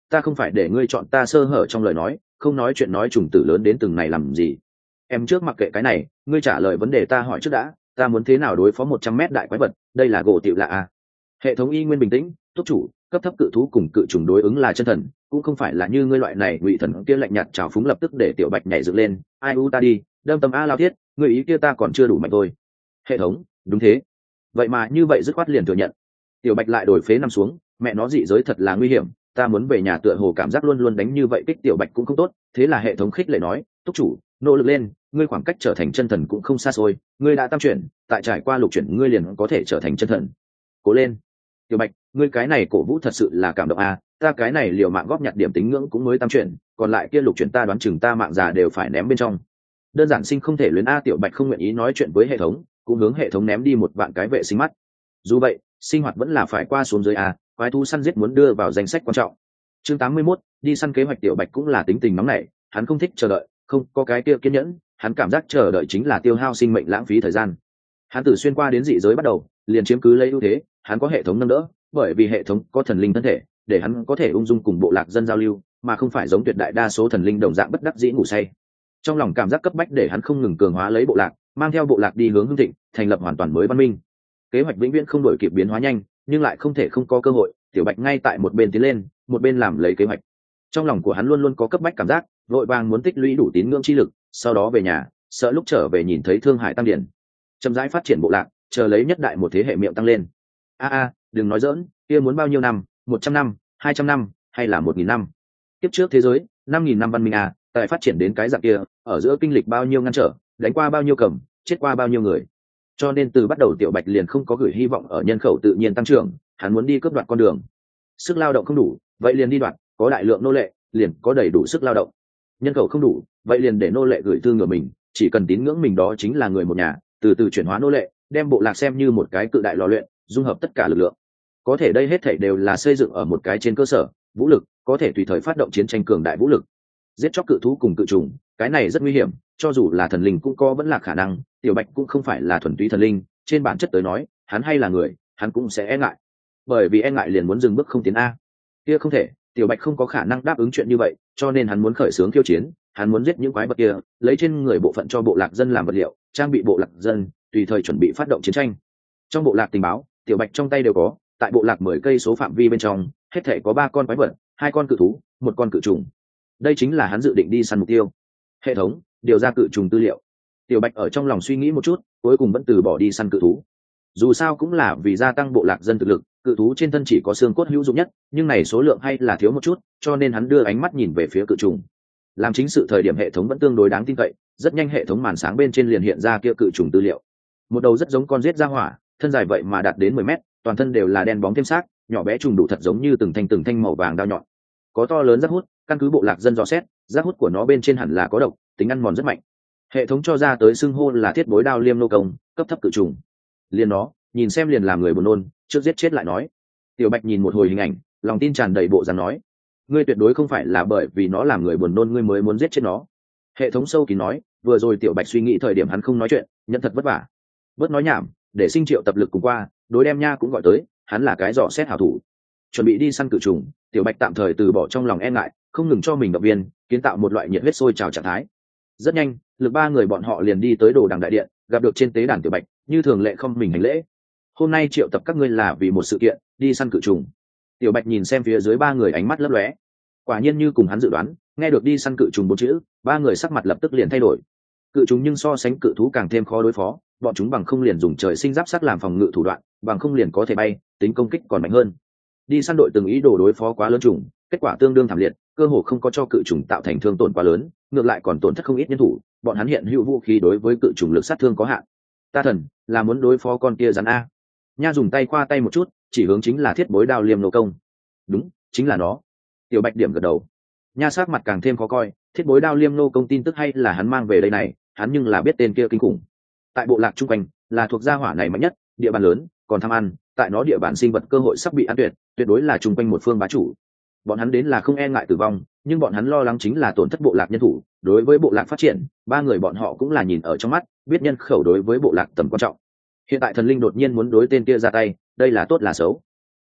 [SPEAKER 1] ta không phải để ngươi chọn ta sơ hở trong lời nói, không nói chuyện nói trùng tử lớn đến từng này làm gì. Em trước mặc kệ cái này, ngươi trả lời vấn đề ta hỏi trước đã, ta muốn thế nào đối phó một trăm mét đại quái vật, đây là gỗ tiểu lạ à. Hệ thống y nguyên bình tĩnh, túc chủ, cấp thấp cự thú cùng cự trùng đối ứng là chân thần, cũng không phải là như ngươi loại này ngụy thần kia lạnh nhạt trào phúng lập tức để tiểu bạch nhảy dựng lên, ai u ta đi, đâm tâm a lao thiết, người ý kia ta còn chưa đủ mạnh thôi. Hệ thống, đúng thế. Vậy mà như vậy dứt khoát liền thừa nhận. Tiểu bạch lại đổi phế nằm xuống, mẹ nó dị giới thật là nguy hiểm, ta muốn về nhà tựa hồ cảm giác luôn luôn đánh như vậy kích tiểu bạch cũng không tốt, thế là hệ thống khích lệ nói, túc chủ, nỗ lực lên, ngươi khoảng cách trở thành chân thần cũng không xa xôi, ngươi đã tam chuyển, tại trải qua lục chuyển ngươi liền có thể trở thành chân thần. Cố lên. Tiểu bạch, ngươi cái này cổ vũ thật sự là cảm động a, ta cái này liều mạng góp nhặt điểm tính ngưỡng cũng mới tam chuyển, còn lại kia lục chuyển ta đoán chừng ta mạng già đều phải ném bên trong. Đơn giản sinh không thể luyến a. Tiểu bạch không nguyện ý nói chuyện với hệ thống, cũng hướng hệ thống ném đi một vạn cái vệ sinh mắt. Dù vậy, sinh hoạt vẫn là phải qua xuống dưới a, quái thú săn giết muốn đưa vào danh sách quan trọng. Chương tám mươi mốt, đi săn kế hoạch. Tiểu bạch cũng là tính tình nóng nảy, hắn không thích chờ đợi, không có cái kia kiên nhẫn, hắn cảm giác chờ đợi chính là tiêu hao sinh mệnh, lãng phí thời gian. Hắn từ xuyên qua đến dị giới bắt đầu, liền chiếm cứ lấy ưu thế, hắn có hệ thống nâng đỡ, bởi vì hệ thống có thần linh thân thể, để hắn có thể ung dung cùng bộ lạc dân giao lưu, mà không phải giống tuyệt đại đa số thần linh đồng dạng bất đắc dĩ ngủ say. Trong lòng cảm giác cấp bách để hắn không ngừng cường hóa lấy bộ lạc, mang theo bộ lạc đi hướng hưng thịnh, thành lập hoàn toàn mới văn minh. Kế hoạch vĩnh viễn không đổi kịp biến hóa nhanh, nhưng lại không thể không có cơ hội. Tiểu bạch ngay tại một bên tiến lên, một bên làm lấy kế hoạch. Trong lòng của hắn luôn luôn có cấp bách cảm giác, vội vàng muốn tích lũy đủ tín ngưỡng chi lực, sau đó về nhà, sợ lúc trở về nhìn thấy Thương Hải Tăng Điển, chậm rãi phát triển bộ lạc, chờ lấy nhất đại một thế hệ miệng tăng lên. A a, đừng nói dỡn, kia muốn bao nhiêu năm, một trăm năm, hai trăm năm, hay là một nghìn năm? Tiếp trước thế giới, năm nghìn năm văn minh à, tại phát triển đến cái dạng kia, ở giữa kinh lịch bao nhiêu ngăn trở, đánh qua bao nhiêu cầm, chết qua bao nhiêu người. Cho nên từ bắt đầu Tiểu Bạch liền không có gửi hy vọng ở nhân khẩu tự nhiên tăng trưởng, hắn muốn đi cướp đoạt con đường. Sức lao động không đủ, vậy liền đi đoạt, có đại lượng nô lệ, liền có đầy đủ sức lao động. Nhân khẩu không đủ, vậy liền để nô lệ gửi tư ngựa mình, chỉ cần tín ngưỡng mình đó chính là người một nhà, từ từ chuyển hóa nô lệ, đem bộ lạc xem như một cái cự đại lò luyện, dung hợp tất cả lực lượng. Có thể đây hết thảy đều là xây dựng ở một cái trên cơ sở vũ lực, có thể tùy thời phát động chiến tranh cường đại vũ lực. Giết chóc cự thú cùng cự trùng, cái này rất nguy hiểm, cho dù là thần linh cũng có vẫn là khả năng. Tiểu Bạch cũng không phải là thuần túy thần linh, trên bản chất tới nói, hắn hay là người, hắn cũng sẽ e ngại. Bởi vì e ngại liền muốn dừng bước không tiến a. Kia không thể, Tiểu Bạch không có khả năng đáp ứng chuyện như vậy, cho nên hắn muốn khởi xướng khiêu chiến, hắn muốn giết những quái vật kia, lấy trên người bộ phận cho bộ lạc dân làm vật liệu, trang bị bộ lạc dân, tùy thời chuẩn bị phát động chiến tranh. Trong bộ lạc tình báo, Tiểu Bạch trong tay đều có, tại bộ lạc mười cây số phạm vi bên trong, hết thể có ba con quái vật, hai con cự thú, một con cự trùng. Đây chính là hắn dự định đi săn mục tiêu. Hệ thống điều ra cự trùng tư liệu. Tiểu Bạch ở trong lòng suy nghĩ một chút, cuối cùng vẫn từ bỏ đi săn cự thú. Dù sao cũng là vì gia tăng bộ lạc dân thực lực, cự thú trên thân chỉ có xương cốt hữu dụng nhất, nhưng này số lượng hay là thiếu một chút, cho nên hắn đưa ánh mắt nhìn về phía cự trùng. Làm chính sự thời điểm hệ thống vẫn tương đối đáng tin cậy, rất nhanh hệ thống màn sáng bên trên liền hiện ra kia cự trùng tư liệu. Một đầu rất giống con rết ra hỏa, thân dài vậy mà đạt đến mười mét, toàn thân đều là đen bóng thêm xác, nhỏ bé trùng đủ thật giống như từng thanh từng thanh màu vàng đao nhọn. Có to lớn rác hút, căn cứ bộ lạc dân dò xét, rác hút của nó bên trên hẳn là có độc, tính ăn mòn rất mạnh. Hệ thống cho ra tới xưng hô là thiết bối đao liêm nô công, cấp thấp cự trùng. Liền nó, nhìn xem liền làm người buồn nôn, trước giết chết lại nói. Tiểu Bạch nhìn một hồi hình ảnh, lòng tin tràn đầy bộ dáng nói, ngươi tuyệt đối không phải là bởi vì nó làm người buồn nôn ngươi mới muốn giết chết nó. Hệ thống sâu kín nói, vừa rồi Tiểu Bạch suy nghĩ thời điểm hắn không nói chuyện, nhận thật vất vả. Bớt nói nhảm, để Sinh Triệu tập lực cùng qua, đối đem nha cũng gọi tới, hắn là cái dò xét hảo thủ. Chuẩn bị đi săn cự trùng, Tiểu Bạch tạm thời từ bỏ trong lòng e ngại, không ngừng cho mình động viên, kiến tạo một loại nhiệt huyết sôi trào trạng thái. Rất nhanh, lực ba người bọn họ liền đi tới Đồ Đằng đại điện, gặp được trên tế đàn Tiểu Bạch, như thường lệ không mình hành lễ. Hôm nay triệu tập các ngươi là vì một sự kiện, đi săn cự trùng. Tiểu Bạch nhìn xem phía dưới ba người ánh mắt lấp lóe. Quả nhiên như cùng hắn dự đoán, nghe được đi săn cự trùng bốn chữ, ba người sắc mặt lập tức liền thay đổi. Cự trùng nhưng so sánh cự thú càng thêm khó đối phó, bọn chúng bằng không liền dùng trời sinh giáp sắt làm phòng ngự thủ đoạn, bằng không liền có thể bay, tính công kích còn mạnh hơn. Đi săn đội từng ý đồ đối phó quá lớn trùng, kết quả tương đương thảm liệt, cơ hồ không có cho cự trùng tạo thành thương tổn quá lớn, ngược lại còn tổn thất không ít nhân thủ, bọn hắn hiện hữu vũ khí đối với cự trùng lực sát thương có hạn. Ta thần, là muốn đối phó con kia rắn a. Nha dùng tay qua tay một chút, chỉ hướng chính là thiết bối đao liêm nô công. Đúng, chính là nó. Tiểu Bạch điểm gật đầu. Nha sát mặt càng thêm khó coi, thiết bối đao liêm nô công tin tức hay là hắn mang về đây này, hắn nhưng là biết tên kia kinh khủng. Tại bộ lạc trung quanh, là thuộc gia hỏa này mạnh nhất, địa bàn lớn, còn tham ăn, tại nó địa bàn sinh vật cơ hội sắp bị ăn tuyệt, tuyệt đối là trung quanh một phương bá chủ. Bọn hắn đến là không e ngại tử vong, nhưng bọn hắn lo lắng chính là tổn thất bộ lạc nhân thủ. Đối với bộ lạc phát triển, ba người bọn họ cũng là nhìn ở trong mắt, biết nhân khẩu đối với bộ lạc tầm quan trọng. Hiện tại thần linh đột nhiên muốn đối tên kia ra tay, đây là tốt là xấu.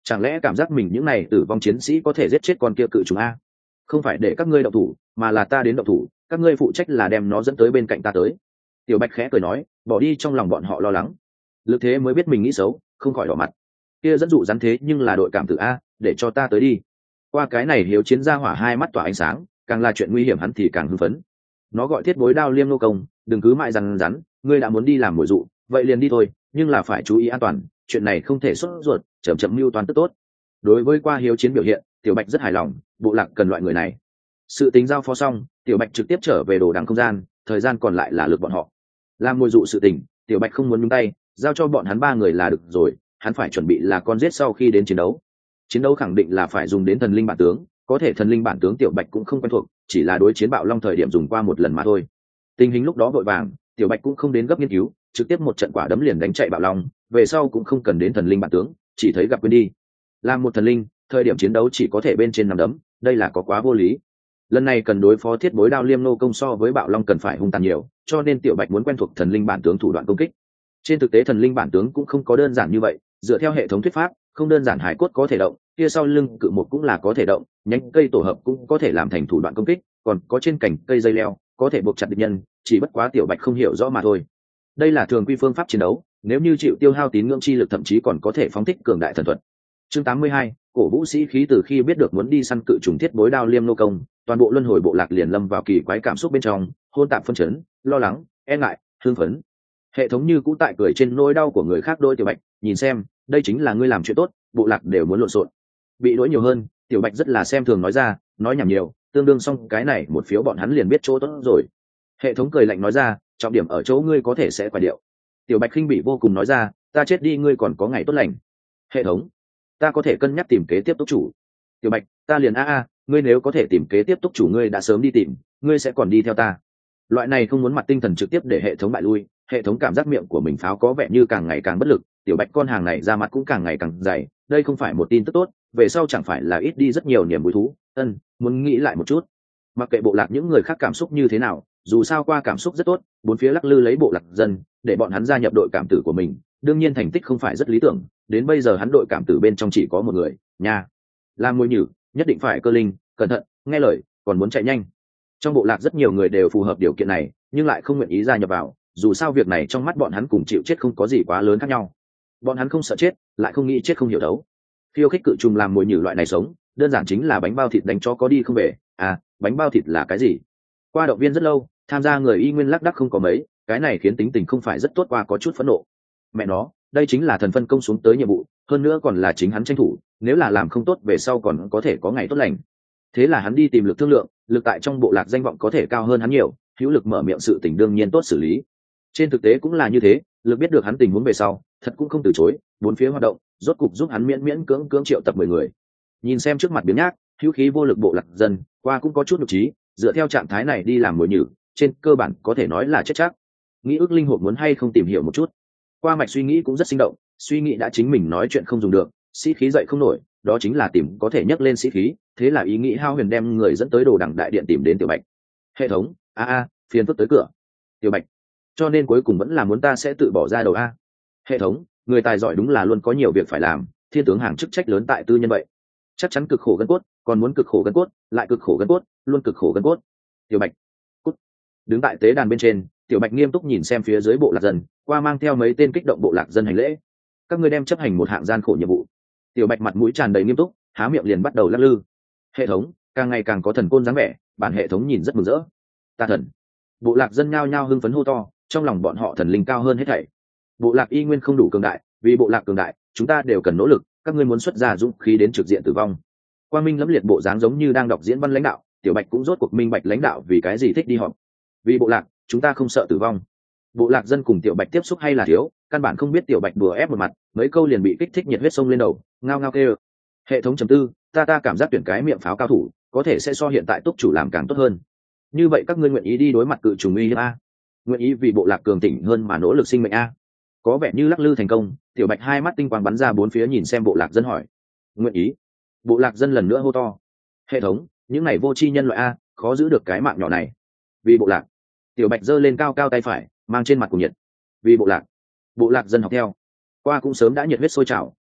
[SPEAKER 1] chẳng lẽ cảm giác mình những này tử vong chiến sĩ có thể giết chết con kia cự trùng a? Không phải để các ngươi động thủ mà là ta đến động thủ, các ngươi phụ trách là đem nó dẫn tới bên cạnh ta tới. Tiểu Bạch khẽ cười nói, bỏ đi trong lòng bọn họ lo lắng. Lực Thế mới biết mình nghĩ xấu, không khỏi đỏ mặt. Kia dẫn dụ rắn thế nhưng là đội cảm tử a, để cho ta tới đi. Qua cái này hiếu chiến ra hỏa hai mắt tỏa ánh sáng, càng là chuyện nguy hiểm hắn thì càng hưng phấn. Nó gọi Thiết Bối Đao Liêm Nô Công, đừng cứ mãi rắn rắn, ngươi đã muốn đi làm mồi dụ, vậy liền đi thôi, nhưng là phải chú ý an toàn, chuyện này không thể sốt ruột, chậm chậm mưu toán tức tốt. Đối với qua hiếu chiến biểu hiện, Tiểu Bạch rất hài lòng, bộ lạc cần loại người này. Sự tính giao phó xong, Tiểu Bạch trực tiếp trở về đồ đằng không gian, thời gian còn lại là lực bọn họ. Làm mồi dụ sự tình, Tiểu Bạch không muốn nhúng tay, giao cho bọn hắn ba người là được rồi, hắn phải chuẩn bị là con giết sau khi đến chiến đấu. Chiến đấu khẳng định là phải dùng đến thần linh bản tướng, có thể thần linh bản tướng Tiểu Bạch cũng không quen thuộc, chỉ là đối chiến bạo long thời điểm dùng qua một lần mà thôi. Tình hình lúc đó vội vàng, Tiểu Bạch cũng không đến gấp nghiên cứu, trực tiếp một trận quả đấm liền đánh chạy bạo long, về sau cũng không cần đến thần linh bản tướng, chỉ thấy gặp quên đi. Làm một thần linh, thời điểm chiến đấu chỉ có thể bên trên nằm đấm, đây là có quá vô lý. Lần này cần đối phó Thiết Bối Đao Liêm Nô Công so với bạo long cần phải hung tàn nhiều, cho nên Tiểu Bạch muốn quen thuộc thần linh bản tướng thủ đoạn công kích. Trên thực tế thần linh bản tướng cũng không có đơn giản như vậy, dựa theo hệ thống thuyết pháp, không đơn giản hải cốt có thể động, kia sau lưng cự một cũng là có thể động, nhánh cây tổ hợp cũng có thể làm thành thủ đoạn công kích, còn có trên cành cây dây leo có thể buộc chặt địch nhân, chỉ bất quá Tiểu Bạch không hiểu rõ mà thôi. Đây là thường quy phương pháp chiến đấu, nếu như chịu tiêu hao tín ngưỡng chi lực thậm chí còn có thể phóng thích cường đại thần thuật. Chương tám mươi hai, cổ vũ sĩ khí. Từ khi biết được muốn đi săn cự trùng Thiết Bối Đao Liêm Nô Công, toàn bộ luân hồi bộ lạc liền lâm vào kỳ quái cảm xúc bên trong, hôn tạp phân chấn, lo lắng, e ngại, hưng phấn. Hệ thống như cũ tại cười trên nỗi đau của người khác. Đôi Tiểu Bạch, nhìn xem, đây chính là ngươi làm chuyện tốt, bộ lạc đều muốn lộn xộn. Bị đuổi nhiều hơn, Tiểu Bạch rất là xem thường nói ra, nói nhảm nhiều, tương đương xong cái này một phiếu bọn hắn liền biết chỗ tốt rồi. Hệ thống cười lạnh nói ra, trọng điểm ở chỗ ngươi có thể sẽ quả điệu. Tiểu Bạch khinh bị vô cùng nói ra, ta chết đi ngươi còn có ngày tốt lành. Hệ thống, ta có thể cân nhắc tìm kế tiếp túc chủ. Tiểu Bạch, ta liền a a, ngươi nếu có thể tìm kế tiếp túc chủ ngươi đã sớm đi tìm, ngươi sẽ còn đi theo ta. Loại này không muốn mặt tinh thần trực tiếp để hệ thống bại lui, hệ thống cảm giác miệng của mình pháo có vẻ như càng ngày càng bất lực. Tiểu Bạch con hàng này ra mặt cũng càng ngày càng dày, đây không phải một tin tức tốt, về sau chẳng phải là ít đi rất nhiều niềm vui thú. Ân, muốn nghĩ lại một chút. Mặc kệ bộ lạc những người khác cảm xúc như thế nào, dù sao qua cảm xúc rất tốt, bốn phía lắc lư lấy bộ lạc dân, để bọn hắn gia nhập đội cảm tử của mình, đương nhiên thành tích không phải rất lý tưởng, đến bây giờ hắn đội cảm tử bên trong chỉ có một người, nha. Làm môi nhử, nhất định phải cơ linh, cẩn thận, nghe lời, còn muốn chạy nhanh. Trong bộ lạc rất nhiều người đều phù hợp điều kiện này, nhưng lại không nguyện ý gia nhập vào, dù sao việc này trong mắt bọn hắn cùng chịu chết không có gì quá lớn khác nhau. Bọn hắn không sợ chết, lại không nghĩ chết không hiểu đấu. Khiêu khích cự trùng làm mồi nhử loại này sống, đơn giản chính là bánh bao thịt đánh cho có đi không về. À, bánh bao thịt là cái gì? Qua động viên rất lâu, tham gia người y nguyên lắc đắc không có mấy, cái này khiến tính tình không phải rất tốt. Qua có chút phẫn nộ. Mẹ nó, đây chính là thần phân công xuống tới nhiệm vụ, hơn nữa còn là chính hắn tranh thủ, nếu là làm không tốt về sau còn có thể có ngày tốt lành. Thế là hắn đi tìm Lực thương lượng, Lực tại trong bộ lạc danh vọng có thể cao hơn hắn nhiều, hữu Lực mở miệng sự tình đương nhiên tốt xử lý. Trên thực tế cũng là như thế, Lực biết được hắn tình huống về sau, thật cũng không từ chối, bốn phía hoạt động, rốt cục giúp hắn miễn miễn cưỡng cưỡng triệu tập mười người. Nhìn xem trước mặt biến nhác, hữu khí vô lực bộ lạc dân, Qua cũng có chút nhục trí, dựa theo trạng thái này đi làm mồi nhử, trên cơ bản có thể nói là chết chắc. Nghĩ ức linh hồn muốn hay không tìm hiểu một chút. Qua mạch suy nghĩ cũng rất sinh động, suy nghĩ đã chính mình nói chuyện không dùng được, sĩ khí dậy không nổi, đó chính là tìm có thể nhấc lên sĩ khí, thế là ý nghĩ hao huyền đem người dẫn tới đồ đằng đại điện tìm đến Tiểu Bạch. Hệ thống, a a, phiền phức tới cửa. Tiểu Bạch, cho nên cuối cùng vẫn là muốn ta sẽ tự bỏ ra đầu a. Hệ thống, người tài giỏi đúng là luôn có nhiều việc phải làm, thiên tướng hàng chức trách lớn tại tư nhân vậy, chắc chắn cực khổ gân cốt, còn muốn cực khổ gân cốt, lại cực khổ gân cốt, luôn cực khổ gân cốt. Tiểu Bạch, cút. Đứng tại tế đàn bên trên, Tiểu Bạch nghiêm túc nhìn xem phía dưới bộ lạc dân, Qua mang theo mấy tên kích động bộ lạc dân hành lễ. Các ngươi đem chấp hành một hạng gian khổ nhiệm vụ. Tiểu Bạch mặt mũi tràn đầy nghiêm túc, há miệng liền bắt đầu lắc lư. Hệ thống, càng ngày càng có thần côn dáng vẻ, bản hệ thống nhìn rất mừng rỡ. Ta thần. Bộ lạc dân nhao nhao hưng phấn hô to, trong lòng bọn họ thần linh cao hơn hết thảy. Bộ lạc y nguyên không đủ cường đại, vì bộ lạc cường đại, chúng ta đều cần nỗ lực, các ngươi muốn xuất ra dũng khí đến trực diện tử vong. Quang Minh lẫm liệt bộ dáng giống như đang đọc diễn văn lãnh đạo, Tiểu Bạch cũng rốt cuộc minh bạch lãnh đạo vì cái gì thích đi họp. Vì bộ lạc, chúng ta không sợ tử vong. Bộ lạc dân cùng Tiểu Bạch tiếp xúc hay là thiếu, căn bản không biết Tiểu Bạch đùa ép một mặt, mấy câu liền bị kích thích nhiệt huyết sông lên đầu, ngao ngao kêu. Hệ thống chấm tư, ta ta cảm giác tuyển cái miệng pháo cao thủ, có thể sẽ so hiện tại túc chủ làm càng tốt hơn. Như vậy các ngươi nguyện ý đi đối mặt cự trùng uy hiếp a? Nguyện ý vì bộ lạc cường thịnh hơn mà nỗ lực sinh mệnh a? Có vẻ như lắc lư thành công, Tiểu Bạch hai mắt tinh quang bắn ra bốn phía nhìn xem bộ lạc dân hỏi. Nguyện ý. Bộ lạc dân lần nữa hô to. Hệ thống, những này vô tri nhân loại a, khó giữ được cái mạng nhỏ này. Vì bộ lạc. Tiểu Bạch giơ lên cao cao tay phải, mang trên mặt cùng nhiệt. Vì bộ lạc. Bộ lạc dân học theo. Qua cũng sớm đã nhiệt huyết sôi trào,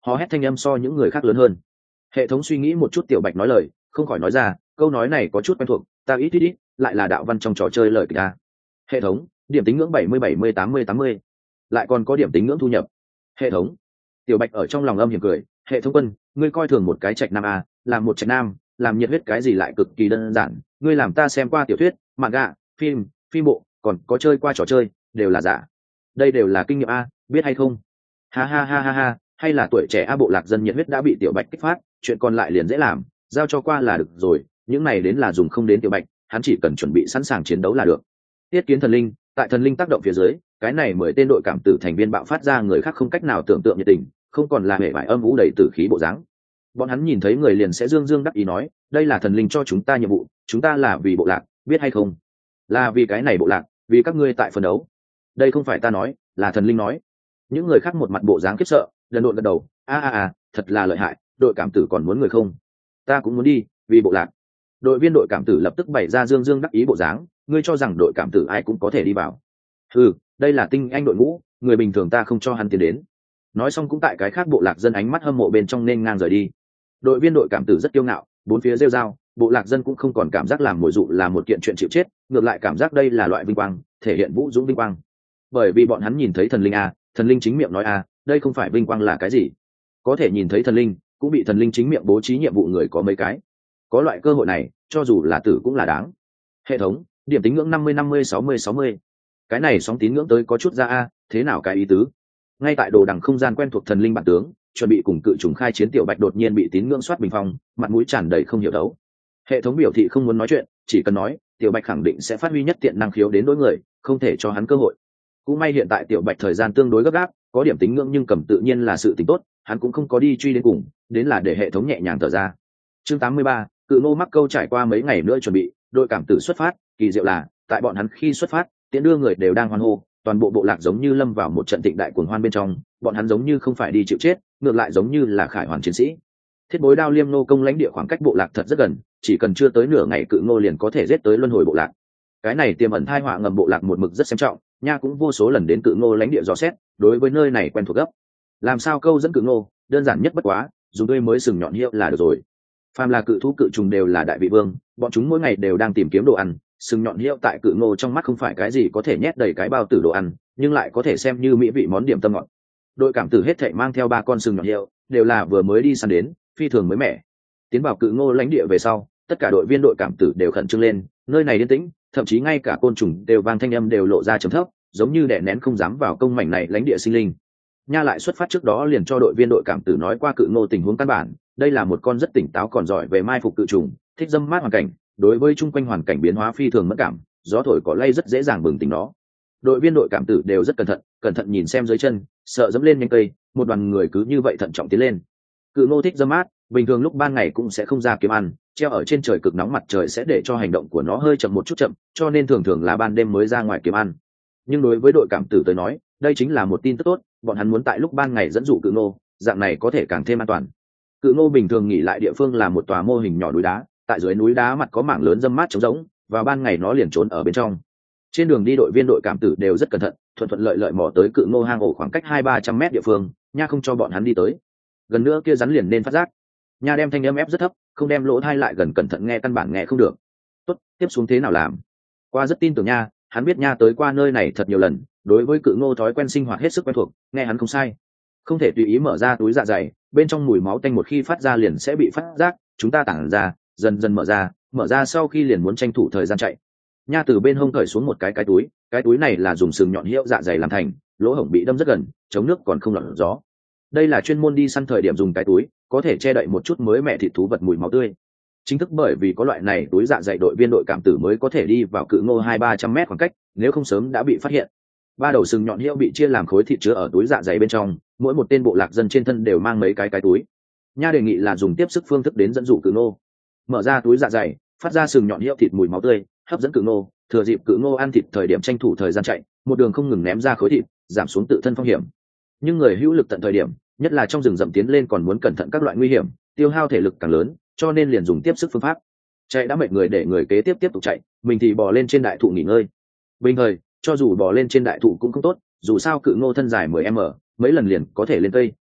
[SPEAKER 1] hò hét thanh âm so những người khác lớn hơn. Hệ thống suy nghĩ một chút, tiểu bạch nói lời không khỏi nói ra, câu nói này có chút quen thuộc, ta ít ít ít lại là đạo văn trong trò chơi lời kịch ta. Hệ thống, điểm tính ngưỡng bảy mươi bảy mươi tám mươi tám mươi, lại còn có điểm tính ngưỡng thu nhập. Hệ thống, tiểu bạch ở trong lòng âm hiểm cười, hệ thống quân, ngươi coi thường một cái trạch nam a, làm một trạch nam làm nhiệt huyết cái gì lại cực kỳ đơn giản, ngươi làm ta xem qua tiểu thuyết manga phim phim bộ còn có chơi qua trò chơi đều là giả, đây đều là kinh nghiệm a, biết hay không? Ha ha ha ha ha, hay là tuổi trẻ a, bộ lạc dân nhiệt huyết đã bị tiểu bạch kích phát, chuyện còn lại liền dễ làm, giao cho qua là được rồi, những này đến là dùng không đến tiểu bạch, hắn chỉ cần chuẩn bị sẵn sàng chiến đấu là được. Tiết kiến thần linh, tại thần linh tác động phía dưới, cái này mười tên đội cảm tử thành viên bạo phát ra người khác không cách nào tưởng tượng nhiệt tình, không còn là hệ vải âm vũ đầy tử khí bộ dáng. Bọn hắn nhìn thấy người liền sẽ dương dương đắc ý nói, đây là thần linh cho chúng ta nhiệm vụ, chúng ta là vì bộ lạc, biết hay không? Là vì cái này bộ lạc, vì các ngươi tại phân đấu. Đây không phải ta nói, là thần linh nói. Những người khác một mặt bộ dáng khiếp sợ, lần độn gật đầu, a a a, thật là lợi hại, đội cảm tử còn muốn người không? Ta cũng muốn đi, vì bộ lạc. Đội viên đội cảm tử lập tức bày ra dương dương đắc ý bộ dáng, ngươi cho rằng đội cảm tử ai cũng có thể đi vào? Ừ, đây là tinh anh đội ngũ, người bình thường ta không cho hắn tiến đến. Nói xong cũng tại cái khác bộ lạc dân ánh mắt hâm mộ bên trong nên ngang rời đi. Đội viên đội cảm tử rất kiêu ngạo, bốn phía rêu rao, bộ lạc dân cũng không còn cảm giác làm mồi dụ là một kiện chuyện chịu chết, ngược lại cảm giác đây là loại vinh quang, thể hiện vũ dũng vinh quang. Bởi vì bọn hắn nhìn thấy thần linh a, thần linh chính miệng nói a, đây không phải vinh quang là cái gì? Có thể nhìn thấy thần linh, cũng bị thần linh chính miệng bố trí nhiệm vụ người có mấy cái. Có loại cơ hội này, cho dù là tử cũng là đáng. Hệ thống, điểm tín ngưỡng năm mươi năm mươi sáu mươi sáu mươi. Cái này sóng tín ngưỡng tới có chút ra a, thế nào cái ý tứ? Ngay tại đồ đằng không gian quen thuộc thần linh bản tướng, chuẩn bị cùng cự trùng khai chiến, tiểu bạch đột nhiên bị tín ngưỡng soát bình phong, mặt mũi tràn đầy không hiểu đấu. Hệ thống biểu thị không muốn nói chuyện, chỉ cần nói tiểu bạch khẳng định sẽ phát huy nhất tiện năng khiếu đến đối người, không thể cho hắn cơ hội. Cũng may hiện tại tiểu bạch thời gian tương đối gấp gáp, có điểm tín ngưỡng nhưng cầm tự nhiên là sự tính tốt, hắn cũng không có đi truy đến cùng, đến là để hệ thống nhẹ nhàng thở ra. Chương tám mươi ba, cự nô mắc câu, trải qua mấy ngày nữa chuẩn bị, đội cảm tử xuất phát, kỳ diệu là tại bọn hắn khi xuất phát, tiễn đưa người đều đang hoan hô, toàn bộ bộ lạc giống như lâm vào một trận thịnh đại cuồng hoan bên trong, bọn hắn giống như không phải đi chịu chết, ngược lại giống như là khải hoàn chiến sĩ. Thiết bối đao liêm nô công lãnh địa khoảng cách bộ lạc thật rất gần, chỉ cần chưa tới nửa ngày cự ngô liền có thể giết tới luân hồi bộ lạc. Cái này tiềm ẩn thai họa ngầm bộ lạc một mực rất xem trọng, nha cũng vô số lần đến cự ngô lãnh địa dò xét, đối với nơi này quen thuộc gấp. Làm sao câu dẫn cự ngô, đơn giản nhất bất quá, dùng tươi mới sừng nhọn hiệu là được rồi. Phàm là cự thú cự trùng đều là đại vị vương, bọn chúng mỗi ngày đều đang tìm kiếm đồ ăn, sừng nhọn hiệu tại cự ngô trong mắt không phải cái gì có thể nhét đầy cái bao tử đồ ăn, nhưng lại có thể xem như mỹ vị món điểm tâm ngọt. Đội cảm tử hết thảy mang theo ba con sừng nhọn hiệu, đều là vừa mới đi săn đến, phi thường mới mẻ. Tiến vào cự ngô lãnh địa về sau, tất cả đội viên đội cảm tử đều khẩn trương lên, nơi này yên tĩnh, thậm chí ngay cả côn trùng đều vang thanh âm đều lộ ra trầm thấp, giống như đè nén không dám vào công mảnh này lãnh địa sinh linh. Nha lại xuất phát trước đó liền cho đội viên đội cảm tử nói qua cự ngô tình huống căn bản, đây là một con rất tỉnh táo còn giỏi về mai phục cự trùng, thích dâm mát hoàn cảnh, đối với chung quanh hoàn cảnh biến hóa phi thường mất cảm, gió thổi cỏ lay rất dễ dàng bừng tỉnh nó. Đội viên đội cảm tử đều rất cẩn thận, cẩn thận nhìn xem dưới chân, sợ dẫm lên nhánh cây, một đoàn người cứ như vậy thận trọng tiến lên. Cự ngô thích dâm mát, bình thường lúc ban ngày cũng sẽ không ra kiếm ăn, treo ở trên trời cực nóng mặt trời sẽ để cho hành động của nó hơi chậm một chút chậm, cho nên thường thường là ban đêm mới ra ngoài kiếm ăn. Nhưng đối với đội cảm tử tới nói, đây chính là một tin tức tốt, bọn hắn muốn tại lúc ban ngày dẫn dụ cự ngô, dạng này có thể càng thêm an toàn. Cự ngô bình thường nghỉ lại địa phương là một tòa mô hình nhỏ núi đá, tại dưới núi đá mặt có mảng lớn râm mát trống rỗng, và ban ngày nó liền trốn ở bên trong. Trên đường đi đội viên đội cảm tử đều rất cẩn thận, thuận thuận lợi lợi mò tới cự ngô hang ổ khoảng cách hai ba trăm mét địa phương, nha không cho bọn hắn đi tới. Gần nữa kia rắn liền nên phát giác. Nha đem thanh âm ép rất thấp, không đem lỗ thai lại gần cẩn thận nghe căn bản nghe không được. Tốt, tiếp xuống thế nào làm? Qua rất tin tưởng nha, hắn biết nha tới qua nơi này thật nhiều lần, đối với cự ngô thói quen sinh hoạt hết sức quen thuộc, nghe hắn không sai. Không thể tùy ý mở ra túi dạ dày, bên trong mùi máu tanh một khi phát ra liền sẽ bị phát giác, chúng ta tản ra, dần dần mở ra, mở ra sau khi liền muốn tranh thủ thời gian chạy. Nha từ bên hông cởi xuống một cái cái túi, cái túi này là dùng sừng nhọn hiệu dạ dày làm thành, lỗ hổng bị đâm rất gần, chống nước còn không lọt gió. Đây là chuyên môn đi săn thời điểm dùng cái túi, có thể che đậy một chút mới mẹ thịt thú vật mùi máu tươi. Chính thức bởi vì có loại này túi dạ dày đội viên đội cảm tử mới có thể đi vào cự ngô hai ba trăm mét khoảng cách, nếu không sớm đã bị phát hiện. Ba đầu sừng nhọn hiệu bị chia làm khối thịt chứa ở túi dạ dày bên trong, mỗi một tên bộ lạc dân trên thân đều mang mấy cái cái túi. Nha đề nghị là dùng tiếp sức phương thức đến dẫn dụ cự ngô. Mở ra túi dạ dày, phát ra sừng nhọn hiệu thịt mùi máu tươi, hấp dẫn cự ngô, thừa dịp cự ngô ăn thịt thời điểm tranh thủ thời gian chạy, một đường không ngừng ném ra khối thịt, giảm xuống tự thân phong hiểm. Nhưng người hữu lực tận thời điểm, nhất là trong rừng rậm tiến lên còn muốn cẩn thận các loại nguy hiểm, tiêu hao thể lực càng lớn, cho nên liền dùng tiếp sức phương pháp. Chạy đã mệt người để người kế tiếp tiếp tục chạy, mình thì bò lên trên đại thụ nghỉ ngơi. Bình thời, cho dù bò lên trên đại thụ cũng không tốt, dù sao cự ngô thân dài mười mét, mấy lần liền có thể lên cây,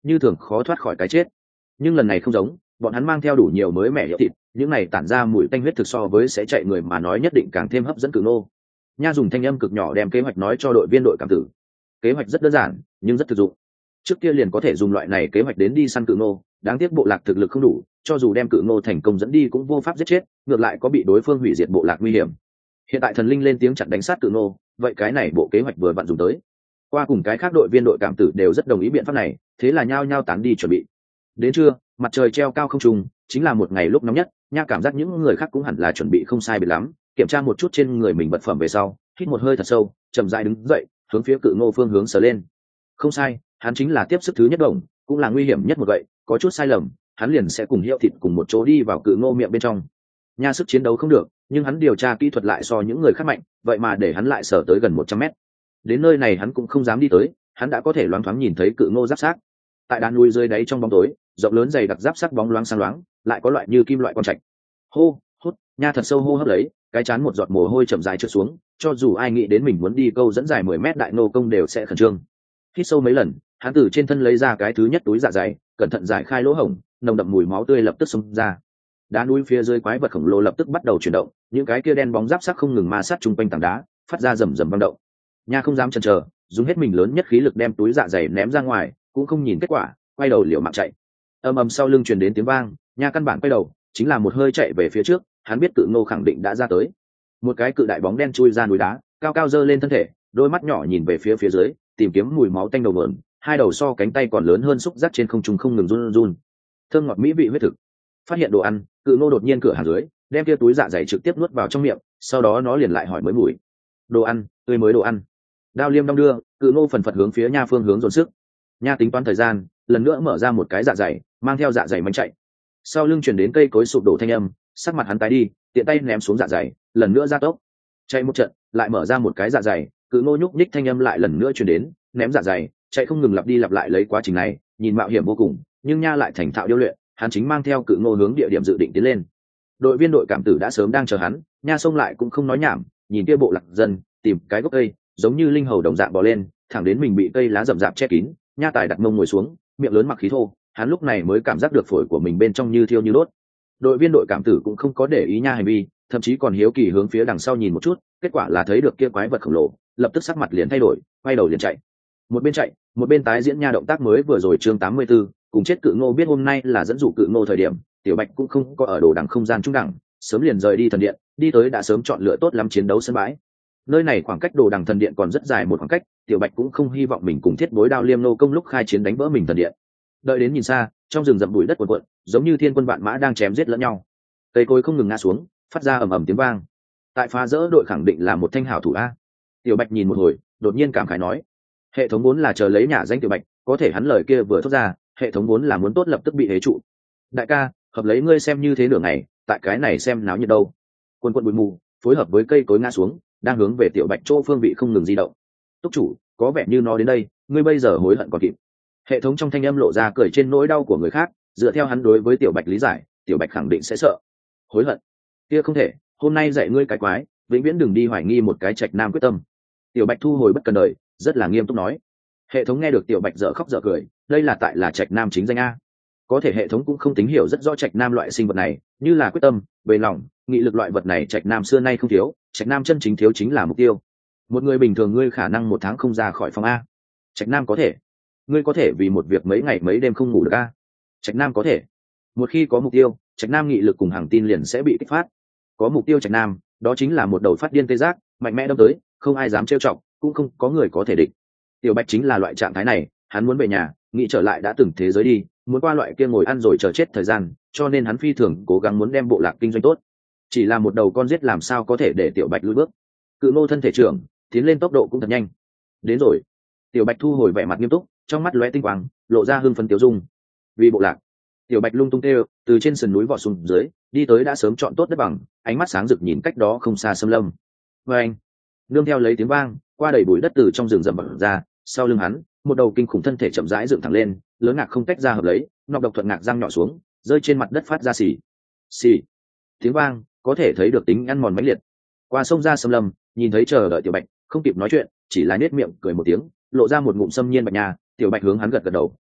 [SPEAKER 1] như thường khó thoát khỏi cái chết. Nhưng lần này không giống, bọn hắn mang theo đủ nhiều mới mẻ hiệu thịt, những này tản ra mùi tanh huyết thực so với sẽ chạy người mà nói nhất định càng thêm hấp dẫn cự nô. Nha dùng thanh âm cực nhỏ đem kế hoạch nói cho đội viên đội cảm tử. Kế hoạch rất đơn giản nhưng rất thực dụng. Trước kia liền có thể dùng loại này kế hoạch đến đi săn cự nô, đáng tiếc bộ lạc thực lực không đủ, cho dù đem cự nô thành công dẫn đi cũng vô pháp giết chết, ngược lại có bị đối phương hủy diệt bộ lạc nguy hiểm. Hiện tại thần linh lên tiếng chặn đánh sát cự nô, vậy cái này bộ kế hoạch vừa vặn dùng tới. Qua cùng cái khác đội viên đội cảm tử đều rất đồng ý biện pháp này, thế là nhao nhao tán đi chuẩn bị. Đến trưa, mặt trời treo cao không trung, chính là một ngày lúc nóng nhất. Nha cảm giác những người khác cũng hẳn là chuẩn bị không sai biệt lắm, kiểm tra một chút trên người mình vật phẩm về sau, hít một hơi thật sâu, chậm rãi đứng dậy, hướng phía cự ngô phương hướng sờ lên. Không sai, hắn chính là tiếp sức thứ nhất đồng, cũng là nguy hiểm nhất một vậy, có chút sai lầm, hắn liền sẽ cùng hiệu thịt cùng một chỗ đi vào cự ngô miệng bên trong. Nha sức chiến đấu không được, nhưng hắn điều tra kỹ thuật lại so những người khác mạnh, vậy mà để hắn lại sờ tới gần một trăm mét. Đến nơi này hắn cũng không dám đi tới, hắn đã có thể loáng thoáng nhìn thấy cự ngô giáp xác. Tại đàn núi dưới đáy trong bóng tối, rộng lớn dày đặc giáp sắc bóng loáng sáng loáng, lại có loại như kim loại quang trạch. Hô, hút, Nha thật sâu hô hấp lấy, cái chán một giọt mồ hôi chậm rãi trượt xuống, cho dù ai nghĩ đến mình muốn đi câu dẫn dài mười mét đại nô công đều sẽ khẩn trương. Hít sâu mấy lần, hắn từ trên thân lấy ra cái thứ nhất túi dạ dày, cẩn thận giải khai lỗ hổng, nồng đậm mùi máu tươi lập tức xông ra. Đá núi phía dưới quái vật khổng lồ lập tức bắt đầu chuyển động, những cái kia đen bóng giáp sắc không ngừng ma sát chung quanh tảng đá, phát ra rầm rầm vang động. Nha không dám chần chờ, dùng hết mình lớn nhất khí lực đem túi dạ dày ném ra ngoài, cũng không nhìn kết quả, quay đầu liều mạng chạy. Ầm ầm sau lưng truyền đến tiếng vang, Nha căn bản quay đầu, chính là một hơi chạy về phía trước, hắn biết cự ngô khẳng định đã ra tới. Một cái cự đại bóng đen chui ra núi đá, cao cao giơ lên thân thể, đôi mắt nhỏ nhìn về phía phía dưới, tìm kiếm mùi máu tanh đầu vườn, hai đầu so cánh tay còn lớn hơn xúc giác trên không trung không ngừng run run. Thơm ngọt mỹ vị huyết thực. Phát hiện đồ ăn, cự ngô đột nhiên cửa hàng dưới, đem kia túi dạ dày trực tiếp nuốt vào trong miệng, sau đó nó liền lại hỏi mới mùi. Đồ ăn, tươi mới đồ ăn. Đao liêm đong đưa, cự ngô phần phật hướng phía Nha phương hướng dồn sức. Nha tính toán thời gian, lần nữa mở ra một cái dạ dày, mang theo dạ dày manh chạy. Sau lưng truyền đến cây cối sụp đổ thanh âm, sắc mặt hắn tái đi, tiện tay ném xuống dạ dày, lần nữa ra tốc. Chạy một trận, lại mở ra một cái dạ dày, cự ngô nhúc nhích thanh âm lại lần nữa truyền đến, ném dạ dày, chạy không ngừng lặp đi lặp lại lấy quá trình này, nhìn mạo hiểm vô cùng, nhưng Nha lại thành thạo điêu luyện, hắn chính mang theo cự ngô hướng địa điểm dự định tiến lên. Đội viên đội cảm tử đã sớm đang chờ hắn, Nha xông lại cũng không nói nhảm, nhìn kia bộ lạc dân, tìm cái gốc cây, giống như linh hầu đồng dạng bò lên, thẳng đến mình bị cây lá rậm rạp che kín, Nha tài đặt mông ngồi xuống, miệng lớn mặc khí thô, hắn lúc này mới cảm giác được phổi của mình bên trong như thiêu như đốt. Đội viên đội cảm tử cũng không có để ý Nha hành vi, thậm chí còn hiếu kỳ hướng phía đằng sau nhìn một chút, kết quả là thấy được kia quái vật khổng lồ, lập tức sắc mặt liền thay đổi, quay đầu liền chạy. Một bên chạy, một bên tái diễn Nha động tác mới vừa rồi chương tám mươi bốn, cùng chết cự ngô biết hôm nay là dẫn dụ cự ngô thời điểm, Tiểu Bạch cũng không có ở đồ đằng không gian trung đẳng, sớm liền rời đi thần điện, đi tới đã sớm chọn lựa tốt lắm chiến đấu sân bãi. Nơi này khoảng cách đồ đằng thần điện còn rất dài một khoảng cách, Tiểu Bạch cũng không hy vọng mình cùng thiết bối đao liêm nô công lúc khai chiến đánh vỡ mình thần điện. Đợi đến nhìn xa, trong rừng rậm bụi đất cuồn cuộn, giống như thiên quân vạn mã đang chém giết lẫn nhau. Cây cối không ngừng ngã xuống, phát ra ầm ầm tiếng vang. Tại phá rỡ đội khẳng định là một thanh hảo thủ a. Tiểu Bạch nhìn một hồi, đột nhiên cảm khái nói: hệ thống vốn là chờ lấy nhà danh Tiểu Bạch, có thể hắn lời kia vừa thốt ra, hệ thống vốn là muốn tốt lập tức bị hế trụ. Đại ca, hợp lấy ngươi xem như thế nửa ngày, tại cái này xem náo nhiệt đâu. Quân quân bụi mù, phối hợp với cây cối ngã xuống, đang hướng về Tiểu Bạch chỗ phương vị không ngừng di động. Túc chủ, có vẻ như nó đến đây, ngươi bây giờ hối hận còn kịp. Hệ thống trong thanh âm lộ ra cười trên nỗi đau của người khác, dựa theo hắn đối với Tiểu Bạch lý giải, Tiểu Bạch khẳng định sẽ sợ. Hối hận? Kia không thể, hôm nay dạy ngươi cái quái, vĩnh viễn đừng đi hoài nghi một cái trạch nam quyết tâm. Tiểu Bạch thu hồi bất cần đời, rất là nghiêm túc nói. Hệ thống nghe được Tiểu Bạch dở khóc dở cười, đây là tại là trạch nam chính danh a. Có thể hệ thống cũng không tính hiểu rất rõ trạch nam loại sinh vật này, như là quyết tâm, bền lòng, nghị lực loại vật này trạch nam xưa nay không thiếu, trạch nam chân chính thiếu chính là mục tiêu. Một người bình thường ngươi khả năng một tháng không ra khỏi phòng a. Trạch nam có thể. Ngươi có thể vì một việc mấy ngày mấy đêm không ngủ được a. Trạch nam có thể. Một khi có mục tiêu, trạch nam nghị lực cùng hàng tin liền sẽ bị kích phát. Có mục tiêu trạch nam, đó chính là một đầu phát điên tê giác, mạnh mẽ đâm tới, không ai dám trêu chọc, cũng không có người có thể địch. Tiểu Bạch chính là loại trạng thái này, hắn muốn về nhà, nghĩ trở lại đã từng thế giới đi, muốn qua loại kia ngồi ăn rồi chờ chết thời gian, cho nên hắn phi thường cố gắng muốn đem bộ lạc kinh doanh tốt. Chỉ là một đầu con giết làm sao có thể để Tiểu Bạch lùi bước. Cự Ngô thân thể trưởng, tiến lên tốc độ cũng thật nhanh. Đến rồi. Tiểu Bạch thu hồi vẻ mặt nghiêm túc, trong mắt lóe tinh quang, lộ ra hưng phấn tiêu dung. Vì bộ lạc. Tiểu Bạch lung tung tê, từ trên sườn núi vọt xuống dưới, đi tới đã sớm chọn tốt đất bằng, ánh mắt sáng rực nhìn cách đó không xa xâm lâm. Và anh, nương theo lấy tiếng vang, qua đầy bụi đất từ trong rừng rậm bật ra, sau lưng hắn, một đầu kinh khủng thân thể chậm rãi dựng thẳng lên, lớn ngạc không tách ra hợp lấy, nọc độc thuận ngạc răng nhỏ xuống, rơi trên mặt đất phát ra xì xì tiếng vang, có thể thấy được tính ăn mòn mãnh liệt. Qua sông ra xâm lâm, nhìn thấy chờ đợi Tiểu Bạch, không kịp nói chuyện, chỉ là nết miệng cười một tiếng, lộ ra một ngụm xâm nhiên bạch nha. Tiểu Bạch hướng hắn gật gật đầu,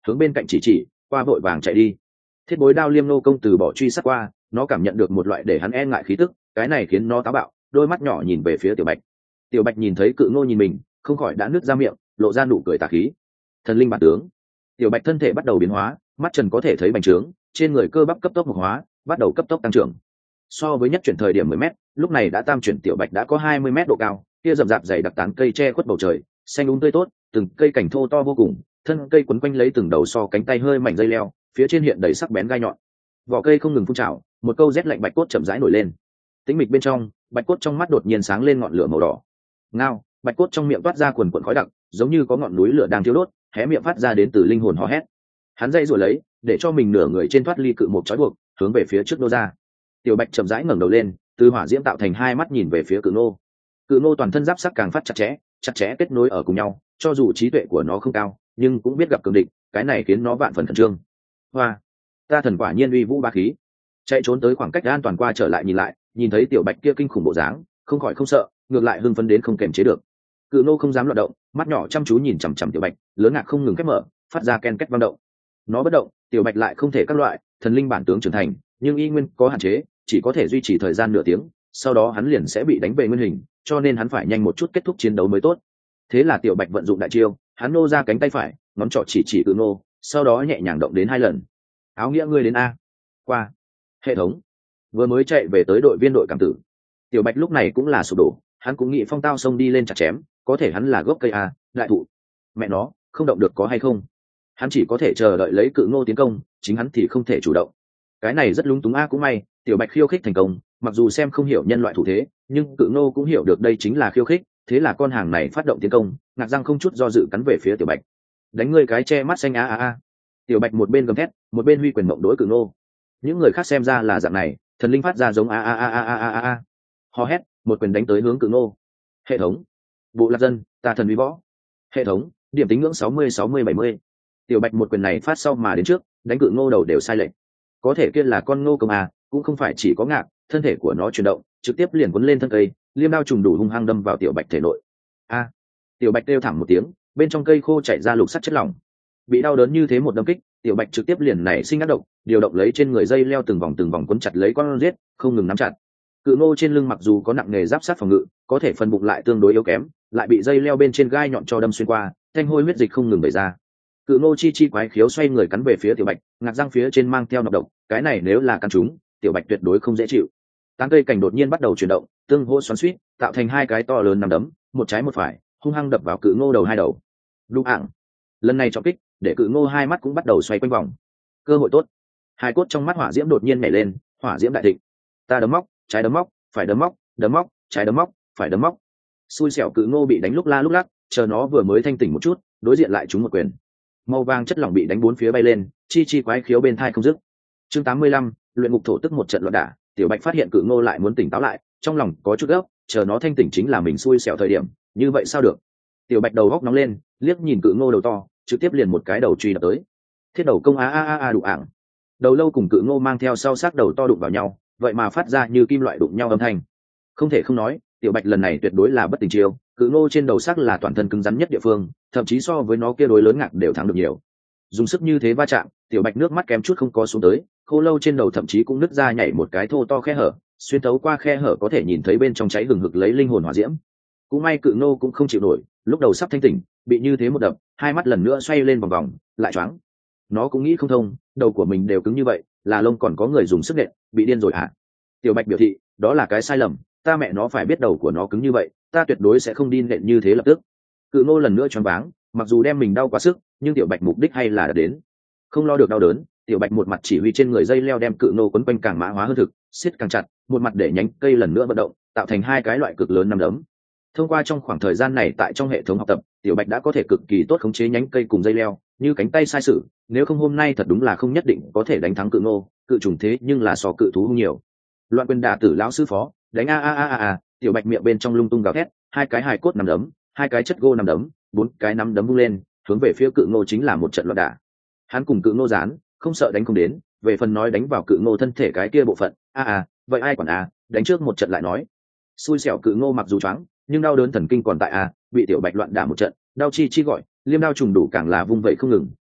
[SPEAKER 1] hướng bên cạnh chỉ chỉ qua vội vàng chạy đi. Thiết bối đao liêm nô công từ bỏ truy sát qua, nó cảm nhận được một loại để hắn e ngại khí tức, cái này khiến nó táo bạo, đôi mắt nhỏ nhìn về phía tiểu bạch. Tiểu bạch nhìn thấy cự ngô nhìn mình, không khỏi đã nứt ra miệng, lộ ra nụ cười tà khí. Thần linh bản tướng. Tiểu bạch thân thể bắt đầu biến hóa, mắt trần có thể thấy bành trướng, trên người cơ bắp cấp tốc mộc hóa, bắt đầu cấp tốc tăng trưởng. So với nhất chuyển thời điểm mười mét, lúc này đã tam chuyển tiểu bạch đã có hai mươi mét độ cao, kia rậm rạp dày đặc tán cây che khuất bầu trời, xanh um tươi tốt, từng cây cảnh thô to vô cùng, thân cây quấn quanh lấy từng đầu so cánh tay hơi mảnh dây leo, phía trên hiện đầy sắc bén gai nhọn. Vỏ cây không ngừng phun trào, một câu rét lạnh bạch cốt chậm rãi nổi lên. Tĩnh mịch bên trong, bạch cốt trong mắt đột nhiên sáng lên ngọn lửa màu đỏ. Ngao, bạch cốt trong miệng toát ra quần quần khói đặc, giống như có ngọn núi lửa đang thiêu đốt, hé miệng phát ra đến từ linh hồn hò hét. Hắn dây rồi lấy, để cho mình nửa người trên thoát ly cự một trói buộc, hướng về phía trước nô ra. Tiểu bạch chậm rãi ngẩng đầu lên, từ hỏa diễm tạo thành hai mắt nhìn về phía cự nô. Cự nô toàn thân giáp sắc càng phát chặt chẽ, chặt chẽ kết nối ở cùng nhau, cho dù trí tuệ của nó không cao, nhưng cũng biết gặp cường địch, cái này khiến nó vạn phần khẩn trương. Hoa, ta thần quả nhiên uy vũ ba khí. Chạy trốn tới khoảng cách an toàn qua trở lại nhìn lại, nhìn thấy tiểu bạch kia kinh khủng bộ dáng, không khỏi không sợ, ngược lại hưng phấn đến không kềm chế được. Cự nô không dám loạn động, mắt nhỏ chăm chú nhìn chằm chằm tiểu bạch, lớn ngạc không ngừng khép mở, phát ra ken két vang động. Nó bất động, tiểu bạch lại không thể các loại thần linh bản tướng trưởng thành, nhưng y nguyên có hạn chế, chỉ có thể duy trì thời gian nửa tiếng, sau đó hắn liền sẽ bị đánh về nguyên hình, cho nên hắn phải nhanh một chút kết thúc chiến đấu mới tốt. Thế là tiểu bạch vận dụng đại chiêu, hắn nô ra cánh tay phải, ngón trỏ chỉ chỉ cự nô, sau đó nhẹ nhàng động đến hai lần. Áo nghĩa ngươi đến a. Qua. Hệ thống. Vừa mới chạy về tới đội viên đội cảm tử. Tiểu bạch lúc này cũng là sụp đổ, hắn cũng nghĩ phong tao xông đi lên chặt chém, có thể hắn là gốc cây a, đại thụ. Mẹ nó, không động được có hay không? Hắn chỉ có thể chờ đợi lấy cự ngô tiến công, chính hắn thì không thể chủ động. Cái này rất lúng túng a, cũng may tiểu bạch khiêu khích thành công, mặc dù xem không hiểu nhân loại thủ thế, nhưng cự ngô cũng hiểu được đây chính là khiêu khích, thế là con hàng này phát động tiến công, ngạc răng không chút do dự cắn về phía tiểu bạch. Đánh ngươi cái che mắt xanh a a a. Tiểu bạch một bên gầm thét, một bên huy quyền mộng đối cự ngô. Những người khác xem ra là dạng này, thần linh phát ra giống a a a a a a a. Hò hét, một quyền đánh tới hướng cự ngô. Hệ thống. Bộ lạc dân, ta thần uy võ. Hệ thống, điểm tín ngưỡng sáu mươi sáu mươi bảy mươi. Tiểu bạch một quyền này phát sau mà đến trước, đánh cự ngô đầu đều sai lệch. Có thể kia là con ngô công à, cũng không phải chỉ có ngạc, thân thể của nó chuyển động, trực tiếp liền quấn lên thân cây, liêm đao trùng đủ hung hăng đâm vào tiểu bạch thể nội. A! Tiểu bạch kêu thảm một tiếng, bên trong cây khô chảy ra lục sắt chất lỏng. Bị đau đớn như thế một đâm kích, tiểu bạch trực tiếp liền nảy sinh ác độc, điều động lấy trên người dây leo từng vòng từng vòng quấn chặt lấy con giết, không ngừng nắm chặt. Cự ngô trên lưng mặc dù có nặng nghề giáp sát phòng ngự, có thể phần bụng lại tương đối yếu kém, lại bị dây leo bên trên gai nhọn cho đâm xuyên qua, thanh hôi huyết dịch không ngừng bể ra. Cự ngô chi chi quái khiếu xoay người cắn về phía tiểu bạch, ngạc răng phía trên mang theo nọc độc, cái này nếu là cắn chúng, tiểu bạch tuyệt đối không dễ chịu. Tán cây cảnh đột nhiên bắt đầu chuyển động, tương hỗ xoắn xuýt, tạo thành hai cái to lớn nằm đấm, một trái một phải, hung hăng đập vào cự ngô đầu hai đầu. Lục ảng. Lần này trọng kích, để cự ngô hai mắt cũng bắt đầu xoay quanh vòng. Cơ hội tốt. Hai cốt trong mắt hỏa diễm đột nhiên nhảy lên, hỏa diễm đại thịnh. Ta đấm móc, trái đấm móc, phải đấm móc, đấm móc, trái đấm móc, phải đấm móc. Xui xẻo cự ngô bị đánh lúc la lúc lắc, chờ nó vừa mới thanh tỉnh một chút, đối diện lại trúng một quyền. Màu vàng chất lỏng bị đánh bốn phía bay lên, chi chi quái khiếu bên thai không dứt. Chương tám mươi lăm, luyện ngục thổ tức một trận loạn đả. Tiểu bạch phát hiện cự ngô lại muốn tỉnh táo lại, trong lòng có chút gấp, chờ nó thanh tỉnh chính là mình xui xẻo thời điểm, như vậy sao được? Tiểu bạch đầu góc nóng lên, liếc nhìn cự ngô đầu to, trực tiếp liền một cái đầu truy đập tới. Thiết đầu công a a a a đụng ảng. Đầu lâu cùng cự ngô mang theo sau xác đầu to đụng vào nhau, vậy mà phát ra như kim loại đụng nhau âm thanh. Không thể không nói, tiểu bạch lần này tuyệt đối là bất tình chiêu, cự ngô trên đầu xác là toàn thân cứng rắn nhất địa phương, thậm chí so với nó kia đối lớn ngạc đều thắng được nhiều. Dùng sức như thế va chạm, tiểu bạch nước mắt kém chút không có xuống tới, khô lâu trên đầu thậm chí cũng nứt ra nhảy một cái thô to khe hở, xuyên thấu qua khe hở có thể nhìn thấy bên trong cháy hừng hực lấy linh hồn hỏa diễm. Cũng may cự ngô cũng không chịu nổi, lúc đầu sắp thanh tỉnh, bị như thế một đập, hai mắt lần nữa xoay lên vòng vòng, lại choáng. Nó cũng nghĩ không thông, đầu của mình đều cứng như vậy, là lông còn có người dùng sức nện, bị điên rồi hả? Tiểu bạch biểu thị, đó là cái sai lầm, ta mẹ nó phải biết đầu của nó cứng như vậy, ta tuyệt đối sẽ không đi nện như thế lập tức. Cự ngô lần nữa choáng váng, mặc dù đem mình đau quá sức, nhưng tiểu bạch mục đích hay là đã đến. Không lo được đau đớn, tiểu bạch một mặt chỉ huy trên người dây leo đem cự ngô quấn quanh càng mã hóa hơn thực, siết càng chặt, một mặt để nhánh cây lần nữa vận động, tạo thành hai cái loại cực lớn năm đấm. Thông qua trong khoảng thời gian này tại trong hệ thống học tập, tiểu bạch đã có thể cực kỳ tốt khống chế nhánh cây cùng dây leo, như cánh tay sai sử, nếu không hôm nay thật đúng là không nhất định có thể đánh thắng cự ngô, cự trùng thế nhưng là so cự thú hung nhiều. Loạn quyền đả tử lão sư phó, đánh a a a a a, tiểu bạch miệng bên trong lung tung gào thét, hai cái hài cốt nằm đấm, hai cái chất gô nằm đấm, bốn cái nắm đấm vung lên, hướng về phía cự ngô chính là một trận loạn đả. Hắn cùng cự ngô dán, không sợ đánh không đến, về phần nói đánh vào cự ngô thân thể cái kia bộ phận, a a, vậy ai quản a, đánh trước một trận lại nói. Xui xẻo cự ngô mặc dù choáng, nhưng đau đớn thần kinh còn tại a, bị tiểu bạch loạn đả một trận, đau chi chi gọi, liêm đao trùng đủ càng là vung vậy không ngừng,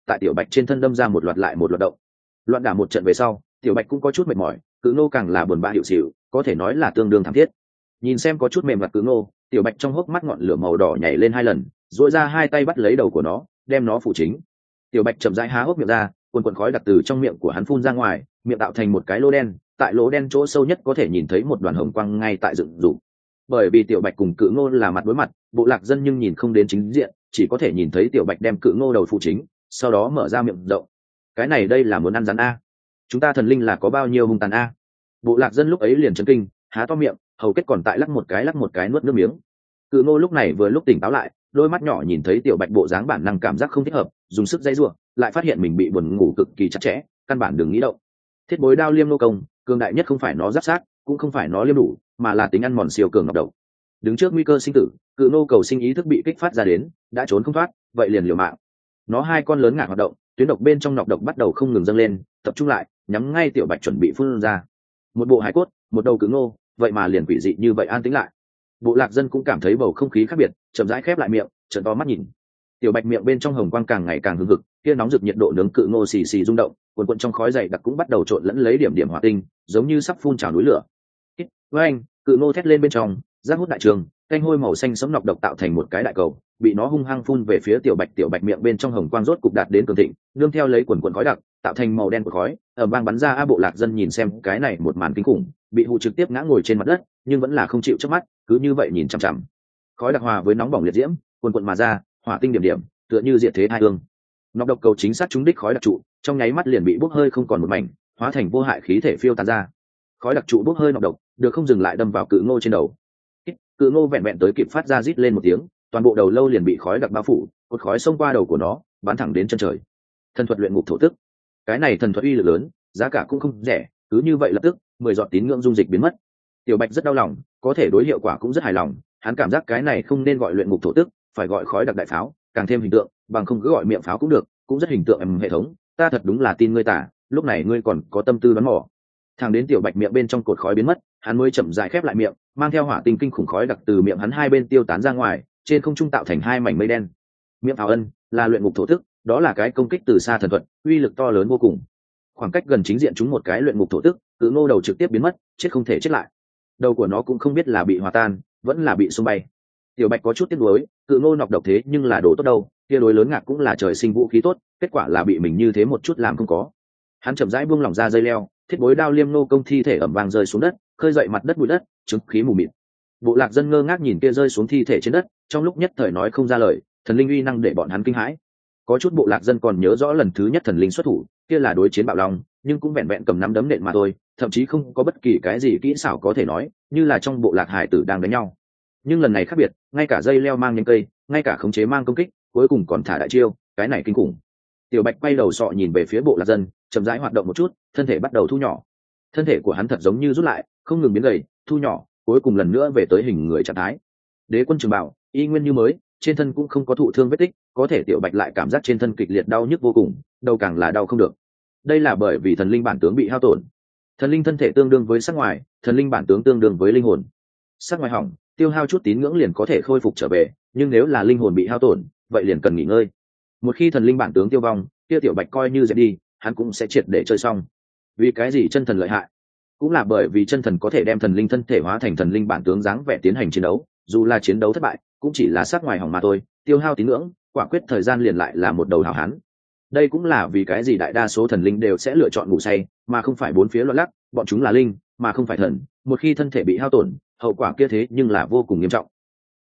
[SPEAKER 1] tại tiểu bạch trên thân đâm ra một loạt lại một loạt động. Loạn đả một trận về sau, tiểu bạch cũng có chút mệt mỏi, cự ngô càng là buồn bã hiệu xịu, có thể nói là tương đương thảm thiết. Nhìn xem có chút mềm mặt cự ngô, tiểu bạch trong hốc mắt ngọn lửa màu đỏ nhảy lên hai lần, duỗi ra hai tay bắt lấy đầu của nó, đem nó phủ chính. Tiểu bạch chậm rãi há hốc miệng ra, quần quần khói đặc từ trong miệng của hắn phun ra ngoài, miệng tạo thành một cái lỗ đen, tại lỗ đen chỗ sâu nhất có thể nhìn thấy một đoàn hồng quang ngay tại dựng dục. Bởi vì tiểu bạch cùng cự ngô là mặt đối mặt, bộ lạc dân nhưng nhìn không đến chính diện, chỉ có thể nhìn thấy tiểu bạch đem cự ngô đầu phụ chính, sau đó mở ra miệng rộng. Cái này đây là muốn ăn rắn a? Chúng ta thần linh là có bao nhiêu hung tàn a? Bộ lạc dân lúc ấy liền chấn kinh, há to miệng, hầu kết còn tại lắc một cái lắc một cái nuốt nước miếng. Cự ngô lúc này vừa lúc tỉnh táo lại, đôi mắt nhỏ nhìn thấy tiểu bạch bộ dáng bản năng cảm giác không thích hợp, dùng sức dây rủa, lại phát hiện mình bị buồn ngủ cực kỳ chặt chẽ, căn bản đừng nghĩ động. Thiết bối đao liêm nô công, cường đại nhất không phải nó giáp sát, cũng không phải nó liêm đủ, mà là tính ăn mòn siêu cường ngọc độc. Đứng trước nguy cơ sinh tử, cự nô cầu sinh ý thức bị kích phát ra đến, đã trốn không thoát, vậy liền liều mạng. Nó hai con lớn ngạc hoạt động, tuyến độc bên trong nọc độc bắt đầu không ngừng dâng lên, tập trung lại, nhắm ngay tiểu bạch chuẩn bị phun ra. Một bộ hải cốt, một đầu cự nô, vậy mà liền quỷ dị như vậy an tĩnh lại. Bộ lạc dân cũng cảm thấy bầu không khí khác biệt, chậm rãi khép lại miệng, trợn to mắt nhìn. Tiểu bạch miệng bên trong hồng quang càng ngày càng hừng hực, kia nóng rực nhiệt độ nướng cự ngô xì xì rung động, cuồn cuộn trong khói dày đặc cũng bắt đầu trộn lẫn lấy điểm điểm hỏa tinh, giống như sắp phun trào núi lửa. Với anh, cự ngô thét lên bên trong, rác hút đại trường, canh hôi màu xanh sẫm nọc độc tạo thành một cái đại cầu, bị nó hung hăng phun về phía tiểu bạch. Tiểu bạch miệng bên trong hồng quang rốt cục đạt đến cường thịnh, nương theo lấy cuồn cuộn khói đặc, tạo thành màu đen của khói, ở bang bắn ra. A bộ lạc dân nhìn xem cái này một màn kinh khủng, bị hù trực tiếp ngã ngồi trên mặt đất, nhưng vẫn là không chịu chớp mắt, cứ như vậy nhìn chằm chằm. Khói đặc hòa với nóng bỏng liệt diễm, cuồn cuộn mà ra, hỏa tinh điểm điểm, tựa như diệt thế hai hương. Nọc độc cầu chính xác trúng đích khói đặc trụ, trong nháy mắt liền bị bốc hơi không còn một mảnh, hóa thành vô hại khí thể phiêu tán ra. Khói đặc trụ bốc hơi nọc độc, được không dừng lại đâm vào cự ngô trên đầu. Cự ngô vẹn vẹn tới kịp phát ra rít lên một tiếng, toàn bộ đầu lâu liền bị khói đặc bao phủ, cột khói xông qua đầu của nó, bắn thẳng đến chân trời. Thần thuật luyện ngục thổ tức, cái này thần thuật uy lực lớn, giá cả cũng không rẻ, cứ như vậy lập tức mười giọt tín ngưỡng dung dịch biến mất. Tiểu bạch rất đau lòng, có thể đối hiệu quả cũng rất hài lòng, hắn cảm giác cái này không nên gọi luyện ngục thổ tức, phải gọi khói đặc đại pháo, càng thêm hình tượng, bằng không cứ gọi miệng pháo cũng được, cũng rất hình tượng em hệ thống. Ta thật đúng là tin ngươi tả, lúc này ngươi còn có tâm tư đoán mò. Thằng đến tiểu bạch miệng bên trong cột khói biến mất, hắn mới chậm rãi khép lại miệng, mang theo hỏa tinh kinh khủng khói đặc từ miệng hắn hai bên tiêu tán ra ngoài, trên không trung tạo thành hai mảnh mây đen. Miệng pháo ân là luyện ngục thổ tức, đó là cái công kích từ xa thần thuật, uy lực to lớn vô cùng. Khoảng cách gần chính diện chúng một cái luyện ngục thổ tức, cự ngô đầu trực tiếp biến mất, chết không thể chết lại. Đầu của nó cũng không biết là bị hòa tan, vẫn là bị xung bay. Tiểu bạch có chút tiếc nuối, cự ngô nọc độc thế nhưng là đồ tốt đâu, kia đối lớn ngạc cũng là trời sinh vũ khí tốt, kết quả là bị mình như thế một chút làm không có. Hắn chậm rãi buông lỏng ra dây leo, thiết bối đao liêm nô công thi thể ẩm vàng rơi xuống đất, khơi dậy mặt đất bụi đất, chứng khí mù mịt. Bộ lạc dân ngơ ngác nhìn kia rơi xuống thi thể trên đất, trong lúc nhất thời nói không ra lời, thần linh uy năng để bọn hắn kinh hãi. Có chút bộ lạc dân còn nhớ rõ lần thứ nhất thần linh xuất thủ, kia là đối chiến bạo long, nhưng cũng vẹn vẹn cầm nắm đấm nện mà thôi, thậm chí không có bất kỳ cái gì kỹ xảo có thể nói, như là trong bộ lạc hải tử đang đánh nhau. Nhưng lần này khác biệt, ngay cả dây leo mang nhánh cây, ngay cả khống chế mang công kích, cuối cùng còn thả đại chiêu, cái này kinh khủng. Tiểu bạch quay đầu sọ nhìn về phía bộ lạc dân, chậm rãi hoạt động một chút, thân thể bắt đầu thu nhỏ. Thân thể của hắn thật giống như rút lại, không ngừng biến gầy, thu nhỏ, cuối cùng lần nữa về tới hình người trạng thái. Đế quân trường bảo y nguyên như mới, trên thân cũng không có thụ thương vết tích, có thể tiểu bạch lại cảm giác trên thân kịch liệt đau nhức vô cùng, đầu càng là đau không được. Đây là bởi vì thần linh bản tướng bị hao tổn. Thần linh thân thể tương đương với sắc ngoài, thần linh bản tướng tương đương với linh hồn. Sắc ngoài hỏng, tiêu hao chút tín ngưỡng liền có thể khôi phục trở về, nhưng nếu là linh hồn bị hao tổn, vậy liền cần nghỉ ngơi. Một khi thần linh bản tướng tiêu vong, kia tiểu bạch coi như dẹp đi, hắn cũng sẽ triệt để chơi xong. Vì cái gì chân thần lợi hại? Cũng là bởi vì chân thần có thể đem thần linh thân thể hóa thành thần linh bản tướng dáng vẻ tiến hành chiến đấu, dù là chiến đấu thất bại, cũng chỉ là sắc ngoài hỏng mà thôi, tiêu hao tín ngưỡng, quả quyết thời gian liền lại là một đầu hảo hán. Đây cũng là vì cái gì đại đa số thần linh đều sẽ lựa chọn ngủ say, mà không phải bốn phía loạn lắc, bọn chúng là linh, mà không phải thần, một khi thân thể bị hao tổn, hậu quả kia thế nhưng là vô cùng nghiêm trọng.